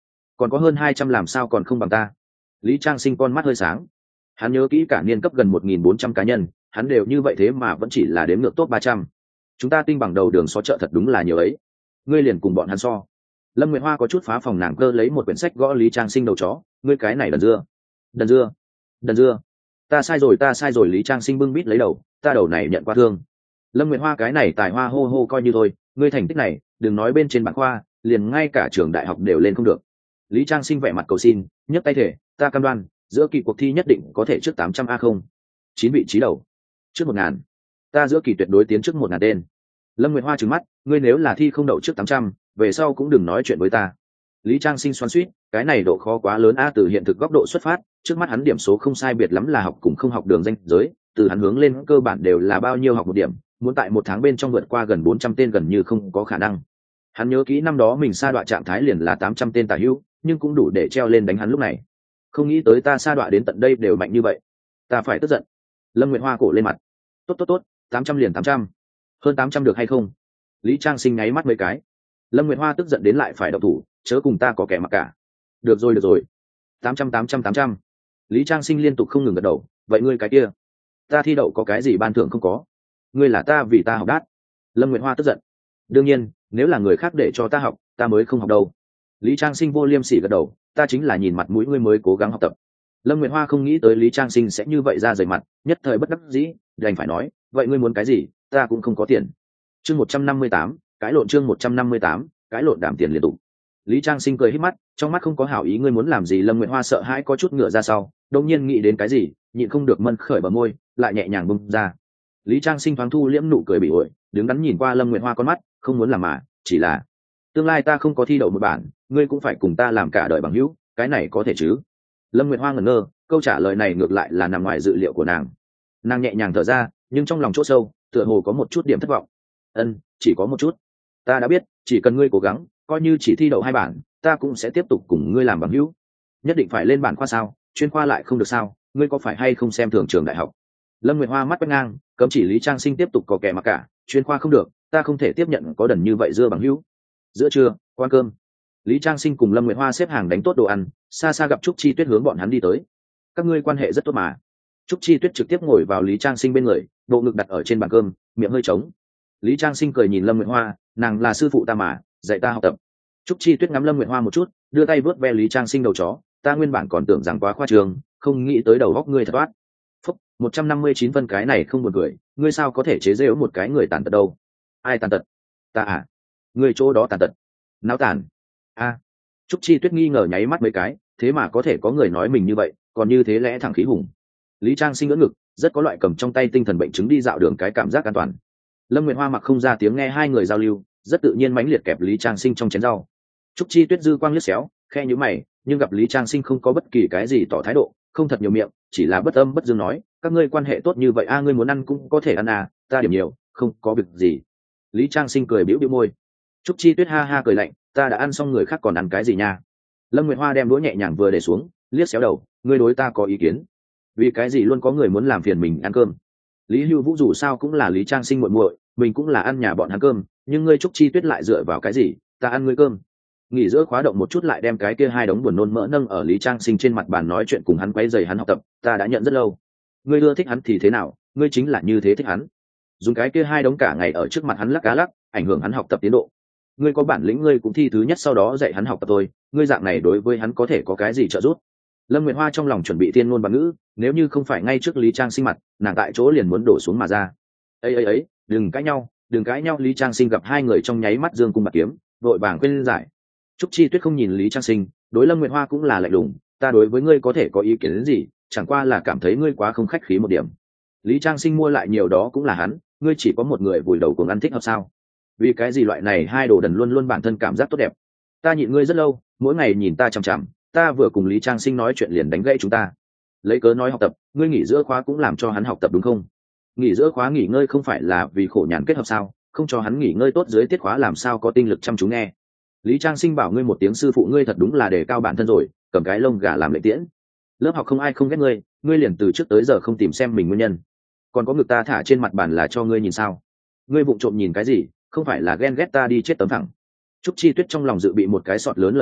còn có hơn hai trăm làm sao còn không bằng ta. Lý Trang Sinh con mắt hơi sáng, hắn nhớ kỹ cả niên cấp gần một nghìn bốn trăm cá nhân, hắn đều như vậy thế mà vẫn chỉ là đếm ngược top ba trăm. Chúng ta tinh bằng đầu đường so chợ thật đúng là nhiều ấy, ngươi liền cùng bọn hắn so. Lâm Nguyệt Hoa có chút phá phòng, nàng cơ lấy một quyển sách gõ Lý Trang Sinh đầu chó, ngươi cái này đần dưa đần dưa đần dưa, ta sai rồi ta sai rồi. Lý Trang Sinh bưng bít lấy đầu, ta đầu này nhận qua thương. Lâm Nguyệt Hoa cái này tài hoa hô hô coi như thôi, ngươi thành tích này đừng nói bên trên bảng khoa, liền ngay cả trường đại học đều lên không được. Lý Trang Sinh vẻ mặt cầu xin, nhấc tay thể, ta cam đoan giữa kỳ cuộc thi nhất định có thể trước tám trăm a không chín vị trí đầu, trước một ngàn, ta giữa kỳ tuyệt đối tiến trước một ngàn tên. Lâm Nguyệt Hoa trừng mắt, ngươi nếu là thi không đậu trước tám trăm, về sau cũng đừng nói chuyện với ta. Lý Trang Sinh xoắn xuýt, cái này độ khó quá lớn a. Từ hiện thực góc độ xuất phát, trước mắt hắn điểm số không sai biệt lắm là học cùng không học đường danh giới, từ hắn hướng lên cơ bản đều là bao nhiêu học một điểm, muốn tại một tháng bên trong vượt qua gần bốn trăm tên gần như không có khả năng. Hắn nhớ kỹ năm đó mình sa đọa trạng thái liền là tám trăm tên tả hữu, nhưng cũng đủ để treo lên đánh hắn lúc này. Không nghĩ tới ta sa đọa đến tận đây đều mạnh như vậy, ta phải tức giận. Lâm Nguyệt Hoa cổ lên mặt, tốt tốt tốt, tám trăm liền tám trăm, hơn tám trăm được hay không? Lý Trang Sinh nháy mắt mấy cái. Lâm Nguyệt Hoa tức giận đến lại phải động thủ, chớ cùng ta có kẻ mặc cả. Được rồi được rồi, tám trăm tám trăm tám trăm. Lý Trang Sinh liên tục không ngừng gật đầu, vậy ngươi cái kia, ta thi đậu có cái gì ban thưởng không có? Ngươi là ta vì ta học đát. Lâm Nguyệt Hoa tức giận, đương nhiên nếu là người khác để cho ta học, ta mới không học đâu. Lý Trang Sinh vô liêm sỉ gật đầu, ta chính là nhìn mặt mũi ngươi mới cố gắng học tập. Lâm Nguyệt Hoa không nghĩ tới Lý Trang Sinh sẽ như vậy ra dày mặt, nhất thời bất đắc dĩ đành phải nói, vậy ngươi muốn cái gì, ta cũng không có tiền. Chương một trăm năm mươi tám, cái lộn chương một trăm năm mươi tám, cái lộn đảm tiền liên tục. Lý Trang Sinh cười híp mắt, trong mắt không có hảo ý, ngươi muốn làm gì? Lâm Nguyệt Hoa sợ hãi có chút ngựa ra sau, đột nhiên nghĩ đến cái gì, nhịn không được mân khởi bờ môi, lại nhẹ nhàng bung ra. Lý Trang Sinh thoáng thu liễm nụ cười bị ổi, đứng đắn nhìn qua Lâm Nguyệt Hoa con mắt, không muốn làm mà, chỉ là tương lai ta không có thi đậu một bản, ngươi cũng phải cùng ta làm cả đời bằng hữu, cái này có thể chứ? Lâm Nguyệt Hoa ngẩn ngơ, câu trả lời này ngược lại là nằm ngoài dự liệu của nàng. Nàng nhẹ nhàng thở ra, nhưng trong lòng chỗ sâu tựa hồ có một chút điểm thất vọng. Ân, chỉ có một chút. Ta đã biết, chỉ cần ngươi cố gắng, coi như chỉ thi đậu hai bản, ta cũng sẽ tiếp tục cùng ngươi làm bằng hữu. Nhất định phải lên bản khoa sao? Chuyên khoa lại không được sao? Ngươi có phải hay không xem thường trường đại học? Lâm Nguyệt Hoa mắt quét ngang, cấm chỉ Lý Trang Sinh tiếp tục có kẻ mặc cả, chuyên khoa không được, ta không thể tiếp nhận có đần như vậy dưa bằng hữu. Giữa trưa, quan cơm, Lý Trang Sinh cùng Lâm Nguyệt Hoa xếp hàng đánh tốt đồ ăn, xa xa gặp Trúc Chi Tuyết hướng bọn hắn đi tới. Các ngươi quan hệ rất tốt mà. Trúc Chi Tuyết trực tiếp ngồi vào Lý Trang Sinh bên người, bộ ngực đặt ở trên bàn cơm, miệng hơi trống. Lý Trang Sinh cười nhìn Lâm Nguyệt Hoa, nàng là sư phụ ta mà, dạy ta học tập. Trúc Chi Tuyết ngắm Lâm Nguyệt Hoa một chút, đưa tay vớt ve Lý Trang Sinh đầu chó, ta nguyên bản còn tưởng rằng quá khoa trương, không nghĩ tới đầu góc ngươi thật toát. Phúc, một trăm năm mươi chín phân, cái này không buồn cười, ngươi sao có thể chế giễu một cái người tàn tật đâu? Ai tàn tật? Ta à? Ngươi chỗ đó tàn tật? Náo tàn? A. À. Trúc Chi Tuyết nghi ngờ nháy mắt mấy cái, thế mà có thể có người nói mình như vậy, còn như thế lẽ thẳng khí hùng. Lý Trang Sinh ngỡ ngực, rất có loại cầm trong tay tinh thần bệnh chứng đi dạo đường cái cảm giác an toàn. Lâm Nguyệt Hoa mặc không ra tiếng nghe hai người giao lưu, rất tự nhiên mãnh liệt kẹp Lý Trang Sinh trong chén rau. Trúc Chi Tuyết dư quang liếc xéo, khe nhíu mày, nhưng gặp Lý Trang Sinh không có bất kỳ cái gì tỏ thái độ, không thật nhiều miệng, chỉ là bất âm bất dương nói, các ngươi quan hệ tốt như vậy a, à, ngươi muốn ăn cũng có thể ăn à, ta điểm nhiều, không có việc gì. Lý Trang Sinh cười bĩu bĩu môi. Trúc Chi Tuyết ha ha cười lạnh, ta đã ăn xong người khác còn ăn cái gì nha? Lâm Nguyệt Hoa đem đũa nhẹ nhàng vừa để xuống, liếc xéo đầu, ngươi đối ta có ý kiến? Vì cái gì luôn có người muốn làm phiền mình ăn cơm? Lý Hưu Vũ dù sao cũng là Lý Trang Sinh muội muội, mình cũng là ăn nhà bọn hắn cơm, nhưng ngươi Trúc Chi Tuyết lại dựa vào cái gì? Ta ăn ngươi cơm. Nghỉ giữa khóa động một chút lại đem cái kia hai đống buồn nôn mỡ nâng ở Lý Trang Sinh trên mặt bàn nói chuyện cùng hắn quấy rầy hắn học tập, ta đã nhận rất lâu. Ngươi ưa thích hắn thì thế nào, ngươi chính là như thế thích hắn. Dùng cái kia hai đống cả ngày ở trước mặt hắn lắc cá lắc, ảnh hưởng hắn học tập tiến độ. Ngươi có bản lĩnh ngươi cũng thi thứ nhất sau đó dạy hắn học tập thôi, ngươi dạng này đối với hắn có thể có cái gì trợ giúp? Lâm Nguyệt Hoa trong lòng chuẩn bị tiên ngôn bằng ngữ, nếu như không phải ngay trước Lý Trang Sinh mặt, nàng tại chỗ liền muốn đổ xuống mà ra. Ấy ấy ấy, đừng cãi nhau, đừng cãi nhau. Lý Trang Sinh gặp hai người trong nháy mắt dương cung bạc kiếm, vội vàng khuyên giải. Trúc Chi Tuyết không nhìn Lý Trang Sinh, đối Lâm Nguyệt Hoa cũng là lạnh lùng, ta đối với ngươi có thể có ý kiến đến gì, chẳng qua là cảm thấy ngươi quá không khách khí một điểm. Lý Trang Sinh mua lại nhiều đó cũng là hắn, ngươi chỉ có một người vùi đầu cùng ăn thích hợp sao? Vì cái gì loại này hai đồ đần luôn luôn bản thân cảm giác tốt đẹp? Ta nhịn ngươi rất lâu, mỗi ngày nhìn ta chằm chằm, ta vừa cùng Lý Trang Sinh nói chuyện liền đánh gãy chúng ta. Lấy cớ nói học tập, ngươi nghỉ giữa khóa cũng làm cho hắn học tập đúng không? Nghỉ giữa khóa nghỉ ngơi không phải là vì khổ nhàn kết hợp sao? Không cho hắn nghỉ ngơi tốt dưới tiết khóa làm sao có tinh lực chăm chú nghe? Lý Trang Sinh bảo ngươi một tiếng sư phụ, ngươi thật đúng là đề cao bản thân rồi, cầm cái lông gà làm lệ tiễn. Lớp học không ai không ghét ngươi, ngươi liền từ trước tới giờ không tìm xem mình nguyên nhân. Còn có ngực ta thả trên mặt bàn là cho ngươi nhìn sao? Ngươi vụng trộm nhìn cái gì? Không phải là ghen ghét ta đi chết tấm thẳng. Trúc Chi Tuyết trong lòng dự bị một cái sọt lớn lời nói,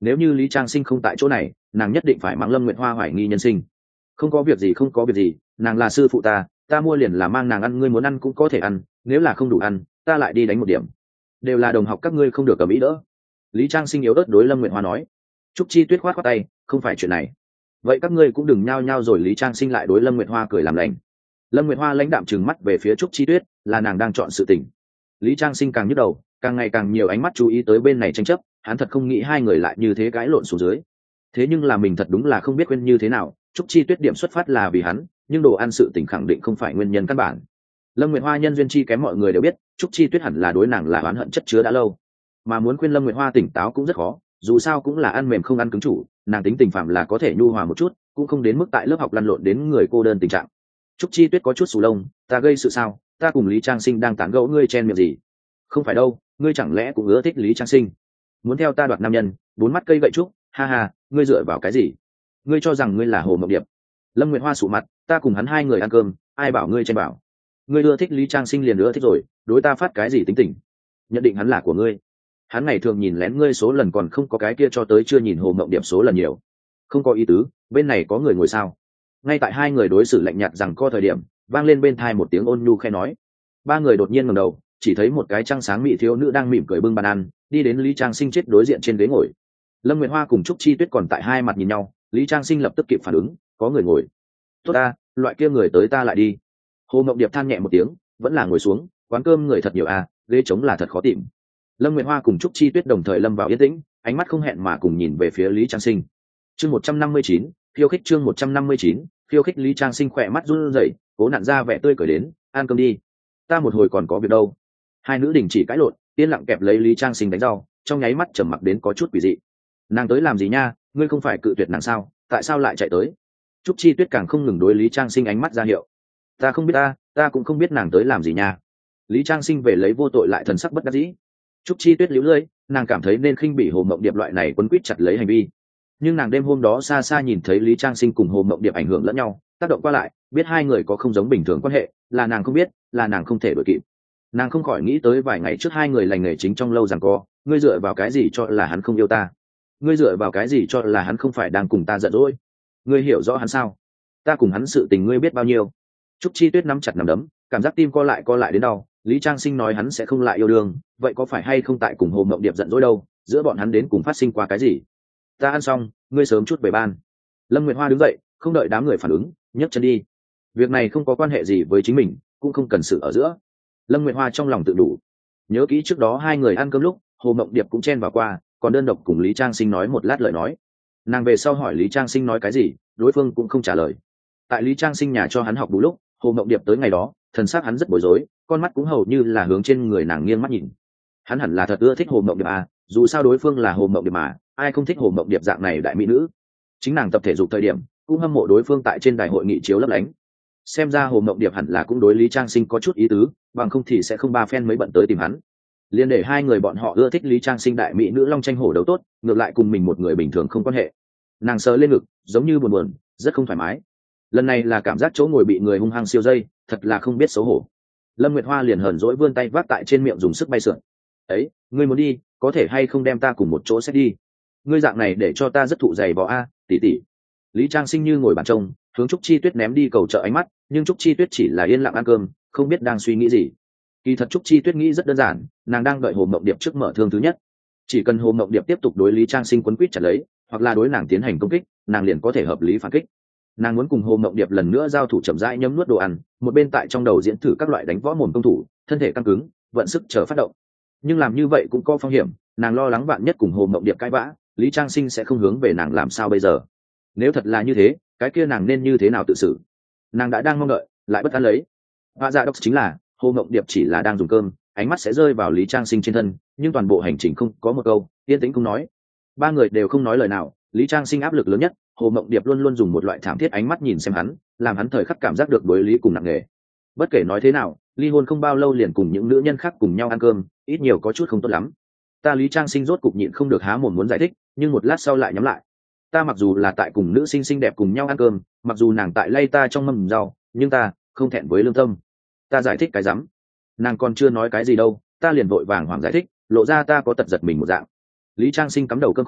nếu như Lý Trang Sinh không tại chỗ này, nàng nhất định phải mắng Lâm Nguyệt Hoa hoài nghi nhân sinh. Không có việc gì, không có việc gì, nàng là sư phụ ta, ta mua liền là mang nàng ăn, ngươi muốn ăn cũng có thể ăn, nếu là không đủ ăn, ta lại đi đánh một điểm. Đều là đồng học các ngươi không được cầm ý đỡ. Lý Trang Sinh yếu ớt đối Lâm Nguyệt Hoa nói. Trúc Chi Tuyết khoát khoát tay, không phải chuyện này. Vậy các ngươi cũng đừng nhao nhao rồi. Lý Trang Sinh lại đối Lâm Nguyệt Hoa cười làm lành. Lâm Nguyệt Hoa lãnh đạm trừng mắt về phía Trúc Chi Tuyết, là nàng đang chọn sự tình. Lý Trang Sinh càng nhức đầu, càng ngày càng nhiều ánh mắt chú ý tới bên này tranh chấp, hắn thật không nghĩ hai người lại như thế cãi lộn xuống dưới. Thế nhưng là mình thật đúng là không biết quên như thế nào. Trúc Chi Tuyết điểm xuất phát là vì hắn, nhưng đồ ăn sự tình khẳng định không phải nguyên nhân căn bản. Lâm Nguyệt Hoa nhân duyên chi kém mọi người đều biết, Trúc Chi Tuyết hẳn là đối nàng là oán hận chất chứa đã lâu, mà muốn khuyên Lâm Nguyệt Hoa tỉnh táo cũng rất khó, dù sao cũng là ăn mềm không ăn cứng chủ, nàng tính tình phạm là có thể nhu hòa một chút, cũng không đến mức tại lớp học lăn lộn đến người cô đơn tình trạng. Trúc Chi Tuyết có chút sù lông, ta gây sự sao? Ta cùng Lý Trang Sinh đang tán gẫu, ngươi chen miệng gì? Không phải đâu, ngươi chẳng lẽ cũng ưa thích Lý Trang Sinh? Muốn theo ta đoạt nam nhân, bốn mắt cây gậy trúc, ha ha, ngươi dựa vào cái gì? Ngươi cho rằng ngươi là Hồ Mộng Điệp? Lâm Nguyệt Hoa sụ mặt, ta cùng hắn hai người ăn cơm, ai bảo ngươi chen bảo? Ngươi ưa thích Lý Trang Sinh liền ưa thích rồi, đối ta phát cái gì tính tình? Nhận định hắn là của ngươi. Hắn ngày thường nhìn lén ngươi số lần còn không có cái kia cho tới chưa nhìn Hồ Mộng Điệp số lần nhiều. Không có ý tứ, bên này có người ngồi sao? Ngay tại hai người đối xử lạnh nhạt rằng co thời điểm, vang lên bên tai một tiếng ôn nhu khe nói. Ba người đột nhiên ngẩng đầu, chỉ thấy một cái trăng sáng mỹ thiếu nữ đang mỉm cười bưng bàn ăn, đi đến Lý Trang Sinh chết đối diện trên ghế ngồi. Lâm Nguyệt Hoa cùng Trúc Chi Tuyết còn tại hai mặt nhìn nhau, Lý Trang Sinh lập tức kịp phản ứng, có người ngồi. Tốt ta, loại kia người tới ta lại đi. Hồ Mộng Điệp than nhẹ một tiếng, vẫn là ngồi xuống, quán cơm người thật nhiều à, ghế trống là thật khó tìm. Lâm Nguyệt Hoa cùng Trúc Chi Tuyết đồng thời lâm vào yên tĩnh, ánh mắt không hẹn mà cùng nhìn về phía Lý Trang Sinh. Chương một trăm năm mươi chín, khiêu khích chương một trăm năm mươi chín, khiêu khích. Lý Trang Sinh khỏe mắt run rẩy, cố nặn ra vẻ tươi cười đến, ăn cơm đi, ta một hồi còn có việc đâu. Hai nữ đình chỉ cãi lộn, yên lặng kẹp lấy Lý Trang Sinh đánh rau, trong nháy mắt trầm mặc đến có chút quỷ dị. Nàng tới làm gì nha, ngươi không phải cự tuyệt nàng sao, tại sao lại chạy tới? Trúc Chi Tuyết càng không ngừng đối Lý Trang Sinh ánh mắt ra hiệu. Ta không biết ta, ta cũng không biết nàng tới làm gì nha. Lý Trang Sinh về lấy vô tội lại thần sắc bất đắc dĩ. Trúc Chi Tuyết liễu lưỡi, nàng cảm thấy nên khinh bỉ Hồ Mộng Điệp loại này quấn quýt chặt lấy hành vi. Nhưng nàng đêm hôm đó xa xa nhìn thấy Lý Trang Sinh cùng Hồ Mộng Điệp ảnh hưởng lẫn nhau, tác động qua lại, biết hai người có không giống bình thường quan hệ, là nàng không biết, là nàng không thể đuổi kịp. Nàng không khỏi nghĩ tới vài ngày trước hai người lành nghề chính trong lâu giằng co, ngươi dựa vào cái gì cho là hắn không yêu ta? Ngươi dựa vào cái gì cho là hắn không phải đang cùng ta giận dỗi? Ngươi hiểu rõ hắn sao? Ta cùng hắn sự tình ngươi biết bao nhiêu? Trúc Chi Tuyết nắm chặt nắm đấm, cảm giác tim co lại co lại đến đau. Lý Trang Sinh nói hắn sẽ không lại yêu đương, vậy có phải hay không tại cùng Hồ Mộng Điệp giận dỗi đâu? Giữa bọn hắn đến cùng phát sinh qua cái gì? Ta ăn xong, ngươi sớm chút về ban. Lâm Nguyệt Hoa đứng dậy, không đợi đám người phản ứng, nhấc chân đi. Việc này không có quan hệ gì với chính mình, cũng không cần sự ở giữa. Lâm Nguyệt Hoa trong lòng tự đủ. Nhớ kỹ trước đó hai người ăn cơm lúc, Hồ Mộng Điệp cũng chen vào qua, còn đơn độc cùng Lý Trang Sinh nói một lát lời nói. Nàng về sau hỏi Lý Trang Sinh nói cái gì, đối phương cũng không trả lời. Tại Lý Trang Sinh nhà cho hắn học đủ lúc, Hồ Mộng Điệp tới ngày đó, thần sắc hắn rất bối rối, con mắt cũng hầu như là hướng trên người nàng nghiêng mắt nhìn. Hắn hẳn là thật ưa thích Hồ Mộng Điệp à, dù sao đối phương là Hồ Mộng Điệp mà, ai không thích Hồ Mộng Điệp dạng này đại mỹ nữ. Chính nàng tập thể dục thời điểm, cũng hâm mộ đối phương tại trên đài hội nghị chiếu lấp lánh. Xem ra Hồ Mộng Điệp hẳn là cũng đối Lý Trang Sinh có chút ý tứ, bằng không thì sẽ không ba phen mới bận tới tìm hắn. Liên để hai người bọn họ ưa thích Lý Trang Sinh đại mỹ nữ long tranh hổ đấu tốt, ngược lại cùng mình một người bình thường không quan hệ. Nàng sờ lên ngực, giống như buồn buồn, rất không thoải mái. Lần này là cảm giác chỗ ngồi bị người hung hăng siêu dây, thật là không biết xấu hổ. Lâm Nguyệt Hoa liền hờn dỗi vươn tay vác tại trên miệng dùng sức bay sượn. Ấy, ngươi muốn đi, có thể hay không đem ta cùng một chỗ xét đi? Ngươi dạng này để cho ta rất thụ dày vò a, tỷ tỷ. Lý Trang Sinh như ngồi bàn trông, hướng Trúc Chi Tuyết ném đi cầu trợ ánh mắt, nhưng Trúc Chi Tuyết chỉ là yên lặng ăn cơm, không biết đang suy nghĩ gì. Kỳ thật Trúc Chi Tuyết nghĩ rất đơn giản, nàng đang đợi Hồ Mộng Điệp trước mở thương thứ nhất. Chỉ cần Hồ Mộng Điệp tiếp tục đối Lý Trang Sinh quấn quýt chặt lấy, hoặc là đối nàng tiến hành công kích, nàng liền có thể hợp lý phản kích. Nàng muốn cùng Hồ Mộng Điệp lần nữa giao thủ chậm rãi nhấm nuốt đồ ăn, một bên tại trong đầu diễn thử các loại đánh võ mồm công thủ, thân thể căng cứng, vận sức chờ phát động. Nhưng làm như vậy cũng có phong hiểm, nàng lo lắng vạn nhất cùng Hồ Mộng Điệp cãi vã, Lý Trang Sinh sẽ không hướng về nàng làm sao bây giờ. Nếu thật là như thế, cái kia nàng nên như thế nào tự xử? Nàng đã đang mong đợi, lại bất an lấy. Hóa ra đốc chính là Hồ Mộng Điệp chỉ là đang dùng cơm, ánh mắt sẽ rơi vào Lý Trang Sinh trên thân, nhưng toàn bộ hành trình không có một câu yên tĩnh không nói. Ba người đều không nói lời nào. Lý Trang Sinh áp lực lớn nhất, Hồ Mộng Điệp luôn luôn dùng một loại thảm thiết ánh mắt nhìn xem hắn, làm hắn thời khắc cảm giác được đối lý cùng nặng nề. Bất kể nói thế nào, ly hôn không bao lâu liền cùng những nữ nhân khác cùng nhau ăn cơm, ít nhiều có chút không tốt lắm. Ta Lý Trang Sinh rốt cục nhịn không được há mồm muốn giải thích, nhưng một lát sau lại nhắm lại. Ta mặc dù là tại cùng nữ sinh xinh đẹp cùng nhau ăn cơm, mặc dù nàng tại lay ta trong mâm rau, nhưng ta không thẹn với lương tâm. Ta giải thích cái rắm? Nàng còn chưa nói cái gì đâu, ta liền vội vàng hoảng giải thích, lộ ra ta có tật giật mình một dạng. Lý Trang Sinh cắm đầu cơm khô,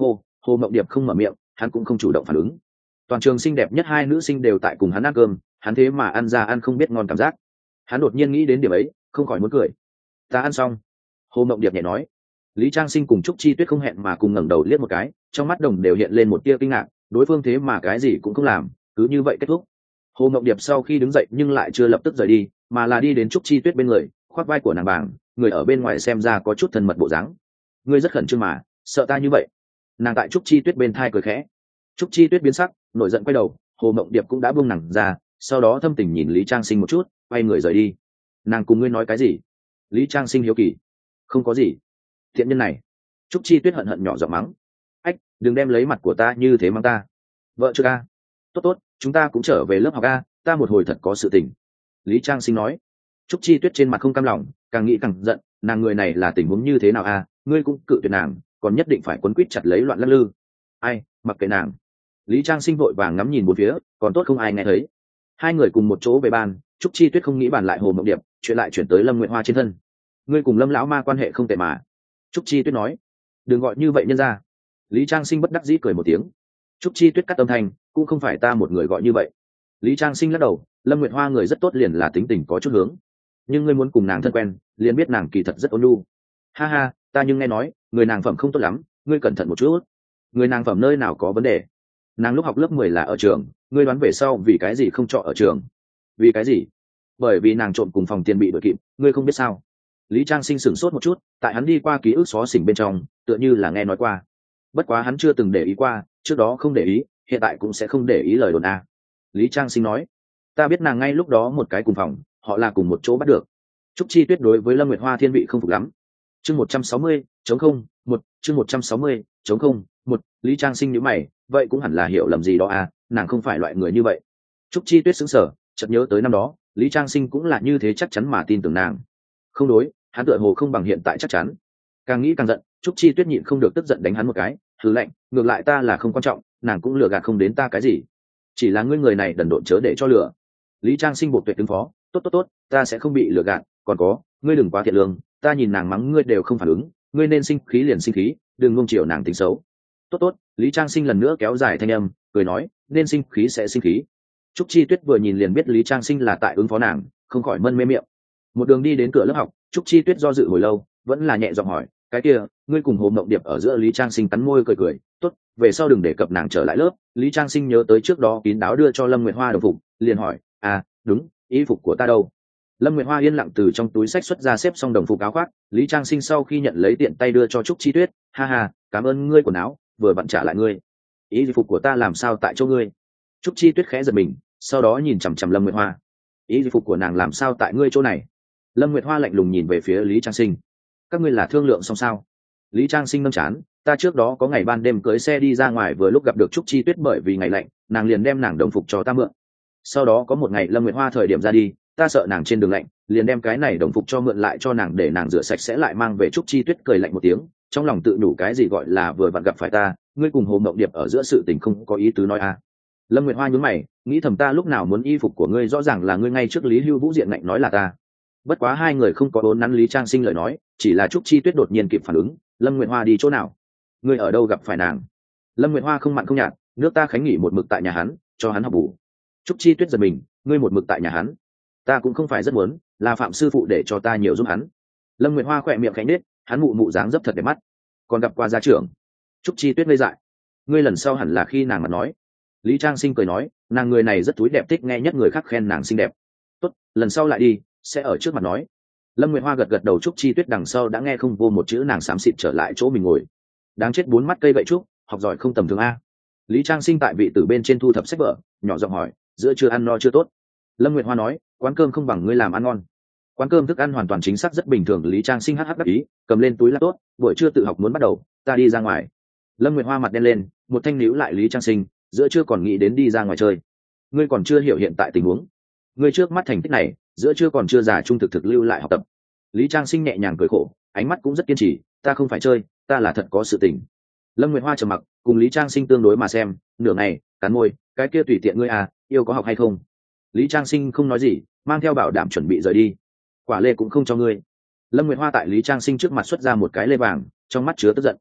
Hồ Mộng Điệp không mở miệng, hắn cũng không chủ động phản ứng. Toàn trường xinh đẹp nhất hai nữ sinh đều tại cùng hắn ăn cơm, hắn thế mà ăn ra ăn không biết ngon cảm giác. Hắn đột nhiên nghĩ đến điểm ấy, không khỏi muốn cười. Ta ăn xong. Hồ Mộng Điệp nhẹ nói. Lý Trang Sinh cùng Trúc Chi Tuyết không hẹn mà cùng ngẩng đầu liếc một cái, trong mắt đồng đều hiện lên một tia kinh ngạc, đối phương thế mà cái gì cũng không làm, cứ như vậy kết thúc. Hồ Mộng Điệp sau khi đứng dậy nhưng lại chưa lập tức rời đi, mà là đi đến Trúc Chi Tuyết bên người, khoác vai của nàng bảng, người ở bên ngoài xem ra có chút thân mật bộ dáng. Ngươi rất khẩn trương mà, sợ ta như vậy. Nàng tại Trúc Chi Tuyết bên thai cười khẽ. Trúc Chi Tuyết biến sắc, nổi giận quay đầu, Hồ Mộng Điệp cũng đã buông nàng ra, sau đó thâm tình nhìn Lý Trang Sinh một chút, quay người rời đi. Nàng cùng ngươi nói cái gì? Lý Trang Sinh hiếu kỳ. Không có gì. Thiện nhân này. Trúc Chi Tuyết hận hận nhỏ giọng mắng. Ách, đừng đem lấy mặt của ta như thế mắng ta. Vợ chưa a. Tốt tốt, chúng ta cũng trở về lớp học a, ta một hồi thật có sự tình. Lý Trang Sinh nói. Trúc Chi Tuyết trên mặt không cam lòng, càng nghĩ càng giận, nàng người này là tình huống như thế nào a, ngươi cũng cự tuyệt nàng, còn nhất định phải quấn quýt chặt lấy loạn lắc lư. Ai, mặc kệ nàng. Lý Trang Sinh vội vàng ngắm nhìn bốn phía, còn tốt không ai nghe thấy. Hai người cùng một chỗ về bàn, Trúc Chi Tuyết không nghĩ bàn lại Hồ Mộng Điệp, chuyện lại chuyển tới Lâm Nguyệt Hoa trên thân. Ngươi cùng Lâm lão ma quan hệ không tệ mà. Trúc Chi Tuyết nói. Đừng gọi như vậy nhân ra. Lý Trang Sinh bất đắc dĩ cười một tiếng. Trúc Chi Tuyết cắt âm thanh, cũng không phải ta một người gọi như vậy. Lý Trang Sinh lắc đầu, Lâm Nguyệt Hoa người rất tốt, liền là tính tình có chút hướng, nhưng ngươi muốn cùng nàng thân quen, liền biết nàng kỳ thật rất ôn nhu. Ha ha, ta nhưng nghe nói người nàng phẩm không tốt lắm, ngươi cẩn thận một chút. Người nàng phẩm nơi nào có vấn đề? Nàng lúc học lớp mười là ở trường, ngươi đoán về sau vì cái gì không trọ ở trường? Vì cái gì? Bởi vì nàng trộm cùng phòng tiền bị đội kịp, ngươi không biết sao? Lý Trang Sinh sửng sốt một chút, tại hắn đi qua ký ức xó xỉnh bên trong, tựa như là nghe nói qua. Bất quá hắn chưa từng để ý qua, trước đó không để ý, hiện tại cũng sẽ không để ý lời đồn a. Lý Trang Sinh nói, ta biết nàng ngay lúc đó một cái cùng phòng, họ là cùng một chỗ bắt được. Trúc Chi Tuyết đối với Lâm Nguyệt Hoa thiên vị không phục lắm. Chương một trăm sáu mươi, chống không, một, chương một trăm sáu mươi, chống không, một, Lý Trang Sinh nhíu mày, vậy cũng hẳn là hiểu lầm gì đó à, nàng không phải loại người như vậy. Trúc Chi Tuyết sững sờ, chợt nhớ tới năm đó, Lý Trang Sinh cũng là như thế chắc chắn mà tin tưởng nàng. Không đối, hắn tựa hồ không bằng hiện tại chắc chắn. Càng nghĩ càng giận, Trúc Chi Tuyết nhịn không được tức giận đánh hắn một cái, hừ lạnh, ngược lại ta là không quan trọng, nàng cũng lừa gạt không đến ta cái gì. Chỉ là ngươi người này đần độn chớ để cho lừa. Lý Trang Sinh buộc tuyệt ứng phó, tốt tốt tốt, ta sẽ không bị lừa gạt, còn có, ngươi đừng quá thiện lương, ta nhìn nàng mắng ngươi đều không phản ứng, ngươi nên sinh khí liền sinh khí, đừng ngông chiều nàng tính xấu. Tốt tốt, Lý Trang Sinh lần nữa kéo dài thanh âm, cười nói, nên sinh khí sẽ sinh khí. Trúc Chi Tuyết vừa nhìn liền biết Lý Trang Sinh là tại ứng phó nàng, không khỏi mân mê miệng. Một đường đi đến cửa lớp học, Trúc Chi Tuyết do dự hồi lâu, vẫn là nhẹ giọng hỏi, cái kia, ngươi cùng Hồ Mộng Điệp ở giữa? Lý Trang Sinh cắn môi cười cười, tốt, về sau đừng đề cập nàng trở lại lớp. Lý Trang Sinh nhớ tới trước đó kín đáo đưa cho Lâm Nguyệt Hoa đồng phục, liền hỏi, à, đúng, y phục của ta đâu? Lâm Nguyệt Hoa yên lặng từ trong túi xách xuất ra xếp xong đồng phục áo khoác. Lý Trang Sinh sau khi nhận lấy tiện tay đưa cho Trúc Chi Tuyết, ha ha, cảm ơn ngươi quần áo, vừa vặn trả lại ngươi. Y phục của ta làm sao tại chỗ ngươi? Trúc Chi Tuyết khẽ giật mình, sau đó nhìn chằm chằm Lâm Nguyệt Hoa. Y phục của nàng làm sao tại ngươi chỗ này? Lâm Nguyệt Hoa lạnh lùng nhìn về phía Lý Trang Sinh. Các ngươi là thương lượng xong sao? Lý Trang Sinh nâng chán, ta trước đó có ngày ban đêm cưới xe đi ra ngoài, vừa lúc gặp được Trúc Chi Tuyết, bởi vì ngày lạnh, nàng liền đem nàng đồng phục cho ta mượn. Sau đó có một ngày Lâm Nguyệt Hoa thời điểm ra đi, ta sợ nàng trên đường lạnh, liền đem cái này đồng phục cho mượn lại cho nàng để nàng rửa sạch sẽ lại mang về. Trúc Chi Tuyết cười lạnh một tiếng, trong lòng tự nhủ cái gì gọi là vừa vặn gặp phải ta, ngươi cùng Hồ Mộng Điệp ở giữa sự tình không có ý tứ nói à. Lâm Nguyệt Hoa nhướng mày, nghĩ thầm ta lúc nào muốn y phục của ngươi, rõ ràng là ngươi ngay trước Lý Hưu Vũ diện ngạnh nói là ta. Bất quá hai người không có vốn nắn Lý Trang Sinh lời nói, chỉ là Trúc Chi Tuyết đột nhiên kịp phản ứng, Lâm Nguyệt Hoa đi chỗ nào? Ngươi ở đâu gặp phải nàng? Lâm Nguyệt Hoa không mặn không nhạt, nước ta khánh nghỉ một mực tại nhà hắn, cho hắn học bù. Trúc Chi Tuyết giật mình, ngươi một mực tại nhà hắn? Ta cũng không phải rất muốn, là Phạm sư phụ để cho ta nhiều giúp hắn. Lâm Nguyệt Hoa khỏe miệng khẽ nết, hắn mụ mụ dáng dấp thật đẹp mắt, còn gặp qua gia trưởng. Trúc Chi Tuyết ngây dại, ngươi lần sau hẳn là khi nàng mà nói. Lý Trang Sinh cười nói, nàng người này rất túi đẹp, thích nghe nhất người khác khen nàng xinh đẹp. Tốt, lần sau lại đi, sẽ ở trước mặt nói. Lâm Nguyệt Hoa gật gật đầu. Trúc Chi Tuyết đằng sau đã nghe không vô một chữ, nàng xám xịt trở lại chỗ mình ngồi. Đáng chết, bốn mắt cây gậy trúc, học giỏi không tầm thường a. Lý Trang Sinh tại vị tử bên trên thu thập sách vở, nhỏ giọng hỏi, giữa chưa ăn no chưa tốt? Lâm Nguyệt Hoa nói, quán cơm không bằng ngươi làm ăn ngon. Quán cơm thức ăn hoàn toàn chính xác rất bình thường. Lý Trang Sinh hắc hắc đắc ý, cầm lên túi là tốt, buổi trưa tự học muốn bắt đầu, ta đi ra ngoài. Lâm Nguyệt Hoa mặt đen lên, một thanh níu lại Lý Trang Sinh, giữa chưa còn nghĩ đến đi ra ngoài chơi? Ngươi còn chưa hiểu hiện tại tình huống. Ngươi trước mắt thành tích này, giữa chưa còn chưa già trung thực thực lưu lại học tập. Lý Trang Sinh nhẹ nhàng cười khổ, ánh mắt cũng rất kiên trì, ta không phải chơi, ta là thật có sự tình. Lâm Nguyệt Hoa trầm mặc, cùng Lý Trang Sinh tương đối mà xem, nửa ngày, cắn môi, cái kia tùy tiện ngươi à, yêu có học hay không? Lý Trang Sinh không nói gì, mang theo bảo đảm chuẩn bị rời đi. Quả lê cũng không cho ngươi. Lâm Nguyệt Hoa tại Lý Trang Sinh trước mặt xuất ra một cái lê vàng, trong mắt chứa tức giận.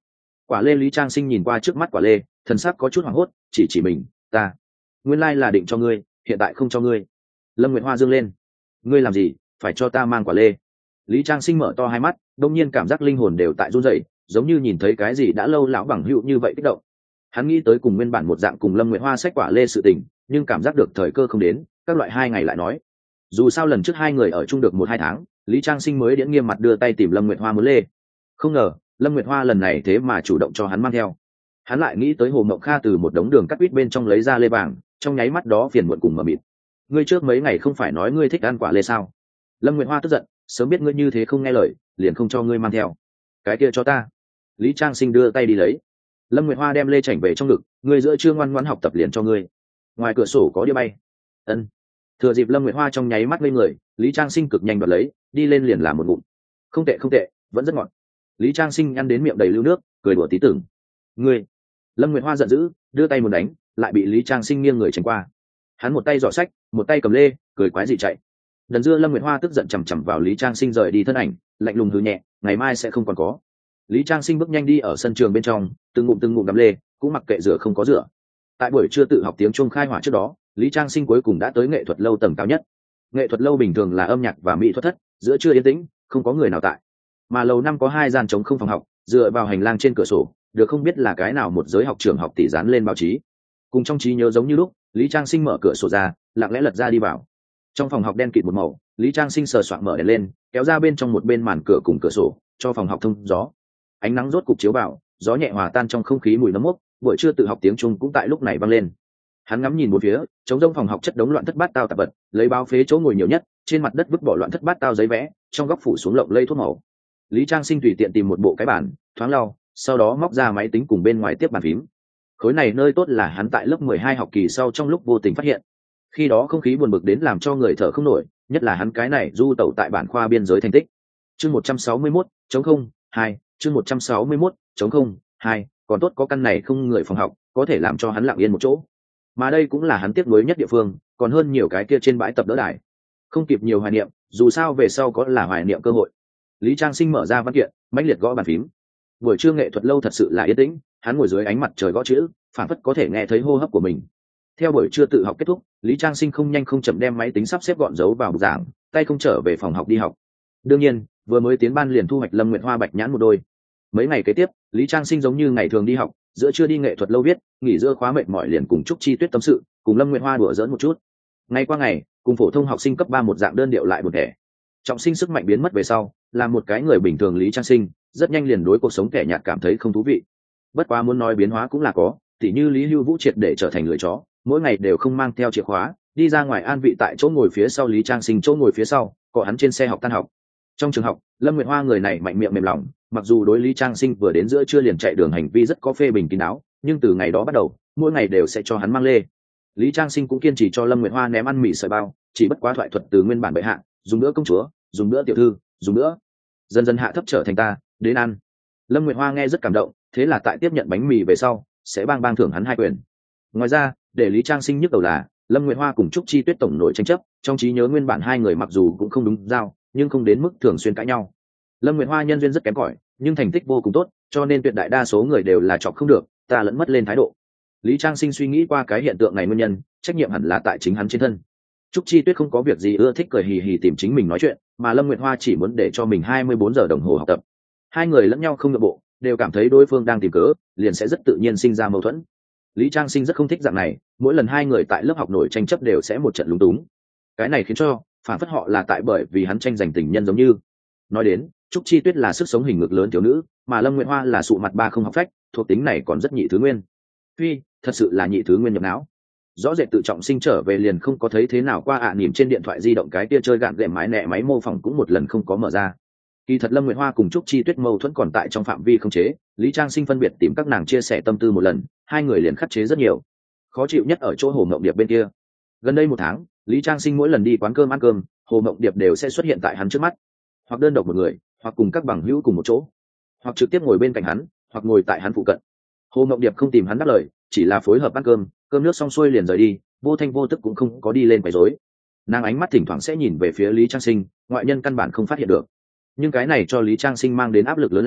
Quả lê. Lý Trang Sinh nhìn qua trước mắt quả lê, thần sắc có chút hoảng hốt, chỉ chỉ mình. Ta nguyên lai là định cho ngươi, hiện tại không cho ngươi. Lâm Nguyệt Hoa dương lên. Ngươi làm gì phải cho ta mang quả lê? Lý Trang Sinh mở to hai mắt, đông nhiên cảm giác linh hồn đều tại run rẩy, giống như nhìn thấy cái gì đã lâu lão bằng hữu như vậy kích động. Hắn nghĩ tới cùng nguyên bản một dạng cùng Lâm Nguyệt Hoa xách quả lê sự tình, nhưng cảm giác được thời cơ không đến, các loại hai ngày lại nói. Dù sao lần trước hai người ở chung được một hai tháng, Lý Trang Sinh mới điễn nghiêm mặt đưa tay tìm Lâm Nguyệt Hoa muốn lê. Không ngờ Lâm Nguyệt Hoa lần này thế mà chủ động cho hắn mang theo. Hắn lại nghĩ tới Hồ Mộng Kha từ một đống đường cắt quýt bên trong lấy ra lê vàng, trong nháy mắt đó phiền muộn cùng mờ mịt. Ngươi trước mấy ngày không phải nói ngươi thích ăn quả lê sao? Lâm Nguyệt Hoa tức giận, sớm biết ngươi như thế không nghe lời, liền không cho ngươi mang theo. Cái kia cho ta. Lý Trang Sinh đưa tay đi lấy. Lâm Nguyệt Hoa đem lê chảnh về trong ngực, ngươi giữa chưa ngoan ngoãn học tập liền cho ngươi. Ngoài cửa sổ có đĩa bay. Ân. Thừa dịp Lâm Nguyệt Hoa trong nháy mắt lên người, Lý Trang Sinh cực nhanh đoạt lấy, đi lên liền làm một ngụm. Không tệ không tệ, vẫn rất ngọt. Lý Trang Sinh ăn đến miệng đầy lưu nước, cười đùa tí tưởng. Ngươi. Lâm Nguyệt Hoa giận dữ, đưa tay muốn đánh, lại bị Lý Trang Sinh nghiêng người tránh qua. Hắn một tay giỏ sách, một tay cầm lê, cười quái dị chạy. Đần dưa Lâm Nguyệt Hoa tức giận chằm chằm vào Lý Trang Sinh rời đi thân ảnh, lạnh lùng hừ nhẹ, ngày mai sẽ không còn có. Lý Trang Sinh bước nhanh đi ở sân trường bên trong, từng ngụm từng ngụm đắm lê, cũng mặc kệ rửa không có rửa. Tại buổi trưa tự học tiếng Trung khai hỏa trước đó, Lý Trang Sinh cuối cùng đã tới nghệ thuật lâu tầng cao nhất. Nghệ thuật lâu bình thường là âm nhạc và mỹ thuật thất, giữa trưa yên tĩnh, không có người nào tại. Mà lầu năm có hai gian trống không phòng học, dựa vào hành lang trên cửa sổ, được không biết là cái nào một giới học trường học tỷ dán lên báo chí. Cùng trong trí nhớ giống như lúc, Lý Trang Sinh mở cửa sổ ra, lặng lẽ lật ra đi vào. Trong phòng học đen kịt một màu, Lý Trang Sinh sờ soạng mở đèn lên, kéo ra bên trong một bên màn cửa cùng cửa sổ, cho phòng học thông gió. Ánh nắng rốt cục chiếu vào, gió nhẹ hòa tan trong không khí mùi nấm mốc, buổi trưa tự học tiếng Trung cũng tại lúc này vang lên. Hắn ngắm nhìn một phía, trống rỗng phòng học chất đống loạn thất bát tao tạp vật, lấy báo phế chỗ ngồi nhiều nhất, trên mặt đất vứt bỏ loạn thất bát tao giấy vẽ, trong góc phủ xuống lộng lây thuốc màu. Lý Trang Sinh tùy tiện tìm một bộ cái bàn, thoáng lau, sau đó móc ra máy tính cùng bên ngoài tiếp bàn phím. Khối này nơi tốt là hắn tại lớp mười hai học kỳ sau trong lúc vô tình phát hiện. Khi đó không khí buồn bực đến làm cho người thở không nổi, nhất là hắn cái này du tẩu tại bản khoa biên giới thành tích. Chương một trăm sáu mươi mốt, chống không, hai, chương một trăm sáu mươi mốt, chống không, hai, còn tốt có căn này không người phòng học, có thể làm cho hắn lặng yên một chỗ. Mà đây cũng là hắn tiếc nuối nhất địa phương, còn hơn nhiều cái kia trên bãi tập đỡ đài. Không kịp nhiều hoài niệm, dù sao về sau có là hoài niệm cơ hội. Lý Trang Sinh mở ra văn kiện, mãnh liệt gõ bàn phím. Buổi trưa nghệ thuật lâu thật sự là yên tĩnh, hắn ngồi dưới ánh mặt trời gõ chữ, phản phất có thể nghe thấy hô hấp của mình. Theo buổi trưa tự học kết thúc, Lý Trang Sinh không nhanh không chậm đem máy tính sắp xếp gọn giấu vào bục giảng, tay không trở về phòng học đi học. Đương nhiên, vừa mới tiến ban liền thu hoạch Lâm Nguyệt Hoa bạch nhãn một đôi. Mấy ngày kế tiếp, Lý Trang Sinh giống như ngày thường đi học, giữa trưa đi nghệ thuật lâu viết, nghỉ giữa khóa mệt mỏi liền cùng Trúc Chi Tuyết tâm sự, cùng Lâm Nguyệt Hoa đùa giỡn một chút. Ngày qua ngày, cùng phổ thông học sinh cấp ba một dạng đơn điệu lại một thể. Trọng sinh sức mạnh biến mất về sau, là một cái người bình thường Lý Trang Sinh, rất nhanh liền đối cuộc sống kẻ nhạt cảm thấy không thú vị. Bất quá muốn nói biến hóa cũng là có, tỉ như Lý Hưu Vũ triệt để trở thành lười chó, mỗi ngày đều không mang theo chìa khóa, đi ra ngoài an vị tại chỗ ngồi phía sau Lý Trang Sinh chỗ ngồi phía sau, cọ hắn trên xe học tan học. Trong trường học, Lâm Nguyệt Hoa người này mạnh miệng mềm lòng, mặc dù đối Lý Trang Sinh vừa đến giữa trưa liền chạy đường hành vi rất có phê bình kín đáo, nhưng từ ngày đó bắt đầu, mỗi ngày đều sẽ cho hắn mang lê. Lý Trang Sinh cũng kiên trì cho Lâm Nguyệt Hoa ném ăn mì sợi bao, chỉ bất quá thoại thuật từ nguyên bản bệ hạ, dùng bữa công chúa, dùng bữa tiểu thư, dùng bữa, dần dần hạ thấp trở thành ta, đến ăn. Lâm Nguyệt Hoa nghe rất cảm động, thế là tại tiếp nhận bánh mì về sau, sẽ bang bang thưởng hắn hai quyền. Ngoài ra, để Lý Trang Sinh nhức đầu là, Lâm Nguyệt Hoa cùng Trúc Chi Tuyết tổng nổi tranh chấp, trong trí nhớ nguyên bản hai người mặc dù cũng không đúng giao, nhưng không đến mức thường xuyên cãi nhau. Lâm Nguyệt Hoa nhân duyên rất kém cỏi, nhưng thành tích vô cùng tốt, cho nên tuyệt đại đa số người đều là chọc không được, ta lẫn mất lên thái độ. Lý Trang Sinh suy nghĩ qua cái hiện tượng này nguyên nhân, trách nhiệm hẳn là tại chính hắn trên thân. Trúc Chi Tuyết không có việc gì ưa thích cười hì hì tìm chính mình nói chuyện, mà Lâm Nguyệt Hoa chỉ muốn để cho mình hai mươi bốn giờ đồng hồ học tập. Hai người lẫn nhau không nhượng bộ, đều cảm thấy đối phương đang tìm cớ, liền sẽ rất tự nhiên sinh ra mâu thuẫn. Lý Trang Sinh rất không thích dạng này, mỗi lần hai người tại lớp học nổi tranh chấp đều sẽ một trận lúng túng. Cái này khiến cho, phản phất họ là tại bởi vì hắn tranh giành tình nhân giống như. Nói đến, Trúc Chi Tuyết là sức sống hình ngực lớn thiếu nữ, mà Lâm Nguyệt Hoa là sụ mặt ba không học phách, thuộc tính này còn rất nhị thứ nguyên. Phi, thật sự là nhị thứ nguyên nhập não. Rõ rệt tự trọng sinh trở về liền không có thấy thế nào qua ạ à, niềm trên điện thoại di động cái kia chơi gạn gệm mái nẹ máy mô phỏng cũng một lần không có mở ra. Kỳ thật Lâm Nguyệt Hoa cùng Trúc Chi Tuyết mâu thuẫn còn tại trong phạm vi không chế, Lý Trang Sinh phân biệt tìm các nàng chia sẻ tâm tư một lần, hai người liền khắc chế rất nhiều. Khó chịu nhất ở chỗ Hồ Mộng Điệp bên kia. Gần đây một tháng, Lý Trang Sinh mỗi lần đi quán cơm ăn cơm, Hồ Mộng Điệp đều sẽ xuất hiện tại hắn trước mắt, hoặc đơn độc một người, hoặc cùng các bằng hữu cùng một chỗ, hoặc trực tiếp ngồi bên cạnh hắn, hoặc ngồi tại hắn phụ cận. Hồ Mộng Điệp không tìm hắn đáp lời, chỉ là phối hợp ăn cơm, cơm nước xong xuôi liền rời đi, vô thanh vô tức cũng không có đi lên quấy rối. Nàng ánh mắt thỉnh thoảng sẽ nhìn về phía Lý Trang Sinh, ngoại nhân căn bản không phát hiện được. Nhưng cái này cho Lý Trang Sinh mang đến áp lực lớn lao,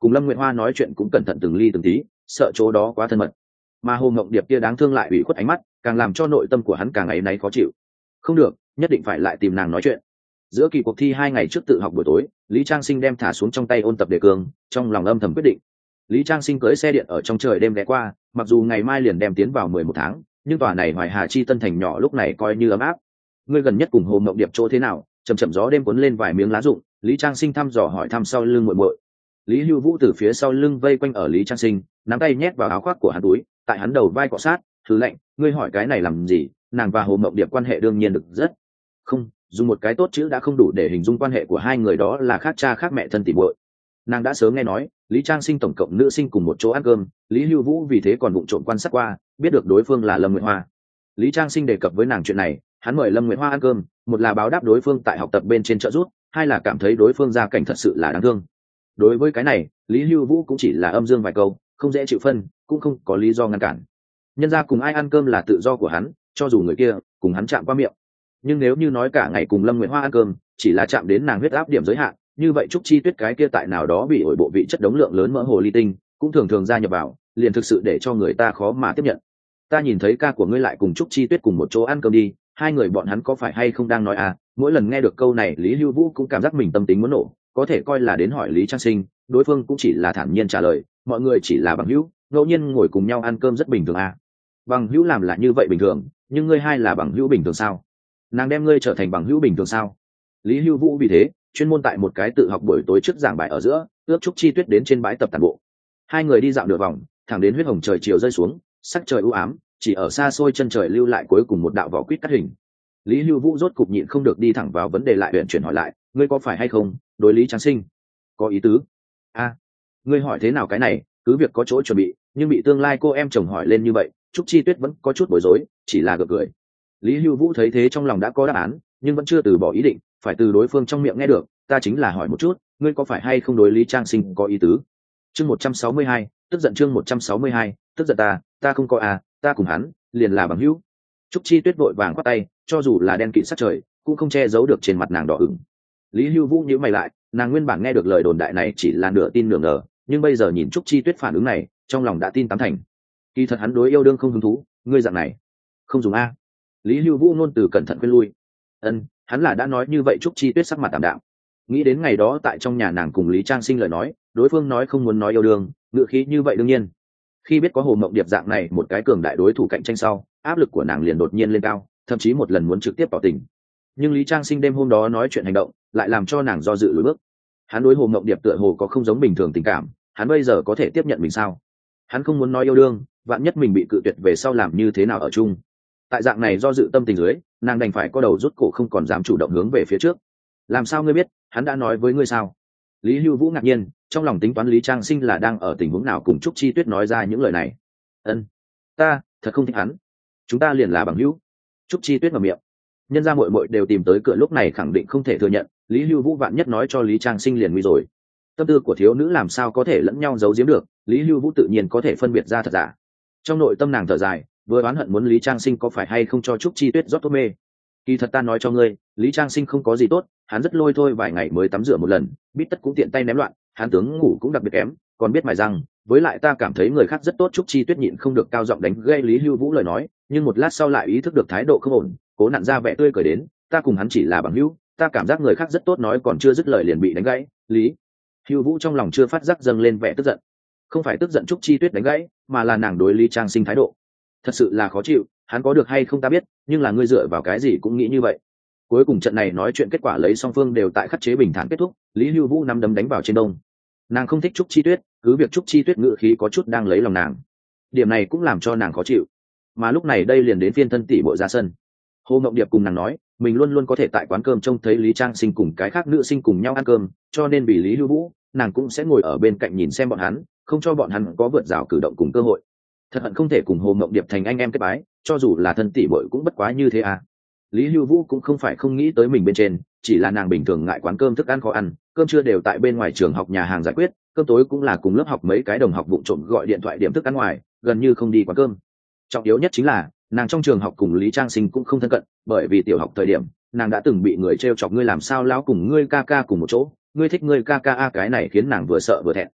cùng Lâm Nguyệt Hoa nói chuyện cũng cẩn thận từng ly từng tí, sợ chỗ đó quá thân mật. Mà Hồ Mộng Điệp kia đáng thương lại ủy khuất ánh mắt, càng làm cho nội tâm của hắn càng áy náy khó chịu. Không được, nhất định phải lại tìm nàng nói chuyện. Giữa kỳ cuộc thi hai ngày trước tự học buổi tối, Lý Trang Sinh đem thả xuống trong tay ôn tập đề cương, trong lòng âm thầm quyết định. Lý Trang Sinh cưỡi xe điện ở trong trời đêm ghé qua, mặc dù ngày mai liền đem tiến vào mười một tháng, nhưng tòa này Hoài Hà chi tân thành nhỏ lúc này coi như ấm áp. Ngươi gần nhất cùng Hồ Mộng Điệp chỗ thế nào? Chầm chậm gió đêm cuốn lên vài miếng lá rụng, Lý Trang Sinh thăm dò hỏi thăm sau lưng muội muội. Lý Hưu Vũ từ phía sau lưng vây quanh ở Lý Trang Sinh, nắm tay nhét vào áo khoác của hắn túi, tại hắn đầu vai cọ sát, thứ lạnh, ngươi hỏi cái này làm gì? Nàng và Hồ Mộng Điệp quan hệ đương nhiên được rất không, dùng một cái tốt chữ đã không đủ để hình dung quan hệ của hai người, đó là khác cha khác mẹ thân tỉ muội. Nàng đã sớm nghe nói Lý Trang Sinh tổng cộng nữ sinh cùng một chỗ ăn cơm, Lý Hưu Vũ vì thế còn vụng trộm quan sát qua, biết được đối phương là Lâm Nguyệt Hoa. Lý Trang Sinh đề cập với nàng chuyện này, hắn mời Lâm Nguyệt Hoa ăn cơm, một là báo đáp đối phương tại học tập bên trên trợ giúp, hai là cảm thấy đối phương gia cảnh thật sự là đáng thương. Đối với cái này, Lý Hưu Vũ cũng chỉ là âm dương vài câu, không dễ chịu phân, cũng không có lý do ngăn cản. Nhân ra cùng ai ăn cơm là tự do của hắn, cho dù người kia cùng hắn chạm qua miệng. Nhưng nếu như nói cả ngày cùng Lâm Nguyệt Hoa ăn cơm chỉ là chạm đến nàng huyết áp điểm giới hạn, như vậy Trúc Chi Tuyết cái kia tại nào đó bị ổi bộ vị chất đống lượng lớn mỡ hồ ly tinh cũng thường thường gia nhập vào, liền thực sự để cho người ta khó mà tiếp nhận. Ta nhìn thấy ca của ngươi lại cùng Trúc Chi Tuyết cùng một chỗ ăn cơm đi, hai người bọn hắn có phải hay không đang nói à? Mỗi lần nghe được câu này, Lý Hưu Vũ cũng cảm giác mình tâm tính muốn nổ, có thể coi là đến hỏi Lý Trang Sinh, đối phương cũng chỉ là thản nhiên trả lời, mọi người chỉ là bằng hữu, ngẫu nhiên ngồi cùng nhau ăn cơm rất bình thường à? Bằng hữu làm là như vậy bình thường, nhưng ngươi hai là bằng hữu bình thường sao? Nàng đem ngươi trở thành bằng hữu bình thường sao? Lý Hưu Vũ vì thế chuyên môn tại một cái tự học buổi tối trước giảng bài ở giữa, ước Trúc Chi Tuyết đến trên bãi tập tản bộ. Hai người đi dạo nửa vòng, thẳng đến huyết hồng trời chiều rơi xuống, sắc trời u ám, chỉ ở xa xôi chân trời lưu lại cuối cùng một đạo vỏ quýt cắt hình. Lý Hưu Vũ rốt cục nhịn không được đi thẳng vào vấn đề, lại huyện chuyển hỏi lại, ngươi có phải hay không đối Lý Trang Sinh có ý tứ? A, à, ngươi hỏi thế nào cái này, cứ việc có chỗ chuẩn bị, nhưng bị tương lai cô em chồng hỏi lên như vậy, Trúc Chi Tuyết vẫn có chút bối rối, chỉ là gượng cười. Lý Hưu Vũ thấy thế trong lòng đã có đáp án, nhưng vẫn chưa từ bỏ ý định, phải từ đối phương trong miệng nghe được, ta chính là hỏi một chút, ngươi có phải hay không đối Lý Trang Sinh có ý tứ? Chương một trăm sáu mươi hai, tức giận. Chương một trăm sáu mươi hai, tức giận. Ta, ta không có à, ta cùng hắn liền là bằng hữu. Trúc Chi Tuyết vội vàng quát tay, cho dù là đen kịt sát trời, cũng không che giấu được trên mặt nàng đỏ ửng. Lý Hưu Vũ nhíu mày lại, nàng nguyên bản nghe được lời đồn đại này chỉ là nửa tin nửa ngờ, nhưng bây giờ nhìn Trúc Chi Tuyết phản ứng này, trong lòng đã tin tám thành. Kỳ thật hắn đối yêu đương không hứng thú, ngươi dạng này không dùng a. Lý Hưu Vũ ngôn từ cẩn thận khuyên lui. Ân, hắn là đã nói như vậy. Trúc Chi Tuyết sắc mặt tạm đạm, nghĩ đến ngày đó tại trong nhà nàng cùng Lý Trang Sinh lời nói, đối phương nói không muốn nói yêu đương, ngữ khí như vậy đương nhiên. Khi biết có Hồ Mộng Điệp dạng này một cái cường đại đối thủ cạnh tranh sau, áp lực của nàng liền đột nhiên lên cao, thậm chí một lần muốn trực tiếp tỏ tình. Nhưng Lý Trang Sinh đêm hôm đó nói chuyện hành động, lại làm cho nàng do dự lùi bước. Hắn đối Hồ Mộng Điệp tựa hồ có không giống bình thường tình cảm, hắn bây giờ có thể tiếp nhận mình sao? Hắn không muốn nói yêu đương, vạn nhất mình bị cự tuyệt về sau làm như thế nào ở chung? Tại dạng này do dự tâm tình dưới, nàng đành phải co đầu rút cổ, không còn dám chủ động hướng về phía trước. Làm sao ngươi biết hắn đã nói với ngươi sao? Lý Hưu Vũ ngạc nhiên, trong lòng tính toán Lý Trang Sinh là đang ở tình huống nào cùng Trúc Chi Tuyết nói ra những lời này. Ân, ta thật không thích hắn, chúng ta liền là bằng hữu. Trúc Chi Tuyết mở miệng. Nhân gia muội muội đều tìm tới cửa lúc này, khẳng định không thể thừa nhận Lý Hưu Vũ vạn nhất nói cho Lý Trang Sinh liền nguy rồi. Tâm tư của thiếu nữ làm sao có thể lẫn nhau giấu giếm được, Lý Hưu Vũ tự nhiên có thể phân biệt ra thật giả. Trong nội tâm nàng thở dài, vừa oán hận muốn Lý Trang Sinh có phải hay không cho Trúc Chi Tuyết rót thuốc mê. Kỳ thật ta nói cho ngươi, Lý Trang Sinh không có gì tốt, hắn rất lôi thôi, vài ngày mới tắm rửa một lần, bít tất cũng tiện tay ném loạn, hắn tướng ngủ cũng đặc biệt kém, còn biết mài răng, với lại ta cảm thấy người khác rất tốt. Trúc Chi Tuyết nhịn không được cao giọng đánh gây Lý Hưu Vũ lời nói, nhưng một lát sau lại ý thức được thái độ không ổn, cố nặn ra vẻ tươi cười đến, ta cùng hắn chỉ là bằng hữu, ta cảm giác người khác rất tốt, nói còn chưa dứt lời liền bị đánh gãy. Lý Hưu Vũ trong lòng chưa phát giác dâng lên vẻ tức giận, không phải tức giận Trúc Chi Tuyết đánh gãy, mà là nàng đối Lý Trang Sinh thái độ, thật sự là khó chịu. Hắn có được hay không ta biết, nhưng là ngươi dựa vào cái gì cũng nghĩ như vậy? Cuối cùng trận này nói chuyện kết quả lấy song phương đều tại khắc chế bình thản kết thúc. Lý Hưu Vũ nắm đấm đánh vào trên đông. Nàng không thích Trúc Chi Tuyết, cứ việc Trúc Chi Tuyết ngự khí có chút đang lấy lòng nàng, điểm này cũng làm cho nàng khó chịu. Mà lúc này đây liền đến phiên thân tỷ muội ra sân. Hồ Mộng Điệp cùng nàng nói, mình luôn luôn có thể tại quán cơm trông thấy Lý Trang Sinh cùng cái khác nữ sinh cùng nhau ăn cơm, cho nên vì Lý Hưu Vũ, nàng cũng sẽ ngồi ở bên cạnh nhìn xem bọn hắn, không cho bọn hắn có vượt rào cử động cùng cơ hội. Thật hận không thể cùng Hồ Mộng Điệp thành anh em kết bái, cho dù là thân tỷ muội cũng bất quá như thế à. Lý Hưu Vũ cũng không phải không nghĩ tới mình bên trên, chỉ là nàng bình thường ngại quán cơm thức ăn khó ăn, cơm trưa đều tại bên ngoài trường học nhà hàng giải quyết, cơm tối cũng là cùng lớp học mấy cái đồng học vụng trộm gọi điện thoại điểm thức ăn ngoài, gần như không đi quán cơm. Trọng yếu nhất chính là nàng trong trường học cùng Lý Trang Sinh cũng không thân cận, bởi vì tiểu học thời điểm nàng đã từng bị người trêu chọc, ngươi làm sao lão cùng ngươi ca ca cùng một chỗ, ngươi thích ngươi ca ca a, cái này khiến nàng vừa sợ vừa thẹn.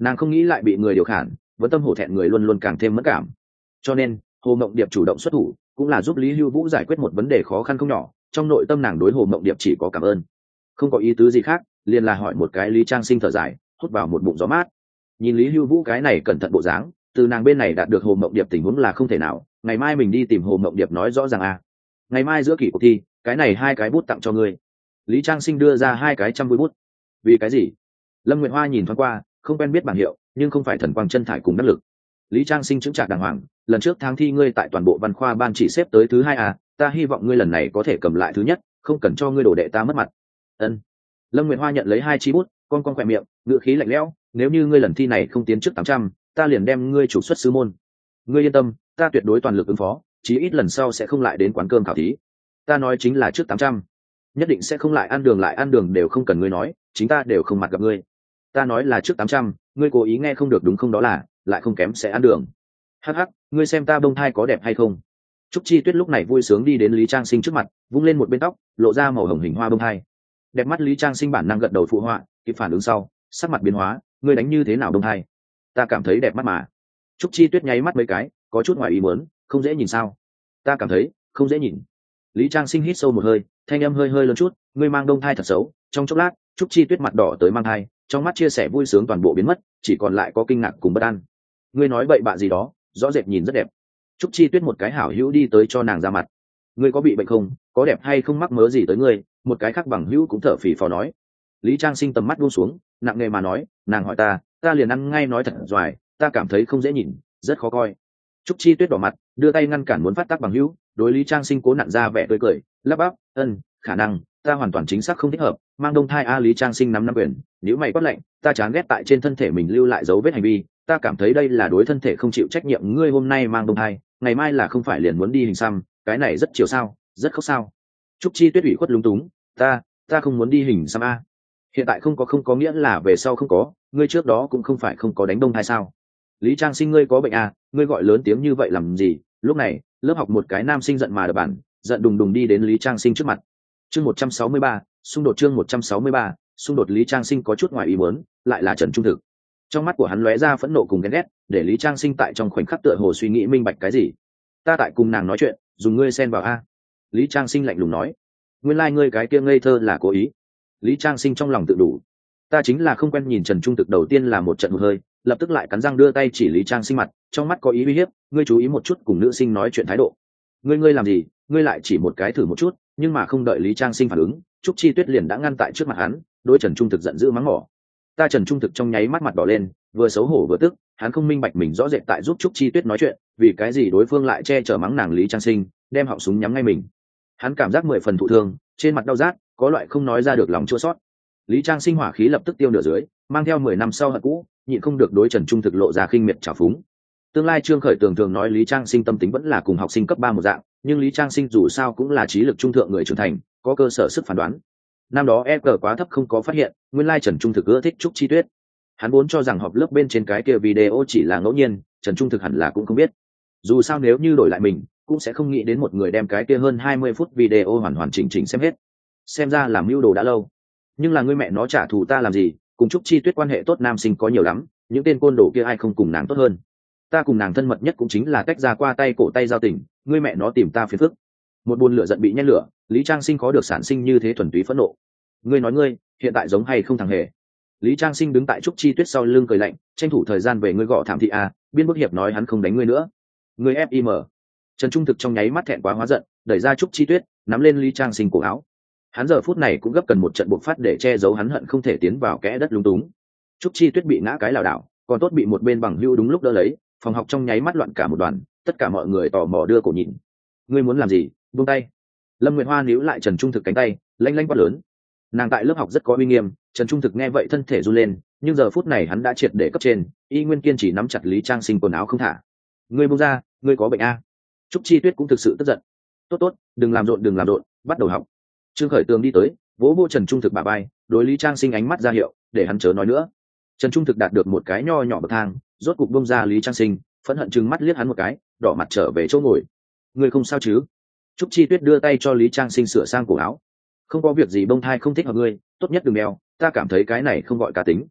nàng không nghĩ lại bị người điều khiển, vẫn tâm hổ thẹn người luôn luôn càng thêm mất cảm. Cho nên Hồ Mộng Điệp chủ động xuất thủ cũng là giúp Lý Hưu Vũ giải quyết một vấn đề khó khăn không nhỏ. Trong nội tâm nàng đối Hồ Mộng Điệp chỉ có cảm ơn, không có ý tứ gì khác, liền là hỏi một cái. Lý Trang Sinh thở dài, hút vào một bụng gió mát. Nhìn Lý Hưu Vũ cái này cẩn thận bộ dáng, từ nàng bên này đạt được Hồ Mộng Điệp tình huống là không thể nào. Ngày mai mình đi tìm Hồ Mộng Điệp nói rõ ràng à. Ngày mai giữa kỳ cuộc thi, cái này hai cái bút tặng cho ngươi. Lý Trang Sinh đưa ra hai cái trăm vui bút. Vì cái gì? Lâm Nguyệt Hoa nhìn thoáng qua, không quen biết bảng hiệu, nhưng không phải thần quang chân thải cùng đắc lực. Lý Trang Sinh chứng trạc đàng hoàng, lần trước tháng thi ngươi tại toàn bộ văn khoa ban chỉ xếp tới thứ hai à, ta hy vọng ngươi lần này có thể cầm lại thứ nhất, không cần cho ngươi đồ đệ ta mất mặt. Ân. Lâm Nguyệt Hoa nhận lấy hai chi bút, con con khỏe miệng, ngựa khí lạnh lẽo, nếu như ngươi lần thi này không tiến trước tám trăm, ta liền đem ngươi trục xuất sư môn. Ngươi yên tâm, ta tuyệt đối toàn lực ứng phó, chí ít lần sau sẽ không lại đến quán cơm khảo thí. Ta nói chính là trước tám trăm, nhất định sẽ không lại ăn đường lại ăn đường đều không cần ngươi nói, chính ta đều không mặt gặp ngươi. Ta nói là trước tám trăm, ngươi cố ý nghe không được đúng không, đó là lại không kém sẽ ăn đường. Hắc hắc, ngươi xem ta bông thai có đẹp hay không? Trúc Chi Tuyết lúc này vui sướng đi đến Lý Trang Sinh trước mặt, vung lên một bên tóc, lộ ra màu hồng hình hoa bông thai. Đẹp mắt. Lý Trang Sinh bản năng gật đầu phụ họa, kịp phản ứng sau, sắc mặt biến hóa, ngươi đánh như thế nào bông thai? Ta cảm thấy đẹp mắt mà. Trúc Chi Tuyết nháy mắt mấy cái, có chút ngoài ý muốn, không dễ nhìn sao? Ta cảm thấy không dễ nhìn. Lý Trang Sinh hít sâu một hơi, thanh âm hơi hơi lớn chút, ngươi mang bông thai thật xấu. Trong chốc lát, Trúc Chi Tuyết mặt đỏ tới mang thai, trong mắt chia sẻ vui sướng toàn bộ biến mất, chỉ còn lại có kinh ngạc cùng bất an. Ngươi nói bậy bạ gì đó, rõ rệt nhìn rất đẹp. Trúc Chi Tuyết một cái hảo hữu đi tới cho nàng ra mặt. Ngươi có bị bệnh không? Có đẹp hay không mắc mớ gì tới ngươi? Một cái khác bằng hữu cũng thở phì phò nói. Lý Trang Sinh tầm mắt buông xuống, nặng nề mà nói, nàng hỏi ta, ta liền ăn ngay nói thật doài, ta cảm thấy không dễ nhìn, rất khó coi. Trúc Chi Tuyết đỏ mặt, đưa tay ngăn cản muốn phát tác bằng hữu, đối Lý Trang Sinh cố nặn ra vẻ tươi cười, lắp bắp, ân, khả năng, ta hoàn toàn chính xác không thích hợp, mang đông thai a. Lý Trang Sinh nắm nắm quyền, nếu mày quát lạnh, ta chán ghét tại trên thân thể mình lưu lại dấu vết hành vi, ta cảm thấy đây là đối thân thể không chịu trách nhiệm. Ngươi hôm nay mang đông thai, ngày mai là không phải liền muốn đi hình xăm, cái này rất chiều sao, rất khóc sao? Trúc Chi Tuyết ủy khuất lúng túng, ta, ta không muốn đi hình xăm a. Hiện tại không có không có nghĩa là về sau không có, ngươi trước đó cũng không phải không có đánh đông thai sao? Lý Trang Sinh, ngươi có bệnh à? Ngươi gọi lớn tiếng như vậy làm gì? Lúc này, lớp học một cái nam sinh giận mà đập bàn, giận đùng đùng đi đến Lý Trang Sinh trước mặt. Chương một trăm sáu mươi ba, xung đột. Chương một trăm sáu mươi ba, xung đột. Lý Trang Sinh có chút ngoài ý muốn, lại là Trần Trung Thực. Trong mắt của hắn lóe ra phẫn nộ cùng ghen ghét, để Lý Trang Sinh tại trong khoảnh khắc tựa hồ suy nghĩ minh bạch cái gì. Ta tại cùng nàng nói chuyện, dùng ngươi xen vào a. Lý Trang Sinh lạnh lùng nói. Nguyên lai like ngươi cái kia ngây thơ là cố ý. Lý Trang Sinh trong lòng tự đủ. Ta chính là không quen nhìn Trần Trung Thực. Đầu tiên là một trận một hơi, lập tức lại cắn răng đưa tay chỉ Lý Trang Sinh mặt, trong mắt có ý uy hiếp, ngươi chú ý một chút cùng nữ sinh nói chuyện thái độ. Ngươi ngươi làm gì? Ngươi lại chỉ một cái thử một chút, nhưng mà không đợi Lý Trang Sinh phản ứng, Trúc Chi Tuyết liền đã ngăn tại trước mặt hắn, đối Trần Trung Thực giận dữ mắng mỏ. Ta Trần Trung Thực trong nháy mắt mặt đỏ lên, vừa xấu hổ vừa tức, hắn không minh bạch mình rõ rệt tại giúp Trúc Chi Tuyết nói chuyện, vì cái gì đối phương lại che chở mắng nàng Lý Trang Sinh, đem họng súng nhắm ngay mình. Hắn cảm giác mười phần thụ thương, trên mặt đau rát, có loại không nói ra được lòng chua xót. Lý Trang Sinh hỏa khí lập tức tiêu nửa dưới, mang theo mười năm sau hận cũ, nhịn không được đối Trần Trung Thực lộ ra khinh miệt trào phúng. Tương lai Trương Khởi Tường thường nói Lý Trang Sinh tâm tính vẫn là cùng học sinh cấp ba một dạng, nhưng Lý Trang Sinh dù sao cũng là trí lực trung thượng người trưởng thành, có cơ sở sức phán đoán. Năm đó e giê quá thấp không có phát hiện, nguyên lai Trần Trung Thực ưa thích Trúc Chi Tuyết. Hắn vốn cho rằng họp lớp bên trên cái kia video chỉ là ngẫu nhiên, Trần Trung Thực hẳn là cũng không biết. Dù sao nếu như đổi lại mình, cũng sẽ không nghĩ đến một người đem cái kia hơn hai mươi phút video hoàn hoàn chỉnh chỉnh xem hết. Xem ra làm mưu đồ đã lâu. Nhưng là ngươi mẹ nó trả thù ta làm gì? Cùng Trúc Chi Tuyết quan hệ tốt nam sinh có nhiều lắm, những tên côn đồ kia ai không cùng nàng tốt hơn. Ta cùng nàng thân mật nhất cũng chính là tách ra qua tay cổ tay giao tình, ngươi mẹ nó tìm ta phiền phức. Một buồn lửa giận bị nhen lửa, Lý Trang Sinh khó được sản sinh như thế thuần túy phẫn nộ. Ngươi nói ngươi, hiện tại giống hay không thằng hề? Lý Trang Sinh đứng tại Trúc Chi Tuyết sau lưng cười lạnh, tranh thủ thời gian về ngươi gõ thảm thị a, biên bức hiệp nói hắn không đánh ngươi nữa. Ngươi ép im. Trần Trung Thực trong nháy mắt thẹn quá hóa giận, đẩy ra Trúc Chi Tuyết, nắm lên Lý Trang Sinh cổ áo. Hắn giờ phút này cũng gấp cần một trận buộc phát để che giấu hắn hận không thể tiến vào kẽ đất lúng túng. Trúc Chi Tuyết bị ngã cái lảo đảo, còn tốt bị một bên bằng hữu đúng lúc đỡ lấy, phòng học trong nháy mắt loạn cả một đoàn, tất cả mọi người tò mò đưa cổ nhìn. Ngươi muốn làm gì? Buông tay. Lâm Nguyệt Hoa níu lại Trần Trung Thực cánh tay, lanh lanh quát lớn. Nàng tại lớp học rất có uy nghiêm, Trần Trung Thực nghe vậy thân thể run lên, nhưng giờ phút này hắn đã triệt để cấp trên, y nguyên kiên trì nắm chặt Lý Trang Sinh quần áo không thả. Ngươi buông ra, ngươi có bệnh a? Trúc Chi Tuyết cũng thực sự tức giận. Tốt tốt, đừng làm rộn đừng làm rộn, bắt đầu học. Trương Khởi Tường đi tới, vỗ vỗ Trần Trung Thực bả vai, đối Lý Trang Sinh ánh mắt ra hiệu, để hắn chớ nói nữa. Trần Trung Thực đạt được một cái nho nhỏ bậc thang, rốt cục buông ra Lý Trang Sinh, phẫn hận trừng mắt liếc hắn một cái, đỏ mặt trở về chỗ ngồi. Ngươi không sao chứ? Trúc Chi Tuyết đưa tay cho Lý Trang Sinh sửa sang cổ áo. Không có việc gì, bông thai không thích hợp ngươi, tốt nhất đừng đeo, ta cảm thấy cái này không gọi cá tính.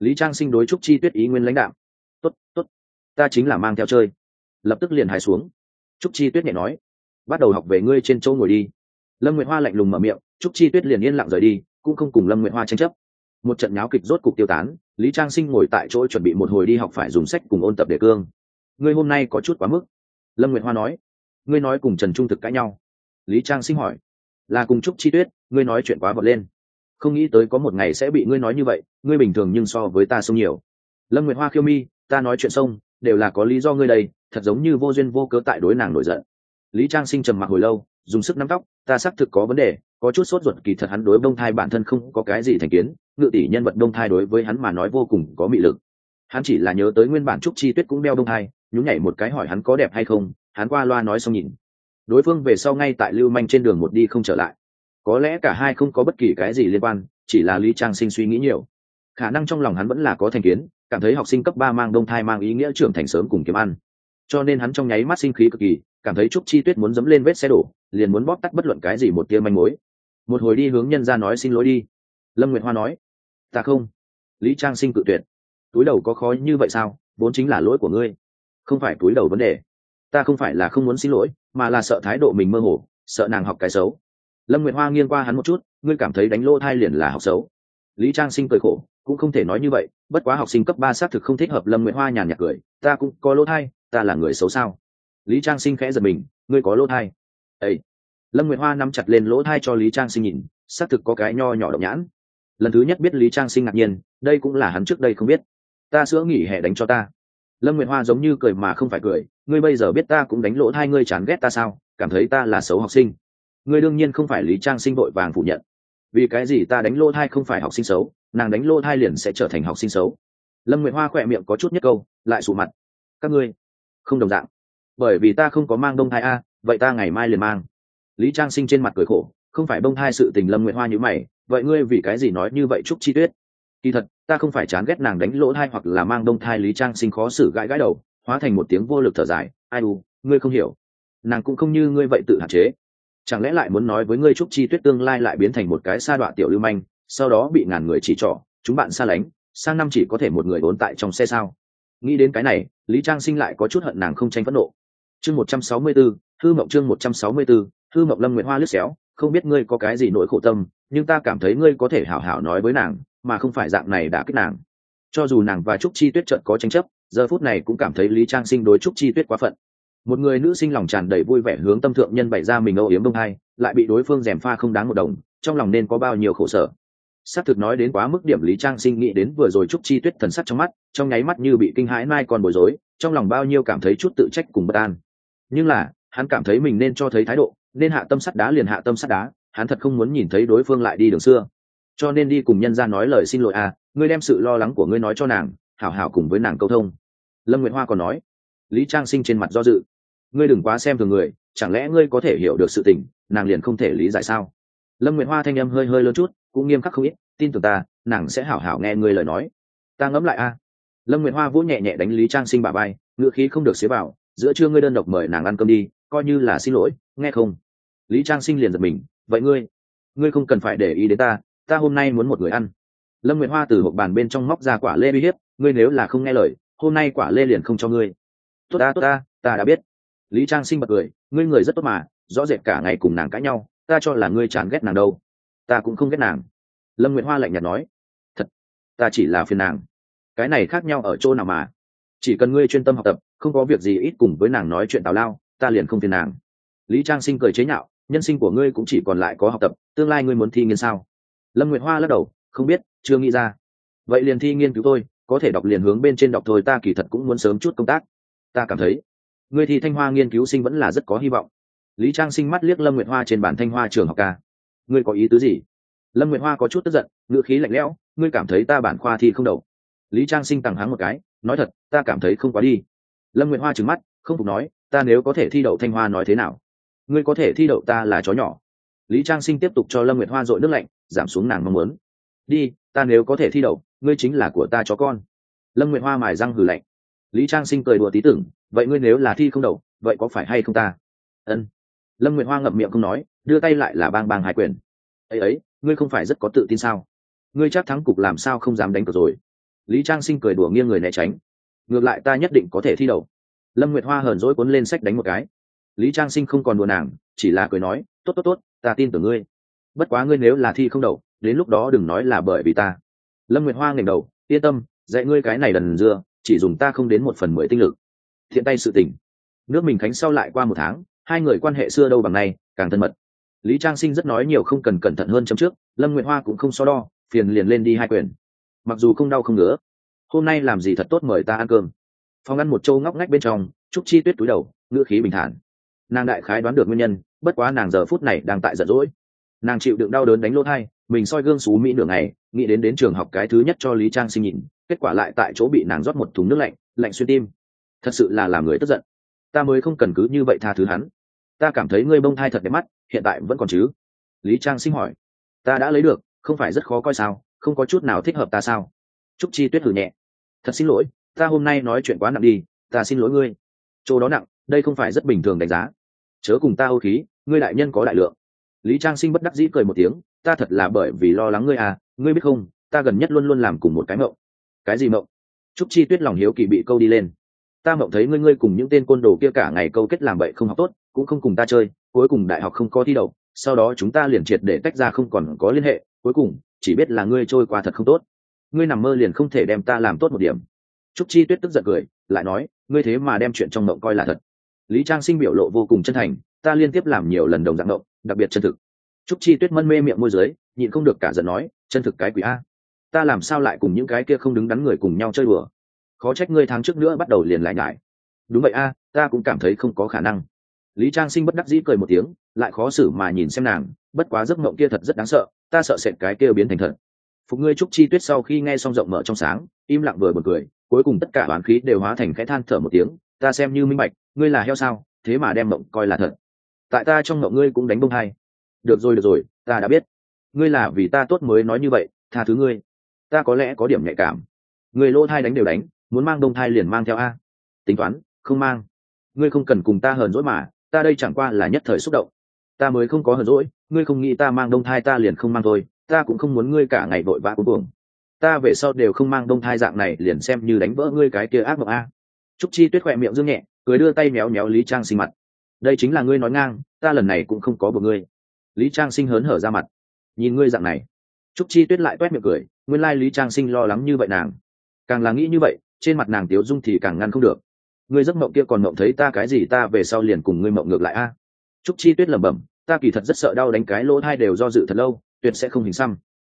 Lý Trang Sinh đối Trúc Chi Tuyết ý nguyên lãnh đạm. Tốt, tốt, ta chính là mang theo chơi. Lập tức liền hài xuống. Trúc Chi Tuyết nhẹ nói, bắt đầu học về ngươi trên chỗ ngồi đi. Lâm Nguyệt Hoa lạnh lùng mở miệng, Trúc Chi Tuyết liền yên lặng rời đi, cũng không cùng Lâm Nguyệt Hoa tranh chấp. Một trận nháo kịch rốt cục tiêu tán, Lý Trang Sinh ngồi tại chỗ chuẩn bị một hồi đi học phải dùng sách cùng ôn tập đề cương. Ngươi hôm nay có chút quá mức. Lâm Nguyệt Hoa nói. Ngươi nói cùng Trần Trung Thực cãi nhau. Lý Trang Sinh hỏi. Là cùng Trúc Chi Tuyết, ngươi nói chuyện quá vọt lên. Không nghĩ tới có một ngày sẽ bị ngươi nói như vậy, ngươi bình thường nhưng so với ta sông nhiều. Lâm Nguyệt Hoa khiêu mi, ta nói chuyện sông đều là có lý do ngươi đây, thật giống như vô duyên vô cớ tại đối nàng nổi giận. Lý Trang Sinh trầm mặc hồi lâu, dùng sức nắm tóc, ta xác thực có vấn đề, có chút sốt ruột, kỳ thật hắn đối bông thai bản thân không có cái gì thành kiến, ngự tỷ nhân vật bông thai đối với hắn mà nói vô cùng có mị lực. Hắn chỉ là nhớ tới nguyên bản Trúc Chi Tuyết cũng đeo bông thai, nhún nhảy một cái hỏi hắn có đẹp hay không, hắn qua loa nói xong nhìn. Đối phương về sau ngay tại lưu manh trên đường một đi không trở lại. Có lẽ cả hai không có bất kỳ cái gì liên quan, chỉ là Lý Trang Sinh suy nghĩ nhiều. Khả năng trong lòng hắn vẫn là có thành kiến, cảm thấy học sinh cấp ba mang bông thai mang ý nghĩa trưởng thành sớm cùng kiếm ăn. Cho nên hắn trong nháy mắt sinh khí cực kỳ, cảm thấy Trúc Chi Tuyết muốn dẫm lên vết xe đổ, liền muốn bóp tắt bất luận cái gì một tia manh mối. Một hồi đi hướng nhân ra nói xin lỗi đi. Lâm Nguyệt Hoa nói. Ta không. Lý Trang Sinh cự tuyệt. Túi đầu có khó như vậy sao, vốn chính là lỗi của ngươi. Không phải túi đầu vấn đề. Ta không phải là không muốn xin lỗi, mà là sợ thái độ mình mơ hồ, sợ nàng học cái xấu. Lâm Nguyệt Hoa nghiêng qua hắn một chút, ngươi cảm thấy đánh lỗ thai liền là học xấu. Lý Trang Sinh cười khổ, cũng không thể nói như vậy, bất quá học sinh cấp ba xác thực không thích hợp. Lâm Nguyệt Hoa nhàn nhạt cười, ta cũng có lỗ thai, ta là người xấu sao? Lý Trang Sinh khẽ giật mình, ngươi có lỗ thai? Ê! Lâm Nguyệt Hoa nắm chặt lên lỗ thai cho Lý Trang Sinh nhìn, xác thực có cái nho nhỏ động nhãn. Lần thứ nhất biết Lý Trang Sinh ngạc nhiên, đây cũng là hắn trước đây không biết. Ta sữa nghỉ hè đánh cho ta. Lâm Nguyệt Hoa giống như cười mà không phải cười, ngươi bây giờ biết ta cũng đánh lỗ thai, ngươi chán ghét ta sao, cảm thấy ta là xấu học sinh? Ngươi đương nhiên không phải. Lý Trang Sinh vội vàng phủ nhận. Vì cái gì ta đánh lỗ thai không phải học sinh xấu, nàng đánh lỗ thai liền sẽ trở thành học sinh xấu? Lâm Nguyệt Hoa khỏe miệng có chút nhất câu, lại sụ mặt. Các ngươi không đồng dạng. Bởi vì ta không có mang bông thai a, vậy ta ngày mai liền mang. Lý Trang Sinh trên mặt cười khổ, không phải bông thai sự tình. Lâm Nguyệt Hoa nhíu mày, vậy ngươi vì cái gì nói như vậy Trúc Chi Tuyết? Kỳ thật ta không phải chán ghét nàng đánh lỗ thai hoặc là mang bông thai. Lý Trang Sinh khó xử gãi gãi đầu, hóa thành một tiếng vô lực thở dài, ai u, ngươi không hiểu, nàng cũng không như ngươi vậy tự hạn chế. Chẳng lẽ lại muốn nói với ngươi Trúc Chi Tuyết tương lai lại biến thành một cái sa đọa tiểu lưu manh, sau đó bị ngàn người chỉ trỏ, chúng bạn xa lánh, sang năm chỉ có thể một người ốn tại trong xe sao? Nghĩ đến cái này, Lý Trang Sinh lại có chút hận nàng không tranh phẫn nộ. Chương một trăm sáu mươi 164, Hư Mộng chương một trăm sáu mươi 164, Hư Mộng. Lâm Nguyệt Hoa lướt xéo, không biết ngươi có cái gì nỗi khổ tâm, nhưng ta cảm thấy ngươi có thể hảo hảo nói với nàng, mà không phải dạng này đã kích nàng. Cho dù nàng và Trúc Chi Tuyết chợt có tranh chấp, giờ phút này cũng cảm thấy Lý Trang Sinh đối Trúc Chi Tuyết quá phận. Một người nữ sinh lòng tràn đầy vui vẻ hướng tâm thượng nhân bày ra mình âu yếm bông hai, lại bị đối phương gièm pha không đáng một đồng, trong lòng nên có bao nhiêu khổ sở. Xác thực nói đến quá mức điểm, Lý Trang Sinh nghĩ đến vừa rồi Trúc Chi Tuyết thần sắc trong mắt, trong nháy mắt như bị kinh hãi mai còn bối rối, trong lòng bao nhiêu cảm thấy chút tự trách cùng bất an. Nhưng là hắn cảm thấy mình nên cho thấy thái độ, nên hạ tâm sắt đá liền hạ tâm sắt đá, hắn thật không muốn nhìn thấy đối phương lại đi đường xưa, cho nên đi cùng nhân ra nói lời xin lỗi à, ngươi đem sự lo lắng của ngươi nói cho nàng, hảo hảo cùng với nàng câu thông. Lâm Nguyệt Hoa còn nói. Lý Trang Sinh trên mặt do dự, ngươi đừng quá xem thường người, chẳng lẽ ngươi có thể hiểu được sự tình, nàng liền không thể lý giải sao? Lâm Nguyệt Hoa thanh âm hơi hơi lớn chút, cũng nghiêm khắc không ít, tin tưởng ta, nàng sẽ hảo hảo nghe ngươi lời nói. Ta ngẫm lại a. À. Lâm Nguyệt Hoa vỗ nhẹ nhẹ đánh Lý Trang Sinh bả vai, ngựa khí không được xế vào, giữa trưa ngươi đơn độc mời nàng ăn cơm đi, coi như là xin lỗi, nghe không? Lý Trang Sinh liền giật mình, vậy ngươi, ngươi không cần phải để ý đến ta, ta hôm nay muốn một người ăn. Lâm Nguyệt Hoa từ hộp bàn bên trong móc ra quả lê uy hiếp, ngươi nếu là không nghe lời, hôm nay quả lê liền không cho ngươi. Tốt ta, tốt ta, ta đã biết. Lý Trang Sinh bật cười, ngươi người rất tốt mà, rõ rệt cả ngày cùng nàng cãi nhau, ta cho là ngươi chán ghét nàng đâu. Ta cũng không ghét nàng. Lâm Nguyệt Hoa lạnh nhạt nói. Thật, ta chỉ là phiền nàng. Cái này khác nhau ở chỗ nào mà? Chỉ cần ngươi chuyên tâm học tập, không có việc gì ít cùng với nàng nói chuyện tào lao, ta liền không phiền nàng. Lý Trang Sinh cười chế nhạo, nhân sinh của ngươi cũng chỉ còn lại có học tập, tương lai ngươi muốn thi nghiên sao? Lâm Nguyệt Hoa lắc đầu, không biết, chưa nghĩ ra. Vậy liền thi nghiên cứu tôi, có thể đọc liền hướng bên trên đọc thôi, ta kỳ thật cũng muốn sớm chút công tác. Ta cảm thấy ngươi thi Thanh Hoa nghiên cứu sinh vẫn là rất có hy vọng. Lý Trang Sinh mắt liếc Lâm Nguyệt Hoa trên bản Thanh Hoa trường học ca. Ngươi có ý tứ gì? Lâm Nguyệt Hoa có chút tức giận, ngữ khí lạnh lẽo, ngươi cảm thấy ta bản khoa thi không đậu? Lý Trang Sinh tằng hắng một cái, nói thật, ta cảm thấy không quá đi. Lâm Nguyệt Hoa trừng mắt, không phục nói, ta nếu có thể thi đậu Thanh Hoa nói thế nào? Ngươi có thể thi đậu ta là chó nhỏ. Lý Trang Sinh tiếp tục cho Lâm Nguyệt Hoa dội nước lạnh, giảm xuống nàng mong muốn. Đi, ta nếu có thể thi đậu, ngươi chính là của ta chó con. Lâm Nguyệt Hoa mài răng hừ lạnh. Lý Trang Sinh cười đùa tí tưởng, vậy ngươi nếu là thi không đậu, vậy có phải hay không ta? Ân. Lâm Nguyệt Hoa ngậm miệng không nói, đưa tay lại là bang bang hai quyền. Ấy ấy, ngươi không phải rất có tự tin sao? Ngươi chắc thắng cục làm sao không dám đánh cược rồi? Lý Trang Sinh cười đùa nghiêng người né tránh. Ngược lại ta nhất định có thể thi đậu. Lâm Nguyệt Hoa hờn dỗi cuốn lên sách đánh một cái. Lý Trang Sinh không còn đùa nàng, chỉ là cười nói, tốt tốt tốt, ta tin tưởng ngươi. Bất quá ngươi nếu là thi không đậu, đến lúc đó đừng nói là bởi vì ta. Lâm Nguyệt Hoa ngẩng đầu, yên tâm, dạy ngươi cái này đần dưa, chỉ dùng ta không đến một phần mười tinh lực. Thiện tay sự tình. Nước mình khánh sau lại qua một tháng, hai người quan hệ xưa đâu bằng này, càng thân mật. Lý Trang Sinh rất nói nhiều không cần cẩn thận hơn chấm trước, Lâm Nguyệt Hoa cũng không so đo, phiền liền lên đi hai quyền. Mặc dù không đau không ngứa, hôm nay làm gì thật tốt mời ta ăn cơm. Phòng ăn một châu ngóc ngách bên trong, Trúc Chi Tuyết túi đầu, ngữ khí bình thản. Nàng đại khái đoán được nguyên nhân, bất quá nàng giờ phút này đang tại giận dỗi. Nàng chịu đựng đau đớn đánh lỗ thai, mình soi gương xú mỹ nửa ngày, nghĩ đến đến trường học cái thứ nhất cho Lý Trang Sinh nhìn, kết quả lại tại chỗ bị nàng rót một thùng nước lạnh, lạnh xuyên tim. Thật sự là làm người tức giận. Ta mới không cần cứ như vậy tha thứ hắn. Ta cảm thấy ngươi bông thai thật đẹp mắt, hiện tại vẫn còn chứ? Lý Trang Sinh hỏi. Ta đã lấy được, không phải rất khó coi sao? Không có chút nào thích hợp ta sao? Trúc Chi Tuyết hừ nhẹ. Thật xin lỗi, ta hôm nay nói chuyện quá nặng đi, ta xin lỗi ngươi. Chỗ đó nặng, đây không phải rất bình thường đánh giá. Chớ cùng ta âu khí, ngươi đại nhân có đại lượng. Lý Trang Sinh bất đắc dĩ cười một tiếng, ta thật là bởi vì lo lắng ngươi à, ngươi biết không, ta gần nhất luôn luôn làm cùng một cái mộng. Cái gì mộng? Trúc Chi Tuyết lòng hiếu kỳ bị câu đi lên. Ta mộng thấy ngươi ngươi cùng những tên côn đồ kia cả ngày câu kết làm bậy không học tốt, cũng không cùng ta chơi, cuối cùng đại học không có thi đậu, sau đó chúng ta liền triệt để tách ra không còn có liên hệ, cuối cùng chỉ biết là ngươi trôi qua thật không tốt. Ngươi nằm mơ liền không thể đem ta làm tốt một điểm. Trúc Chi Tuyết tức giận cười, lại nói, ngươi thế mà đem chuyện trong mộng coi là thật. Lý Trang Sinh biểu lộ vô cùng chân thành, ta liên tiếp làm nhiều lần đồng dạng mộng, đặc biệt chân thực. Trúc Chi Tuyết mân mê miệng môi dưới, nhịn không được cả giận nói, chân thực cái quỷ a, ta làm sao lại cùng những cái kia không đứng đắn người cùng nhau chơi đùa? Khó trách ngươi tháng trước nữa bắt đầu liền lại nhải. Đúng vậy a, ta cũng cảm thấy không có khả năng. Lý Trang Sinh bất đắc dĩ cười một tiếng, lại khó xử mà nhìn xem nàng, bất quá giấc mộng kia thật rất đáng sợ, ta sợ sệt cái kia biến thành thật. Phục ngươi. Trúc Chi Tuyết sau khi nghe xong rộng mở trong sáng, im lặng vừa buồn cười, cuối cùng tất cả oán khí đều hóa thành khẽ than thở một tiếng, ta xem như minh bạch, ngươi là heo sao, thế mà đem mộng coi là thật. Tại ta trong mộng ngươi cũng đánh bông hai. Được rồi được rồi, ta đã biết, ngươi là vì ta tốt mới nói như vậy, tha thứ ngươi. Ta có lẽ có điểm nhạy cảm, ngươi lỗ thai đánh đều đánh, muốn mang đông thai liền mang theo a. Tính toán, không mang. Ngươi không cần cùng ta hờn dỗi mà, ta đây chẳng qua là nhất thời xúc động. Ta mới không có hờn dỗi, ngươi không nghĩ ta mang đông thai ta liền không mang thôi, ta cũng không muốn ngươi cả ngày vội vã cuống cuồng. Ta về sau đều không mang đông thai dạng này liền xem như đánh vỡ ngươi cái kia ác mộng a. Trúc Chi Tuyết khỏe miệng dương nhẹ, cười đưa tay méo méo Lý Trang Sinh mặt. Đây chính là ngươi nói ngang, ta lần này cũng không có buộc ngươi. Lý Trang Sinh hớn hở ra mặt. Nhìn ngươi dạng này. Trúc Chi Tuyết lại toét miệng cười, nguyên lai Lý Trang Sinh lo lắng như vậy nàng. Càng là nghĩ như vậy, trên mặt nàng tiếu dung thì càng ngăn không được. Ngươi giấc mộng kia còn mộng thấy ta cái gì, ta về sau liền cùng ngươi mộng ngược lại a. Trúc Chi Tuyết lẩm bẩm, ta kỳ thật rất sợ đau đánh cái lỗ hai đều do dự thật lâu, tuyệt sẽ không hình xăm.